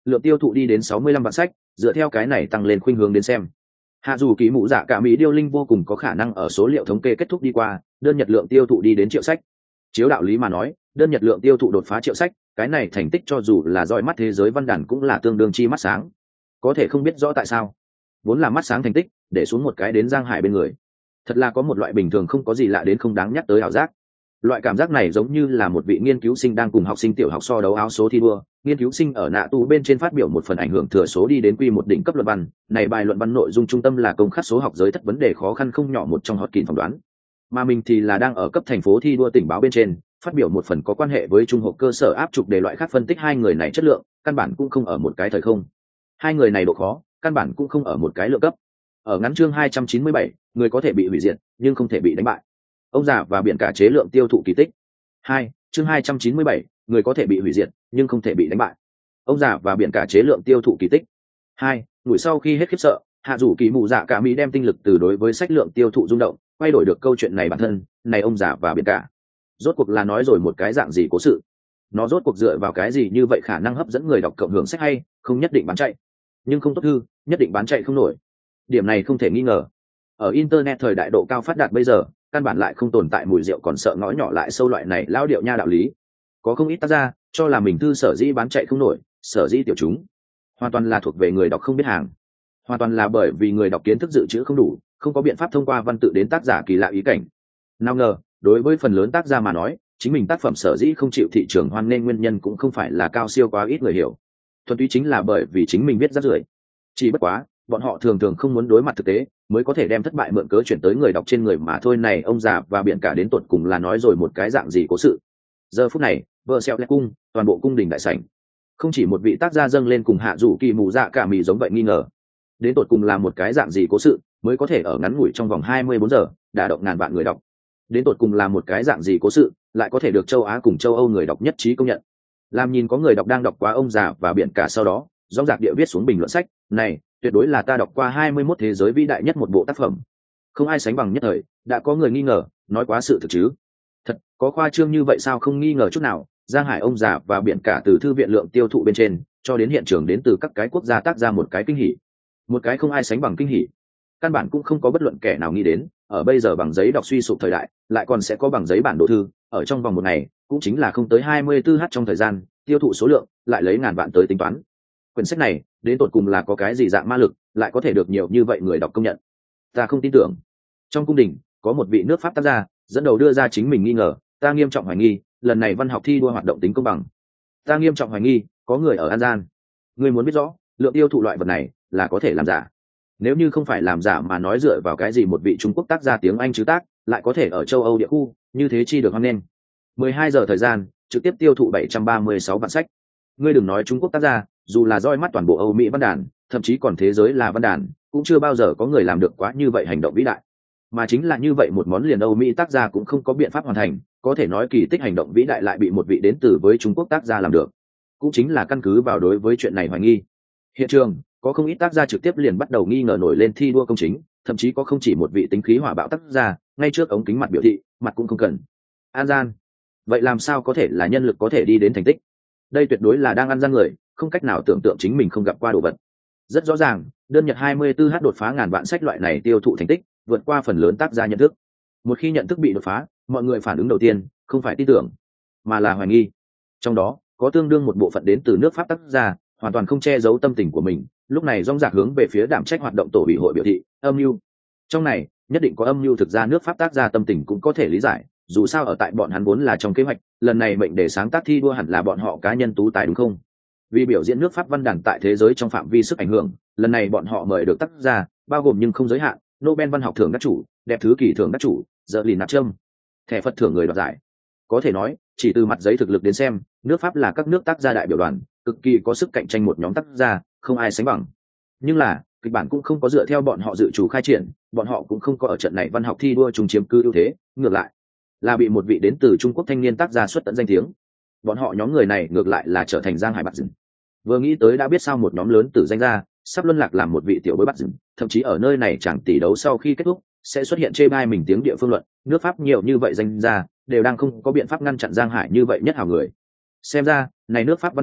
S1: lượng tiêu thụ đi đến 65 vạn sách, dựa theo cái này tăng lên khuynh hướng đến xem, hạ dù kỳ mụ dạ cả mỹ điêu linh vô cùng có khả năng ở số liệu thống kê kết thúc đi qua đơn nhật lượng tiêu thụ đi đến triệu sách. Chiếu đạo lý mà nói, đơn nhật lượng tiêu thụ đột phá triệu sách, cái này thành tích cho dù là dõi mắt thế giới văn đàn cũng là tương đương chi mắt sáng. Có thể không biết rõ tại sao vốn là mắt sáng thành tích để xuống một cái đến Giang Hải bên người, thật là có một loại bình thường không có gì lạ đến không đáng nhắc tới ảo giác. Loại cảm giác này giống như là một vị nghiên cứu sinh đang cùng học sinh tiểu học so đấu áo số thi đua. Nghiên cứu sinh ở nạ tù bên trên phát biểu một phần ảnh hưởng thừa số đi đến quy một đỉnh cấp luận văn, này bài luận văn nội dung trung tâm là công khắc số học giới thất vấn đề khó khăn không nhỏ một trong hot kín phỏng đoán, mà mình thì là đang ở cấp thành phố thi đua tỉnh báo bên trên phát biểu một phần có quan hệ với trung học cơ sở áp trục đề loại khác phân tích hai người này chất lượng căn bản cũng không ở một cái thời không, hai người này độ khó căn bản cũng không ở một cái lượng cấp. Ở ngắn chương 297, người có thể bị hủy diệt nhưng không thể bị đánh bại. Ông già và biển cả chế lượng tiêu thụ kỳ tích. 2, chương 297, người có thể bị hủy diệt nhưng không thể bị đánh bại. Ông già và biển cả chế lượng tiêu thụ kỳ tích. 2, buổi sau khi hết khiếp sợ, hạ rủ kỳ mụ dạ cả mỹ đem tinh lực từ đối với sách lượng tiêu thụ rung động, quay đổi được câu chuyện này bản thân, này ông già và biển cả. Rốt cuộc là nói rồi một cái dạng gì cố sự? Nó rốt cuộc dựa vào cái gì như vậy khả năng hấp dẫn người đọc cộng hưởng sách hay, không nhất định bán chạy, nhưng không tốt thư, nhất định bán chạy không nổi. Điểm này không thể nghi ngờ. Ở internet thời đại độ cao phát đạt bây giờ, căn bản lại không tồn tại mùi rượu còn sợ ngõ nhỏ lại sâu loại này lao điệu nha đạo lý. Có không ít tác gia cho là mình thư sở dĩ bán chạy không nổi, sở dĩ tiểu chúng, hoàn toàn là thuộc về người đọc không biết hàng, hoàn toàn là bởi vì người đọc kiến thức dự trữ không đủ, không có biện pháp thông qua văn tự đến tác giả kỳ lạ ý cảnh. Nào ngờ, đối với phần lớn tác gia mà nói, chính mình tác phẩm sở dĩ không chịu thị trường hoan nghênh nguyên nhân cũng không phải là cao siêu quá ít người hiểu, thuần túy chính là bởi vì chính mình viết rất rưởi. Chỉ bất quá, bọn họ thường thường không muốn đối mặt thực tế, mới có thể đem thất bại mượn cớ chuyển tới người đọc trên người mà thôi. Này ông già và biển cả đến tột cùng là nói rồi một cái dạng gì cố sự? Giờ phút này, vợ xẹo lẽ cung, toàn bộ cung đình đại sảnh, không chỉ một vị tác gia dâng lên cùng hạ rủ kỳ mù dạ cả mì giống vậy nghi ngờ. Đến tột cùng là một cái dạng gì cố sự mới có thể ở ngắn ngủi trong vòng 24 giờ đả động ngàn vạn người đọc? Đến tột cùng là một cái dạng gì cố sự lại có thể được châu Á cùng châu Âu người đọc nhất trí công nhận? Làm nhìn có người đọc đang đọc quá ông già và biển cả sau đó, rõ rạc địa viết xuống bình luận sách này tuyệt đối là ta đọc qua 21 thế giới vĩ đại nhất một bộ tác phẩm, không ai sánh bằng nhất thời. Đã có người nghi ngờ, nói quá sự thực chứ? Thật, có khoa trương như vậy sao? Không nghi ngờ chút nào. Giang Hải ông già và biển cả từ thư viện lượng tiêu thụ bên trên cho đến hiện trường đến từ các cái quốc gia tác ra một cái kinh hỉ, một cái không ai sánh bằng kinh hỉ. Căn bản cũng không có bất luận kẻ nào nghĩ đến, ở bây giờ bằng giấy đọc suy sụp thời đại, lại còn sẽ có bằng giấy bản đồ thư, ở trong vòng một ngày, cũng chính là không tới 24h trong thời gian, tiêu thụ số lượng lại lấy ngàn vạn tới tính toán. Quyển sách này đến tột cùng là có cái gì dạng ma lực lại có thể được nhiều như vậy người đọc công nhận? Ta không tin tưởng. Trong cung đình có một vị nước Pháp tác gia dẫn đầu đưa ra chính mình nghi ngờ, ta nghiêm trọng hoài nghi lần này văn học thi đua hoạt động tính công bằng. Ta nghiêm trọng hoài nghi có người ở an gian. Người muốn biết rõ lượng tiêu thụ loại vật này là có thể làm giả. Nếu như không phải làm giả mà nói dựa vào cái gì một vị Trung Quốc tác gia tiếng Anh chứ tác lại có thể ở châu Âu địa khu như thế chi được hoan nghênh? 12 giờ thời gian trực tiếp tiêu thụ 736 vạn sách. Ngươi đừng nói Trung Quốc tác gia, dù là roi mắt toàn bộ Âu Mỹ văn đàn, thậm chí còn thế giới là văn đàn, cũng chưa bao giờ có người làm được quá như vậy hành động vĩ đại. Mà chính là như vậy một món liền Âu Mỹ tác gia cũng không có biện pháp hoàn thành, có thể nói kỳ tích hành động vĩ đại lại bị một vị đến từ với Trung Quốc tác gia làm được. Cũng chính là căn cứ vào đối với chuyện này hoài nghi. Hiện trường có không ít tác gia trực tiếp liền bắt đầu nghi ngờ nổi lên thi đua công chính, thậm chí có không chỉ một vị tính khí hỏa bạo tác gia, ngay trước ống kính mặt biểu thị, mặt cũng không cần. An gian. Vậy làm sao có thể là nhân lực có thể đi đến thành tích? Đây tuyệt đối là đang ăn gian người, không cách nào tưởng tượng chính mình không gặp qua đồ vật. Rất rõ ràng, đơn nhật 24h đột phá ngàn vạn sách loại này tiêu thụ thành tích, vượt qua phần lớn tác gia nhận thức. Một khi nhận thức bị đột phá, mọi người phản ứng đầu tiên không phải tin tưởng, mà là hoài nghi. Trong đó có tương đương một bộ phận đến từ nước Pháp tác gia, hoàn toàn không che giấu tâm tình của mình, lúc này rong rạc hướng về phía đảm trách hoạt động tổ ủy hội biểu thị âm mưu. Trong này nhất định có âm mưu, thực ra nước Pháp tác gia tâm tình cũng có thể lý giải, dù sao ở tại bọn hắn vốn là trong kế hoạch, lần này mệnh để sáng tác thi đua hẳn là bọn họ cá nhân tú tài đúng không? Vì biểu diễn nước Pháp văn đàn tại thế giới trong phạm vi sức ảnh hưởng, lần này bọn họ mời được tác gia bao gồm nhưng không giới hạn Nobel văn học thưởng đắc chủ, đẹp thứ kỳ thưởng đắc chủ, giờ lì nạp trâm, thẻ Phật thưởng người đoạt giải. Có thể nói, chỉ từ mặt giấy thực lực đến xem, nước Pháp là các nước tác gia đại biểu đoàn, cực kỳ có sức cạnh tranh một nhóm tác gia, không ai sánh bằng. Nhưng là, kịch bản cũng không có dựa theo bọn họ dự chủ khai triển, bọn họ cũng không có ở trận này văn học thi đua chung chiếm cứ ưu thế, ngược lại là bị một vị đến từ Trung Quốc thanh niên tác gia xuất tận danh tiếng. Bọn họ nhóm người này ngược lại là trở thành Giang Hải bắt dừng. Vừa nghĩ tới đã biết sao một nhóm lớn từ danh gia sắp luân lạc làm một vị tiểu bối bắt dừng, thậm chí ở nơi này chẳng tỷ đấu sau khi kết thúc sẽ xuất hiện chê bai mình tiếng địa phương luận, nước Pháp nhiều như vậy danh gia đều đang không có biện pháp ngăn chặn Giang Hải như vậy nhất hào người. Xem ra này nước Pháp văn đàn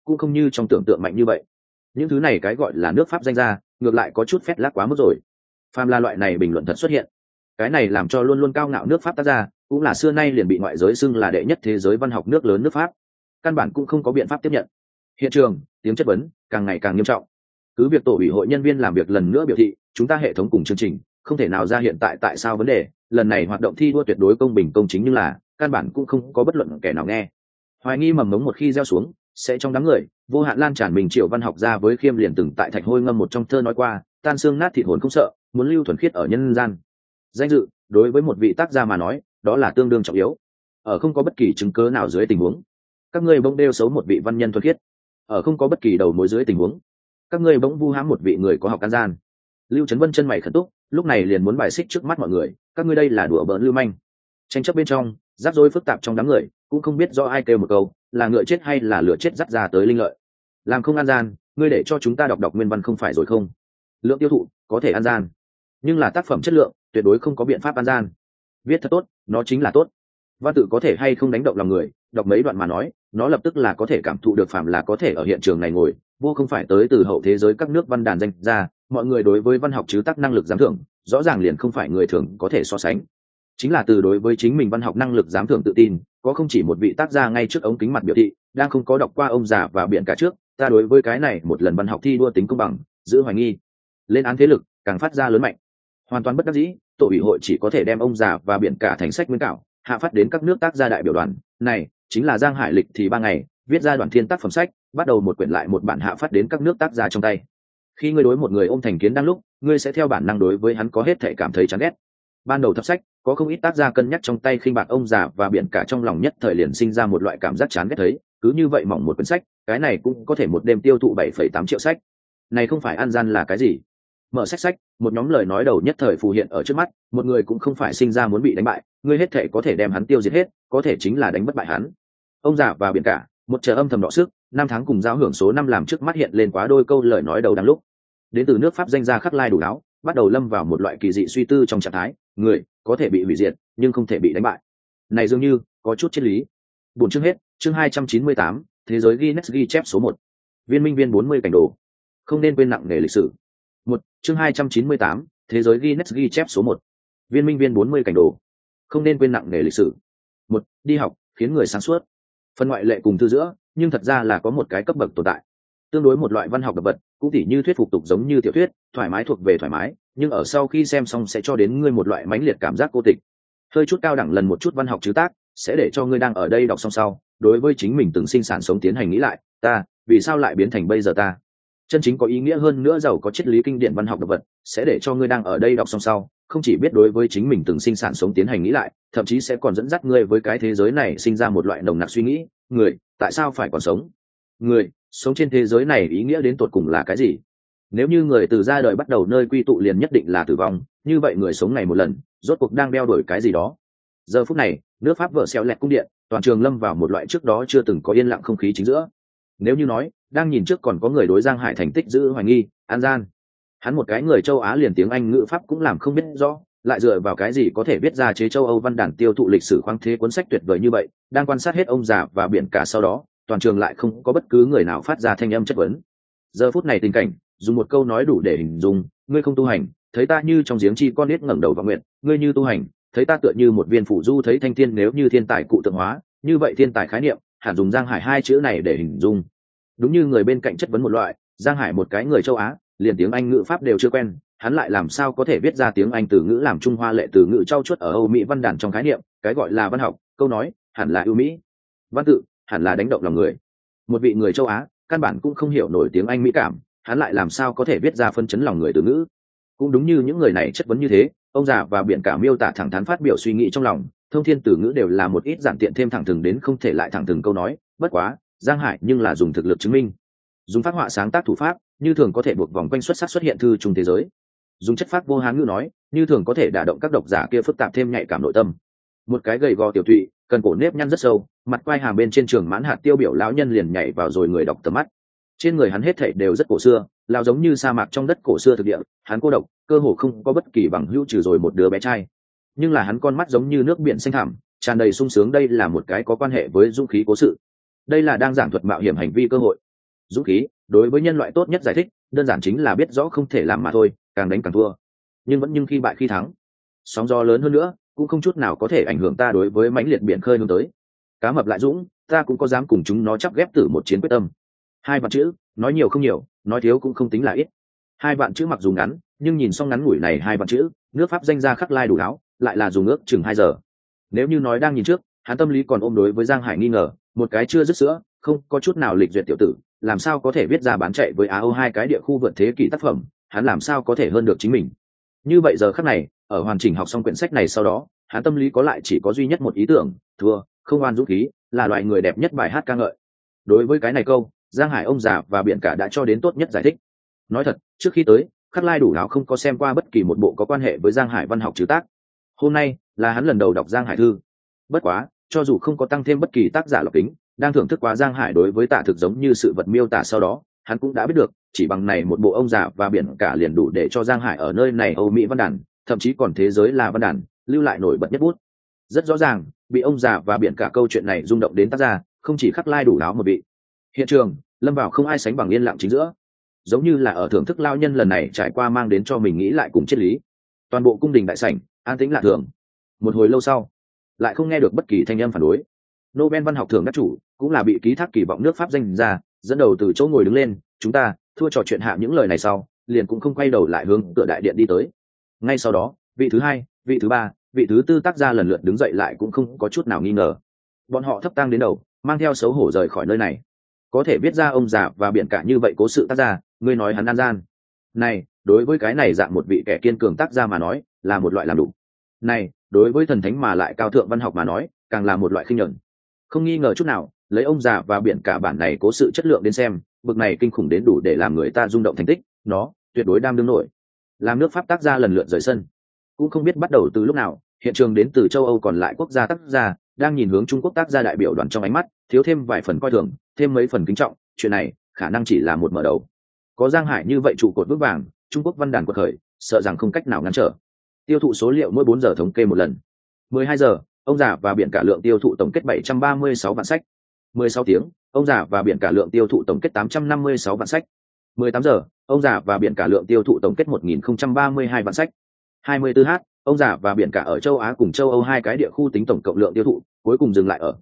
S1: cũng không như trong tưởng tượng mạnh như vậy. Những thứ này cái gọi là nước Pháp danh ra ngược lại có chút phét lác quá mức rồi. Phàm là loại này bình luận thật xuất hiện, cái này làm cho luôn luôn cao ngạo nước Pháp tác ra cũng là xưa nay liền bị ngoại giới xưng là đệ nhất thế giới văn học nước lớn nước Pháp, căn bản cũng không có biện pháp tiếp nhận. Hiện trường tiếng chất vấn càng ngày càng nghiêm trọng. Cứ việc tổ ủy hội nhân viên làm việc lần nữa biểu thị chúng ta hệ thống cùng chương trình không thể nào ra hiện tại sao vấn đề, lần này hoạt động thi đua tuyệt đối công bình công chính, nhưng là căn bản cũng không có bất luận kẻ nào nghe. Hoài nghi mầm mống một khi gieo xuống sẽ trong đám người vô hạn lan tràn. Mình Triệu văn học ra với Khiêm liền từng tại Thạch Hôi ngâm một trong thơ nói qua, tan xương nát thịt hồn không sợ, muốn lưu thuần khiết ở nhân gian. Danh dự đối với một vị tác gia mà nói đó là tương đương trọng yếu. Ở không có bất kỳ chứng cớ nào dưới tình huống, các ngươi bỗng đeo xấu một vị văn nhân thuần khiết. Ở không có bất kỳ đầu mối dưới tình huống, các ngươi bỗng vu hãm một vị người có học can gian. Lưu Trấn Vân chân mày khẩn túc, lúc này liền muốn bài xích trước mắt mọi người, các ngươi đây là đùa bỡn lưu manh. Tranh chấp bên trong rắc rối phức tạp trong đám người, cũng không biết do ai kêu một câu là ngựa chết hay là lửa chết dắt ra tới linh lợi. Làm không an gian, ngươi để cho chúng ta đọc nguyên văn không phải rồi không? Lượng tiêu thụ có thể an gian, nhưng là tác phẩm chất lượng tuyệt đối không có biện pháp an gian. Viết thật tốt nó chính là tốt, văn tự có thể hay không đánh động lòng người, đọc mấy đoạn mà nói nó lập tức là có thể cảm thụ được. Phạm là có thể ở hiện trường này ngồi vô không phải tới từ hậu thế giới các nước văn đàn danh ra, mọi người đối với văn học chứ tác năng lực giám thưởng rõ ràng liền không phải người thường có thể so sánh. Chính là từ đối với chính mình văn học năng lực giám thưởng tự tin, có không chỉ một vị tác gia ngay trước ống kính mặt biểu thị đang không có đọc qua ông già và biển cả trước, ta đối với cái này một lần văn học thi đua tính công bằng giữ hoài nghi. Lên án thế lực càng phát ra lớn mạnh, hoàn toàn bất đắc dĩ, tổ ủy hội chỉ có thể đem ông già và biển cả thành sách nguyên cảo hạ phát đến các nước tác gia đại biểu đoàn. Này chính là Giang Hải Lịch thì 3 ngày viết ra đoàn thiên tác phẩm sách, bắt đầu một quyển lại một bản hạ phát đến các nước tác gia trong tay. Khi ngươi đối một người ôm thành kiến đang lúc, ngươi sẽ theo bản năng đối với hắn có hết thể cảm thấy chán ghét. Ban đầu thập sách có không ít tác gia cân nhắc trong tay khinh bạc ông già và biển cả, trong lòng nhất thời liền sinh ra một loại cảm giác chán ghét thấy, cứ như vậy mỏng một quyển sách, cái này cũng có thể một đêm tiêu thụ 7,8 triệu sách. Này không phải ăn gian là cái gì? Mở sách, một nhóm lời nói đầu nhất thời phù hiện ở trước mắt, một người cũng không phải sinh ra muốn bị đánh bại, ngươi hết thể có thể đem hắn tiêu diệt hết, có thể chính là đánh bất bại hắn. Ông già và biển cả, một chờ âm thầm đọ sức, năm tháng cùng giao hưởng số năm làm trước mắt hiện lên quá đôi câu lời nói đầu đang lúc. Đến từ nước Pháp danh gia khắc lai đủ áo, bắt đầu lâm vào một loại kỳ dị suy tư trong trạng thái, người có thể bị hủy diệt nhưng không thể bị đánh bại. Này dường như có chút triết lý. Buổi chương hết, chương 298, thế giới Guinness ghi chép số 1. Viên minh viên 40 cảnh đồ. Không nên quên nặng nghề lịch sử. Chương 298, thế giới Guinness ghi chép số 1. Viên minh viên 40 cảnh đồ. Không nên quên nặng nghề lịch sử. Đi học khiến người sáng suốt. Phần ngoại lệ cùng thư giữa, nhưng thật ra là có một cái cấp bậc tồn tại. Tương đối một loại văn học độc vật, cũng tỉ như thuyết phục tục giống như tiểu thuyết, thoải mái thuộc về thoải mái, nhưng ở sau khi xem xong sẽ cho đến ngươi một loại mãnh liệt cảm giác cô tịch. Hơi chút cao đẳng lần một chút văn học chứ tác, sẽ để cho ngươi đang ở đây đọc xong sau, đối với chính mình từng sinh sản sống tiến hành nghĩ lại, ta, vì sao lại biến thành bây giờ ta? Chân chính có ý nghĩa hơn nữa giàu có triết lý kinh điển văn học độc vật, sẽ để cho ngươi đang ở đây đọc xong sau, không chỉ biết đối với chính mình từng sinh sản sống tiến hành nghĩ lại, thậm chí sẽ còn dẫn dắt ngươi với cái thế giới này sinh ra một loại nồng nặc suy nghĩ, người, tại sao phải còn sống? Người, sống trên thế giới này ý nghĩa đến tột cùng là cái gì? Nếu như người từ ra đời bắt đầu nơi quy tụ liền nhất định là tử vong, như vậy người sống này một lần, rốt cuộc đang đeo đuổi cái gì đó? Giờ phút này, nước Pháp vợ xéo lẹt cung điện, toàn trường lâm vào một loại trước đó chưa từng có yên lặng không khí chính giữa. Nếu như nói, đang nhìn trước còn có người đối Giang Hải thành tích giữ hoài nghi, an gian. Hắn một cái người châu Á liền tiếng Anh ngữ Pháp cũng làm không biết rõ, lại dựa vào cái gì có thể viết ra chế châu Âu văn đàn tiêu thụ lịch sử khoáng thế cuốn sách tuyệt vời như vậy? Đang quan sát hết ông già và biển cả sau đó, toàn trường lại không có bất cứ người nào phát ra thanh âm chất vấn. Giờ phút này tình cảnh, dùng một câu nói đủ để hình dung, ngươi không tu hành, thấy ta như trong giếng chi con nít ngẩng đầu vào nguyện, ngươi như tu hành, thấy ta tựa như một viên phủ du thấy thanh thiên. Nếu như thiên tài cụ tượng hóa, như vậy thiên tài khái niệm, hẳn dùng Giang Hải hai chữ này để hình dung. Đúng như người bên cạnh chất vấn một loại, Giang Hải một cái người châu Á, liền tiếng Anh ngữ Pháp đều chưa quen, hắn lại làm sao có thể viết ra tiếng Anh từ ngữ làm Trung Hoa lệ từ ngữ trau chuốt ở Âu Mỹ văn đàn trong khái niệm, cái gọi là văn học, câu nói, hẳn là ưu mỹ, văn tự, hẳn là đánh động lòng người. Một vị người châu Á, căn bản cũng không hiểu nổi tiếng Anh mỹ cảm, hắn lại làm sao có thể viết ra phân chấn lòng người từ ngữ? Cũng đúng như những người này chất vấn như thế, ông già và biển cả miêu tả thẳng thắn phát biểu suy nghĩ trong lòng, thông thiên từ ngữ đều là một ít giản tiện thêm thẳng thừng đến không thể lại thẳng thừng câu nói, bất quá, Giang Hải nhưng là dùng thực lực chứng minh, dùng phác họa sáng tác thủ pháp, như thường có thể buộc vòng quanh xuất sắc xuất hiện thư trung thế giới, dùng chất phác vô hán ngữ nói, như thường có thể đả động các độc giả kia phức tạp thêm nhạy cảm nội tâm. Một cái gầy gò tiểu thụy, cần cổ nếp nhăn rất sâu, mặt quai hàm bên trên trường mãn hạt tiêu biểu lão nhân liền nhảy vào rồi người đọc tầm mắt. Trên người hắn hết thảy đều rất cổ xưa, lao giống như sa mạc trong đất cổ xưa thực địa, hắn cô độc, cơ hồ không có bất kỳ bằng hữu trừ rồi một đứa bé trai. Nhưng là hắn con mắt giống như nước biển xanh thẳm, tràn đầy sung sướng. Đây là một cái có quan hệ với dũng khí cố sự. Đây là đang giảng thuật mạo hiểm hành vi cơ hội. dũng khí đối với nhân loại tốt nhất giải thích đơn giản chính là biết rõ không thể làm mà thôi, càng đánh càng thua. Nhưng khi bại khi thắng, sóng gió lớn hơn nữa cũng không chút nào có thể ảnh hưởng ta đối với mãnh liệt biển khơi hướng tới. Cá mập lại dũng, ta cũng có dám cùng chúng nó chắp ghép tử một chiến quyết tâm. Hai vạn chữ, nói nhiều không nhiều, nói thiếu cũng không tính là ít. Hai vạn chữ mặc dù ngắn, nhưng nhìn xong ngắn ngủi này hai vạn chữ, nước Pháp danh ra khắc lai đủ áo, lại là dùng ước chừng 2 giờ. Nếu như nói đang nhìn trước, hắn tâm lý còn ôm đối với Giang Hải nghi ngờ, một cái chưa dứt sữa, không có chút nào lịch duyệt tiểu tử, làm sao có thể viết ra bán chạy với Á Âu hai cái địa khu vượt thế kỷ tác phẩm, hắn làm sao có thể hơn được chính mình. Như vậy giờ khắc này, ở hoàn chỉnh học xong quyển sách này sau đó, hắn tâm lý có lại chỉ có duy nhất một ý tưởng, thua, không oan dũng khí, là loại người đẹp nhất bài hát ca ngợi. Đối với cái này câu, Giang Hải ông già và biển cả đã cho đến tốt nhất giải thích. Nói thật, trước khi tới, khắc lai đủ áo không có xem qua bất kỳ một bộ có quan hệ với Giang Hải văn học trừ tác. Hôm nay là hắn lần đầu đọc Giang Hải thư. Bất quá, cho dù không có tăng thêm bất kỳ tác giả lọc kính, đang thưởng thức quá Giang Hải đối với tả thực giống như sự vật miêu tả sau đó, hắn cũng đã biết được, chỉ bằng này một bộ ông già và biển cả liền đủ để cho Giang Hải ở nơi này Âu Mỹ văn đàn, thậm chí còn thế giới là văn đàn, lưu lại nổi bật nhất bút. Rất rõ ràng, bị ông già và biển cả câu chuyện này rung động đến tác giả, không chỉ khắc lai đủ áo một vị. Hiện trường, lâm vào không ai sánh bằng yên lặng chính giữa, giống như là ở thưởng thức lao nhân lần này trải qua mang đến cho mình nghĩ lại cùng triết lý. Toàn bộ cung đình đại sảnh an tĩnh lạ thường. Một hồi lâu sau, lại không nghe được bất kỳ thanh âm phản đối. Nobel văn học thưởng đắc chủ cũng là bị ký thác kỳ vọng nước Pháp danh ra, dẫn đầu từ chỗ ngồi đứng lên, chúng ta thua trò chuyện hạ những lời này sau, liền cũng không quay đầu lại hướng cửa đại điện đi tới. Ngay sau đó, vị thứ hai, vị thứ ba, vị thứ tư tác gia lần lượt đứng dậy lại cũng không có chút nào nghi ngờ. Bọn họ thấp tang đến đầu, mang theo xấu hổ rời khỏi nơi này. Có thể viết ra ông già và biển cả như vậy cố sự tác gia, ngươi nói hắn an gian. Này, đối với cái này dạng một vị kẻ kiên cường tác gia mà nói, là một loại làm đủ. Này, đối với thần thánh mà lại cao thượng văn học mà nói, càng là một loại khinh nhẫn. Không nghi ngờ chút nào, lấy ông già và biển cả bản này cố sự chất lượng đến xem, bực này kinh khủng đến đủ để làm người ta rung động thành tích, nó tuyệt đối đang đương nổi. Làm nước Pháp tác gia lần lượt rời sân, cũng không biết bắt đầu từ lúc nào, hiện trường đến từ châu Âu còn lại quốc gia tác gia đang nhìn hướng Trung Quốc tác gia đại biểu đoàn trong ánh mắt thiếu thêm vài phần coi thường, thêm mấy phần kính trọng. Chuyện này khả năng chỉ là một mở đầu. Có Giang Hải như vậy trụ cột vững vàng, Trung Quốc văn đàn quật khởi, sợ rằng không cách nào ngăn trở. Tiêu thụ số liệu mỗi 4 giờ thống kê một lần. 12 giờ, ông già và biển cả lượng tiêu thụ tổng kết 736 vạn sách. 16 tiếng, ông già và biển cả lượng tiêu thụ tổng kết 856 vạn sách. 18 giờ, ông già và biển cả lượng tiêu thụ tổng kết 1032 vạn sách. 24h, ông già và biển cả ở châu Á cùng châu Âu hai cái địa khu tính tổng cộng lượng tiêu thụ, cuối cùng dừng lại ở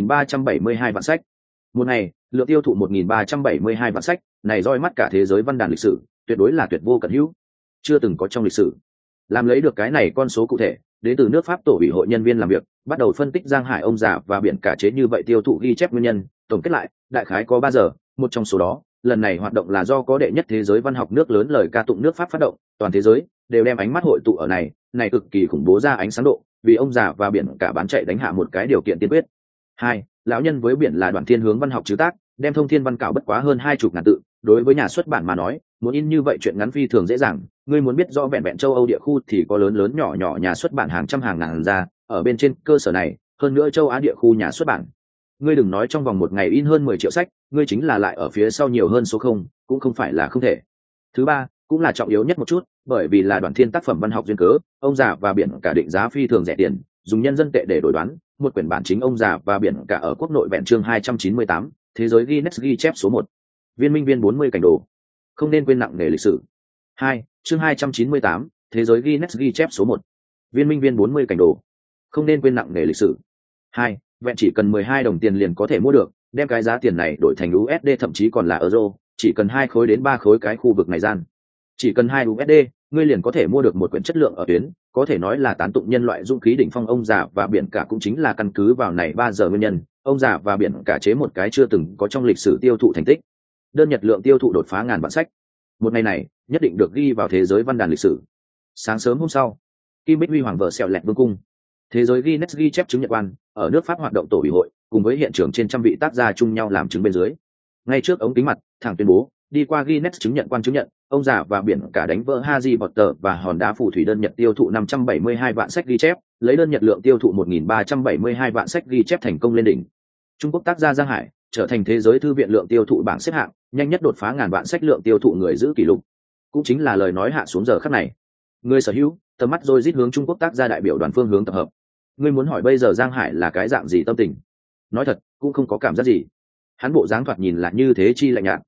S1: 1372 vạn sách. Một ngày, lượng tiêu thụ 1372 vạn sách, này roi mắt cả thế giới văn đàn lịch sử, tuyệt đối là tuyệt vô cận hữu, chưa từng có trong lịch sử. Làm lấy được cái này con số cụ thể, đến từ nước Pháp tổ ủy hội nhân viên làm việc, bắt đầu phân tích Giang Hải ông già và biển cả chế như vậy tiêu thụ ghi chép nguyên nhân, tổng kết lại, đại khái có 3 giờ, một trong số đó, lần này hoạt động là do có đệ nhất thế giới văn học nước lớn lời ca tụng nước Pháp phát động, toàn thế giới đều đem ánh mắt hội tụ ở này cực kỳ khủng bố ra ánh sáng độ, vì ông già và biển cả bán chạy đánh hạ một cái điều kiện tiên quyết. Hai, lão nhân với biển là Đoàn Thiên hướng văn học chứ tác, đem thông thiên văn cảo bất quá hơn 20.000 tự, đối với nhà xuất bản mà nói, muốn in như vậy chuyện ngắn phi thường dễ dàng, ngươi muốn biết rõ vẹn vẹn châu Âu địa khu thì có lớn lớn nhỏ nhỏ nhà xuất bản hàng trăm hàng ngàn ra, ở bên trên cơ sở này, hơn nữa châu Á địa khu nhà xuất bản. Ngươi đừng nói trong vòng một ngày in hơn 10 triệu sách, ngươi chính là lại ở phía sau nhiều hơn số không, cũng không phải là không thể. Thứ ba, cũng là trọng yếu nhất một chút, bởi vì là Đoàn Thiên tác phẩm văn học duyên cớ, ông già và biển cả định giá phi thường rẻ tiền, dùng nhân dân tệ để đổi đoán, một quyển bản chính ông già và biển cả ở quốc nội vẹn chương 298, thế giới Guinness ghi chép số 1. Viên minh viên 40 cảnh đồ. Không nên quên nặng nghề lịch sử. 2, chương 298, thế giới Guinness ghi chép số 1. Viên minh viên 40 cảnh đồ. Không nên quên nặng nghề lịch sử. 2, vẹn chỉ cần 12 đồng tiền liền có thể mua được, đem cái giá tiền này đổi thành USD thậm chí còn là euro, chỉ cần 2 khối đến 3 khối cái khu vực này gian. Chỉ cần 2 USD, ngươi liền có thể mua được một quyển chất lượng ở tuyến, có thể nói là tán tụng nhân loại dũng khí đỉnh phong ông già và biển cả cũng chính là căn cứ vào này 3 giờ nguyên nhân, ông già và biển cả chế một cái chưa từng có trong lịch sử tiêu thụ thành tích. Đơn nhật lượng tiêu thụ đột phá ngàn vạn sách. Một ngày này, nhất định được ghi vào thế giới văn đàn lịch sử. Sáng sớm hôm sau, Kim Bích Huy hoàng vợ sẹo lẹt vương cung. Thế giới Guinness ghi chép chứng nhận quan, ở nước Pháp hoạt động tổ ủy hội, cùng với hiện trường trên trăm vị tác gia chung nhau làm chứng bên dưới. Ngay trước ống kính mặt, thẳng tuyên bố, đi qua Guinness chứng nhận quan chứng nhận, ông già và biển cả đánh vỡ Harry Potter và hòn đá phù thủy đơn nhật tiêu thụ 572 vạn sách ghi chép, lấy đơn nhật lượng tiêu thụ 1372 vạn sách ghi chép thành công lên đỉnh. Trung Quốc tác gia Giang Hải trở thành thế giới thư viện lượng tiêu thụ bảng xếp hạng, nhanh nhất đột phá ngàn vạn sách lượng tiêu thụ người giữ kỷ lục. Cũng chính là lời nói hạ xuống giờ khắc này. Người sở hữu, tầm mắt rồi rít hướng Trung Quốc tác gia đại biểu đoàn phương hướng tập hợp. Ngươi muốn hỏi bây giờ Giang Hải là cái dạng gì tâm tình? Nói thật, cũng không có cảm giác gì. Hắn bộ dáng thoạt nhìn là như thế chi lạnh nhạt.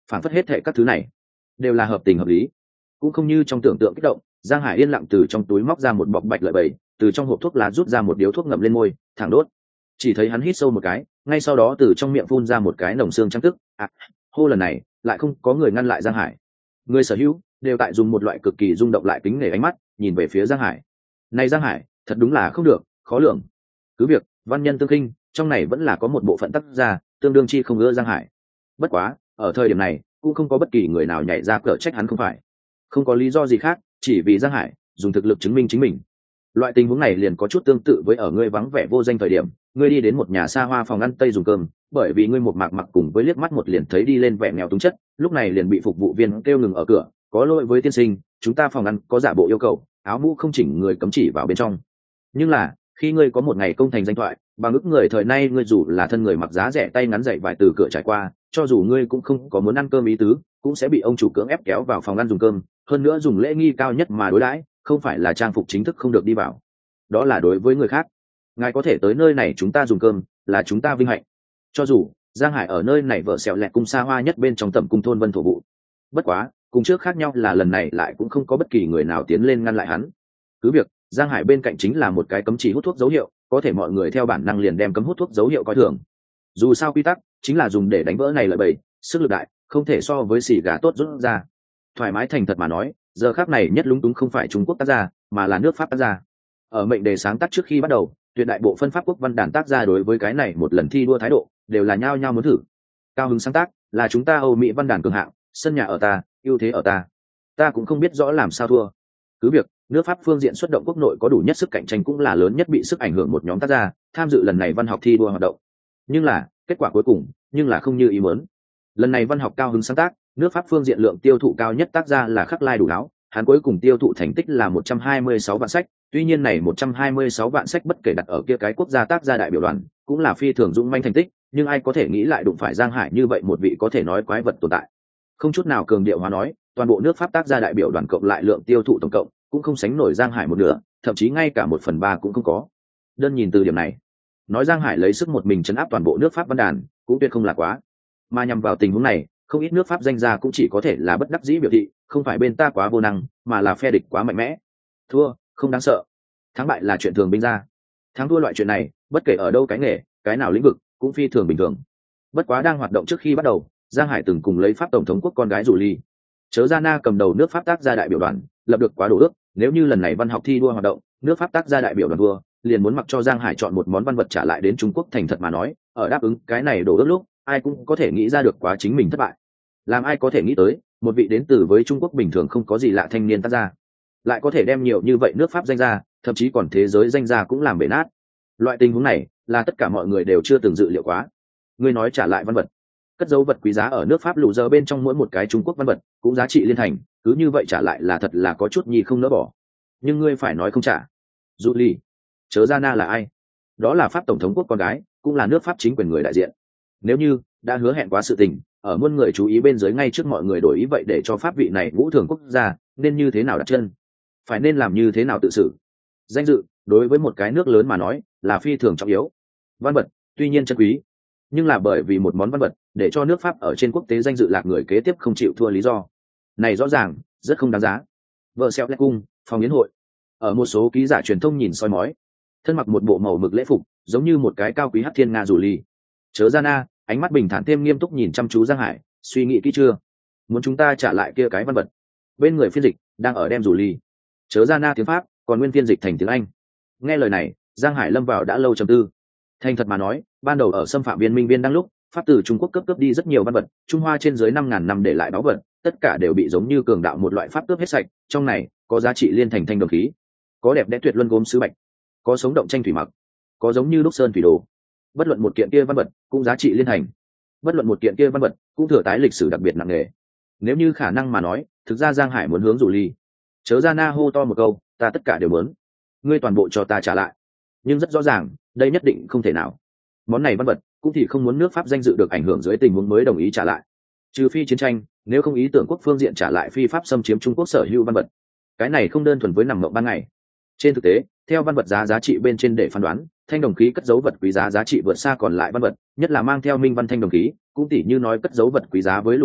S1: phản phất hết thệ các thứ này đều là hợp tình hợp lý, cũng không như trong tưởng tượng kích động. Giang Hải yên lặng từ trong túi móc ra một bọc bạch lợi bầy, từ trong hộp thuốc lá rút ra một điếu thuốc ngậm lên môi thẳng đốt. Chỉ thấy hắn hít sâu một cái, ngay sau đó từ trong miệng phun ra một cái nồng xương trắng tức. Hô lần này lại không có người ngăn lại Giang Hải. Người sở hữu đều tại dùng một loại cực kỳ rung động lại kính nể ánh mắt nhìn về phía Giang Hải. Này Giang Hải thật đúng là không được, khó lường. Cứ việc văn nhân tương khinh, trong này vẫn là có một bộ phận tác gia tương đương chi không ưa Giang Hải. Bất quá ở thời điểm này cũng không có bất kỳ người nào nhảy ra cở trách hắn không phải, không có lý do gì khác, chỉ vì Giang Hải dùng thực lực chứng minh chính mình. Loại tình huống này liền có chút tương tự với ở ngươi vắng vẻ vô danh thời điểm, ngươi đi đến một nhà xa hoa phòng ăn tây dùng cơm, bởi vì ngươi một mạc mặc cùng với liếc mắt một liền thấy đi lên vẻ nghèo túng chất, lúc này liền bị phục vụ viên kêu ngừng ở cửa, có lỗi với tiên sinh, chúng ta phòng ăn có giả bộ yêu cầu, áo mũ không chỉnh người cấm chỉ vào bên trong. Nhưng là khi ngươi có một ngày công thành danh thoại, bằng ức người thời nay, ngươi dù là thân người mặc giá rẻ tay ngắn dậy vải từ cửa trải qua, cho dù ngươi cũng không có muốn ăn cơm ý tứ, cũng sẽ bị ông chủ cưỡng ép kéo vào phòng ăn dùng cơm, hơn nữa dùng lễ nghi cao nhất mà đối đãi, không phải là trang phục chính thức không được đi vào. Đó là đối với người khác. Ngài có thể tới nơi này chúng ta dùng cơm, là chúng ta vinh hạnh. Cho dù Giang Hải ở nơi này vợ xẹo lẹt cung xa hoa nhất bên trong tầm cung thôn Vân Thổ Vụ. Bất quá cùng trước khác nhau là lần này lại cũng không có bất kỳ người nào tiến lên ngăn lại hắn. Cứ việc Giang Hải bên cạnh chính là một cái cấm chỉ hút thuốc dấu hiệu, có thể mọi người theo bản năng liền đem cấm hút thuốc dấu hiệu coi thường. Dù sao quy tắc chính là dùng để đánh vỡ này lợi bầy, sức lực đại không thể so với xì gà tốt rút ra. Thoải mái thành thật mà nói, giờ khắc này nhất lúng túng không phải Trung Quốc tác gia, mà là nước Pháp tác gia. Ở mệnh đề sáng tác trước khi bắt đầu, tuyệt đại bộ phân Pháp quốc văn đàn tác gia đối với cái này một lần thi đua thái độ đều là nhao nhao muốn thử. Cao hứng sáng tác là chúng ta Âu Mỹ văn đàn cường hạng, sân nhà ở ta, ưu thế ở ta, ta cũng không biết rõ làm sao thua. Cứ việc nước Pháp phương diện xuất động quốc nội có đủ nhất sức cạnh tranh, cũng là lớn nhất bị sức ảnh hưởng một nhóm tác gia tham dự lần này văn học thi đua hoạt động, nhưng là kết quả cuối cùng nhưng là không như ý muốn. Lần này văn học cao hứng sáng tác, nước Pháp phương diện lượng tiêu thụ cao nhất tác gia là Khắc Lai Đủ Áo, hắn cuối cùng tiêu thụ thành tích là 126 vạn sách. Tuy nhiên này 126 vạn sách bất kể đặt ở kia cái quốc gia tác gia đại biểu đoàn cũng là phi thường dũng manh thành tích, nhưng ai có thể nghĩ lại đụng phải Giang Hải như vậy một vị có thể nói quái vật tồn tại. Không chút nào cường điệu hóa nói, toàn bộ nước Pháp tác gia đại biểu đoàn cộng lại lượng tiêu thụ tổng cộng cũng không sánh nổi Giang Hải một nửa, thậm chí ngay cả 1/3 cũng không có. Đơn nhìn từ điểm này, nói Giang Hải lấy sức một mình trấn áp toàn bộ nước Pháp văn đàn cũng tuyệt không là quá. Mà nhằm vào tình huống này, không ít nước Pháp danh gia cũng chỉ có thể là bất đắc dĩ biểu thị, không phải bên ta quá vô năng, mà là phe địch quá mạnh mẽ. Thua không đáng sợ, thắng bại là chuyện thường binh ra. Thắng thua loại chuyện này bất kể ở đâu cái nghề cái nào lĩnh vực cũng phi thường bình thường. Bất quá đang hoạt động trước khi bắt đầu, Giang Hải từng cùng lấy Pháp tổng thống quốc con gái rủ ly chớ ra na cầm đầu nước Pháp tác gia đại biểu đoàn lập được quá đồ ước, nếu như lần này văn học thi đua hoạt động nước Pháp tác gia đại biểu đoàn thua, liền muốn mặc cho Giang Hải chọn một món văn vật trả lại đến Trung Quốc. Thành thật mà nói, ở đáp ứng cái này đồ ước lúc ai cũng có thể nghĩ ra được quá chính mình thất bại. Làm ai có thể nghĩ tới một vị đến từ với Trung Quốc bình thường không có gì lạ thanh niên tác gia lại có thể đem nhiều như vậy nước Pháp danh gia, thậm chí còn thế giới danh gia cũng làm bể nát. Loại tình huống này là tất cả mọi người đều chưa từng dự liệu quá. Ngươi nói trả lại văn vật, cất dấu vật quý giá ở nước Pháp lù giờ bên trong mỗi một cái Trung Quốc văn vật cũng giá trị liên thành, cứ như vậy trả lại là thật là có chút nhi không nỡ bỏ. Nhưng ngươi phải nói không trả. Dụ ly chớ ra na là ai? Đó là Pháp tổng thống quốc con gái, cũng là nước Pháp chính quyền người đại diện. Nếu như đã hứa hẹn quá sự tình, ở muôn người chú ý bên dưới ngay trước mọi người đổi ý vậy để cho Pháp vị này ngũ thường quốc gia nên như thế nào đặt chân, phải nên làm như thế nào tự xử. Danh dự đối với một cái nước lớn mà nói là phi thường trọng yếu. Văn vật tuy nhiên chân quý, nhưng là bởi vì một món văn vật để cho nước Pháp ở trên quốc tế danh dự lạc người kế tiếp không chịu thua lý do này rõ ràng rất không đáng giá. Vợ xẹo lét cung phòng yến hội, ở một số ký giả truyền thông nhìn soi mói, thân mặc một bộ màu mực lễ phục giống như một cái cao quý hắc thiên nga rủ ly chớ ra na ánh mắt bình thản thêm nghiêm túc nhìn chăm chú Giang Hải, suy nghĩ kỹ chưa, muốn chúng ta trả lại kia cái văn vật? Bên người phiên dịch đang ở đem rủ ly chớ ra na tiếng Pháp còn nguyên phiên dịch thành tiếng Anh. Nghe lời này Giang Hải lâm vào đã lâu trầm tư. Thành thật mà nói, ban đầu ở xâm phạm viên minh viên đang lúc Pháp từ Trung Quốc cướp đi rất nhiều văn vật, Trung Hoa trên dưới 5.000 năm để lại báu vật, tất cả đều bị giống như cường đạo một loại Pháp cướp hết sạch. Trong này có giá trị liên thành thanh đồng khí, có đẹp đẽ tuyệt luân gốm sứ bạch, có sống động tranh thủy mặc, có giống như đúc sơn thủy đồ. Bất luận một kiện kia văn vật cũng giá trị liên thành, bất luận một kiện kia văn vật cũng thừa tái lịch sử đặc biệt nặng nề. Nếu như khả năng mà nói, thực ra Giang Hải muốn hướng rủ ly chớ ra na hô to một câu, ta tất cả đều muốn, ngươi toàn bộ cho ta trả lại. Nhưng rất rõ ràng đây nhất định không thể nào. Món này văn vật cũng thì không muốn nước Pháp danh dự được ảnh hưởng dưới tình huống mới đồng ý trả lại, trừ phi chiến tranh, nếu không ý tưởng quốc phương diện trả lại phi pháp xâm chiếm Trung Quốc sở hữu văn vật. Cái này không đơn thuần với nằm mộng ban ngày. Trên thực tế, theo văn vật giá trị bên trên để phán đoán, thanh đồng khí cất dấu vật quý giá trị vượt xa còn lại văn vật, nhất là mang theo minh văn thanh đồng khí, cũng tỉ như nói cất dấu vật quý giá với lù dơ,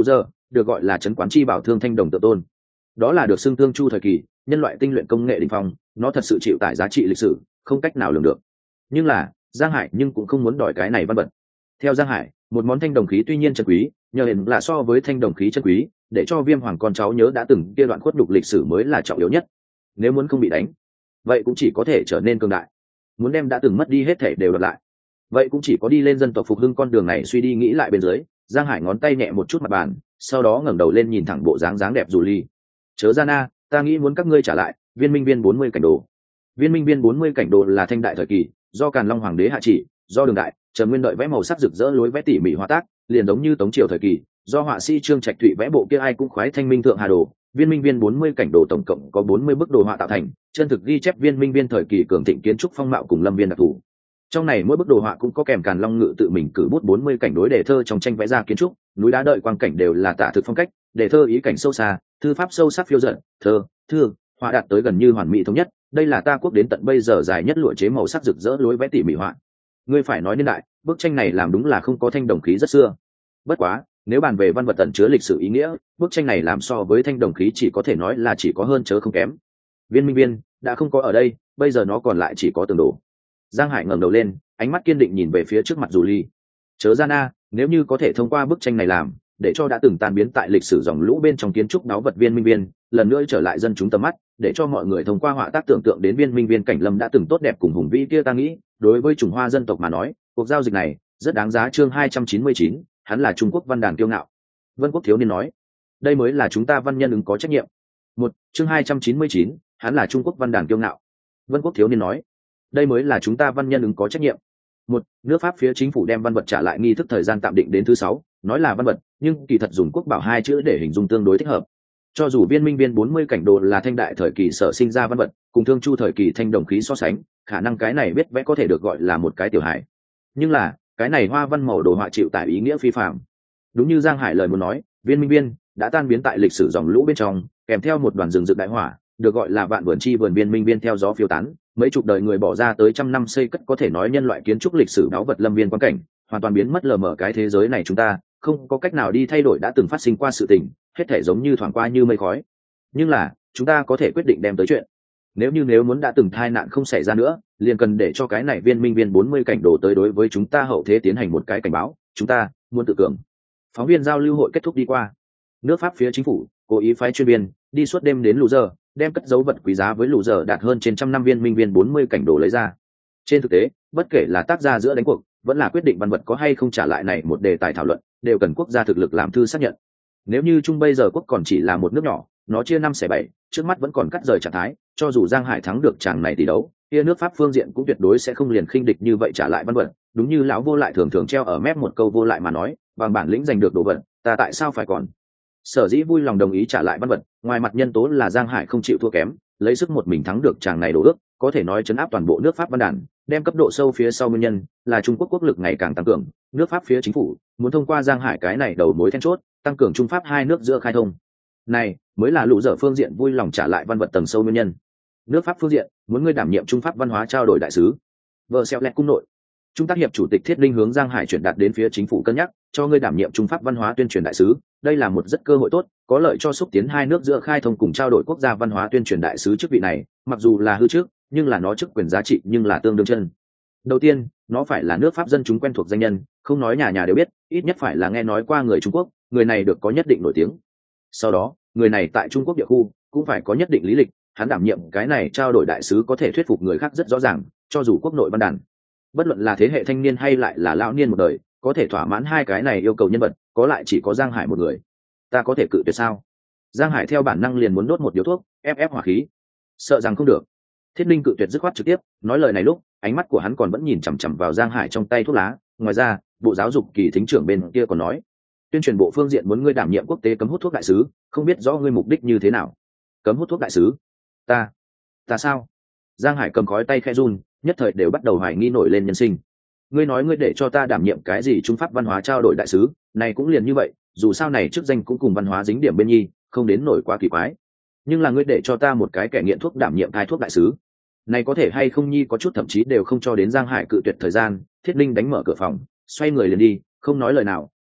S1: được gọi là trấn quán chi bảo thương thanh đồng tự tôn. Đó là được xưng tương chu thời kỳ nhân loại tinh luyện công nghệ đỉnh phong, nó thật sự chịu tải giá trị lịch sử không cách nào lường được. Nhưng là Giang Hải nhưng cũng không muốn đòi cái này văn vật. Theo Giang Hải, một món thanh đồng khí tuy nhiên chân quý, nhờ hiện là so với thanh đồng khí chân quý, để cho Viêm Hoàng con cháu nhớ đã từng kia đoạn khuất nhục lịch sử mới là trọng yếu nhất. Nếu muốn không bị đánh, vậy cũng chỉ có thể trở nên cường đại. Muốn đem đã từng mất đi hết thể đều đoạt lại, vậy cũng chỉ có đi lên dân tộc phục hưng con đường này. Suy đi nghĩ lại bên dưới, Giang Hải ngón tay nhẹ một chút mặt bàn, sau đó ngẩng đầu lên nhìn thẳng bộ dáng đẹp dù ly. Chớ ra na, ta nghĩ muốn các ngươi trả lại viên minh viên 40 cảnh đồ. Viên minh viên 40 cảnh đồ là thanh đại thời kỳ, do Càn Long hoàng đế hạ chỉ, do Đường Đại, Trần Nguyên đợi vẽ màu sắc rực rỡ lối vẽ tỉ mỉ hóa tác, liền giống như Tống triều thời kỳ, do họa sĩ Trương Trạch Thụy vẽ bộ kia ai cũng khoái thanh minh thượng hà đồ. Viên minh viên 40 cảnh đồ tổng cộng có 40 bức đồ họa tạo thành, chân thực ghi chép viên minh viên thời kỳ cường thịnh kiến trúc phong mạo cùng lâm viên đặc thù. Trong này mỗi bức đồ họa cũng có kèm Càn Long ngự tự mình cử bút 40 cảnh đối đề thơ trong tranh vẽ ra kiến trúc, núi đá đợi quang cảnh đều là tả thực phong cách, đề thơ ý cảnh sâu xa, thư pháp sâu sắc phiêu dật, thơ, thư, họa đạt tới gần như hoàn mỹ thống nhất. Đây là ta quốc đến tận bây giờ dài nhất lụa chế màu sắc rực rỡ lối vẽ tỉ mỉ họa. Ngươi phải nói niên đại, bức tranh này làm đúng là không có thanh đồng khí rất xưa. Bất quá, nếu bàn về văn vật tận chứa lịch sử ý nghĩa, bức tranh này làm so với thanh đồng khí chỉ có thể nói là chỉ có hơn chớ không kém. Viên minh viên đã không có ở đây, bây giờ nó còn lại chỉ có tường đồ. Giang Hải ngẩng đầu lên, ánh mắt kiên định nhìn về phía trước mặt dù ly. Chớ ra na, nếu như có thể thông qua bức tranh này làm, để cho đã từng tan biến tại lịch sử dòng lũ bên trong kiến trúc náo vật viên minh viên lần nữa trở lại dân chúng tầm mắt, để cho mọi người thông qua họa tác tưởng tượng đến viên minh viên cảnh lâm đã từng tốt đẹp cùng hùng vĩ kia, ta nghĩ đối với chủng hoa dân tộc mà nói, cuộc giao dịch này rất đáng giá. Chương 299, hắn là Trung Quốc văn đàn kiêu ngạo. Vân Quốc thiếu niên nói, đây mới là chúng ta văn nhân ứng có trách nhiệm. Chương 299, hắn là Trung Quốc văn đàn kiêu ngạo. Vân Quốc thiếu niên nói, đây mới là chúng ta văn nhân ứng có trách nhiệm. Nước Pháp phía chính phủ đem văn vật trả lại nghi thức thời gian tạm định đến thứ 6, nói là văn vật, nhưng kỳ thật dùng quốc bảo 2 chữ để hình dung tương đối thích hợp. Cho dù viên minh viên 40 cảnh đồ là thanh đại thời kỳ sở sinh ra văn vật, cùng thương chu thời kỳ thanh đồng khí so sánh, khả năng cái này biết vẽ có thể được gọi là một cái tiểu hải. Nhưng là, cái này hoa văn màu đồ họa chịu tải ý nghĩa phi phàm. Đúng như Giang Hải lời muốn nói, viên minh viên đã tan biến tại lịch sử dòng lũ bên trong, kèm theo một đoàn rừng rực đại hỏa, được gọi là vạn vườn chi vườn viên minh viên theo gió phiêu tán, mấy chục đời người bỏ ra tới trăm năm xây cất có thể nói nhân loại kiến trúc lịch sử báu vật lâm viên quan cảnh, hoàn toàn biến mất lờ mờ cái thế giới này chúng ta không có cách nào đi thay đổi đã từng phát sinh qua sự tình, hết thể giống như thoảng qua như mây khói. Nhưng là chúng ta có thể quyết định đem tới chuyện. Nếu muốn đã từng tai nạn không xảy ra nữa, liền cần để cho cái này viên minh viên 40 cảnh đồ tới đối với chúng ta hậu thế tiến hành một cái cảnh báo, chúng ta muốn tự cường. Phóng viên giao lưu hội kết thúc đi qua, nước Pháp phía chính phủ cố ý phái chuyên viên đi suốt đêm đến Lù Giờ, đem cất dấu vật quý giá với Lù Giờ đạt hơn trên 100 năm viên minh viên 40 cảnh đồ lấy ra. Trên thực tế, bất kể là tác gia giữa đánh cuộc, vẫn là quyết định văn vật có hay không trả lại này một đề tài thảo luận, đều cần quốc gia thực lực làm thư xác nhận. Nếu như Trung bây giờ quốc còn chỉ là một nước nhỏ, nó chia 5/7, trước mắt vẫn còn cắt rời trạng thái, cho dù Giang Hải thắng được chàng này tỷ đấu, kia nước Pháp phương diện cũng tuyệt đối sẽ không liền khinh địch như vậy trả lại văn vật. Đúng như lão vô lại thường thường treo ở mép một câu vô lại mà nói, bằng bản lĩnh giành được đồ vật, ta tại sao phải còn. Sở dĩ vui lòng đồng ý trả lại văn vật, ngoài mặt nhân tố là Giang Hải không chịu thua kém, lấy sức một mình thắng được chàng này đổ ước, có thể nói chấn áp toàn bộ nước Pháp văn đàn, đem cấp độ sâu phía sau nguyên nhân là Trung Quốc quốc lực ngày càng tăng cường, nước Pháp phía chính phủ muốn thông qua Giang Hải cái này đầu mối then chốt, tăng cường Trung Pháp hai nước giữa khai thông. Này mới là Lũ Dở phương diện vui lòng trả lại văn vật tầng sâu nguyên nhân. Nước Pháp phương diện muốn ngươi đảm nhiệm Trung Pháp văn hóa trao đổi đại sứ. Vợ xẹo lẹt cung nội, Trung tác hiệp chủ tịch Thiết Linh hướng Giang Hải chuyển đạt đến phía chính phủ cân nhắc, cho ngươi đảm nhiệm Trung Pháp văn hóa tuyên truyền đại sứ, đây là một rất cơ hội tốt, có lợi cho xúc tiến hai nước giữa khai thông cùng trao đổi quốc gia văn hóa tuyên truyền đại sứ. Chức vị này, mặc dù là hư chức, nhưng là nó chức quyền giá trị nhưng là tương đương chân. Đầu tiên, nó phải là nước Pháp dân chúng quen thuộc danh nhân, không nói nhà nhà đều biết, ít nhất phải là nghe nói qua người Trung Quốc, người này được có nhất định nổi tiếng. Sau đó, người này tại Trung Quốc địa khu cũng phải có nhất định lý lịch, hắn đảm nhiệm cái này trao đổi đại sứ có thể thuyết phục người khác rất rõ ràng, cho dù quốc nội văn đàn, bất luận là thế hệ thanh niên hay lại là lão niên một đời, có thể thỏa mãn hai cái này yêu cầu nhân vật, có lại chỉ có Giang Hải một người. Ta có thể cự tuyệt sao? Giang Hải theo bản năng liền muốn đốt một điếu thuốc, ép hỏa khí. Sợ rằng không được. Thiết Linh cự tuyệt dứt khoát trực tiếp, nói lời này lúc, ánh mắt của hắn còn vẫn nhìn chằm chằm vào Giang Hải trong tay thuốc lá. Ngoài ra, bộ giáo dục kỳ thính trưởng bên kia còn nói, tuyên truyền bộ phương diện muốn ngươi đảm nhiệm quốc tế cấm hút thuốc đại sứ, không biết rõ ngươi mục đích như thế nào. Cấm hút thuốc đại sứ? Ta sao? Giang Hải cầm khói tay khẽ run, nhất thời đều bắt đầu hoài nghi nổi lên nhân sinh. Ngươi nói ngươi để cho ta đảm nhiệm cái gì Trung Pháp văn hóa trao đổi đại sứ, này cũng liền như vậy, dù sao này chức danh cũng cùng văn hóa dính điểm bên nhi, không đến nổi quá kỳ quái. Nhưng là ngươi để cho ta một cái kẻ nghiện thuốc đảm nhiệm cai thuốc đại sứ, này có thể hay không nhi, có chút thậm chí đều không cho đến Giang Hải cự tuyệt thời gian. Thiết Linh đánh mở cửa phòng, xoay người liền đi, không nói lời nào,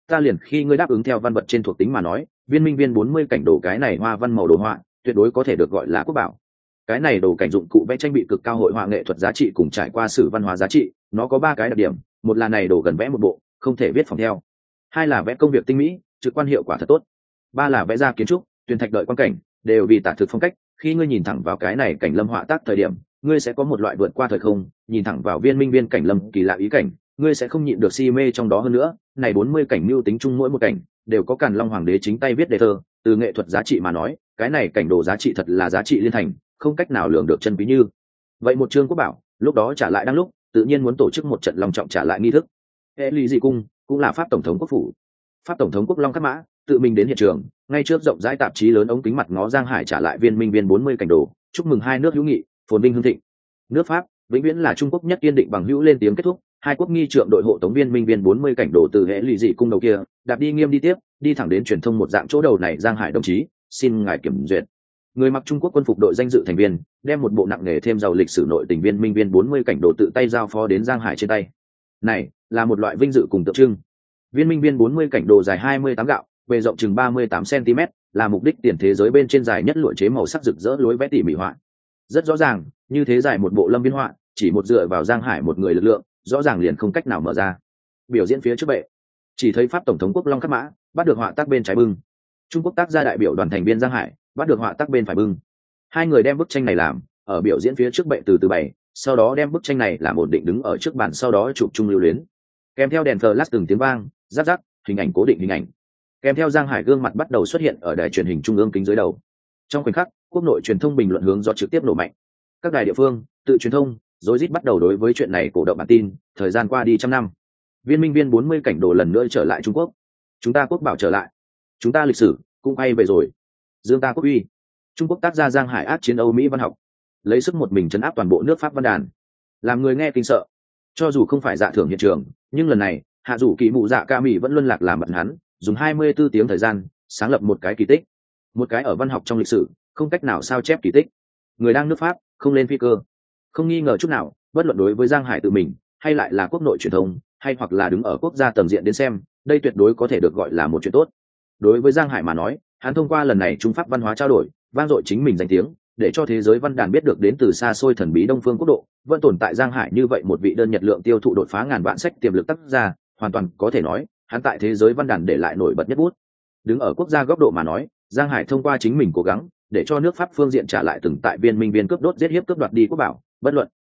S1: ta liền khi ngươi đáp ứng theo văn vật trên thuộc tính mà nói, viên minh viên 40 cảnh đồ cái này hoa văn màu đồ họa tuyệt đối có thể được gọi là quốc bảo. Cái này đồ cảnh dụng cụ vẽ tranh bị cực cao hội họa nghệ thuật giá trị cùng trải qua sử văn hóa giá trị, nó có 3 cái đặc điểm. Một là này đồ gần vẽ một bộ, không thể viết phòng theo. Hai là vẽ công việc tinh mỹ, trực quan hiệu quả thật tốt. Ba là vẽ ra kiến trúc, tuyền thạch đợi quan cảnh, đều vì tả thực phong cách. Khi ngươi nhìn thẳng vào cái này cảnh lâm họa tác thời điểm, ngươi sẽ có một loại vượt qua thời không, nhìn thẳng vào viên minh viên cảnh lâm kỳ lạ ý cảnh, ngươi sẽ không nhịn được si mê trong đó hơn nữa. Này 40 cảnh mưu tính chung mỗi một cảnh đều có Càn Long hoàng đế chính tay viết đề thơ, từ nghệ thuật giá trị mà nói, cái này cảnh đồ giá trị thật là giá trị liên thành, không cách nào lường được chân quý như. Vậy một chương quốc bảo, lúc đó trả lại đang lúc, tự nhiên muốn tổ chức một trận long trọng trả lại nghi thức. Hệ lý dị cung cũng là pháp tổng thống quốc phủ. Pháp tổng thống quốc Long Khắc Mã tự mình đến hiện trường, ngay trước rộng rãi tạp chí lớn ống kính mặt ngó Giang Hải trả lại viên minh viên 40 cảnh đồ, chúc mừng hai nước hữu nghị, phồn vinh hưng thịnh. Nước Pháp vĩnh viễn là Trung Quốc nhất kiên định bằng hữu lên tiếng kết thúc, hai quốc nghi trượng đội hộ tống viên minh viên 40 cảnh đồ từ hệ lụy dị cung đầu kia, đạp đi nghiêm đi tiếp, đi thẳng đến truyền thông một dạng chỗ đầu này. Giang Hải đồng chí, xin ngài kiểm duyệt. Người mặc Trung Quốc quân phục đội danh dự thành viên, đem một bộ nặng nghề thêm giàu lịch sử nội tình viên minh viên 40 cảnh đồ tự tay giao phó đến Giang Hải trên tay. Này là một loại vinh dự cùng tượng trưng. Viên minh viên 40 cảnh đồ dài 28 gạo, bề rộng chừng 38 cm, là mục đích tiền thế giới bên trên dài nhất lụa chế màu sắc rực rỡ lối vẽ tỉ mỉ họa. Rất rõ ràng, như thế dài một bộ lâm viên họa, chỉ một dựa vào Giang Hải một người lực lượng, rõ ràng liền không cách nào mở ra. Biểu diễn phía trước bệ, chỉ thấy Pháp tổng thống quốc Long Khắc Mã bắt được họa tác bên trái bưng, Trung Quốc tác gia đại biểu đoàn thành viên Giang Hải bắt được họa tác bên phải bưng. Hai người đem bức tranh này làm ở biểu diễn phía trước bệ từ từ bày, sau đó đem bức tranh này làm ổn định đứng ở trước bàn, sau đó chụp chung lưu luyến, kèm theo đèn flash từng tiếng vang, rát rát, hình ảnh cố định hình ảnh, kèm theo Giang Hải gương mặt bắt đầu xuất hiện ở đài truyền hình trung ương kính dưới đầu. Trong khoảnh khắc, quốc nội truyền thông bình luận hướng do trực tiếp nổ mạnh. Các đài địa phương tự truyền thông rối rít bắt đầu đối với chuyện này cổ động bản tin. Thời gian qua đi trăm năm, viên minh viên 40 cảnh đồ lần nữa trở lại Trung Quốc. Chúng ta quốc bảo trở lại, chúng ta lịch sử cũng quay về rồi, dương ta quốc uy. Trung Quốc tác gia Giang Hải át chiến Âu Mỹ văn học, lấy sức một mình trấn áp toàn bộ nước Pháp văn đàn, làm người nghe kinh sợ. Cho dù không phải dạ thưởng hiện trường, nhưng lần này hạ rủ kỳ mụ dạ ca mỹ vẫn luân lạc làm bận hắn, dùng 24 tiếng thời gian sáng lập một cái kỳ tích, một cái ở văn học trong lịch sử không cách nào sao chép kỳ tích. Người đang nước Pháp không lên phi cơ, không nghi ngờ chút nào, bất luận đối với Giang Hải tự mình hay lại là quốc nội truyền thông, hay hoặc là đứng ở quốc gia tầm diện đến xem, đây tuyệt đối có thể được gọi là một chuyện tốt. Đối với Giang Hải mà nói, hắn thông qua lần này Trung Pháp văn hóa trao đổi, vang dội chính mình danh tiếng, để cho thế giới văn đàn biết được đến từ xa xôi thần bí Đông Phương quốc độ vẫn tồn tại Giang Hải như vậy một vị đơn nhật lượng tiêu thụ đột phá ngàn vạn sách tiềm lực tác gia, hoàn toàn có thể nói hắn tại thế giới văn đàn để lại nổi bật nhất bút. Đứng ở quốc gia góc độ mà nói, Giang Hải thông qua chính mình cố gắng để cho nước Pháp phương diện trả lại từng tại viên minh viên cướp đốt giết hiếp cướp đoạt đi quốc bảo, bất luận